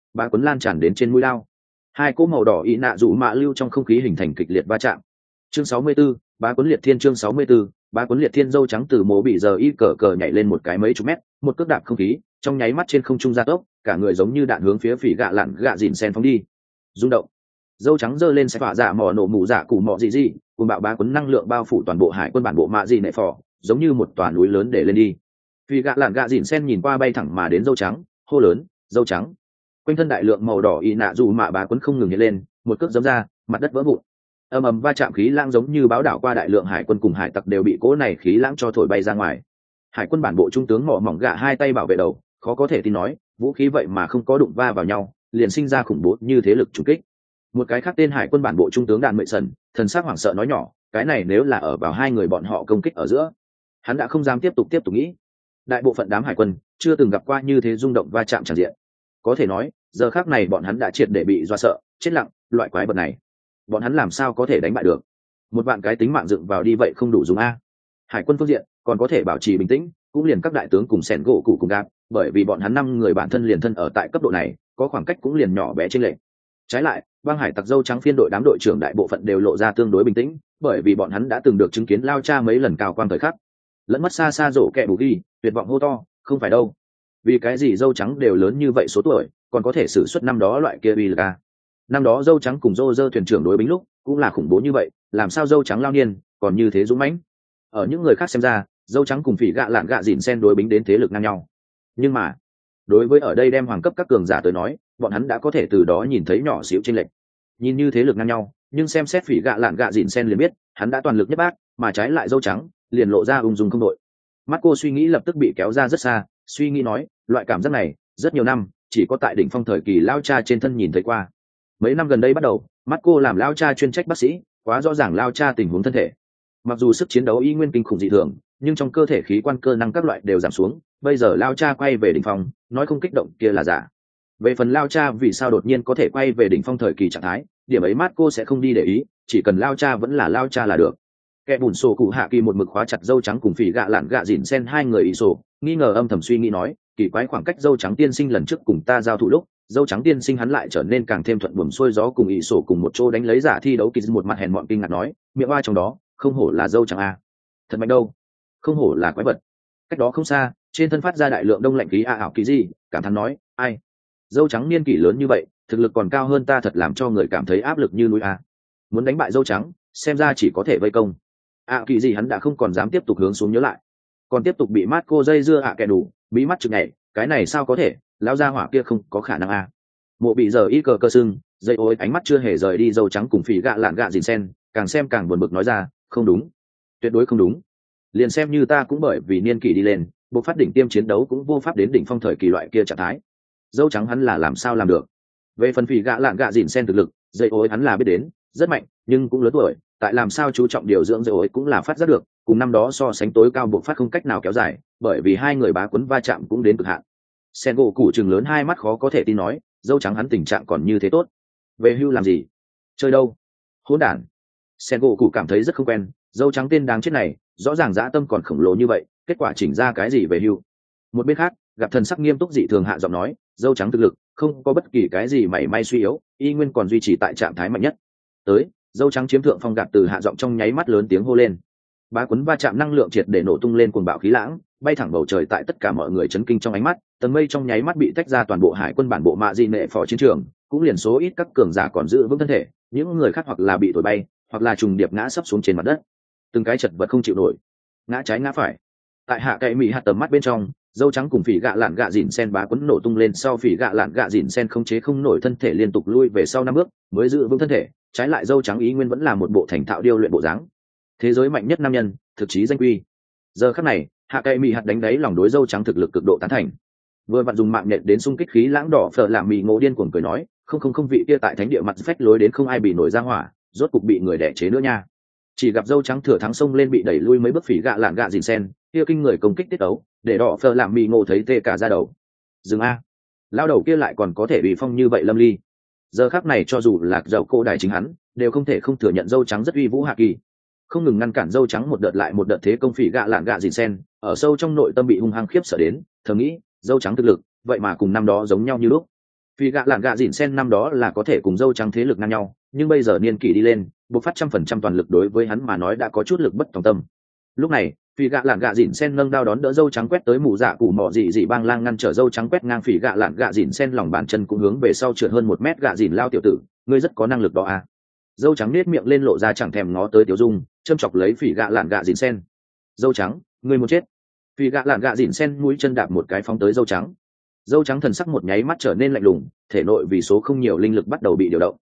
bá quấn lan tràn đến trên mũi lao. Hai cỗ màu đỏ ý nạ dụ mạ lưu trong không khí hình thành kịch liệt va chạm. Chương 64, bá quấn liệt thiên. Chương 64, bá quấn liệt thiên. Dâu trắng từ mố bị giờ y cờ cờ nhảy lên một cái mấy chục mét, một cước đạp không khí, trong nháy mắt trên không trung gia tốc, cả người giống như đạn hướng phía phỉ gạ lặn gạ dìn sen phóng đi. Rung động. Dâu trắng giơ lên sẽ phả dạ mỏ nổ mù dạ cụ mọ gì, cùng bạo bá quấn năng lượng bao phủ toàn bộ hải quân bản bộ mạ gì nệ phò, giống như một tòa núi lớn để lên đi. Phỉ gạ lặn gạ dìn sen nhìn qua bay thẳng mà đến dâu trắng, hô lớn, dâu trắng. Quanh thân đại lượng màu đỏ y nạ dù mạ bá quấn không ngừng hiện lên, một cước giẫm ra, mặt đất vỡ vụn. Ầm ầm va chạm khí lãng giống như báo đảo qua đại lượng hải quân cùng hải tặc đều bị cỗ này khí lãng cho thổi bay ra ngoài. Hải quân bản bộ trung tướng mỏ mỏng gạ hai tay bảo vệ đầu, khó có thể tin nói, vũ khí vậy mà không có đụng va vào nhau, liền sinh ra khủng bố như thế lực trùng kích. Một cái khác tên hải quân bản bộ trung tướng đàn mệ sần, thần sắc hoảng sợ nói nhỏ, cái này nếu là ở vào hai người bọn họ công kích ở giữa, hắn đã không dám tiếp tục nghĩ. Đại bộ phận đám hải quân chưa từng gặp qua như thế rung động va chạm tràn diện, có thể nói giờ khác này bọn hắn đã triệt để bị do sợ chết lặng. Loại quái vật này bọn hắn làm sao có thể đánh bại được? Một vạn cái tính mạng dựng vào đi vậy không đủ dùng a. Hải quân phương diện còn có thể bảo trì bình tĩnh, cũng liền các đại tướng cùng sẻn gỗ cụ cùng gạp, bởi vì bọn hắn 5 người bản thân liền thân ở tại cấp độ này, có khoảng cách cũng liền nhỏ bé trên lệch. Trái lại băng hải tặc dâu trắng phiên đội đám đội trưởng đại bộ phận đều lộ ra tương đối bình tĩnh, bởi vì bọn hắn đã từng được chứng kiến lao cha mấy lần cao quang thời khắc. Lẫn mất xa xa rổ kẹ bù ghi tuyệt vọng hô to, không phải đâu, vì cái gì dâu trắng đều lớn như vậy số tuổi còn có thể xử suất năm đó loại kia uy lực a. Năm đó dâu trắng cùng dô dơ thuyền trưởng đối bính lúc cũng là khủng bố như vậy, làm sao dâu trắng lao niên còn như thế dũng mãnh? Ở những người khác xem ra dâu trắng cùng phỉ gạ lạn gạ dìn sen đối bính đến thế lực ngang nhau, nhưng mà đối với ở đây đem hoàng cấp các cường giả tới nói, bọn hắn đã có thể từ đó nhìn thấy nhỏ xíu chênh lệch. Nhìn như thế lực ngang nhau, nhưng xem xét phỉ gạ lạn gạ dìn sen liền biết hắn đã toàn lực nhất bác, mà trái lại dâu trắng liền lộ ra ung dung không đội. Mắt cô suy nghĩ lập tức bị kéo ra rất xa, suy nghĩ nói, loại cảm giác này rất nhiều năm chỉ có tại đỉnh phong thời kỳ lao cha trên thân nhìn thấy qua. Mấy năm gần đây bắt đầu, mắt cô làm lao cha chuyên trách bác sĩ, quá rõ ràng lao cha tình huống thân thể. Mặc dù sức chiến đấu y nguyên kinh khủng dị thường, nhưng trong cơ thể khí quan cơ năng các loại đều giảm xuống. Bây giờ lao cha quay về đỉnh phong, nói không kích động kia là giả. Về phần lao cha vì sao đột nhiên có thể quay về đỉnh phong thời kỳ trạng thái, điểm ấy mắt cô sẽ không đi để ý, chỉ cần lao cha vẫn là lao cha là được. Kẻ bùn sổ cụ hạ kỳ một mực khóa chặt dâu trắng cùng phỉ gạ lạn gạ dìn sen hai người ý sổ, nghi ngờ âm thầm suy nghĩ nói, kỳ quái khoảng cách dâu trắng tiên sinh lần trước cùng ta giao thủ lúc, dâu trắng tiên sinh hắn lại trở nên càng thêm thuận buồm xuôi gió cùng ý sổ cùng một chỗ đánh lấy giả thi đấu kỳ một mặt hèn mọn kinh ngạc nói, miệng oa trong đó không hổ là dâu trắng a, thật mạnh đâu, không hổ là quái vật. Cách đó không xa trên thân phát ra đại lượng đông lạnh khí ảo kỳ gì, cảm thán nói, ai, dâu trắng niên kỷ lớn như vậy thực lực còn cao hơn ta, thật làm cho người cảm thấy áp lực như núi a. Muốn đánh bại dâu trắng xem ra chỉ có thể vây công. Kỳ gì hắn đã không còn dám tiếp tục hướng xuống nhớ lại, còn tiếp tục bị mát cô dây dưa kẻ đủ bí mắt chực nhảy, cái này sao có thể, lão gia hỏa kia không có khả năng a. Mộ bị giờ y cờ cơ sưng dây ối ánh mắt chưa hề rời đi dâu trắng cùng phỉ gạ lạn gạ dìn sen, càng xem càng buồn bực nói ra, không đúng, tuyệt đối không đúng. Liền xem như ta cũng bởi vì niên kỷ đi lên, bộ phát đỉnh tiêm chiến đấu cũng vô pháp đến đỉnh phong thời kỳ loại kia trạng thái. Dâu trắng hắn là làm sao làm được? Về phần phỉ gạ lạn gạ dìn sen thực lực, dây ối hắn là biết đến, rất mạnh, nhưng cũng lớn tuổi, tại làm sao chú trọng điều dưỡng dây ối cũng là phát giác được, cùng năm đó so sánh tối cao buộc phát không cách nào kéo dài, bởi vì hai người bá quấn va chạm cũng đến cực hạn. Sen gỗ củ trừng lớn hai mắt khó có thể tin nói, dâu trắng hắn tình trạng còn như thế tốt, về hưu làm gì, chơi đâu, hỗn đản. Sen gỗ củ cảm thấy rất không quen, dâu trắng tên đáng chết này rõ ràng dã tâm còn khổng lồ như vậy, kết quả chỉnh ra cái gì về hưu. Một bên khác gặp thần sắc nghiêm túc dị thường hạ giọng nói, dâu trắng thực lực không có bất kỳ cái gì mảy may suy yếu, y nguyên còn duy trì tại trạng thái mạnh nhất. Tới, dâu trắng chiếm thượng phong, gạt từ hạ giọng trong nháy mắt lớn tiếng hô lên. Bá quấn va chạm năng lượng triệt để nổ tung lên cuồng bạo khí lãng, bay thẳng bầu trời, tại tất cả mọi người chấn kinh trong ánh mắt, tầng mây trong nháy mắt bị tách ra, toàn bộ hải quân bản bộ mạ di nệ phò chiến trường cũng liền số ít các cường giả còn giữ vững thân thể, những người khác hoặc là bị thổi bay hoặc là trùng điệp ngã sấp xuống trên mặt đất, từng cái chật vật không chịu nổi, ngã trái ngã phải. Tại hạ cậy mỹ hạt tầm mắt bên trong, dâu trắng cùng phỉ gạ lạn gạ dìn sen bá quấn nổ tung lên sau, phỉ gạ lạn gạ dìn sen không chế không nổi thân thể, liên tục lui về sau 5 bước mới giữ vững thân thể. Trái lại dâu trắng ý nguyên vẫn là một bộ thành thạo điêu luyện bộ dáng, thế giới mạnh nhất nam nhân, thực chí danh quy. Giờ khắc này hạ cậy mỹ hạt đánh đáy lòng đối dâu trắng thực lực cực độ tán thành, vừa vặn dùng mạng nhện đến xung kích khí lãng đỏ phở làm mì ngộ điên cuồng cười nói, không vị kia tại thánh địa mặt phách lối đến không ai bị nổi ra hỏa, rốt cục bị người đẻ chế nữa nha. Chỉ gặp dâu trắng thừa thắng xông lên, bị đẩy lui mấy bước, phỉ gạ lạn gạ dìn sen kia kinh người công kích tiết ấu, để đỏ phở làm mì ngộ thấy tê cả da đầu. Dừng a, lao đầu kia lại còn có thể bị phong như vậy lâm ly. Giờ khắc này cho dù lạc dầu cô đài chính hắn đều không thể không thừa nhận dâu trắng rất uy vũ hạ kỳ, không ngừng ngăn cản dâu trắng một đợt lại một đợt thế công. Phỉ gạ lạn gạ dìn sen ở sâu trong nội tâm bị hung hăng khiếp sợ đến, thầm nghĩ dâu trắng thực lực vậy mà cùng năm đó giống nhau như lúc. Phi gạ lạn gạ dỉn sen năm đó là có thể cùng dâu trắng thế lực ngang nhau, nhưng bây giờ niên kỷ đi lên, buộc phát 100% toàn lực đối với hắn mà nói đã có chút lực bất tòng tâm. Lúc này, Phi gạ lạn gạ dỉn sen nâng đao đón đỡ dâu trắng quét tới mù dạ cụ mọ dị dị bang lang ngăn trở dâu trắng quét ngang Phi gạ lạn gạ dỉn sen lòng bàn chân cũng hướng về sau trượt hơn 1 mét. Gạ dỉn lao tiểu tử, ngươi rất có năng lực đó à. Dâu trắng nết miệng lên lộ ra chẳng thèm ngó tới Tiểu Dung, châm chọc lấy Phi gạ lạn gạ dỉn sen. Dâu trắng, ngươi muốn chết. Phi gạ lạn gạ dỉn sen mũi chân đạp một cái phóng tới dâu trắng. Dâu trắng thần sắc một nháy mắt trở nên lạnh lùng, thể nội vì số không nhiều linh lực bắt đầu bị điều động.